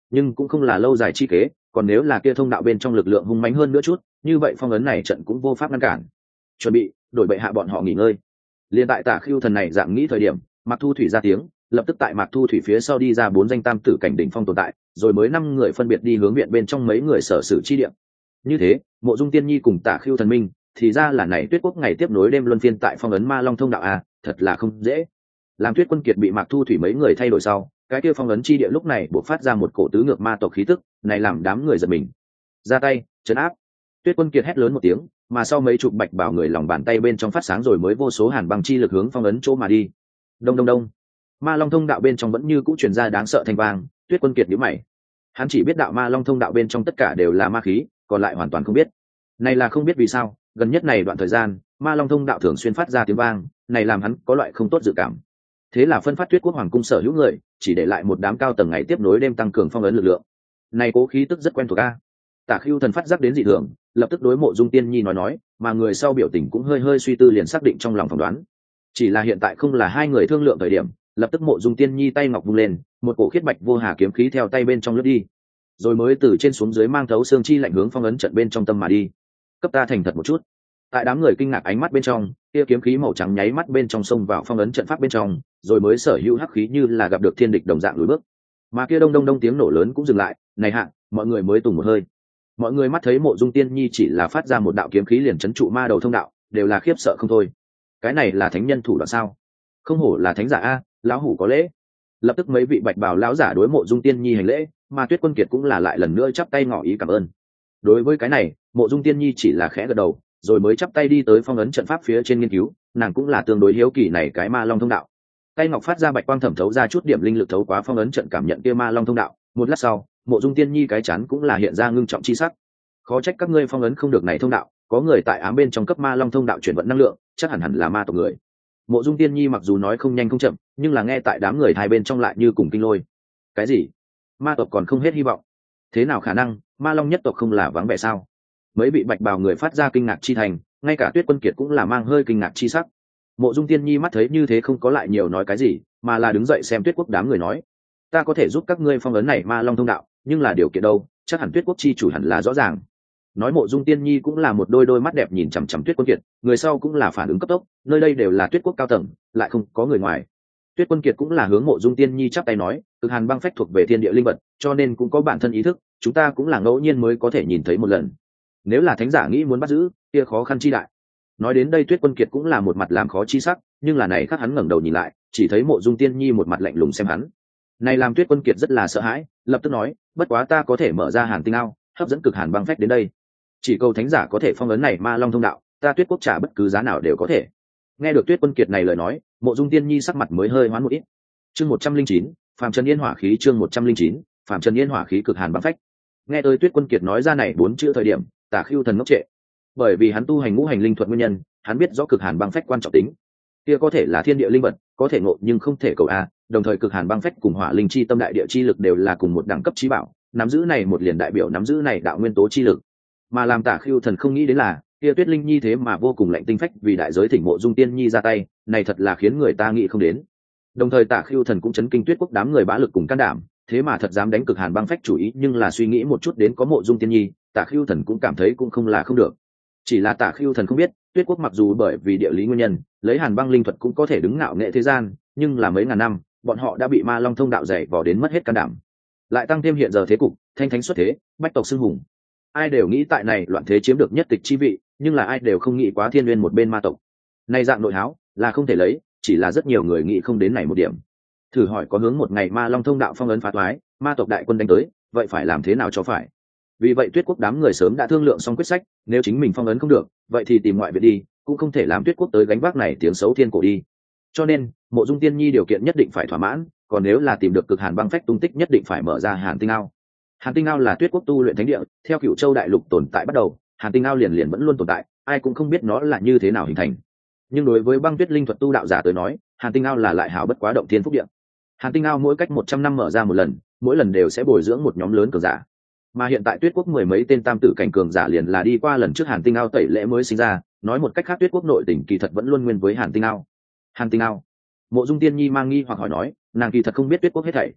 nhưng cũng không là lâu dài chi kế, còn nếu là kia thông đạo bên trong lực lượng hung mãnh hơn nữa chút, như vậy phong ấn này trận cũng vô pháp ngăn cản. Chuẩn bị đổi bệ hạ bọn họ nghỉ ngơi. Liên tại Tả Khưu Thần này dạng nghĩ thời điểm, Mạc Thu Thủy ra tiếng, lập tức tại Mạc Thu Thủy phía sau đi ra 4 danh tam tử cảnh đỉnh phong tồn tại, rồi mới 5 người phân biệt đi hướng viện bên trong mấy người sở sử chi địa. Như thế, Mộ Dung Tiên Nhi cùng Tả Khưu Thần minh, thì ra là này Tuyết Quốc ngày tiếp nối đêm luân phiên tại phong ấn Ma Long thông đạo à, thật là không dễ. Làm Tuyết Quân Kiệt bị Mạc Thu Thủy mấy người thay đổi sau, cái kia phong ấn chi địa lúc này bộc phát ra một cổ tứ ngược ma tộc khí tức, này làm đám người giật mình. Ra tay, trấn áp. Tuyết Quân Kiệt hét lớn một tiếng, mà sau mấy chục bạch bảo người lòng bàn tay bên trong phát sáng rồi mới vô số hàn băng chi lực hướng phong ấn chỗ mà đi. Đông đông đông. Ma Long thông đạo bên trong vẫn như cũ truyền ra đáng sợ thanh vang. Tuyết Quân Kiệt nhíu mày. Hắn chỉ biết đạo Ma Long thông đạo bên trong tất cả đều là ma khí, còn lại hoàn toàn không biết. Này là không biết vì sao, gần nhất này đoạn thời gian, Ma Long thông đạo thường xuyên phát ra tiếng vang, này làm hắn có loại không tốt dự cảm. Thế là phân phát Tuyết Quốc hoàng cung sở hữu người, chỉ để lại một đám cao tầng ngày tiếp nối đêm tăng cường phong ấn lực lượng. Này cố khí tức rất quen thuộc a. Tả Khưu Thần phát giác đến dị thường, lập tức đối Mộ Dung Tiên Nhi nói, mà người sau biểu tình cũng hơi hơi suy tư liền xác định trong lòng phỏng đoán. Chỉ là hiện tại không là hai người thương lượng thời điểm, lập tức Mộ Dung Tiên Nhi tay ngọc vung lên, một cổ khiết bạch vô hà kiếm khí theo tay bên trong lướt đi, rồi mới từ trên xuống dưới mang thấu xương chi lạnh hướng phong ấn trận bên trong tâm mà đi. Cấp ta thành thật một chút. Tại đám người kinh ngạc ánh mắt bên trong, kia kiếm khí màu trắng nháy mắt bên trong xông vào phong ấn trận pháp bên trong, rồi mới sở hữu hắc khí như là gặp được thiên địch đồng dạng lùi bước. Mà kia đông đông đông tiếng nổ lớn cũng dừng lại, này hạ, mọi người mới tùng một hơi. Mọi người mắt thấy Mộ Dung Tiên Nhi chỉ là phát ra một đạo kiếm khí liền chấn trụ ma đầu thông đạo, đều là khiếp sợ không thôi. Cái này là thánh nhân thủ đoạn sao? Không hổ là thánh giả a, lão hủ có lễ. Lập tức mấy vị bạch bào lão giả đối Mộ Dung Tiên Nhi hành lễ, mà Tuyết Quân Kiệt cũng là lại lần nữa chắp tay ngỏ ý cảm ơn. Đối với cái này, Mộ Dung Tiên Nhi chỉ là khẽ gật đầu, rồi mới chắp tay đi tới phong ấn trận pháp phía trên nghiên cứu, nàng cũng là tương đối hiếu kỳ này cái Ma Long thông đạo. Tay ngọc phát ra bạch quang thẩm thấu ra chút điểm linh lực thấu quá phong ấn trận cảm nhận kia Ma Long thông đạo, một lát sau, Mộ Dung Tiên Nhi cái chán cũng là hiện ra ngưng trọng chi sắc. Khó trách các ngươi phong ấn không được này thông đạo, có người tại ám bên trong cấp Ma Long thông đạo chuyển vận năng lượng, chắc hẳn là ma tộc người. Mộ Dung Tiên Nhi mặc dù nói không nhanh không chậm, nhưng là nghe tại đám người hai bên trong lại như cùng kinh lôi. Cái gì? Ma tộc còn không hết hy vọng? Thế nào khả năng? Ma Long nhất tộc không là vắng vẻ sao? Mấy vị bạch bào người phát ra kinh ngạc chi thành, ngay cả Tuyết Quân Kiệt cũng là mang hơi kinh ngạc chi sắc. Mộ Dung Tiên Nhi mắt thấy như thế không có lại nhiều nói cái gì, mà là đứng dậy xem Tuyết Quốc đám người nói: ta có thể giúp các ngươi phong ấn này Ma Long thông đạo, nhưng là điều kiện đâu, chắc hẳn Tuyết Quốc chi chủ hẳn là rõ ràng. Nói Mộ Dung Tiên Nhi cũng là một đôi mắt đẹp nhìn chằm chằm Tuyết Quân Kiệt, người sau cũng là phản ứng cấp tốc, nơi đây đều là Tuyết Quốc cao tầng, lại không có người ngoài. Tuyết Quân Kiệt cũng là hướng Mộ Dung Tiên Nhi chắp tay nói, cực hàn băng phách thuộc về thiên địa linh vật, cho nên cũng có bản thân ý thức, chúng ta cũng là ngẫu nhiên mới có thể nhìn thấy một lần. Nếu là thánh giả nghĩ muốn bắt giữ, kia khó khăn chi đại. Nói đến đây Tuyết Quân Kiệt cũng là một mặt làm khó chi sắc, nhưng là này khác hắn ngẩng đầu nhìn lại, chỉ thấy Mộ Dung Tiên Nhi một mặt lạnh lùng xem hắn. Này làm Tuyết Quân Kiệt rất là sợ hãi, lập tức nói, bất quá ta có thể mở ra hàn tinh ao, hấp dẫn cực hàn băng phách đến đây. Chỉ cầu thánh giả có thể phong ấn này Ma Long thông đạo, ta Tuyết Quốc trả bất cứ giá nào đều có thể. Nghe được Tuyết Quân Kiệt này lời nói, Mộ Dung Tiên Nhi sắc mặt mới hơi hoán một ít. Chương 109, Phàm Trần Yên Hỏa khí chương 109, Phàm Trần Yên Hỏa khí cực hàn băng phách. Nghe tới Tuyết Quân Kiệt nói ra này 4 chữ thời điểm, Tả Khưu Thần ngốc trệ. Bởi vì hắn tu hành ngũ hành linh thuật nguyên nhân, hắn biết rõ cực hàn băng phách quan trọng tính. Kia có thể là thiên địa linh vật, có thể ngộ nhưng không thể cầu a, đồng thời cực hàn băng phách cùng hỏa linh chi tâm đại địa chi lực đều là cùng một đẳng cấp chí bảo, nắm giữ này một liền đại biểu nắm giữ này đạo nguyên tố chi lực. Mà làm Tả Khưu Thần không nghĩ đến là, kia Tuyết Linh Nhi thế mà vô cùng lạnh tinh phách vì đại giới thỉnh Mộ Dung Tiên Nhi ra tay, này thật là khiến người ta nghĩ không đến. Đồng thời Tả Khưu Thần cũng chấn kinh Tuyết Quốc đám người bá lực cùng can đảm, thế mà thật dám đánh cực hàn băng phách chủ ý, nhưng là suy nghĩ một chút đến có Mộ Dung Tiên Nhi, Tả Khưu Thần cũng cảm thấy cũng không là không được. Chỉ là Tả Khưu Thần không biết, Tuyết Quốc mặc dù bởi vì địa lý nguyên nhân, lấy hàn băng linh thuật cũng có thể đứng ngạo nghệ thế gian, nhưng là mấy ngàn năm, bọn họ đã bị Ma Long thông đạo dày vò đến mất hết can đảm. Lại tăng thêm hiện giờ thế cục, thanh thánh xuất thế, bách tộc xưng hùng. Ai đều nghĩ tại này loạn thế chiếm được nhất tịch chi vị, nhưng là ai đều không nghĩ quá thiên nguyên một bên ma tộc. Này dạng nội háo là không thể lấy, chỉ là rất nhiều người nghĩ không đến này một điểm. Thử hỏi có hướng một ngày Ma Long thông đạo phong ấn phá toái, ma tộc đại quân đánh tới, vậy phải làm thế nào cho phải? Vì vậy Tuyết Quốc đám người sớm đã thương lượng xong quyết sách, nếu chính mình phong ấn không được, vậy thì tìm ngoại viện đi, cũng không thể làm Tuyết Quốc tới gánh vác này tiếng xấu thiên cổ đi. Cho nên, Mộ Dung Tiên Nhi điều kiện nhất định phải thỏa mãn, còn nếu là tìm được cực hàn băng phách tung tích nhất định phải mở ra Hàn Tinh Ao. Hàn Tinh Ao là Tuyết Quốc tu luyện thánh địa, theo Cửu Châu đại lục tồn tại bắt đầu, Hàn Tinh Ao liền vẫn luôn tồn tại, ai cũng không biết nó là như thế nào hình thành. Nhưng đối với băng tuyết linh thuật tu đạo giả tới nói, Hàn Tinh Ao là lại hảo bất quá động thiên phúc địa. Hàn Tinh Ao mỗi cách 100 năm mở ra một lần, mỗi lần đều sẽ bồi dưỡng một nhóm lớn cường giả. Mà hiện tại Tuyết Quốc mười mấy tên tam tử cảnh cường giả liền là đi qua lần trước Hàn Tinh Ao tẩy lễ mới sinh ra, nói một cách khác Tuyết Quốc nội tình kỳ thật vẫn luôn nguyên với Hàn Tinh Ao. Hàn Tinh Ao. Mộ Dung Tiên Nhi mang nghi hoặc hỏi nói, nàng kỳ thật không biết Tuyết Quốc hết thảy.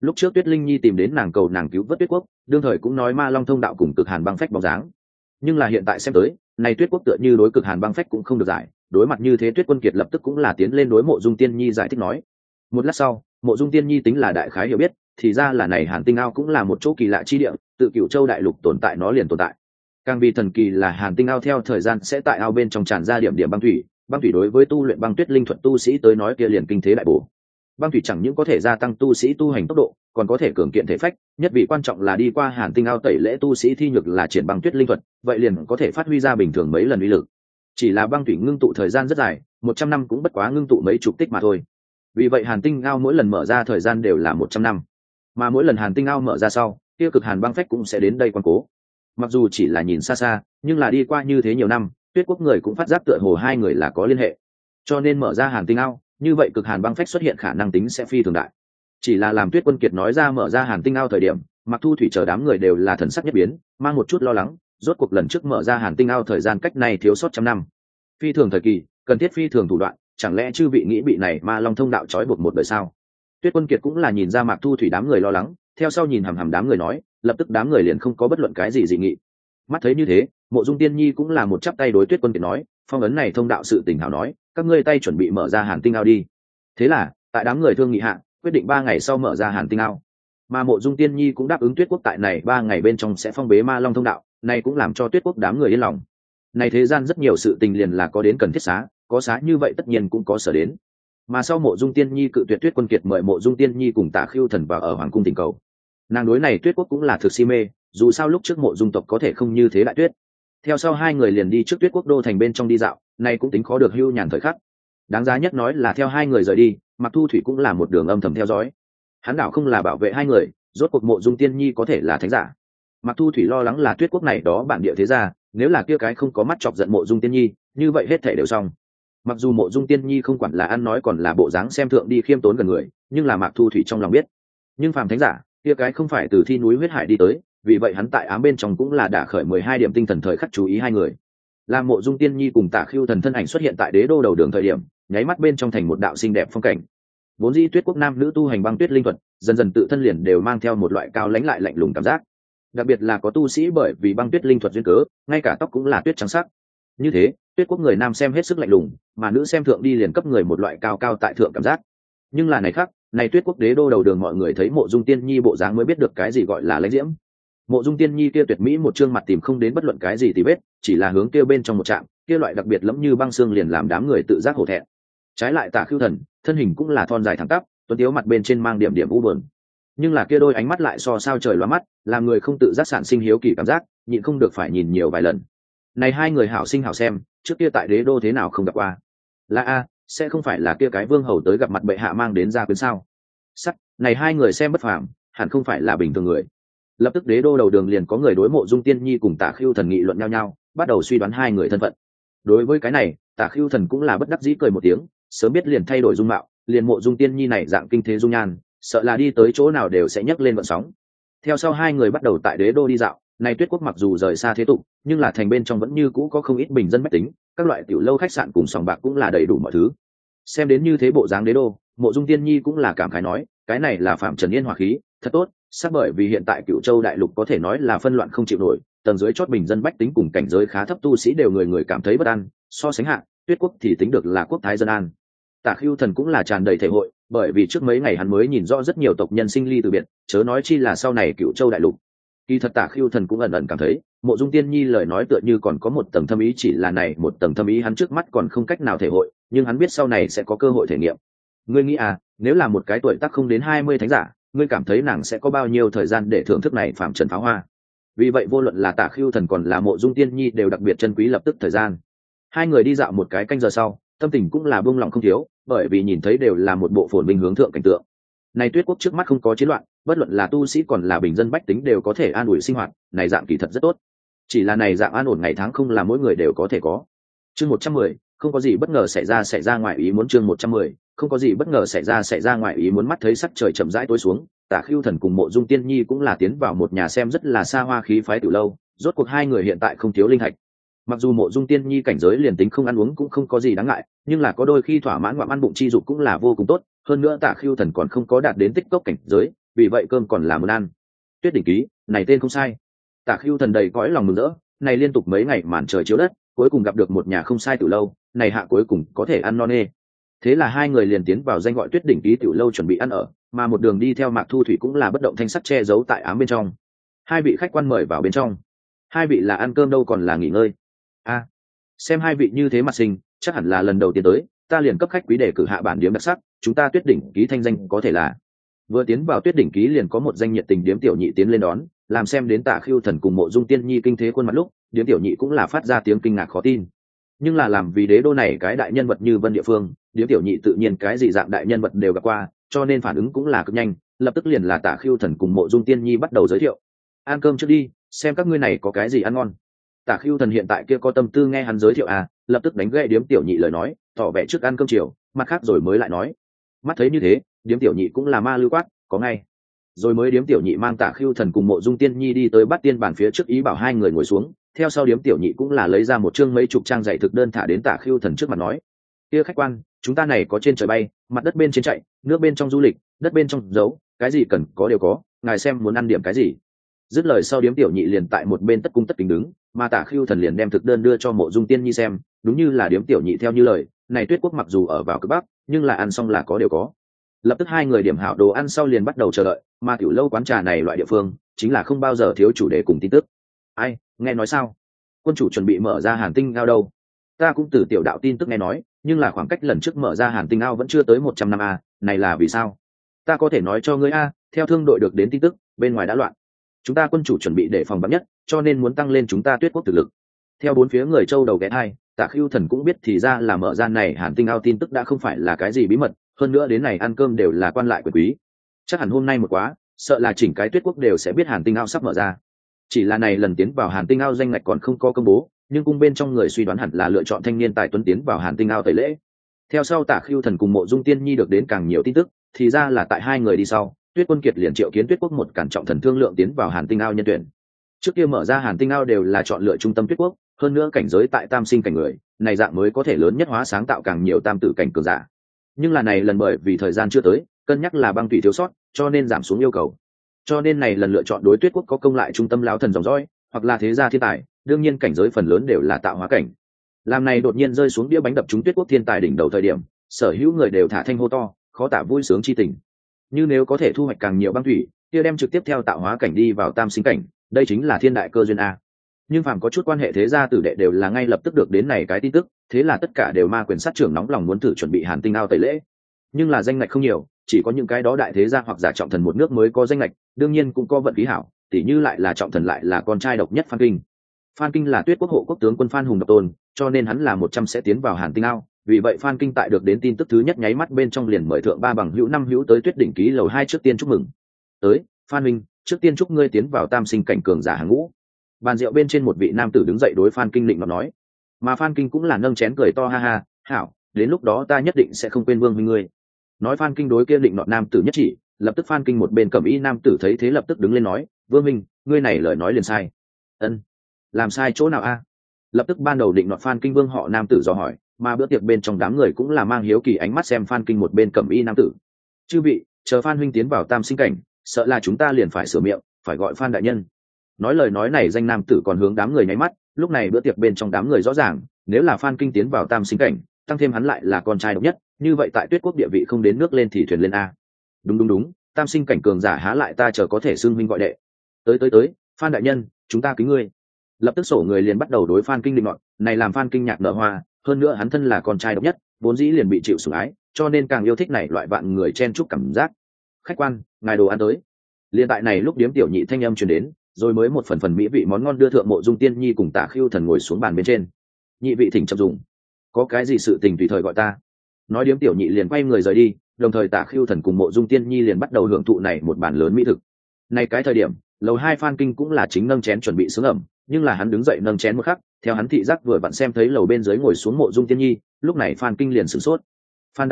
lúc trước Tuyết Linh Nhi tìm đến nàng cầu nàng cứu vớt Tuyết Quốc, đương thời cũng nói Ma Long thông đạo cùng Cực Hàn băng phách bóng dáng, nhưng là hiện tại xem tới, này Tuyết Quốc tựa như đối Cực Hàn băng phách cũng không được giải, đối mặt như thế Tuyết Quân Kiệt lập tức cũng là tiến lên đối Mộ Dung Tiên Nhi giải thích nói. Một lát sau, Mộ Dung Tiên Nhi tính là đại khái hiểu biết, thì ra là này Hàn Tinh Ao cũng là một chỗ kỳ lạ chi địa, tự Cửu Châu đại lục tồn tại nó liền tồn tại. Càng vì thần kỳ là Hàn Tinh Ao theo thời gian sẽ tại ao bên trong tràn ra điểm điểm băng thủy đối với tu luyện băng tuyết linh thuật tu sĩ tới nói kia liền kinh thế đại bổ. Băng thủy chẳng những có thể gia tăng tu sĩ tu hành tốc độ, còn có thể cường kiện thể phách, nhất vị quan trọng là đi qua Hàn Tinh Ao tẩy lễ tu sĩ thi nhược là triển băng tuyết linh thuật, vậy liền có thể phát huy ra bình thường mấy lần uy lực. Chỉ là băng thủy ngưng tụ thời gian rất dài, 100 năm cũng bất quá ngưng tụ mấy chục tích mà thôi. Vì vậy Hàn Tinh Ao mỗi lần mở ra thời gian đều là 100 năm, mà mỗi lần Hàn Tinh Ao mở ra sau, kia Cực Hàn băng phách cũng sẽ đến đây quan cố. Mặc dù chỉ là nhìn xa xa, nhưng là đi qua như thế nhiều năm, Tuyết Quốc người cũng phát giác tựa hồ hai người là có liên hệ, cho nên mở ra Hàn Tinh Ao, như vậy Cực Hàn băng phách xuất hiện khả năng tính sẽ phi thường đại. Chỉ là làm Tuyết Quân Kiệt nói ra mở ra Hàn Tinh Ao thời điểm, Mặc Thu Thủy chờ đám người đều là thần sắc nhất biến, mang một chút lo lắng, rốt cuộc lần trước mở ra Hàn Tinh Ao thời gian cách này thiếu sót trăm năm, phi thường thời kỳ, cần thiết phi thường thủ đoạn, chẳng lẽ chư vị nghĩ bị này Ma Long thông đạo trói buộc một đời sao? Tuyết Quân Kiệt cũng là nhìn ra Mặc Thu Thủy đám người lo lắng, theo sau nhìn hằm hằm đám người nói, lập tức đám người liền không có bất luận cái gì dị nghị. Mắt thấy như thế, Mộ Dung Tiên Nhi cũng là một chắp tay đối Tuyết Quân Kiệt nói, phong ấn này thông đạo sự tình hảo nói, các ngươi tay chuẩn bị mở ra Hàn Tinh Ao đi. Thế là tại đám người thương nghị hạ, quyết định 3 ngày sau mở ra Hàn Tinh Ao, mà Mộ Dung Tiên Nhi cũng đáp ứng Tuyết Quốc tại này 3 ngày bên trong sẽ phong bế Ma Long thông đạo, này cũng làm cho Tuyết Quốc đám người yên lòng. Này thế gian rất nhiều sự tình liền là có đến cần thiết xá, có xá như vậy tất nhiên cũng có sở đến. Mà sau Mộ Dung Tiên Nhi cự tuyệt Tuyết Quân Kiệt mời Mộ Dung Tiên Nhi cùng Tạ Khưu Thần vào ở hoàng cung tình cầu. Nàng đối này Tuyết Quốc cũng là thực si mê, dù sao lúc trước Mộ Dung tộc có thể không như thế đại tuyết. Theo sau hai người liền đi trước Tuyết Quốc đô thành bên trong đi dạo, này cũng tính khó được hưu nhàn thời khắc. Đáng giá nhất nói là theo hai người rời đi, Mặc Thu Thủy cũng là một đường âm thầm theo dõi. Hắn đảo không là bảo vệ hai người, rốt cuộc Mộ Dung Tiên Nhi có thể là thánh giả. Mặc Thu Thủy lo lắng là Tuyết Quốc này đó bản địa thế gia, nếu là kia cái không có mắt chọc giận Mộ Dung Tiên Nhi, như vậy hết thảy đều xong. Mặc dù Mộ Dung Tiên Nhi không quản là ăn nói còn là bộ dáng xem thượng đi khiêm tốn gần người, nhưng là Mặc Thu Thủy trong lòng biết, nhưng phàm thánh giả, kia cái không phải từ thi núi huyết hải đi tới, vì vậy hắn tại ám bên trong cũng là đã khởi 12 điểm tinh thần thời khắc chú ý hai người. Làm Mộ Dung Tiên Nhi cùng Tạ Khưu Thần thân ảnh xuất hiện tại đế đô đầu đường thời điểm, nháy mắt bên trong thành một đạo xinh đẹp phong cảnh. Vốn dĩ Tuyết Quốc nam nữ tu hành băng tuyết linh thuật, dần dần tự thân liền đều mang theo một loại cao lãnh lại lạnh lùng cảm giác. Đặc biệt là có tu sĩ bởi vì băng tuyết linh thuật duyên cớ, ngay cả tóc cũng là tuyết trắng sắc. Như thế, Tuyết Quốc người nam xem hết sức lạnh lùng, mà nữ xem thượng đi liền cấp người một loại cao cao tại thượng cảm giác. Nhưng là này khác, này Tuyết Quốc đế đô đầu đường mọi người thấy Mộ Dung Tiên Nhi bộ dáng mới biết được cái gì gọi là lãnh diễm. Mộ Dung Tiên Nhi kia tuyệt mỹ một trương mặt tìm không đến bất luận cái gì tì vết, chỉ là hướng kia bên trong một trạm, kia loại đặc biệt lẫm như băng xương liền làm đám người tự giác hổ thẹn. Trái lại Tạ Khưu Thần, thân hình cũng là thon dài thẳng tắp, tuấn tiếu mặt bên trên mang điểm điểm u buồn. Nhưng là kia đôi ánh mắt lại so sao trời lóa mắt, làm người không tự giác sản sinh hiếu kỳ cảm giác, nhịn không được phải nhìn nhiều vài lần. Này hai người hảo sinh hảo xem, trước kia tại đế đô thế nào không gặp qua. Là a, sẽ không phải là kia cái vương hầu tới gặp mặt bệ hạ mang đến gia quyến sao? Sắc, này hai người xem bất phàm, hẳn không phải là bình thường người. Lập tức đế đô đầu đường liền có người đối Mộ Dung Tiên Nhi cùng Tạ Khưu Thần nghị luận nhau nhau, bắt đầu suy đoán hai người thân phận. Đối với cái này, Tạ Khưu Thần cũng là bất đắc dĩ cười một tiếng, sớm biết liền thay đổi dung mạo, liền Mộ Dung Tiên Nhi này dạng kinh thế dung nhan, sợ là đi tới chỗ nào đều sẽ nhấc lên vận sóng. Theo sau hai người bắt đầu tại đế đô đi dạo, này Tuyết Quốc mặc dù rời xa thế tục, nhưng là thành bên trong vẫn như cũ có không ít bình dân bách tính, các loại tiểu lâu khách sạn cùng sòng bạc cũng là đầy đủ mọi thứ. Xem đến như thế bộ dáng đế đô, Mộ Dung Tiên Nhi cũng là cảm khái nói, cái này là phạm trần yên hòa khí, thật tốt, sắp bởi vì hiện tại Cửu Châu đại lục có thể nói là phân loạn không chịu nổi, tầng dưới chót bình dân bách tính cùng cảnh giới khá thấp tu sĩ đều người người cảm thấy bất an, so sánh hạ, Tuyết Quốc thì tính được là quốc thái dân an. Tạ Khưu Thần cũng là tràn đầy thể hội, bởi vì trước mấy ngày hắn mới nhìn rõ rất nhiều tộc nhân sinh ly từ biệt, chớ nói chi là sau này Cửu Châu đại lục. Kỳ thật Tạ Khưu Thần cũng ẩn ẩn cảm thấy, Mộ Dung Tiên Nhi lời nói tựa như còn có một tầng thâm ý, chỉ là này một tầng thâm ý hắn trước mắt còn không cách nào thể hội, nhưng hắn biết sau này sẽ có cơ hội thể nghiệm. Ngươi nghĩ à, nếu là một cái tuổi tác không đến 20 thánh giả, ngươi cảm thấy nàng sẽ có bao nhiêu thời gian để thưởng thức này phạm trần pháo hoa? Vì vậy vô luận là Tạ Khưu Thần còn là Mộ Dung Tiên Nhi đều đặc biệt trân quý lập tức thời gian. Hai người đi dạo một cái canh giờ sau, tâm tình cũng là buông lỏng không thiếu, bởi vì nhìn thấy đều là một bộ phồn vinh hướng thượng cảnh tượng. Này Tuyết Quốc trước mắt không có chiến loạn, bất luận là tu sĩ còn là bình dân bách tính đều có thể an ủi sinh hoạt, này dạng kỳ thật rất tốt. Chỉ là này dạng an ổn ngày tháng không là mỗi người đều có thể có. Chương 110, không có gì bất ngờ xảy ra ngoài ý muốn. Chương 110, không có gì bất ngờ xảy ra ngoài ý muốn. Mắt thấy sắc trời chậm rãi tối xuống, Tạ Khưu Thần cùng Mộ Dung Tiên Nhi cũng là tiến vào một nhà xem rất là xa hoa khí phái tiểu lâu, rốt cuộc hai người hiện tại không thiếu linh thạch. Mặc dù Mộ Dung Tiên Nhi cảnh giới liền tính không ăn uống cũng không có gì đáng ngại, nhưng là có đôi khi thỏa mãn ngoạm ăn bụng chi dục cũng là vô cùng tốt, hơn nữa Tạ Khưu Thần còn không có đạt đến tích cốc cảnh giới, vì vậy cơm còn là muốn ăn. Tuyết đỉnh ký, này tên không sai. Tả Khưu Thần đầy cõi lòng mừng rỡ, này liên tục mấy ngày màn trời chiếu đất, cuối cùng gặp được một nhà không sai tiểu lâu, này hạ cuối cùng có thể ăn no nê. Thế là hai người liền tiến vào danh gọi Tuyết đỉnh ký tiểu lâu chuẩn bị ăn ở, mà một đường đi theo Mạc Thu Thủy cũng là bất động thanh sắc che giấu tại ám bên trong. Hai vị khách quan mời vào bên trong. Hai vị là ăn cơm đâu còn là nghỉ ngơi? A, xem hai vị như thế mặt sinh, chắc hẳn là lần đầu tiên tới, ta liền cấp khách quý để cử hạ bản điếm đặc sắc, chúng ta Tuyết đỉnh ký thanh danh có thể là. Vừa tiến vào Tuyết đỉnh ký liền có một danh nhiệt tình điếm tiểu nhị tiến lên đón, làm xem đến Tả Khưu Thần cùng Mộ Dung Tiên Nhi kinh thế khuôn mặt lúc, điếm tiểu nhị cũng là phát ra tiếng kinh ngạc khó tin. Nhưng là làm vì đế đô này cái đại nhân vật như Vân địa phương, điếm tiểu nhị tự nhiên cái gì dạng đại nhân vật đều gặp qua, cho nên phản ứng cũng là cực nhanh, lập tức liền là Tả Khưu Thần cùng Mộ Dung Tiên Nhi bắt đầu giới thiệu. Ăn cơm trước đi, xem các ngươi này có cái gì ăn ngon. Tả Khưu Thần hiện tại kia có tâm tư nghe hắn giới thiệu lập tức đánh gậy điếm tiểu nhị lời nói, tỏ vẻ trước ăn cơm chiều, mặt khác rồi mới lại nói. Mắt thấy như thế, điếm tiểu nhị cũng là ma lưu quát, có ngay. Rồi mới điếm tiểu nhị mang Tả Khưu Thần cùng Mộ Dung Tiên Nhi đi tới bát tiên bàn phía trước, ý bảo hai người ngồi xuống, theo sau điếm tiểu nhị cũng là lấy ra một chương mấy chục trang dạy thực đơn thả đến Tả Khưu Thần trước mặt nói: kia khách quan, chúng ta này có trên trời bay, mặt đất bên trên chạy, nước bên trong du lịch, đất bên trong giấu, cái gì cần có đều có, ngài xem muốn ăn điểm cái gì. Dứt lời sau điếm tiểu nhị liền tại một bên tất cung tất kính đứng, mà Tả Khưu Thần liền đem thực đơn đưa cho Mộ Dung Tiên Nhi xem, đúng như là điếm tiểu nhị theo như lời, này Tuyết Quốc mặc dù ở vào cực bắc, nhưng là ăn xong là có đều có. Lập tức hai người điểm hảo đồ ăn sau liền bắt đầu chờ đợi, mà tiểu lâu quán trà này loại địa phương chính là không bao giờ thiếu chủ đề cùng tin tức. Ai, nghe nói sao? Quân chủ chuẩn bị mở ra Hàn Tinh ao đâu? Ta cũng từ tiểu đạo tin tức nghe nói, nhưng là khoảng cách lần trước mở ra Hàn Tinh ao vẫn chưa tới 100 năm này là vì sao? Ta có thể nói cho ngươi theo thương đội được đến tin tức, bên ngoài đã loạn. Chúng ta quân chủ chuẩn bị để phòng vắn nhất, cho nên muốn tăng lên chúng ta Tuyết Quốc thực lực. Theo bốn phía người châu đầu ghé thai, Tả Khưu Thần cũng biết thì ra là mở ra này Hàn Tinh ao tin tức đã không phải là cái gì bí mật, hơn nữa đến này ăn cơm đều là quan lại quyền quý. Chắc hẳn hôm nay một quá, sợ là chỉnh cái Tuyết Quốc đều sẽ biết Hàn Tinh ao sắp mở ra. Chỉ là này lần tiến vào Hàn Tinh ao danh ngạch còn không có công bố, nhưng cung bên trong người suy đoán hẳn là lựa chọn thanh niên tài tuấn tiến vào Hàn Tinh ao tẩy lễ. Theo sau Tả Khưu Thần cùng Mộ Dung Tiên Nhi được đến càng nhiều tin tức, thì ra là tại hai người đi sau, Tuyết Quân Kiệt liền triệu kiến Tuyết Quốc một cản trọng thần thương lượng tiến vào Hàn Tinh ao nhân tuyển. Trước kia mở ra Hàn Tinh ao đều là chọn lựa trung tâm Tuyết Quốc, hơn nữa cảnh giới tại tam sinh cảnh người, này dạng mới có thể lớn nhất hóa sáng tạo càng nhiều tam tử cảnh cường giả. Nhưng là này lần bởi vì thời gian chưa tới, cân nhắc là băng thủy thiếu sót, cho nên giảm xuống yêu cầu. Cho nên này lần lựa chọn đối Tuyết Quốc có công lại trung tâm lão thần dòng dõi, hoặc là thế gia thiên tài, đương nhiên cảnh giới phần lớn đều là tạo hóa cảnh. Làm này đột nhiên rơi xuống đĩa bánh đập trúng Tuyết Quốc thiên tài đỉnh đầu thời điểm, sở hữu người đều thả thanh hô to, khó tả vui sướng chi tình. Như nếu có thể thu hoạch càng nhiều băng thủy, kia đem trực tiếp theo tạo hóa cảnh đi vào tam sinh cảnh, đây chính là thiên đại cơ duyên nhưng phàm có chút quan hệ thế gia tử đệ đều là ngay lập tức được đến này cái tin tức, thế là tất cả đều ma quyền sát trưởng nóng lòng muốn thử chuẩn bị Hàn Tinh ao tẩy lễ. Nhưng là danh ngạch không nhiều, chỉ có những cái đó đại thế gia hoặc giả trọng thần một nước mới có danh ngạch, đương nhiên cũng có vận khí hảo, tỉ như lại là trọng thần lại là con trai độc nhất Phan Kinh. Phan Kinh là Tuyết Quốc hộ quốc tướng quân Phan Hùng độc tôn, cho nên hắn là 100 sẽ tiến vào Hàn Tinh ao, vì vậy Phan Kinh tại được đến tin tức thứ nhất nháy mắt bên trong liền mời thượng ba bằng hữu năm hữu tới Tuyết đỉnh ký lầu 2 trước tiên chúc mừng. Tới, Phan Minh, trước tiên chúc ngươi tiến vào tam sinh cảnh cường giả hàng ngũ. Bàn rượu bên trên một vị nam tử đứng dậy đối Phan Kinh định mà nói, mà Phan Kinh cũng là nâng chén cười to ha ha, hảo, đến lúc đó ta nhất định sẽ không quên Vương huynh ngươi. Nói Phan Kinh đối kia định nọ nam tử nhất chỉ, lập tức Phan Kinh một bên cẩm y nam tử thấy thế lập tức đứng lên nói, Vương huynh, ngươi này lời nói liền sai. Ân, làm sai chỗ nào Lập tức ban đầu định nọ Phan Kinh Vương họ nam tử dò hỏi, mà bữa tiệc bên trong đám người cũng là mang hiếu kỳ ánh mắt xem Phan Kinh một bên cẩm y nam tử. Chư vị, chờ Phan huynh tiến vào tam sinh cảnh, sợ là chúng ta liền phải sửa miệng, phải gọi Phan đại nhân. Nói lời nói này danh nam tử còn hướng đám người nháy mắt, lúc này bữa tiệc bên trong đám người rõ ràng, nếu là Phan Kinh tiến vào tam sinh cảnh, tăng thêm hắn lại là con trai độc nhất, như vậy tại Tuyết Quốc địa vị không đến nước lên thì thuyền lên Đúng, tam sinh cảnh cường giả há lại ta chờ có thể xưng huynh gọi đệ. Tới, Phan đại nhân, chúng ta kính ngươi. Lập tức sổ người liền bắt đầu đối Phan Kinh định ngọn, này làm Phan Kinh nhạc nở hoa, hơn nữa hắn thân là con trai độc nhất, vốn dĩ liền bị chịu sủng ái, cho nên càng yêu thích này loại vạn người chen chúc cảm giác. Khách quan, ngài đồ ăn tới. Liên tại này lúc điếm tiểu nhị thanh âm truyền đến, rồi mới một phần mỹ vị món ngon đưa thượng Mộ Dung Tiên Nhi cùng Tả Khưu Thần ngồi xuống bàn bên trên. Nhị vị thỉnh chậm dùng. Có cái gì sự tình tùy thời gọi ta. Nói điếm tiểu nhị liền quay người rời đi, đồng thời Tả Khưu Thần cùng Mộ Dung Tiên Nhi liền bắt đầu hưởng thụ này một bàn lớn mỹ thực. Này cái thời điểm, lầu 2 Phan Kinh cũng là chính nâng chén chuẩn bị sướng ẩm, nhưng là hắn đứng dậy nâng chén một khắc, theo hắn thị giác vừa vặn xem thấy lầu bên dưới ngồi xuống Mộ Dung Tiên Nhi, lúc này Phan Kinh liền sửng sốt. Phan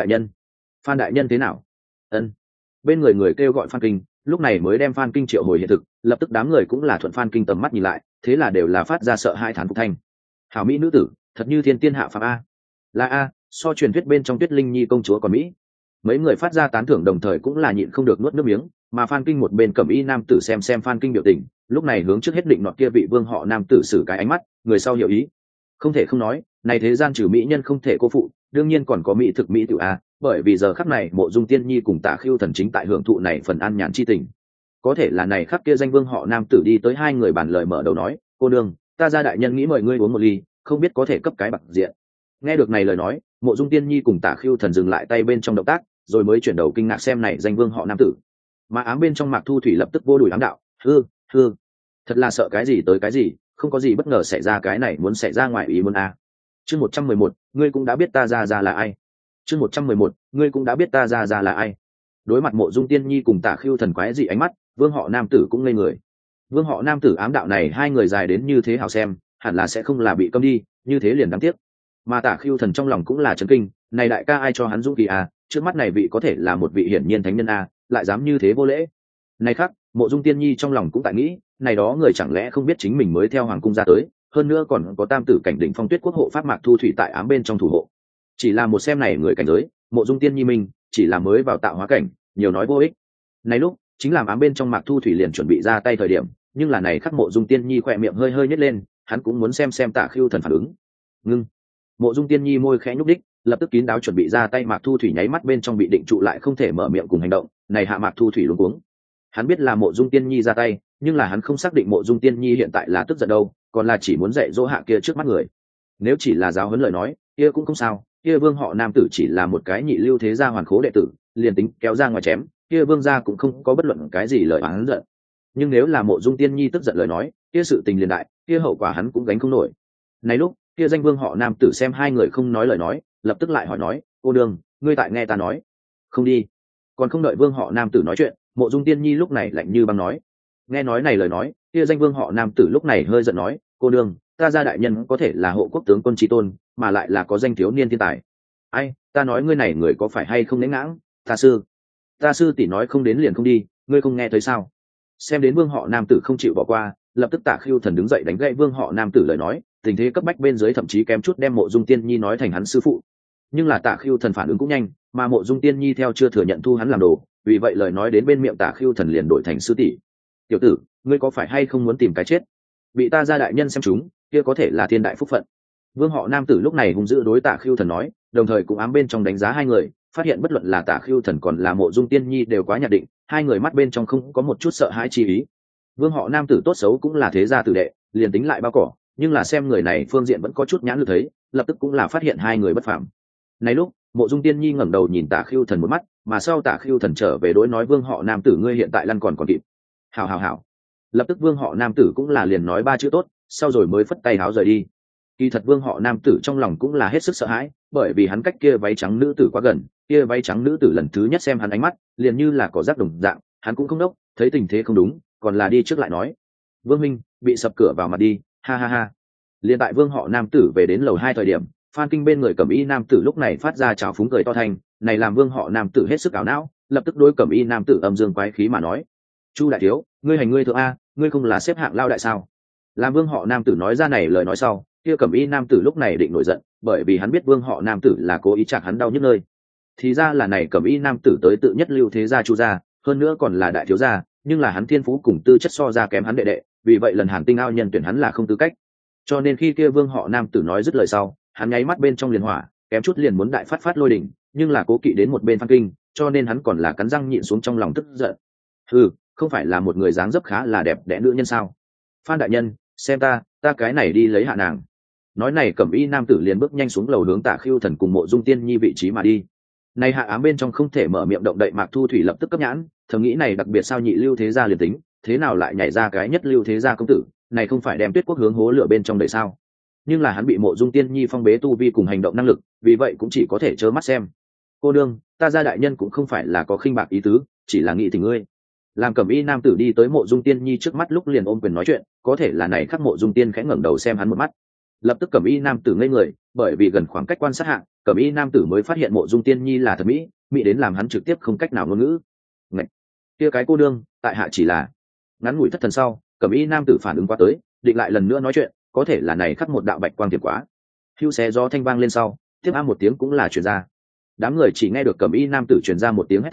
đại nhân thế nào? Ân. Bên người kêu gọi Phan Kinh, lúc này mới đem Phan Kinh triệu hồi hiện thực, lập tức đám người cũng là thuận Phan Kinh tầm mắt nhìn lại, thế là đều là phát ra sợ hai thán phục thanh. Hảo mỹ nữ tử, thật như thiên tiên hạ phàm là so truyền thuyết bên trong Tuyết Linh Nhi công chúa còn mỹ. Mấy người phát ra tán thưởng đồng thời cũng là nhịn không được nuốt nước miếng, mà Phan Kinh một bên cẩm y nam tử xem Phan Kinh biểu tình, lúc này hướng trước hết định nọ kia vị vương họ nam tử xử cái ánh mắt, người sau hiểu ý. Không thể không nói, này thế gian trừ mỹ nhân không thể cô phụ, đương nhiên còn có mỹ thực mỹ tiểu a, bởi vì giờ khắc này Mộ Dung Tiên Nhi cùng Tạ Khưu Thần chính tại hưởng thụ này phần an nhàn chi tình. Có thể là này khắc kia danh vương họ nam tử đi tới hai người bàn lời mở đầu nói, cô nương, ta gia đại nhân nghĩ mời ngươi uống một ly, không biết có thể cấp cái bạc diện. Nghe được này lời nói, Mộ Dung Tiên Nhi cùng Tạ Khưu Thần dừng lại tay bên trong động tác, rồi mới chuyển đầu kinh ngạc xem này danh vương họ nam tử. Mà ám bên trong Mạc Thu Thủy lập tức vô đùi ám đạo, hư, thật là sợ cái gì tới cái gì, không có gì bất ngờ xảy ra, cái này muốn xảy ra ngoài ý muốn a. Chương 111, ngươi cũng đã biết ta ra là ai. Chương 111, ngươi cũng đã biết ta ra là ai. Đối mặt Mộ Dung Tiên Nhi cùng Tạ Khưu Thần quái dị ánh mắt, vương họ nam tử cũng ngây người. Vương họ nam tử ám đạo này hai người dài đến như thế hào xem, hẳn là sẽ không là bị câm đi, như thế liền đáng tiếc. Mà Tạ Khưu Thần trong lòng cũng là chấn kinh, này đại ca ai cho hắn dũng khí a, trước mắt này vị có thể là một vị hiển nhiên thánh nhân a, lại dám như thế vô lễ. Này khác, Mộ Dung Tiên Nhi trong lòng cũng tại nghĩ, này đó người chẳng lẽ không biết chính mình mới theo hoàng cung ra tới, hơn nữa còn có tam tử cảnh đỉnh phong tuyết quốc hộ pháp Mạc Thu Thủy tại ám bên trong thủ hộ. Chỉ là một xem này người cảnh giới, Mộ Dung Tiên Nhi mình chỉ là mới vào tạo hóa cảnh, nhiều nói vô ích. Này lúc chính làm ám bên trong Mạc Thu Thủy liền chuẩn bị ra tay thời điểm, nhưng là này khắc Mộ Dung Tiên Nhi khỏe miệng hơi nhếch lên, hắn cũng muốn xem Tạ Khưu Thần phản ứng. Ngưng. Mộ Dung Tiên Nhi môi khẽ nhúc đích, lập tức kín đáo chuẩn bị ra tay, Mạc Thu Thủy nháy mắt bên trong bị định trụ lại, không thể mở miệng cùng hành động. Này hạ Mạc Thu Thủy luống cuống. Hắn biết là Mộ Dung Tiên Nhi ra tay, nhưng là hắn không xác định Mộ Dung Tiên Nhi hiện tại là tức giận đâu, còn là chỉ muốn dạy dỗ hạ kia trước mắt người. Nếu chỉ là giáo huấn lời nói, kia cũng không sao, kia vương họ nam tử chỉ là một cái nhị lưu thế gia hoàn khố đệ tử, liền tính kéo ra ngoài chém, kia vương gia cũng không có bất luận cái gì lời oán giận. Nhưng nếu là Mộ Dung Tiên Nhi tức giận lời nói, kia sự tình liền đại, kia hậu quả hắn cũng gánh không nổi. Này lúc, kia danh vương họ nam tử xem hai người không nói lời nói, lập tức lại hỏi nói, cô đương, ngươi tại nghe ta nói? Không đi. Còn không đợi vương họ nam tử nói chuyện, Mộ Dung Tiên Nhi lúc này lạnh như băng nói. Nghe nói này lời nói, kia danh vương họ nam tử lúc này hơi giận nói, cô đương, ta gia đại nhân có thể là hộ quốc tướng quân tri tôn, mà lại là có danh thiếu niên thiên tài. Ai, ta nói ngươi này người có phải hay không nể ngãng? Ta sư tỷ nói không đến liền không đi, ngươi không nghe thấy sao? Xem đến vương họ nam tử không chịu bỏ qua, lập tức Tạ Khưu Thần đứng dậy đánh gậy vương họ nam tử lời nói, tình thế cấp bách bên dưới thậm chí kém chút đem Mộ Dung Tiên Nhi nói thành hắn sư phụ. Nhưng là Tạ Khưu Thần phản ứng cũng nhanh, mà Mộ Dung Tiên Nhi theo chưa thừa nhận thu hắn làm đồ, vì vậy lời nói đến bên miệng Tạ Khưu Thần liền đổi thành sư tỷ. Tiểu tử, ngươi có phải hay không muốn tìm cái chết? Bị ta gia đại nhân xem chúng, kia có thể là thiên đại phúc phận. Vương họ nam tử lúc này hung dữ đối Tạ Khưu Thần nói, đồng thời cũng ám bên trong đánh giá hai người, phát hiện bất luận là Tạ Khưu Thần còn là Mộ Dung Tiên Nhi đều quá nhạt định, hai người mắt bên trong không có một chút sợ hãi chi ý. Vương họ nam tử tốt xấu cũng là thế gia tử đệ, liền tính lại bao cỏ, nhưng là xem người này phương diện vẫn có chút nhãn lực thấy, lập tức cũng là phát hiện hai người bất phàm. Này lúc, Mộ Dung Tiên Nhi ngẩng đầu nhìn Tạ Khưu Thần một mắt, mà sau Tạ Khưu Thần trở về đối nói vương họ nam tử, ngươi hiện tại lăn còn kịp. Hảo. Lập tức vương họ nam tử cũng là liền nói ba chữ tốt, sau rồi mới phất tay háo rời đi. Kỳ thật vương họ nam tử trong lòng cũng là hết sức sợ hãi, bởi vì hắn cách kia váy trắng nữ tử quá gần, kia váy trắng nữ tử lần thứ nhất xem hắn ánh mắt, liền như là có rác đồng dạng, hắn cũng không đốc, thấy tình thế không đúng, còn là đi trước lại nói, vương minh bị sập cửa vào mặt đi, ha. Liền tại vương họ nam tử về đến lầu 2 thời điểm, Phan Kinh bên người cẩm y nam tử lúc này phát ra trào phúng cười to thành, này làm vương họ nam tử hết sức ảo não, lập tức đối cẩm y nam tử âm dương quái khí mà nói, Chu đại thiếu, ngươi hành ngươi thượng a, ngươi không là xếp hạng lao đại sao? Làm vương họ nam tử nói ra này lời nói sau, kia cẩm y nam tử lúc này định nổi giận, bởi vì hắn biết vương họ nam tử là cố ý chặt hắn đau nhức nơi. Thì ra là này cẩm y nam tử tới tự nhất lưu thế gia Chu gia, hơn nữa còn là đại thiếu gia, nhưng là hắn thiên phú cùng tư chất so ra kém hắn đệ đệ, vì vậy lần Hàn Tinh ao nhân tuyển hắn là không tư cách. Cho nên khi kia vương họ nam tử nói dứt lời sau, hắn nháy mắt bên trong liền hỏa, kém chút liền muốn đại phát lôi đỉnh, nhưng là cố kỵ đến một bên Phan Kinh, cho nên hắn còn là cắn răng nhịn xuống trong lòng tức giận. Không phải là một người dáng dấp khá là đẹp đẽ nữ nhân sao? Phan đại nhân, xem ta cái này đi lấy hạ nàng. Nói này cẩm y nam tử liền bước nhanh xuống lầu hướng Tạ Khưu Thần cùng Mộ Dung Tiên Nhi vị trí mà đi. Này hạ ám bên trong không thể mở miệng động đậy Mạc Thu Thủy lập tức cấp nhãn, thầm nghĩ này đặc biệt sao nhị lưu thế gia liền tính, thế nào lại nhảy ra cái nhất lưu thế gia công tử, này không phải đem Tuyết quốc hướng hố lửa bên trong đầy sao? Nhưng là hắn bị Mộ Dung Tiên Nhi phong bế tu vi cùng hành động năng lực, vì vậy cũng chỉ có thể trơ mắt xem. Cô đương, ta gia đại nhân cũng không phải là có khinh bạc ý tứ, chỉ là nghĩ tình ngươi. Làm cẩm y nam tử đi tới Mộ Dung Tiên Nhi trước mắt lúc liền ôm quyền nói chuyện, có thể là này khắc Mộ Dung Tiên khẽ ngẩng đầu xem hắn một mắt, lập tức cẩm y nam tử ngây người, bởi vì gần khoảng cách quan sát hạng, cẩm y nam tử mới phát hiện Mộ Dung Tiên Nhi là thật mỹ đến làm hắn trực tiếp không cách nào ngôn ngữ. Ngạch, kia cái cô đương, tại hạ chỉ là. Ngắn ngủi thất thần sau, cẩm y nam tử phản ứng qua tới, định lại lần nữa nói chuyện, có thể là này khắc một đạo bạch quang tiệp quá, hưu xé gió thanh vang lên sau, tiếp a một tiếng cũng là truyền ra. Đám người chỉ nghe được cẩm y nam tử truyền ra một tiếng hét thảm,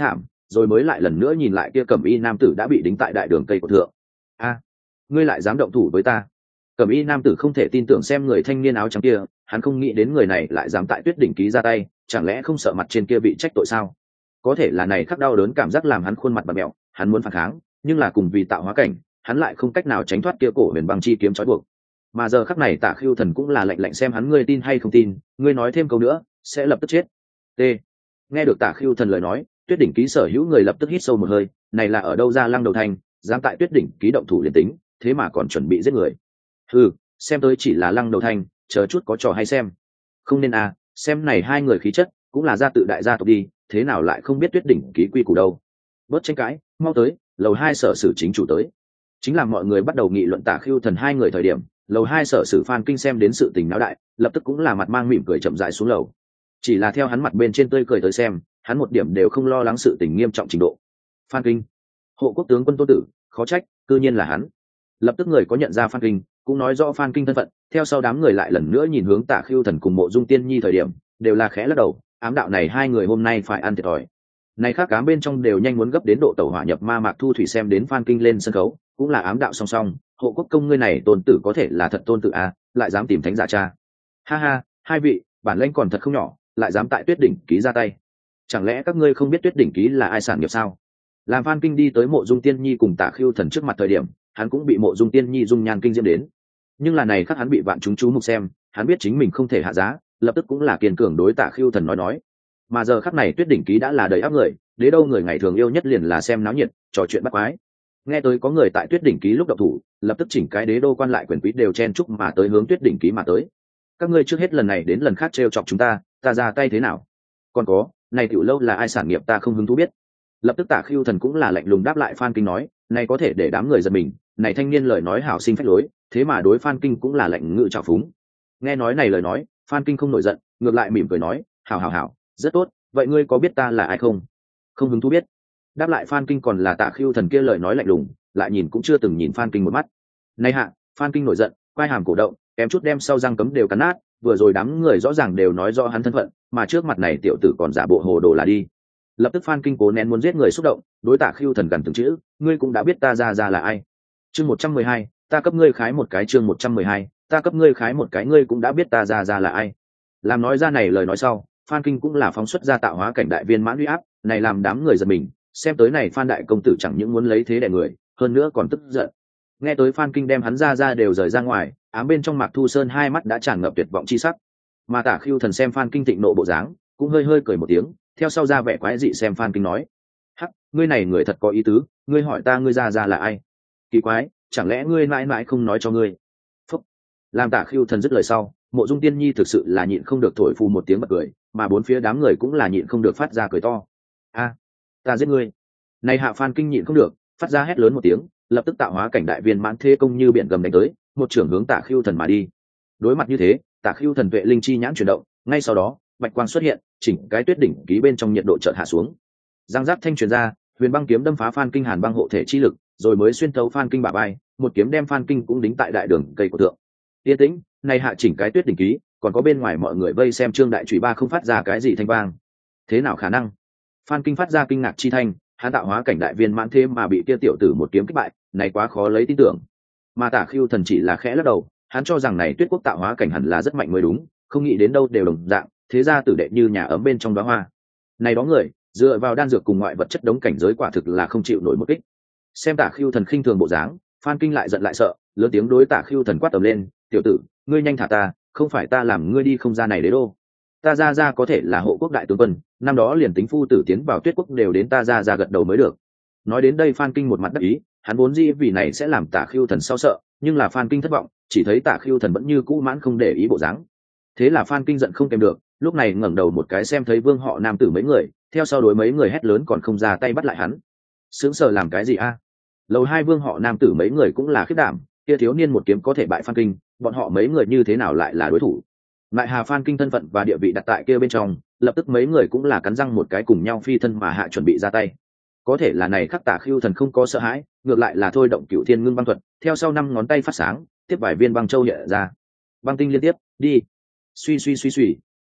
rồi mới lại lần nữa nhìn lại kia cẩm y nam tử đã bị đính tại đại đường cây của thượng. A, ngươi lại dám động thủ với ta? Cẩm y nam tử không thể tin tưởng xem người thanh niên áo trắng kia, hắn không nghĩ đến người này lại dám tại Tuyết đỉnh ký ra tay, chẳng lẽ không sợ mặt trên kia bị trách tội sao? Có thể là này khắc đau đớn cảm giác làm hắn khuôn mặt bặm mẹo, hắn muốn phản kháng, nhưng là cùng vì tạo hóa cảnh, hắn lại không cách nào tránh thoát kia cổ huyền băng chi kiếm trói buộc. Mà giờ khắc này Tạ Khưu Thần cũng là lạnh lạnh xem hắn, ngươi tin hay không tin, ngươi nói thêm câu nữa sẽ lập tức chết. T. Nghe được Tạ Khưu Thần lời nói, Tuyết đỉnh ký sở hữu người lập tức hít sâu một hơi, này là ở đâu ra lăng đầu thành, dám tại Tuyết đỉnh ký động thủ liền tính, thế mà còn chuẩn bị giết người. Ừ, xem tới chỉ là lăng đầu thành, chờ chút có trò hay xem. Không nên à, xem này hai người khí chất cũng là gia tự đại gia tộc đi, thế nào lại không biết Tuyết đỉnh ký quy củ đâu. Bớt tranh cãi, mau tới, lầu 2 sở sử chính chủ tới. Chính là mọi người bắt đầu nghị luận Tạ Khưu Thần hai người thời điểm, lầu 2 sở sử Phan Kinh xem đến sự tình náo đại, lập tức cũng là mặt mang mỉm cười chậm rãi xuống lầu. Chỉ là theo hắn mặt bên trên tươi cười tới xem, hắn một điểm đều không lo lắng sự tình nghiêm trọng trình độ. Phan Kinh, hộ quốc tướng quân Tôn Tử, khó trách, cư nhiên là hắn. Lập tức người có nhận ra Phan Kinh, cũng nói rõ Phan Kinh thân phận, theo sau đám người lại lần nữa nhìn hướng Tạ Khưu Thần cùng Mộ Dung Tiên Nhi thời điểm, đều là khẽ lắc đầu, ám đạo này hai người hôm nay phải ăn thiệt thòi. Này khác cám bên trong đều nhanh muốn gấp đến độ tẩu hỏa nhập ma. Mạc Thu Thủy xem đến Phan Kinh lên sân khấu, cũng là ám đạo song song, hộ quốc công ngươi này Tôn Tử có thể là thật Tôn Tử à, lại dám tìm thánh giả cha. Ha ha, hai vị, bản lĩnh còn thật không nhỏ, lại dám tại Tuyết đỉnh ký ra tay. Chẳng lẽ các ngươi không biết Tuyết đỉnh ký là ai sản nghiệp sao? Làm Phan Kinh đi tới Mộ Dung Tiên Nhi cùng Tạ Khưu Thần trước mặt thời điểm, hắn cũng bị Mộ Dung Tiên Nhi dung nhan kinh diễm đến. Nhưng là này khắc hắn bị vạn chúng chú mục xem, hắn biết chính mình không thể hạ giá, lập tức cũng là kiên cường đối Tạ Khưu Thần nói. Mà giờ khắc này Tuyết đỉnh ký đã là đầy áp người, đế đâu người ngày thường yêu nhất liền là xem náo nhiệt, trò chuyện bắt quái. Nghe tới có người tại Tuyết đỉnh ký lúc động thủ, lập tức chỉnh cái đế đô quan lại quyền quý đều chen chúc mà tới hướng Tuyết đỉnh ký mà tới. Các ngươi trước hết lần này đến lần khác trêu chọc chúng ta ra tay thế nào? Còn có, này tiểu lâu là ai sản nghiệp ta không hứng thú biết. Lập tức Tạ Khưu Thần cũng là lạnh lùng đáp lại Phan Kinh nói, này có thể để đám người giật mình, này thanh niên lời nói hảo sinh phách lối, thế mà đối Phan Kinh cũng là lạnh ngự trào phúng. Nghe nói này lời nói, Phan Kinh không nổi giận, ngược lại mỉm cười nói, hảo, rất tốt, vậy ngươi có biết ta là ai không? Không hứng thú biết. Đáp lại Phan Kinh còn là Tạ Khưu Thần kia lời nói lạnh lùng, lại nhìn cũng chưa từng nhìn Phan Kinh một mắt. Này hạ, Phan Kinh nổi giận, quay hàm cổ động, kém chút đem sau răng cấm đều cắn nát, vừa rồi đám người rõ ràng đều nói rõ hắn thân phận, mà trước mặt này tiểu tử còn giả bộ hồ đồ là đi. Lập tức Phan Kinh cố nén muốn giết người xúc động, đối Tạ Khưu Thần gần từng chữ, ngươi cũng đã biết ta ra là ai. Chương 112, ta cấp ngươi khái một cái. Chương 112, ta cấp ngươi khái một cái, ngươi cũng đã biết ta ra là ai. Làm nói ra này lời nói sau, Phan Kinh cũng là phóng xuất ra tạo hóa cảnh đại viên mãn uy áp, này làm đám người giật mình, xem tới này Phan đại công tử chẳng những muốn lấy thế đè người, hơn nữa còn tức giận. Nghe tới Phan Kinh đem hắn ra đều rời ra ngoài, ám bên trong Mạc Thu Sơn hai mắt đã tràn ngập tuyệt vọng chi sắc. Mà Tạ Khưu Thần xem Phan Kinh thịnh nộ bộ dáng, cũng hơi cười một tiếng, theo sau ra vẻ quái dị xem Phan Kinh nói, hắc, ngươi này người thật có ý tứ, ngươi hỏi ta ngươi ra là ai? Kỳ quái, chẳng lẽ ngươi mãi mãi không nói cho ngươi? Phúc. Làm Tạ Khưu Thần dứt lời sau, Mộ Dung Tiên Nhi thực sự là nhịn không được thổi phù một tiếng bật cười, mà bốn phía đám người cũng là nhịn không được phát ra cười to. A, ta giết ngươi! Này hạ Phan Kinh nhịn không được, phát ra hét lớn một tiếng, lập tức tạo hóa cảnh đại viên mãn thế công như biển gầm đánh tới, một trưởng hướng Tạ Khưu Thần mà đi. Đối mặt như thế, Tạ Khưu Thần vệ linh chi nhãn chuyển động, ngay sau đó, bạch quang xuất hiện, chỉnh cái Tuyết đỉnh ký bên trong nhiệt độ chợt hạ xuống. Giang giáp thanh truyền ra, huyền băng kiếm đâm phá Phan Kinh hàn băng hộ thể chi lực, rồi mới xuyên thấu Phan Kinh bả vai, một kiếm đem Phan Kinh cũng đính tại đại đường cây của thượng. Yên tĩnh, này hạ chỉnh cái Tuyết đỉnh ký, còn có bên ngoài mọi người vây xem Trương đại chùy ba không phát ra cái gì thanh vang. Thế nào khả năng? Phan Kinh phát ra kinh ngạc chi thanh, hắn tạo hóa cảnh đại viên mãn thế mà bị kia tiểu tử một kiếm kích bại, này quá khó lấy tin tưởng. Mà Tạ Khưu Thần chỉ là khẽ lắc đầu, hắn cho rằng này Tuyết quốc tạo hóa cảnh hẳn là rất mạnh mới đúng, không nghĩ đến đâu đều đồng dạng, thế ra tử đệ như nhà ấm bên trong đóa hoa. Này đó người, dựa vào đan dược cùng ngoại vật chất đống cảnh giới quả thực là không chịu nổi một kích. Xem Tạ Khưu Thần khinh thường bộ dáng, Phan Kinh lại giận lại sợ, lớn tiếng đối Tạ Khưu Thần quát tầm lên, tiểu tử, ngươi nhanh thả ta, không phải ta làm ngươi đi không ra này đế đô. Ta ra có thể là hộ quốc đại tướng quân, năm đó liền tính phu tử tiến vào Tuyết quốc đều đến ta ra gật đầu mới được. Nói đến đây Phan Kinh một mặt đắc ý, hắn vốn dĩ vì này sẽ làm Tạ Khưu Thần sao sợ, nhưng là Phan Kinh thất vọng, chỉ thấy Tạ Khưu Thần vẫn như cũ mãn không để ý bộ dáng. Thế là Phan Kinh giận không kèm được, lúc này ngẩng đầu một cái xem thấy vương họ nam tử mấy người, theo sau đối mấy người hét lớn còn không ra tay bắt lại hắn. Sướng sờ làm cái gì a? Lầu hai vương họ nam tử mấy người cũng là khiếp đảm, kia thiếu niên một kiếm có thể bại Phan Kinh, bọn họ mấy người như thế nào lại là đối thủ? Lại hà Phan Kinh thân phận và địa vị đặt tại kia bên trong, lập tức mấy người cũng là cắn răng một cái cùng nhau phi thân mà hạ chuẩn bị ra tay. Có thể là này khắc Tạ Khưu Thần không có sợ hãi, ngược lại là thôi động Cửu Thiên Ngưng băng thuật, theo sau năm ngón tay phát sáng, tiếp vài viên băng châu hiện ra. Băng tinh liên tiếp, đi. Suy,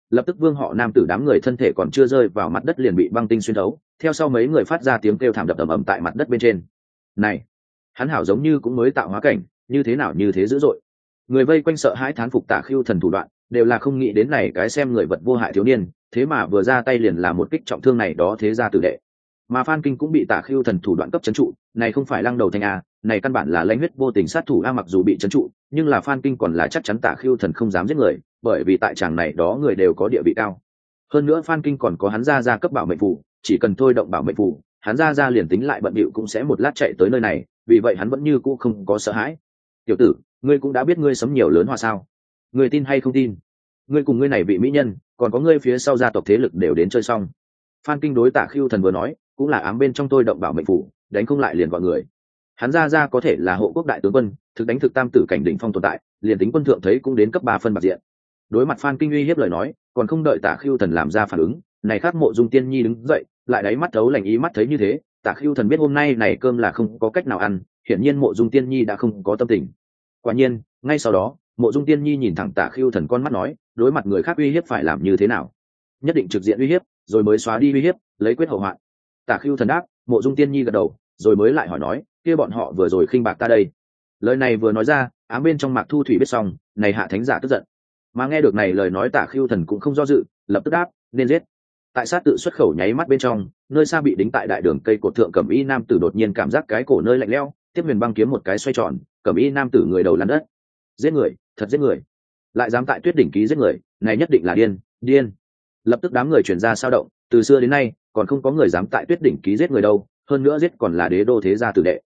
lập tức vương họ nam tử đám người thân thể còn chưa rơi vào mặt đất liền bị băng tinh xuyên thấu, theo sau mấy người phát ra tiếng kêu thảm đập ầm ầm tại mặt đất bên trên. Này, hắn hảo giống như cũng mới tạo hóa cảnh, như thế nào như thế dữ dội. Người vây quanh sợ hãi thán phục Tả Khưu Thần thủ đoạn, đều là không nghĩ đến này cái xem người vật vô hại thiếu niên, thế mà vừa ra tay liền là một kích trọng thương này đó thế gia tử đệ. Mà Phan Kinh cũng bị Tả Khưu Thần thủ đoạn cấp trấn trụ, này không phải lăng đầu thành a, này căn bản là lãnh huyết vô tình sát thủ a, mặc dù bị trấn trụ, nhưng là Phan Kinh còn là chắc chắn Tả Khưu Thần không dám giết người, bởi vì tại tràng này đó người đều có địa vị cao. Hơn nữa Phan Kinh còn có hắn gia cấp bảo mệnh phù, chỉ cần thôi động bảo mệnh phù, hắn gia liền tính lại bận bịu cũng sẽ một lát chạy tới nơi này, vì vậy hắn vẫn như cũ không có sợ hãi. Tiểu tử, ngươi cũng đã biết ngươi sấm nhiều lớn hoa sao? Ngươi tin hay không tin? Ngươi cùng ngươi này vị mỹ nhân, còn có ngươi phía sau gia tộc thế lực đều đến chơi xong. Phan Kinh đối Tả Khưu Thần vừa nói, cũng là ám bên trong tôi động bảo mệnh phủ, đánh không lại liền gọi người. Hắn gia có thể là hộ quốc đại tướng quân, thực đánh thực tam tử cảnh đỉnh phong tồn tại, liền tính quân thượng thấy cũng đến cấp 3 phân bạc diện. Đối mặt Phan Kinh uy hiếp lời nói, còn không đợi Tả Khưu Thần làm ra phản ứng, này khác Mộ Dung Tiên Nhi đứng dậy, lại đáy mắt thấu lành ý mắt thấy như thế, Tả Khưu Thần biết hôm nay này cơm là không có cách nào ăn, hiển nhiên Mộ Dung Tiên Nhi đã không có tâm tình. Quả nhiên, ngay sau đó, Mộ Dung Tiên Nhi nhìn thẳng Tả Khưu Thần con mắt nói, đối mặt người khác uy hiếp phải làm như thế nào? Nhất định trực diện uy hiếp, rồi mới xóa đi uy hiếp, lấy quyết hậu hoạn. Tả Khưu Thần đáp, Mộ Dung Tiên Nhi gật đầu, rồi mới lại hỏi nói, kia bọn họ vừa rồi khinh bạc ta đây. Lời này vừa nói ra, ám bên trong Mạc Thu Thủy biết xong, này hạ thánh giả tức giận. Mà nghe được này lời nói Tả Khưu Thần cũng không do dự, lập tức đáp, nên giết. Tại sát tự xuất khẩu nháy mắt bên trong, nơi xa bị đính tại đại đường cây cột thượng cẩm y nam tử đột nhiên cảm giác cái cổ nơi lạnh lẽo, tiếp huyền băng kiếm một cái xoay tròn, cẩm y nam tử người đầu lăn đất. Giết người, thật giết người. Lại dám tại Tuyết đỉnh ký giết người, này nhất định là điên. Lập tức đám người truyền ra sao động, từ xưa đến nay còn không có người dám tại Tuyết đỉnh ký giết người đâu, hơn nữa giết còn là đế đô thế gia tử đệ.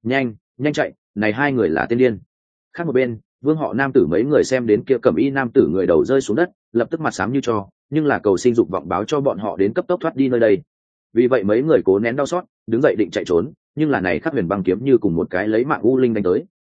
Nhanh chạy, này hai người là tên điên. Khác một bên, vương họ nam tử mấy người xem đến kia cẩm y nam tử người đầu rơi xuống đất, lập tức mặt xám như cho, nhưng là cầu sinh dục vọng báo cho bọn họ đến cấp tốc thoát đi nơi đây. Vì vậy mấy người cố nén đau xót, đứng dậy định chạy trốn, nhưng là này Khắc Huyền băng kiếm như cùng một cái lấy mạng u linh đánh tới.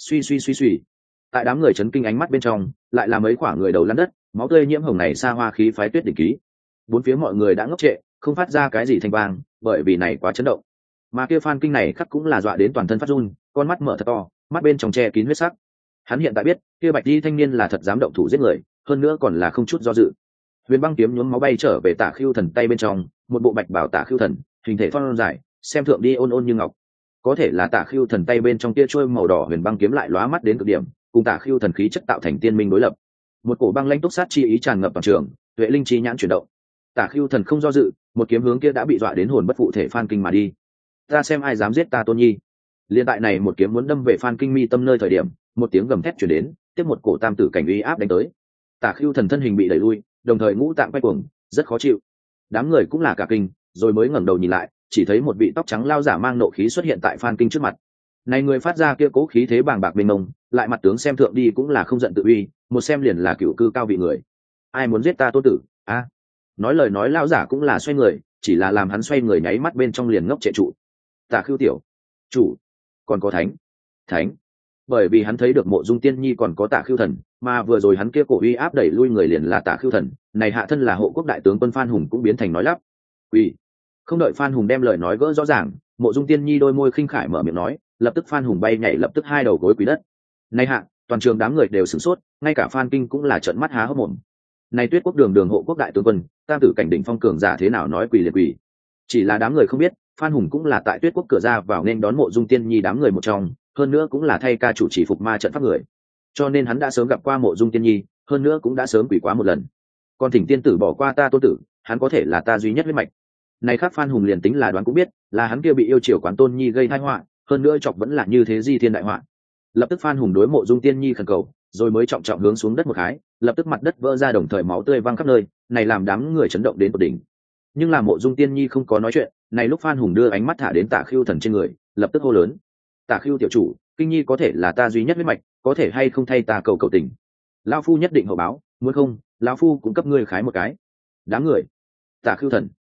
Suy. Tại đám người chấn kinh ánh mắt bên trong, lại là mấy quả người đầu lăn đất, máu tươi nhiễm hồng này xa hoa khí phái Tuyết đỉnh ký. Bốn phía mọi người đã ngốc trệ, không phát ra cái gì thanh vang, bởi vì này quá chấn động. Mà kia Phan Kinh này khắc cũng là dọa đến toàn thân phát run, con mắt mở thật to, mắt bên trong che kín huyết sắc. Hắn hiện tại biết, kia bạch y thanh niên là thật dám động thủ giết người, hơn nữa còn là không chút do dự. Huyền băng kiếm nhuốm máu bay trở về Tả Khưu Thần tay bên trong, một bộ bạch bảo Tả Khưu Thần, hình thể thon dài, xem thượng đi ôn như ngọc. Có thể là Tả Khưu Thần tay bên trong tia trôi màu đỏ huyền băng kiếm lại lóa mắt đến cực điểm, cùng Tả Khưu Thần khí chất tạo thành tiên minh đối lập. Một cổ băng lãnh túc sát chi ý tràn ngập toàn trường, tuệ linh chi nhãn chuyển động. Tả Khưu Thần không do dự, một kiếm hướng kia đã bị dọa đến hồn bất phụ thể Phan Kinh mà đi. Ta xem ai dám giết ta Tôn Nhi. Liên tại này một kiếm muốn đâm về Phan Kinh mi tâm nơi thời điểm, một tiếng gầm thét truyền đến, tiếp một cổ tam tử cảnh uy áp đánh tới. Tả Khưu Thần thân hình bị đẩy lui, đồng thời ngũ tạng quay cuồng, rất khó chịu. Đám người cũng là cả kinh, rồi mới ngẩng đầu nhìn lại, chỉ thấy một vị tóc trắng lao giả mang nộ khí xuất hiện tại Phan Kinh trước mặt. Này người phát ra kia cố khí thế bàng bạc mênh mông, lại mặt tướng xem thượng đi cũng là không giận tự uy, một xem liền là cựu cư cao vị người. Ai muốn giết ta Tôn tử? A. Nói lời nói lao giả cũng là xoay người, chỉ là làm hắn xoay người nháy mắt bên trong liền ngốc trệ trụ. Tả Khưu tiểu chủ, còn có thánh. Bởi vì hắn thấy được Mộ Dung Tiên Nhi còn có Tả Khưu Thần, mà vừa rồi hắn kia cổ uy áp đẩy lui người liền là Tả Khưu Thần, này hạ thân là hộ quốc đại tướng quân Phan Hùng cũng biến thành nói lắp. Uy. Không đợi Phan Hùng đem lời nói gỡ rõ ràng, Mộ Dung Tiên Nhi đôi môi khinh khải mở miệng nói, lập tức Phan Hùng bay nhảy lập tức hai đầu gối quỳ đất. Này hạ, toàn trường đám người đều sửng sốt, ngay cả Phan Kinh cũng là trợn mắt há hốc mồm. Này Tuyết quốc đường hộ quốc đại tướng quân, tam tử cảnh đỉnh phong cường giả thế nào nói quỳ liền quỳ. Chỉ là đám người không biết, Phan Hùng cũng là tại Tuyết quốc cửa ra vào nên đón Mộ Dung Tiên Nhi đám người một trong, hơn nữa cũng là thay ca chủ chỉ phục ma trận pháp người, cho nên hắn đã sớm gặp qua Mộ Dung Tiên Nhi, hơn nữa cũng đã sớm quỳ quá một lần. Còn thỉnh tiên tử bỏ qua ta Tôn tử, hắn có thể là ta duy nhất huyết mạch. Này khác Phan Hùng liền tính là đoán cũng biết, là hắn kia bị yêu chiều quán Tôn Nhi gây tai họa, hơn nữa chọc vẫn là như thế di thiên đại họa. Lập tức Phan Hùng đối Mộ Dung Tiên Nhi khẩn cầu, rồi mới trọng trọng hướng xuống đất một cái, lập tức mặt đất vỡ ra đồng thời máu tươi văng khắp nơi, này làm đám người chấn động đến tột đỉnh. Nhưng là Mộ Dung Tiên Nhi không có nói chuyện, này lúc Phan Hùng đưa ánh mắt thả đến Tả Khưu Thần trên người, lập tức hô lớn: Tả Khưu tiểu chủ, Kinh Nhi có thể là ta duy nhất huyết mạch, có thể hay không thay ta cầu cầu tình. Lão phu nhất định hậu báo, muốn không, lão phu cũng cấp ngươi khái một cái. Đám người. Tả Khưu Thần,